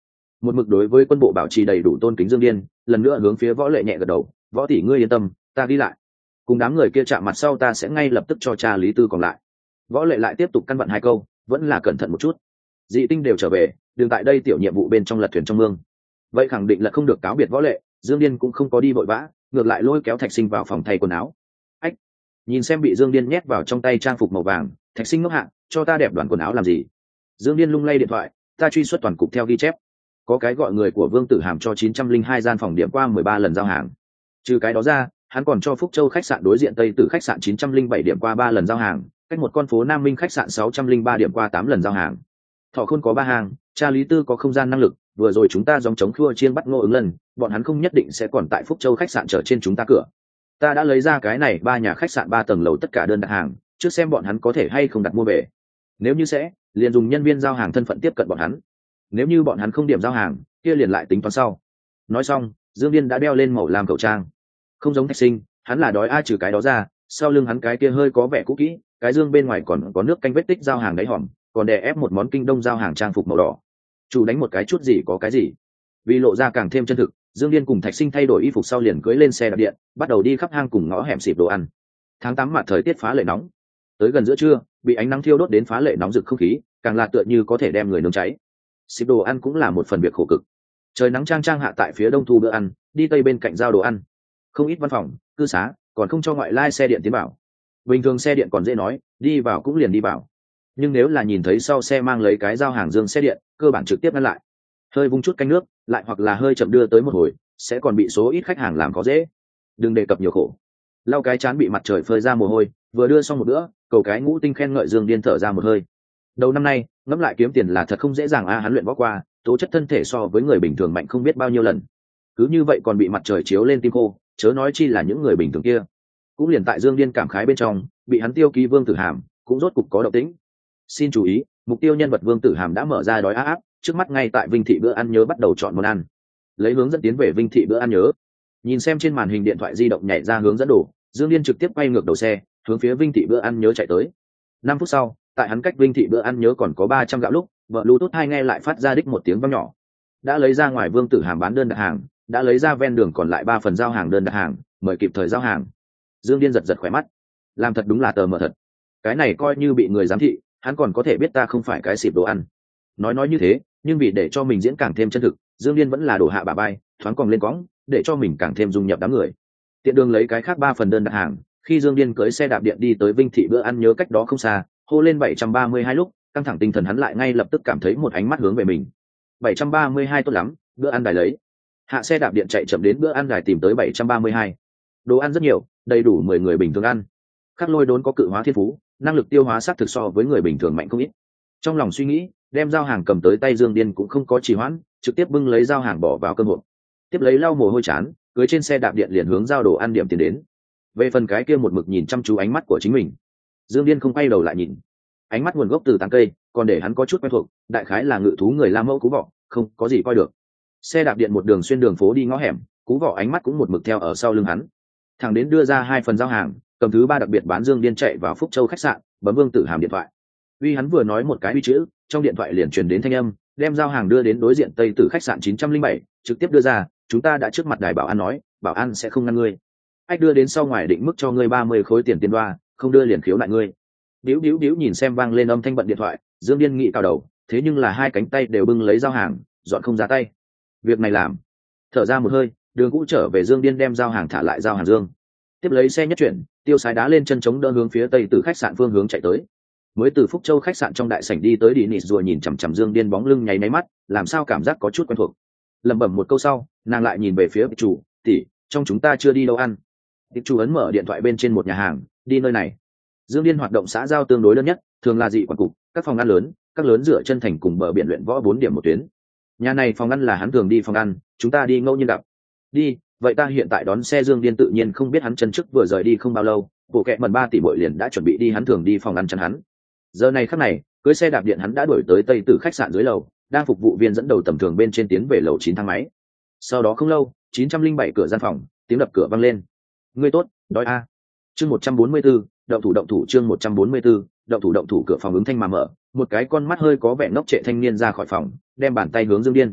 Một mực đối với quân bộ bảo trì đầy đủ tôn kính Dương Điên lần nữa hướng phía Võ Lệ nhẹ gật đầu, Võ tỷ ngươi yên tâm, ta ghi lại. Cùng đám người kia chạm mặt sau ta sẽ ngay lập tức cho cha Lý Tư còn lại. Võ Lệ lại tiếp tục căn dặn hai câu, vẫn là cẩn thận một chút. Dị tinh đều trở về, đừng tại đây tiểu nhiệm vụ bên trong lật thuyền trong mương. Vậy khẳng định là không được cáo biệt Võ Lệ, Dương Điên cũng không có đi vội vã, ngược lại lôi kéo Thạch Sinh vào phòng thay quần áo. Ách, nhìn xem bị Dương Điên nhét vào trong tay trang phục màu vàng, Thạch Sinh ngốc hạ, cho ta đẹp đoàn quần áo làm gì? Dương Điên lung lay điện thoại, ta truy xuất toàn cục theo ghi chép. Có cái gọi người của Vương Tử Hàm cho 902 gian phòng điểm qua 13 lần giao hàng. Trừ cái đó ra, hắn còn cho Phúc Châu khách sạn đối diện Tây Tử khách sạn 907 điểm qua 3 lần giao hàng, cách một con phố Nam Minh khách sạn 603 điểm qua 8 lần giao hàng. Thọ Khôn có 3 hàng, cha Lý Tư có không gian năng lực, vừa rồi chúng ta giống chống khua chiên bắt Ngô Ứng lần, bọn hắn không nhất định sẽ còn tại Phúc Châu khách sạn chờ trên chúng ta cửa. Ta đã lấy ra cái này 3 nhà khách sạn 3 tầng lầu tất cả đơn đặt hàng, trước xem bọn hắn có thể hay không đặt mua về. Nếu như sẽ, liền dùng nhân viên giao hàng thân phận tiếp cận bọn hắn. Nếu như bọn hắn không điểm giao hàng, kia liền lại tính toán sau. Nói xong, Dương Điên đã đeo lên màu làm khẩu trang. Không giống Thạch Sinh, hắn là đói ai trừ cái đó ra, sau lưng hắn cái kia hơi có vẻ cũ kỹ, cái dương bên ngoài còn có nước canh vết tích giao hàng đáy hòm, còn đè ép một món kinh đông giao hàng trang phục màu đỏ. Chủ đánh một cái chút gì có cái gì. Vì lộ ra càng thêm chân thực, Dương Điên cùng Thạch Sinh thay đổi y phục sau liền cưỡi lên xe đạp điện, bắt đầu đi khắp hang cùng ngõ hẻm xịp đồ ăn. Tháng 8 mặt thời tiết phá lệ nóng. Tới gần giữa trưa, bị ánh nắng thiêu đốt đến phá lệ nóng rực không khí, càng là tựa như có thể đem người nướng cháy. Xịp đồ ăn cũng là một phần việc khổ cực. Trời nắng trang trang hạ tại phía đông thu bữa ăn, đi tây bên cạnh giao đồ ăn. Không ít văn phòng, cư xá, còn không cho ngoại lai xe điện tiến vào. Bình thường xe điện còn dễ nói, đi vào cũng liền đi vào. Nhưng nếu là nhìn thấy sau xe mang lấy cái giao hàng dương xe điện, cơ bản trực tiếp ngăn lại. Hơi vung chút canh nước, lại hoặc là hơi chậm đưa tới một hồi, sẽ còn bị số ít khách hàng làm khó dễ. Đừng đề cập nhiều khổ. Lau cái chán bị mặt trời phơi ra mồ hôi, vừa đưa xong một bữa, cầu cái ngũ tinh khen ngợi Dương Điên thở ra một hơi. Đầu năm nay, ngẫm lại kiếm tiền là thật không dễ dàng a, hắn luyện võ qua, tố chất thân thể so với người bình thường mạnh không biết bao nhiêu lần. Cứ như vậy còn bị mặt trời chiếu lên tim khô, chớ nói chi là những người bình thường kia. Cũng liền tại Dương Điên cảm khái bên trong, bị hắn tiêu ký Vương Tử Hàm, cũng rốt cục có động tĩnh. Xin chú ý, mục tiêu nhân vật Vương Tử Hàm đã mở ra đói áp, trước mắt ngay tại Vinh Thị bữa ăn nhớ bắt đầu chọn món ăn. Lấy hướng dẫn tiến về Vinh Thị bữa ăn nhớ. Nhìn xem trên màn hình điện thoại di động nhảy ra hướng dẫn đồ, Dương Điên trực tiếp quay ngược đầu xe, hướng phía Vinh Thị bữa ăn nhớ chạy tới. 5 phút sau, tại hắn cách Vinh Thị bữa ăn nhớ còn có 300 gạo lúc, vợ Bluetooth hai nghe lại phát ra đích một tiếng vang nhỏ. Đã lấy ra ngoài Vương Tử Hàm bán đơn đặt hàng, đã lấy ra ven đường còn lại 3 phần giao hàng đơn đặt hàng, mời kịp thời giao hàng. Dương Điên giật giật khỏe mắt, làm thật đúng là tờ mờ thật. Cái này coi như bị người giám thị, hắn còn có thể biết ta không phải cái xịp đồ ăn. Nói như thế, nhưng vì để cho mình diễn càng thêm chân thực, Dương Điên vẫn là đổ hạ bà bay, thoáng cong lên cõng, để cho mình càng thêm dung nhập đám người. Tiện đường lấy cái khác 3 phần đơn đặt hàng, khi Dương Điên cưỡi xe đạp điện đi tới Vinh Thị bữa ăn nhớ cách đó không xa, hô lên 732 lúc, căng thẳng tinh thần hắn lại ngay lập tức cảm thấy một ánh mắt hướng về mình. 732 tốt lắm, bữa ăn đài lấy. Hạ xe đạp điện chạy chậm đến bữa ăn đài tìm tới 732. Đồ ăn rất nhiều, đầy đủ 10 người bình thường ăn. Khắc Lôi Đốn có cự hóa thiên phú, năng lực tiêu hóa xác thực so với người bình thường mạnh không ít. Trong lòng suy nghĩ, đem giao hàng cầm tới tay Dương Điên cũng không có trì hoãn, trực tiếp bưng lấy giao hàng bỏ vào cơm hộp. Tiếp lấy lau mồ hôi chán, cưỡi trên xe đạp điện liền hướng giao đồ ăn điểm tiến đến. Về phần cái kia một mực nhìn chăm chú ánh mắt của chính mình, Dương Điên không quay đầu lại nhìn. Ánh mắt nguồn gốc từ tán cây, còn để hắn có chút quen thuộc, đại khái là ngự thú người La Mẫu Cú Vọ, không có gì coi được. Xe đạp điện một đường xuyên đường phố đi ngõ hẻm, Cú Vọ ánh mắt cũng một mực theo ở sau lưng hắn. Thằng đến đưa ra 2 phần giao hàng, cầm thứ 3 đặc biệt bán Dương Điên chạy vào Phúc Châu khách sạn, bấm Vương Tử Hàm điện thoại. Uy hắn vừa nói một cái uy chữ, trong điện thoại liền truyền đến thanh âm, đem giao hàng đưa đến đối diện Tây Tử khách sạn 907, trực tiếp đưa ra, chúng ta đã trước mặt đài bảo an nói, bảo an sẽ không ngăn ngươi. Ách đưa đến sau ngoài định mức cho ngươi 30 khối tiền đoa, không đưa liền khiếu lại ngươi. Điếu nhìn xem vang lên âm thanh bận điện thoại, Dương Điên nghị cao đầu, thế nhưng là 2 cánh tay đều bưng lấy giao hàng, dọn không ra tay. Việc này làm. Thở ra một hơi, Đường Cũ trở về Dương Điên đem giao hàng thả lại giao hàng dương. Tiếp lấy xe nhất chuyển, Tiêu Sái đá lên chân chống đỡ hướng phía Tây Tử khách sạn phương hướng chạy tới. Mới từ Phúc Châu khách sạn trong đại sảnh đi tới Dennis rùa nhìn chằm chằm Dương Điên bóng lưng nháy mắt, làm sao cảm giác có chút quen thuộc. Lẩm bẩm một câu sau, nàng lại nhìn về phía chủ, tỷ, trong chúng ta chưa đi đâu ăn. Tiệp chủ ấn mở điện thoại bên trên một nhà hàng, đi nơi này. Dương Điên hoạt động xã giao tương đối đơn nhất, thường là dị quản cục, các phòng ăn lớn, các lớn dựa chân thành cùng bờ biển luyện võ 4 điểm một tuyến. Nhà này phòng ăn là hắn thường đi phòng ăn, chúng ta đi ngẫu nhiên gặp. Đi, vậy ta hiện tại đón xe. Dương Điên tự nhiên không biết hắn chân trước vừa rời đi không bao lâu, bộ kệ mần 3 tỷ bội liền đã chuẩn bị đi hắn thường đi phòng ăn chắn hắn. Giờ này khắc này, cưới xe đạp điện hắn đã đuổi tới Tây Tử khách sạn dưới lầu, đang phục vụ viên dẫn đầu tầm thường bên trên tiến về lầu 9 thang máy. Sau đó không lâu, 907 cửa gian phòng, tiếng đập cửa vang lên. Ngươi tốt, đói a. Chương 144, động thủ chương 144, động thủ cửa phòng ứng thanh mà mở, một cái con mắt hơi có vẻ ngốc trệ thanh niên ra khỏi phòng, đem bàn tay hướng Dương Điên.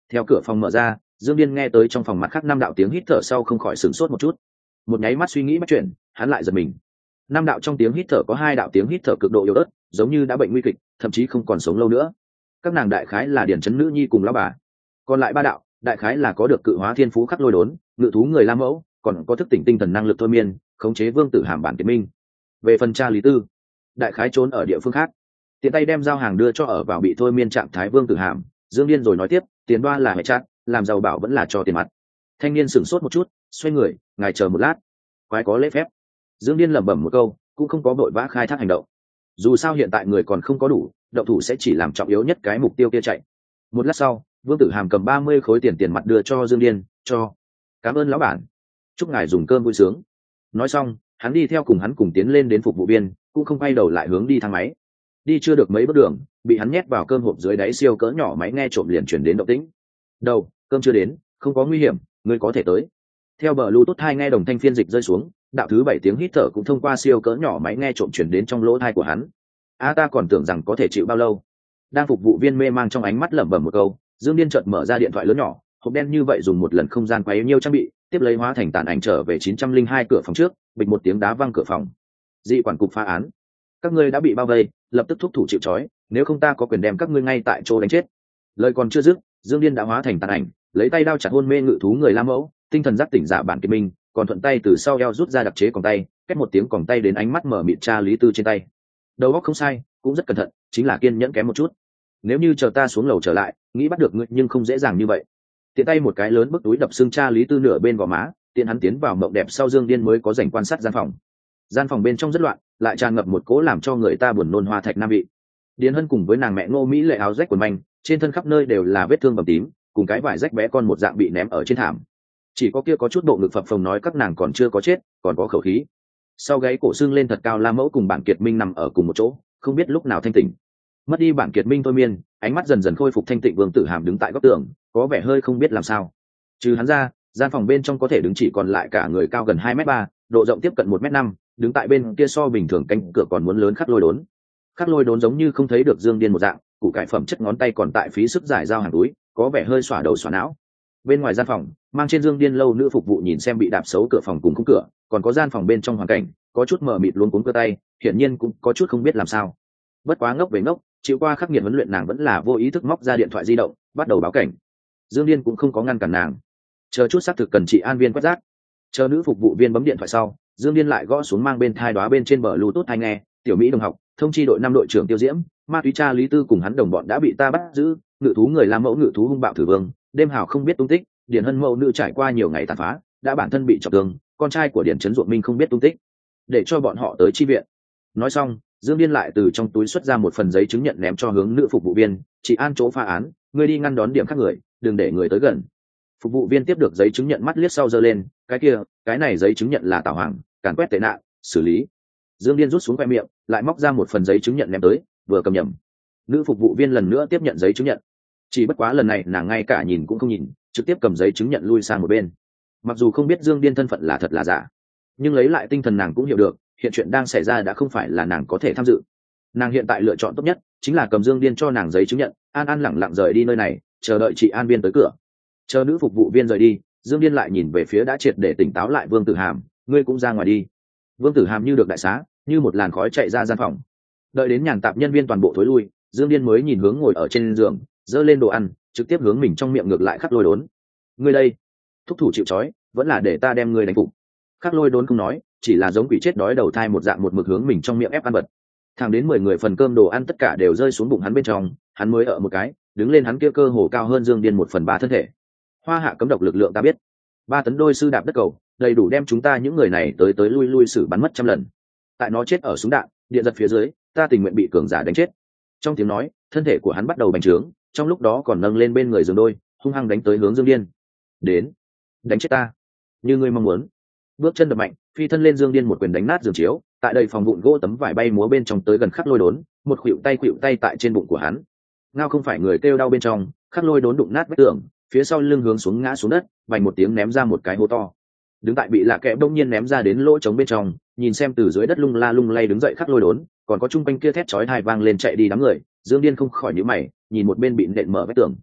Theo cửa phòng mở ra, Dương Điên nghe tới trong phòng mặt khác 5 đạo tiếng hít thở sau không khỏi sửng sốt một chút. Một nháy mắt suy nghĩ bắt chuyện, hắn lại giật mình. 5 đạo trong tiếng hít thở có 2 đạo tiếng hít thở cực độ yếu ớt, giống như đã bệnh nguy kịch, thậm chí không còn sống lâu nữa. Các nàng đại khái là Điển Chấn nữ nhi cùng lão bà. Còn lại 3 đạo, đại khái là có được cự hóa thiên phú khắc lôi đốn, ngự thú người Lam Mẫu, còn có thức tỉnh tinh thần năng lực thôi miên, khống chế Vương Tử Hàm bản kiệt minh. Về phần cha Lý Tư, đại khái trốn ở địa phương khác. Tiện tay đem giao hàng đưa cho ở vào bị thôi miên trạng thái Vương Tử Hàm, Dương Điên rồi nói tiếp, tiền đoa là hệ chát, làm giàu bảo vẫn là cho tiền mặt. Thanh niên sửng sốt một chút, xoay người, ngài chờ một lát. Quái có lễ phép. Dương Điên lẩm bẩm một câu, cũng không có vội vã khai thác hành động. Dù sao hiện tại người còn không có đủ, động thủ sẽ chỉ làm trọng yếu nhất cái mục tiêu kia chạy. Một lát sau, Vương Tử Hàm cầm 30 khối tiền mặt đưa cho Dương Điên, cho. Cảm ơn lão bản. Chúc ngài dùng cơm vui sướng. Nói xong, hắn đi theo cùng hắn cùng tiến lên đến phục vụ viên, cũng không quay đầu lại hướng đi thang máy. Đi chưa được mấy bước đường, bị hắn nhét vào cơm hộp dưới đáy siêu cỡ nhỏ máy nghe trộm liền chuyển đến động tĩnh. Đầu, cơm chưa đến, không có nguy hiểm, ngươi có thể tới. Theo bờ Bluetooth hai nghe đồng thanh phiên dịch rơi xuống, đạo thứ 7 tiếng hít thở cũng thông qua siêu cỡ nhỏ máy nghe trộm chuyển đến trong lỗ tai của hắn. Ta còn tưởng rằng có thể chịu bao lâu. Đang phục vụ viên mê mang trong ánh mắt lẩm bẩm một câu, Dương Điên chợt mở ra điện thoại lớn nhỏ, hộp đen như vậy dùng một lần không gian quá yếu nhiều trang bị, tiếp lấy hóa thành tàn ảnh trở về 902 cửa phòng trước, bịch một tiếng đá văng cửa phòng. Dị quản cục phá án. Các ngươi đã bị bao vây, lập tức thúc thủ chịu trói, nếu không ta có quyền đem các ngươi ngay tại chỗ đánh chết. Lời còn chưa dứt, Dương Điên đã hóa thành tàn ảnh, lấy tay đao chặt hôn mê ngự thú người Lam Mẫu, tinh thần giác tỉnh giả bản kiệt minh, còn thuận tay từ sau eo rút ra đặc chế còng tay, két một tiếng còng tay đến ánh mắt mở mịt cha Lý Tư trên tay. Đầu óc không sai, cũng rất cẩn thận, chính là kiên nhẫn kém một chút. Nếu như chờ ta xuống lầu trở lại, nghĩ bắt được ngươi nhưng không dễ dàng như vậy. Tiện tay một cái lớn bức túi đập xương cha Lý Tư nửa bên gò má, tiện hắn tiến vào mộng đẹp sau Dương Điên mới có rảnh quan sát gian phòng. Gian phòng bên trong rất loạn, lại tràn ngập một cỗ làm cho người ta buồn nôn hoa thạch nam vị. Điền Hân cùng với nàng mẹ Ngô Mỹ lệ áo rách quần manh, trên thân khắp nơi đều là vết thương bầm tím, cùng cái vải rách bé con một dạng bị ném ở trên thảm. Chỉ có kia có chút bộ ngực phập phồng nói các nàng còn chưa có chết, còn có khẩu khí. Sau gáy cổ xương lên thật cao La Mẫu cùng bản Kiệt Minh nằm ở cùng một chỗ, không biết lúc nào thanh tỉnh. Mất đi bản Kiệt Minh thôi miên, ánh mắt dần dần khôi phục thanh tịnh Vương Tử Hàm đứng tại góc tường, có vẻ hơi không biết làm sao. Trừ hắn ra, gian phòng bên trong có thể đứng chỉ còn lại cả người cao gần 2m3, độ rộng tiếp cận 1m5, đứng tại bên kia so bình thường cánh cửa còn muốn lớn khắc lôi đốn. Khắc lôi đốn giống như không thấy được Dương Điên một dạng, củ cải phẩm chất ngón tay còn tại phí sức giải dao hàng túi, có vẻ hơi xỏa đầu xỏa não. Bên ngoài gian phòng, mang trên Dương Điên lâu nữ phục vụ nhìn xem bị đạp xấu cửa phòng cùng khung cửa, còn có gian phòng bên trong hoàn cảnh, có chút mờ mịt luống cuống cơ tay, hiển nhiên cũng có chút không biết làm sao. Bất quá ngốc về ngốc, chịu qua khắc nghiệt huấn luyện nàng vẫn là vô ý thức móc ra điện thoại di động, bắt đầu báo cảnh. Dương Điên cũng không có ngăn cản nàng. Chờ chút xác thực cần chị an viên quét rác. Chờ nữ phục vụ viên bấm điện thoại sau, Dương Điên lại gõ xuống mang bên thai đóa bên trên bờ Bluetooth tai nghe, "Tiểu Mỹ đồng học, thông chi đội 5 đội trưởng Tiêu Diễm, ma túy cha Lý Tư cùng hắn đồng bọn đã bị ta bắt giữ, ngự thú người Lam Mẫu ngự thú hung bạo thử vương, đêm hào không biết tung tích, Điển Hân mẫu nữ trải qua nhiều ngày tàn phá, đã bản thân bị trọng thương, con trai của Điển Chấn Ruộng Minh không biết tung tích, để cho bọn họ tới chi viện." Nói xong, Dương Điên lại từ trong túi xuất ra một phần giấy chứng nhận ném cho hướng nữ phục vụ viên, "Chị an chỗ phá án, ngươi đi ngăn đón điểm khác người, đừng để người tới gần." Phục vụ viên tiếp được giấy chứng nhận mắt liếc sau giơ lên, "Cái kia, cái này giấy chứng nhận là tảo hoàng, càn quét tệ nạn, xử lý." Dương Điên rút xuống khoe miệng, lại móc ra một phần giấy chứng nhận ném tới, vừa cầm nhầm. Nữ phục vụ viên lần nữa tiếp nhận giấy chứng nhận, chỉ bất quá lần này nàng ngay cả nhìn cũng không nhìn, trực tiếp cầm giấy chứng nhận lui sang một bên. Mặc dù không biết Dương Điên thân phận là thật là giả, nhưng lấy lại tinh thần nàng cũng hiểu được, hiện chuyện đang xảy ra đã không phải là nàng có thể tham dự. Nàng hiện tại lựa chọn tốt nhất chính là cầm Dương Điên cho nàng giấy chứng nhận, an an lẳng lặng rời đi nơi này, chờ đợi chị an viên tới cửa. Chờ nữ phục vụ viên rời đi, Dương Điên lại nhìn về phía đã triệt để tỉnh táo lại Vương Tử Hàm, "Ngươi cũng ra ngoài đi." Vương Tử Hàm như được đại xá, như một làn khói chạy ra gian phòng. Đợi đến nhàn tạp nhân viên toàn bộ thối lui, Dương Điên mới nhìn hướng ngồi ở trên giường, giơ lên đồ ăn, trực tiếp hướng mình trong miệng ngược lại khắc lôi đốn. "Ngươi đây, thúc thủ chịu trói, vẫn là để ta đem ngươi đánh phục." Khắc lôi đốn không nói, chỉ là giống quỷ chết đói đầu thai một dạng một mực hướng mình trong miệng ép ăn vật. Thẳng đến 10 người phần cơm đồ ăn tất cả đều rơi xuống bụng hắn bên trong, hắn mới ở một cái, đứng lên hắn kia cơ hồ cao hơn Dương Điên 1/3 thân thể. "Hoa hạ cấm độc lực lượng ta biết, 3 tấn đôi sư đạp đất cầu, đầy đủ đem chúng ta những người này tới tới lui lui xử bắn mất trăm lần. Tại nó chết ở súng đạn, điện giật phía dưới, ta tình nguyện bị cường giả đánh chết." Trong tiếng nói, thân thể của hắn bắt đầu bành trướng, trong lúc đó còn nâng lên bên người giường đôi, hung hăng đánh tới hướng Dương Điên. "Đến, đánh chết ta, như ngươi mong muốn." Bước chân đập mạnh, phi thân lên Dương Điên một quyền đánh nát giường chiếu, tại đây phòng vụn gỗ tấm vải bay múa bên trong tới gần khắc lôi đốn, một khuỵu tay tại trên bụng của hắn. Ngao không phải người kêu đau bên trong, khắc lôi đốn đụng nát vách tường, phía sau lưng hướng xuống ngã xuống đất, vành một tiếng ném ra một cái hố to. Đứng tại bị lạ kẽ đông nhiên ném ra đến lỗ trống bên trong, nhìn xem từ dưới đất lung la lung lay đứng dậy khắc lôi đốn, còn có chung quanh kia thét chói tai vang lên chạy đi đám người, Dương Điên không khỏi nhíu mày, nhìn một bên bị nện mở vách tường.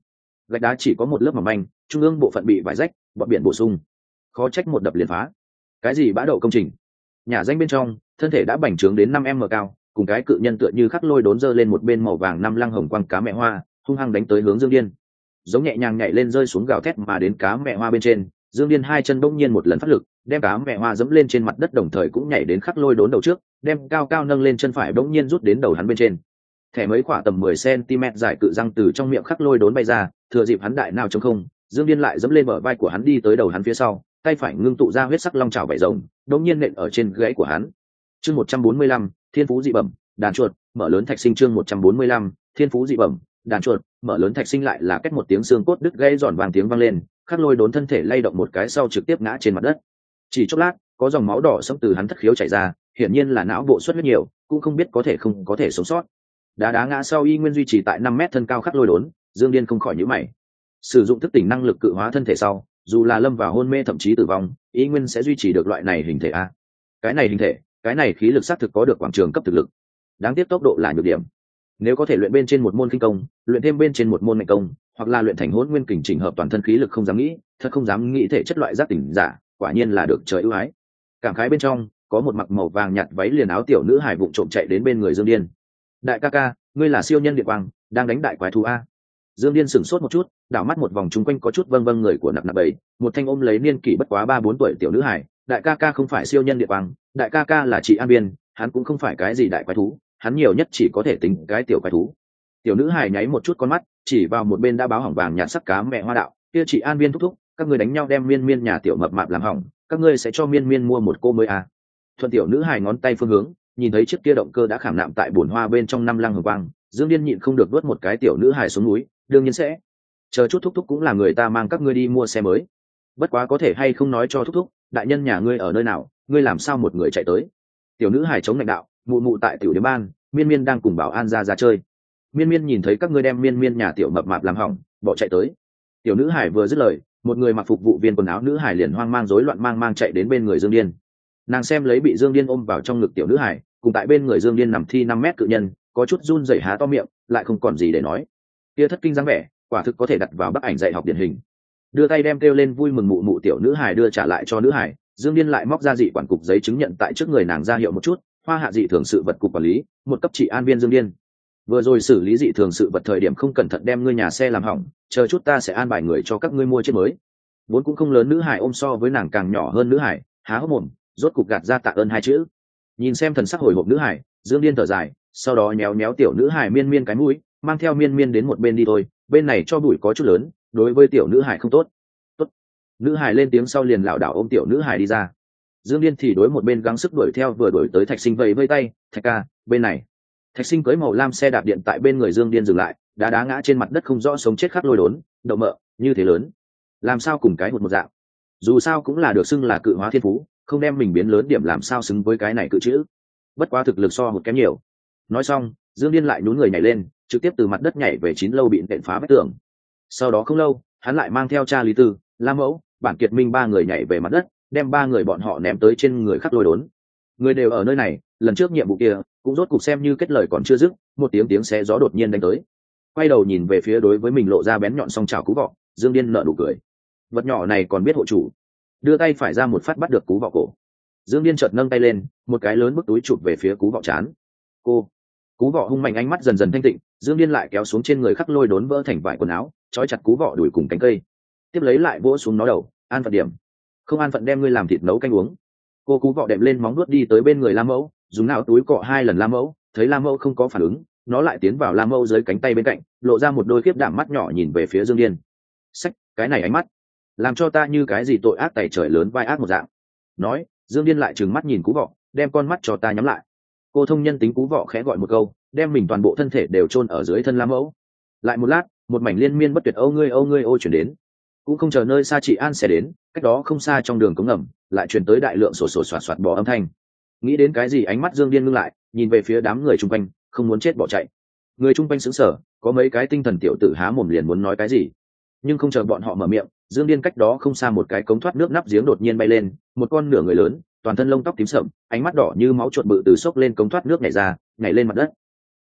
gạch đá chỉ có một lớp mỏng manh, trung ương bộ phận bị vải rách, bọt biển bổ sung, khó trách một đập liền phá. Cái gì bã đậu công trình? Nhà danh bên trong, thân thể đã bành trướng đến 5m cao, cùng cái cự nhân tựa như khắc lôi đốn giơ lên một bên màu vàng năm lăng hồng quang cá mẹ hoa, hung hăng đánh tới hướng Dương Điên. Giống nhẹ nhàng nhảy lên rơi xuống gào thét mà đến cá mẹ hoa bên trên, Dương Điên hai chân bỗng nhiên một lần phát lực, đem cá mẹ hoa dẫm lên trên mặt đất, đồng thời cũng nhảy đến khắc lôi đốn đầu trước, đem cao cao nâng lên chân phải bỗng nhiên rút đến đầu hắn bên trên. Thẻ mấy quả tầm 10 cm dài cự răng từ trong miệng khắc lôi đốn bay ra, thừa dịp hắn đại nào trống không, Dương Điên lại dẫm lên bờ vai của hắn đi tới đầu hắn phía sau, tay phải ngưng tụ ra huyết sắc long chảo vảy rồng, đống nhiên nện ở trên gãy của hắn. Chương 145, Thiên phú dị bẩm, đàn chuột, mở lớn thạch sinh. Chương 145, Thiên phú dị bẩm, đàn chuột, mở lớn thạch sinh. Lại là két một tiếng xương cốt đứt gãy giòn vàng tiếng vang lên, khắc lôi đốn thân thể lay động một cái sau trực tiếp ngã trên mặt đất. Chỉ chốc lát, có dòng máu đỏ sẫm từ hắn thất khiếu chảy ra, hiển nhiên là não bộ xuất huyết nhiều, cũng không biết có thể không có thể sống sót. Đá ngã sau y nguyên duy trì tại 5 mét thân cao khắc lôi đốn, Dương Điên không khỏi nhíu mày. Sử dụng thức tỉnh năng lực cự hóa thân thể sau, dù là lâm vào hôn mê thậm chí tử vong, y nguyên sẽ duy trì được loại này hình thể a. Cái này hình thể, cái này khí lực xác thực có được quảng trường cấp thực lực. Đáng tiếc tốc độ là nhược điểm. Nếu có thể luyện bên trên một môn kinh công, luyện thêm bên trên một môn mạnh công, hoặc là luyện thành hỗn nguyên kình chỉnh hợp toàn thân khí lực không dám nghĩ, thật không dám nghĩ thể chất loại giác tỉnh giả, quả nhiên là được trời ưu ái. Cảm khái bên trong, có một mặc màu vàng nhạt váy liền áo tiểu nữ hài vụng trộm chạy đến bên người Dương Điên. Đại ca ca, ngươi là siêu nhân địa quang, đang đánh đại quái thú a. Dương Điên sửng sốt một chút, đảo mắt một vòng chung quanh có chút vâng vâng người của nạp nạp bầy, một thanh ôm lấy niên kỷ bất quá 3-4 tuổi tiểu nữ hài. Đại ca ca không phải siêu nhân địa quang, đại ca ca là chị An Biên, hắn cũng không phải cái gì đại quái thú, hắn nhiều nhất chỉ có thể tính cái tiểu quái thú. Tiểu nữ hài nháy một chút con mắt, chỉ vào một bên đã báo hỏng vàng nhạt sắc cá mẹ hoa đạo, kia chị An Biên thúc thúc, các ngươi đánh nhau đem Miên Miên nhà tiểu mập mạp làm hỏng, các ngươi sẽ cho Miên Miên mua một cô mới à? Thuận tiểu nữ hài ngón tay phương hướng, nhìn thấy chiếc kia động cơ đã khảm nạm tại bồn hoa bên trong 5 lăng hồng quang, Dương Điên nhịn không được đuốt một cái tiểu nữ hài xuống núi, đương nhiên sẽ. Chờ chút thúc thúc cũng là người ta mang các ngươi đi mua xe mới. Bất quá có thể hay không nói cho thúc thúc, đại nhân nhà ngươi ở nơi nào, ngươi làm sao một người chạy tới? Tiểu nữ hài chống lãnh đạo, mụ mụ tại tiểu điếm ban, Miên Miên đang cùng bảo an ra chơi. Miên Miên nhìn thấy các ngươi đem Miên Miên nhà tiểu mập mạp làm hỏng, bỏ chạy tới. Tiểu nữ hài vừa dứt lời, một người mặc phục vụ viên quần áo nữ hài liền hoang mang rối loạn mang chạy đến bên người Dương Điên. Nàng xem lấy bị Dương Điên ôm vào trong ngực tiểu nữ hài, cùng tại bên người Dương Điên nằm thi 5 mét cự nhân, có chút run rẩy há to miệng, lại không còn gì để nói. Kia thất kinh dáng vẻ, quả thực có thể đặt vào bức ảnh dạy học điển hình. Đưa tay đem kêu lên vui mừng mụ mụ tiểu nữ hài đưa trả lại cho nữ hài, Dương Điên lại móc ra dị quản cục giấy chứng nhận tại trước người nàng ra hiệu một chút, Hoa Hạ dị thường sự vật cục quản lý, một cấp trị an viên Dương Điên. Vừa rồi xử lý dị thường sự vật thời điểm không cẩn thận đem ngươi nhà xe làm hỏng, chờ chút ta sẽ an bài người cho các ngươi mua chiếc mới. Vốn cũng không lớn nữ hài ôm so với nàng càng nhỏ hơn nữ hài, há hốc mồm, rốt cục gạt ra tạ ơn 2 chữ. Nhìn xem thần sắc hồi hộp nữ hài, Dương Điên thở dài, sau đó nhéo nhéo tiểu nữ hài Miên Miên cái mũi, mang theo Miên Miên đến một bên đi thôi, bên này cho bụi có chút lớn, đối với tiểu nữ hài không tốt. Tốt. Nữ hài lên tiếng sau liền lảo đảo ôm tiểu nữ hài đi ra. Dương Điên thì đối một bên gắng sức đuổi theo, vừa đuổi tới Thạch Sinh vẫy vây tay, "Thạch ca, bên này." Thạch Sinh cưỡi màu lam xe đạp điện tại bên người Dương Điên dừng lại, đá ngã trên mặt đất không rõ sống chết khắc lôi đốn, đậu mợ, như thế lớn, làm sao cùng cái một dạng. Dù sao cũng là được xưng là cự hóa thiên phú, không đem mình biến lớn điểm làm sao xứng với cái này cự chữ. Bất quá thực lực so một kém nhiều. Nói xong, Dương Điên lại nhún người nhảy lên, trực tiếp từ mặt đất nhảy về 9 lâu bị nện phá vách tường. Sau đó không lâu, hắn lại mang theo cha Lý Tư, Lam Mẫu, Bản Kiệt Minh 3 người nhảy về mặt đất, đem 3 người bọn họ ném tới trên người khắc lôi đốn. Người đều ở nơi này, lần trước nhiệm vụ kia cũng rốt cục xem như kết lời còn chưa dứt, một tiếng xé gió đột nhiên đánh tới. Quay đầu nhìn về phía đối với mình lộ ra bén nhọn song chảo Cú Vọ, Dương Điên nở nụ cười. Vật nhỏ này còn biết hộ chủ. Đưa tay phải ra một phát bắt được Cú Vọ cổ. Dương Điên chợt nâng tay lên, một cái lớn bức túi chụp về phía Cú Vọ trán. Cô. Cú Vọ hung mạnh ánh mắt dần dần thanh tịnh, Dương Điên lại kéo xuống trên người khắc lôi đốn vỡ thành vải quần áo, trói chặt Cú Vọ đuổi cùng cánh cây. Tiếp lấy lại vỗ xuống nó đầu, an phận điểm. Không an phận đem ngươi làm thịt nấu canh uống. Cô Cú Vọ đệm lên móng vuốt đi tới bên người Lam Mẫu, dùng não túi cọ 2 lần Lam Mẫu, thấy Lam Mẫu không có phản ứng, nó lại tiến vào Lam Mẫu dưới cánh tay bên cạnh, lộ ra một đôi khiếp đảm mắt nhỏ nhìn về phía Dương Điên. Xách, cái này ánh mắt, làm cho ta như cái gì tội ác tày trời lớn vai ác một dạng. Nói, Dương Điên lại trừng mắt nhìn Cú Vọ, đem con mắt cho ta nhắm lại. Cô thông nhân tính Cú Vọ khẽ gọi một câu, đem mình toàn bộ thân thể đều chôn ở dưới thân Lam Mẫu. Lại một lát, một mảnh liên miên bất tuyệt âu ngươi ô chuyển đến. Cũng không chờ nơi xa chị An sẽ đến, cách đó không xa trong đường cống ngầm lại truyền tới đại lượng sổ soạt soạt bò âm thanh. Nghĩ đến cái gì, ánh mắt Dương Điên ngưng lại, nhìn về phía đám người chung quanh, không muốn chết bỏ chạy. Người chung quanh sững sờ, có mấy cái tinh thần tiểu tử há mồm liền muốn nói cái gì, nhưng không chờ bọn họ mở miệng, Dương Điên cách đó không xa một cái cống thoát nước nắp giếng đột nhiên bay lên, một con nửa người lớn, toàn thân lông tóc tím sậm, ánh mắt đỏ như máu chuột bự từ xốc lên cống thoát nước nhảy ra, nhảy lên mặt đất.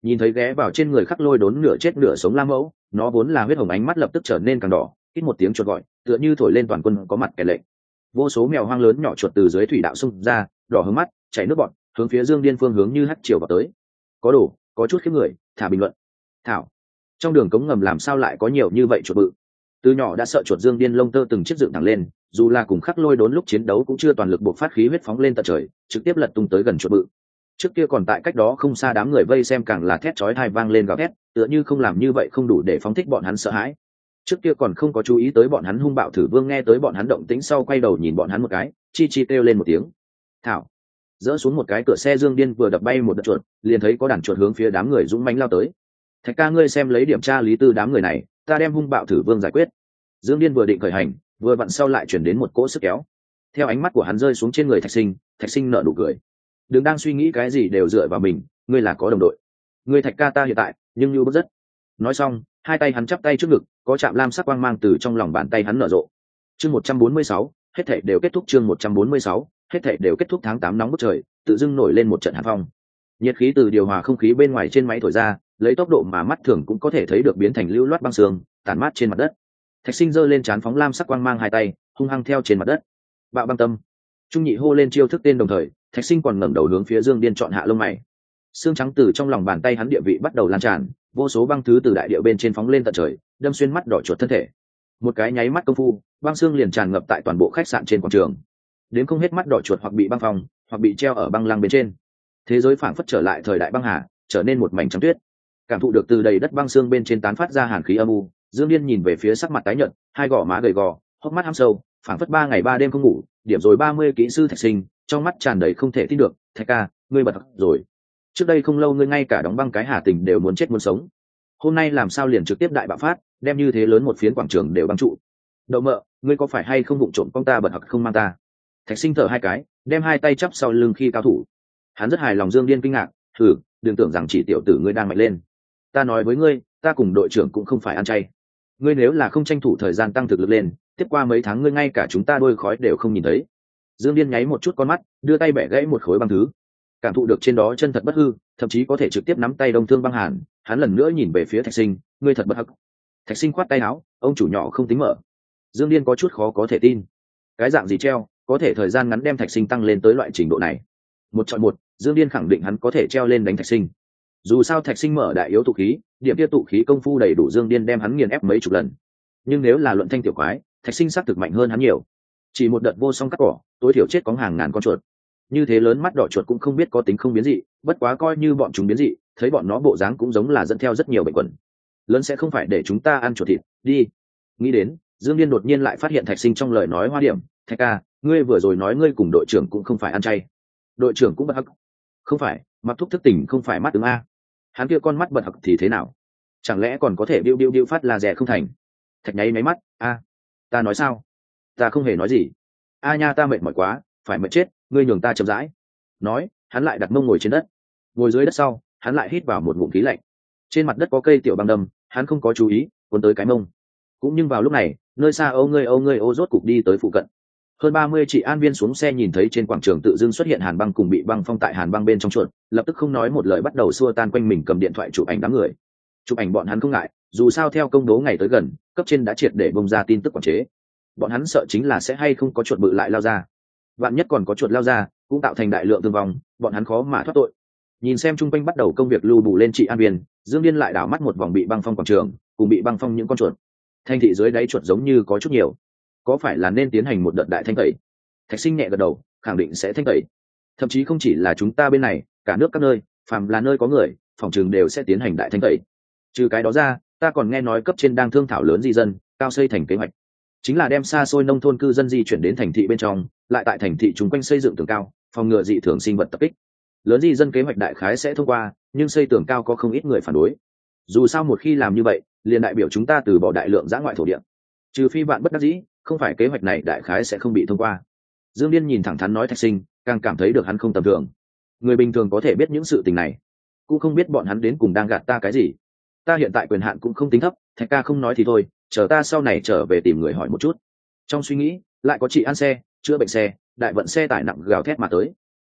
Nhìn thấy ghé vào trên người khắc lôi đốn nửa chết nửa sống la mẫu, nó vốn là huyết hồng ánh mắt lập tức trở nên càng đỏ, ít một tiếng chuột gọi tựa như thổi lên toàn quân có mặt kẻ lệnh. Vô số mèo hoang lớn nhỏ chuột từ dưới thủy đạo xung ra, đỏ hướng mắt chảy nước bọt, hướng phía Dương Điên phương hướng như hắt chiều vào tới. Có đủ, có chút khiếp người, thả bình luận. Thảo, trong đường cống ngầm làm sao lại có nhiều như vậy chuột bự? Từ nhỏ đã sợ chuột Dương Điên lông tơ từng chiếc dựng thẳng lên, dù là cùng khắc lôi đốn lúc chiến đấu cũng chưa toàn lực buộc phát khí huyết phóng lên tận trời, trực tiếp lật tung tới gần chuột bự. Trước kia còn tại cách đó không xa đám người vây xem càng là thét chói tai vang lên gào thét, tựa như không làm như vậy không đủ để phóng thích bọn hắn sợ hãi. Trước kia còn không có chú ý tới bọn hắn hung bạo thử vương nghe tới bọn hắn động tĩnh sau quay đầu nhìn bọn hắn một cái, chi chi kêu lên một tiếng. Thảo, dỡ xuống một cái cửa xe Dương Điên vừa đập bay một đợt chuột, liền thấy có đàn chuột hướng phía đám người dũng mãnh lao tới. Thạch ca ngươi xem lấy điểm tra lý tư đám người này, ta đem hung bạo thử vương giải quyết. Dương Điên vừa định khởi hành, vừa vặn sau lại chuyển đến một cỗ sức kéo. Theo ánh mắt của hắn rơi xuống trên người Thạch Sinh nở nụ cười. Đừng đang suy nghĩ cái gì đều dựa vào mình, ngươi là có đồng đội. Ngươi Thạch ca ta hiện tại, nhưng như bất rất. Nói xong, hai tay hắn chắp tay trước ngực, có chạm lam sắc quang mang từ trong lòng bàn tay hắn nở rộ. Chương 146, hết thảy đều kết thúc. Chương 146, hết thảy đều kết thúc. Tháng 8 nóng bức trời, tự dưng nổi lên một trận hàn phong. Nhiệt khí từ điều hòa không khí bên ngoài trên máy thổi ra, lấy tốc độ mà mắt thường cũng có thể thấy được biến thành lưu loát băng sương, tản mát trên mặt đất. Thạch Sinh giơ lên trán phóng lam sắc quang mang hai tay, hung hăng theo trên mặt đất. Bạo băng tâm. Trung nhị hô lên chiêu thức tên đồng thời, Thạch Sinh còn ngẩng đầu hướng phía Dương Điên chọn hạ lông mày. Xương trắng từ trong lòng bàn tay hắn địa vị bắt đầu lan tràn, vô số băng thứ từ đại địa bên trên phóng lên tận trời, đâm xuyên mắt đỏ chuột thân thể. Một cái nháy mắt công phu, băng xương liền tràn ngập tại toàn bộ khách sạn trên quảng trường. Đến không hết mắt đỏ chuột hoặc bị băng phong, hoặc bị treo ở băng lăng bên trên. Thế giới phảng phất trở lại thời đại băng hà, trở nên một mảnh trắng tuyết. Cảm thụ được từ đầy đất băng xương bên trên tán phát ra hàn khí âm u, Dương Điên nhìn về phía sắc mặt tái nhợt, hai gò má gầy gò, hốc mắt hăm sâu, phảng phất 3 ngày 3 đêm không ngủ, điểm rồi 30 kỹ sư Thạch Sinh, trong mắt tràn đầy không thể tin được. Thạch ca, ngươi bật rồi. Trước đây không lâu ngươi ngay cả đóng băng cái Hà Tình đều muốn chết muốn sống, hôm nay làm sao liền trực tiếp đại bạo phát, đem như thế lớn một phiến quảng trường đều băng trụ. Đậu mợ, ngươi có phải hay không vụng trộm con ta bật hoặc không mang ta? Thạch Sinh thở hai cái, đem hai tay chắp sau lưng khi cao thủ. Hắn rất hài lòng. Dương Điên kinh ngạc, thử, đừng tưởng rằng chỉ tiểu tử ngươi đang mạnh lên. Ta nói với ngươi, ta cùng đội trưởng cũng không phải ăn chay. Ngươi nếu là không tranh thủ thời gian tăng thực lực lên, tiếp qua mấy tháng ngươi ngay cả chúng ta đôi khói đều không nhìn thấy. Dương Điên nháy một chút con mắt, đưa tay bẻ gãy một khối băng thứ. Cảm thụ được trên đó chân thật bất hư, thậm chí có thể trực tiếp nắm tay đông thương băng hàn, hắn lần nữa nhìn về phía Thạch Sinh, ngươi thật bất hắc. Thạch Sinh khoát tay áo, ông chủ nhỏ không tính mở. Dương Điên có chút khó có thể tin. Cái dạng gì treo, có thể thời gian ngắn đem Thạch Sinh tăng lên tới loại trình độ này. Một chọi một, Dương Điên khẳng định hắn có thể treo lên đánh Thạch Sinh. Dù sao Thạch Sinh mở đại yếu tụ khí, điểm kia tụ khí công phu đầy đủ Dương Điên đem hắn nghiền ép mấy chục lần. Nhưng nếu là luận thanh tiểu quái, Thạch Sinh xác thực mạnh hơn hắn nhiều. Chỉ một đợt vô song cắt cỏ, tối thiểu chết có hàng ngàn con chuột. Như thế lớn mắt đỏ chuột cũng không biết có tính không biến dị, bất quá coi như bọn chúng biến dị, thấy bọn nó bộ dáng cũng giống là dẫn theo rất nhiều bệnh quẩn. Lớn sẽ không phải để chúng ta ăn chuột thịt, đi. Nghĩ đến, Dương Điên đột nhiên lại phát hiện Thạch Sinh trong lời nói hoa điểm. Thạch ca, ngươi vừa rồi nói ngươi cùng đội trưởng cũng không phải ăn chay. Đội trưởng cũng bật hắc. Không phải, mặc thúc thức tỉnh không phải mắt ứng a. Hắn kia con mắt bật hắc thì thế nào? Chẳng lẽ còn có thể biu phát laser không thành? Thạch nháy máy mắt, a, ta nói sao? Ta không hề nói gì. A nha, ta mệt mỏi quá, phải mệt chết, ngươi nhường ta chậm rãi. Nói, hắn lại đặt mông ngồi trên đất. Ngồi dưới đất sau, hắn lại hít vào một ngụm khí lạnh. Trên mặt đất có cây tiểu băng đâm, hắn không có chú ý, cuốn tới cái mông. Cũng nhưng vào lúc này, nơi xa âu ngươi rốt cục đi tới phụ cận. Hơn 30 chị an viên xuống xe nhìn thấy trên quảng trường tự dưng xuất hiện hàn băng cùng bị băng phong tại hàn băng bên trong chuột, lập tức không nói một lời bắt đầu xua tan quanh mình cầm điện thoại chụp ảnh đám người. Chụp ảnh bọn hắn không ngại, dù sao theo công bố ngày tới gần, cấp trên đã triệt để bông ra tin tức quản chế. Bọn hắn sợ chính là sẽ hay không có chuột bự lại lao ra. Vạn nhất còn có chuột lao ra, cũng tạo thành đại lượng thương vong, bọn hắn khó mà thoát tội. Nhìn xem trung quanh bắt đầu công việc lưu bù lên chị an viên, Dương Điên lại đảo mắt một vòng bị băng phong quảng trường, cùng bị băng phong những con chuột. Thanh thị dưới đáy chuột giống như có chút nhiều, có phải là nên tiến hành một đợt đại thanh tẩy? Thạch Sinh nhẹ gật đầu, khẳng định sẽ thanh tẩy. Thậm chí không chỉ là chúng ta bên này, cả nước các nơi, phàm là nơi có người, phòng trường đều sẽ tiến hành đại thanh tẩy. Trừ cái đó ra, ta còn nghe nói cấp trên đang thương thảo lớn di dân, cao xây thành kế hoạch, chính là đem xa xôi nông thôn cư dân di chuyển đến thành thị bên trong, lại tại thành thị chúng quanh xây dựng tường cao, phòng ngừa dị thường sinh vật tập kích. Lớn di dân kế hoạch đại khái sẽ thông qua, nhưng xây tường cao có không ít người phản đối. Dù sao một khi làm như vậy, liền đại biểu chúng ta từ bỏ đại lượng dã ngoại thổ địa. Trừ phi bạn bất đắc dĩ, không phải kế hoạch này đại khái sẽ không bị thông qua. Dương Điên nhìn thẳng thắn nói Thạch Sinh, càng cảm thấy được hắn không tầm thường. Người bình thường có thể biết những sự tình này, cũng không biết bọn hắn đến cùng đang gạt ta cái gì. Ta hiện tại quyền hạn cũng không tính thấp, Thạch ca không nói thì thôi, chờ ta sau này trở về tìm người hỏi một chút. Trong suy nghĩ, lại có chị ăn xe, chữa bệnh xe, đại vận xe tải nặng gào thét mà tới.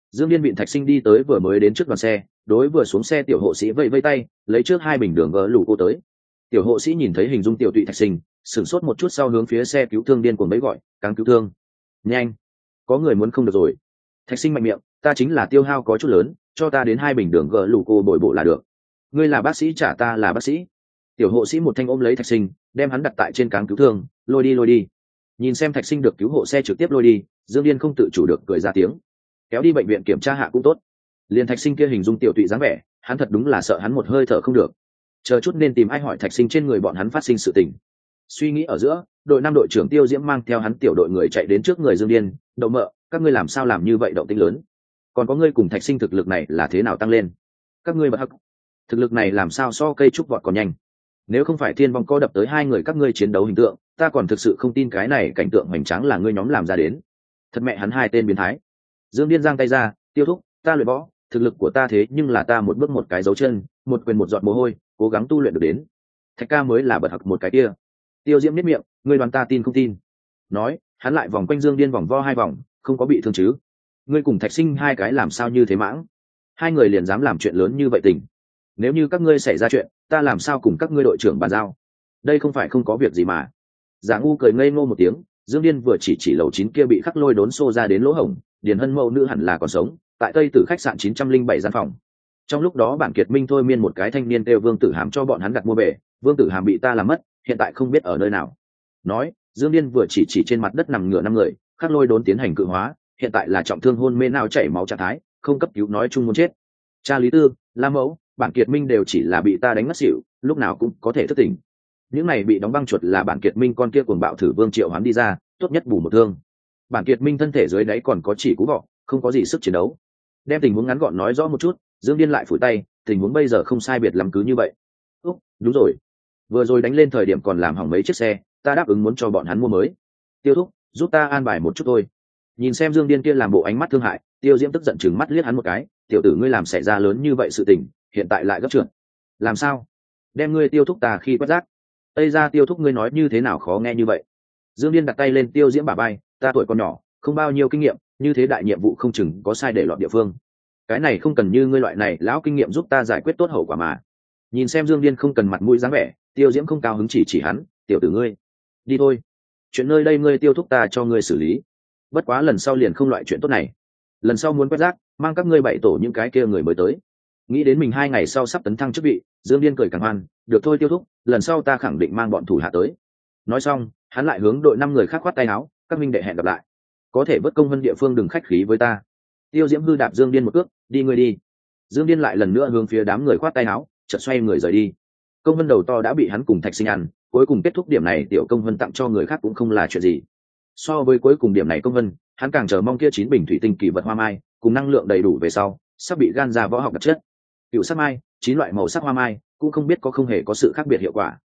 Dương Liên vịn Thạch Sinh đi tới vừa mới đến trước đoàn xe, đối vừa xuống xe tiểu hộ sĩ vẫy vẫy tay, lấy trước hai bình đường gỡ lù cô tới. Tiểu hộ sĩ nhìn thấy hình dung tiểu tụy Thạch Sinh, sửng sốt một chút sau hướng phía xe cứu thương điên cuồng mấy gọi, "Cáng cứu thương, nhanh, có người muốn không được rồi." Thạch Sinh mạnh miệng, "Ta chính là tiêu hao có chút lớn, cho ta đến hai bình đường gỡ lù cô bồi bộ là được. Ngươi là bác sĩ trả ta là bác sĩ." Tiểu hộ sĩ một thanh ôm lấy Thạch Sinh, đem hắn đặt tại trên cáng cứu thương, lôi đi lôi đi. Nhìn xem Thạch Sinh được cứu hộ xe trực tiếp lôi đi, Dương Điên không tự chủ được cười ra tiếng. Kéo đi bệnh viện kiểm tra hạ cũng tốt. Liên Thạch Sinh kia hình dung tiểu tụy dáng vẻ, hắn thật đúng là sợ hắn một hơi thở không được. Chờ chút nên tìm ai hỏi Thạch Sinh trên người bọn hắn phát sinh sự tình. Suy nghĩ ở giữa, đội 5 đội trưởng Tiêu Diễm mang theo hắn tiểu đội người chạy đến trước người Dương Điên, "Đậu mợ, các ngươi làm sao làm như vậy động tĩnh lớn? Còn có ngươi cùng Thạch Sinh thực lực này là thế nào tăng lên? Các ngươi bật hắc, thực lực này làm sao so cây trúc vọt còn nhanh? Nếu không phải thiên vong co đập tới hai người các ngươi chiến đấu hình tượng, ta còn thực sự không tin cái này cảnh tượng hoành tráng là ngươi nhóm làm ra đến. Thật mẹ hắn hai tên biến thái." Dương Điên giang tay ra, "Tiêu thúc, ta luyện võ, thực lực của ta thế nhưng là ta một bước một cái dấu chân, một quyền một giọt mồ hôi, cố gắng tu luyện được đến. Thạch ca mới là bật hặc một cái kia." Tiêu Diễm nhếch miệng, "Ngươi đoán ta tin không tin?" Nói, hắn lại vòng quanh Dương Điên vòng vo hai vòng, "Không có bị thương chứ? Ngươi cùng Thạch Sinh hai cái làm sao như thế mãng? Hai người liền dám làm chuyện lớn như vậy tình. Nếu như các ngươi xảy ra chuyện, ta làm sao cùng các ngươi đội trưởng bàn giao? Đây không phải không có việc gì mà." Giả ngu cười ngây ngô một tiếng, Dương Điên vừa chỉ lầu 9 kia bị khắc lôi đốn xô ra đến lỗ hổng, Điền Hân mẫu nữ hẳn là còn sống, tại Tây Tử khách sạn 907 gian phòng. Trong lúc đó Bản Kiệt Minh thôi miên một cái thanh niên kêu Vương Tử Hàm cho bọn hắn đặt mua về, Vương Tử Hàm bị ta làm mất, hiện tại không biết ở nơi nào. Nói, Dương Điên vừa chỉ trên mặt đất nằm ngửa năm người, khắc lôi đốn tiến hành cự hóa, hiện tại là trọng thương hôn mê não chảy máu trạng thái, không cấp cứu nói chung muốn chết. Cha Lý Tư, La Mẫu, Bản Kiệt Minh đều chỉ là bị ta đánh ngất xỉu, lúc nào cũng có thể thức tỉnh. Những này bị đóng băng chuột là Bản Kiệt Minh con kia cuồng bạo thử Vương Triệu hoán đi ra, tốt nhất bù một thương. Bản Kiệt Minh thân thể dưới đáy còn có chỉ cú vọ, không có gì sức chiến đấu. Đem tình huống ngắn gọn nói rõ một chút, Dương Điên lại phủi tay, tình huống bây giờ không sai biệt lắm cứ như vậy. Đúng rồi, vừa rồi đánh lên thời điểm còn làm hỏng mấy chiếc xe, ta đáp ứng muốn cho bọn hắn mua mới. Tiêu thúc, giúp ta an bài một chút thôi. Nhìn xem Dương Điên kia làm bộ ánh mắt thương hại, Tiêu Diễm tức giận chừng mắt liếc hắn một cái, "Tiểu tử ngươi làm xảy ra lớn như vậy sự tình, hiện tại lại gấp trượt. Làm sao? Đem ngươi Tiêu thúc ta khi quét rác." "Tây ra Tiêu thúc ngươi nói như thế nào khó nghe như vậy?" Dương Điên đặt tay lên Tiêu Diễm bả vai, "Ta tuổi còn nhỏ, không bao nhiêu kinh nghiệm, như thế đại nhiệm vụ không chừng có sai để lọt địa phương. Cái này không cần như ngươi loại này lão kinh nghiệm giúp ta giải quyết tốt hậu quả mà." Nhìn xem Dương Điên không cần mặt mũi dáng vẻ, Tiêu Diễm không cao hứng chỉ hắn, "Tiểu tử ngươi, đi thôi. Chuyện nơi đây ngươi Tiêu thúc ta cho ngươi xử lý. Bất quá lần sau liền không loại chuyện tốt này. Lần sau muốn quét rác, mang các ngươi bảy tổ những cái kia người mới tới." Nghĩ đến mình 2 ngày sau sắp tấn thăng chức vị, Dương Điên cười càng hoan, "Được thôi Tiêu thúc, lần sau ta khẳng định mang bọn thủ hạ tới." Nói xong, hắn lại hướng đội 5 người khác khoát tay áo, "Các minh đệ hẹn gặp lại. Có thể vớt công vân địa phương đừng khách khí với ta." Tiêu Diễm hư đạp Dương Điên một cước, "Đi ngươi đi." Dương Điên lại lần nữa hướng phía đám người khoát tay áo, chợt xoay người rời đi. Công vân đầu to đã bị hắn cùng Thạch Sinh ăn, cuối cùng kết thúc điểm này tiểu công vân tặng cho người khác cũng không là chuyện gì. So với cuối cùng điểm này công vân, hắn càng chờ mong kia 9 bình thủy tinh kỳ vật hoa mai, cùng năng lượng đầy đủ về sau, sắp bị gan ra võ học đặc chất. Cựu sắc mai, 9 loại màu sắc hoa mai, cũng không biết có không hề có sự khác biệt hiệu quả.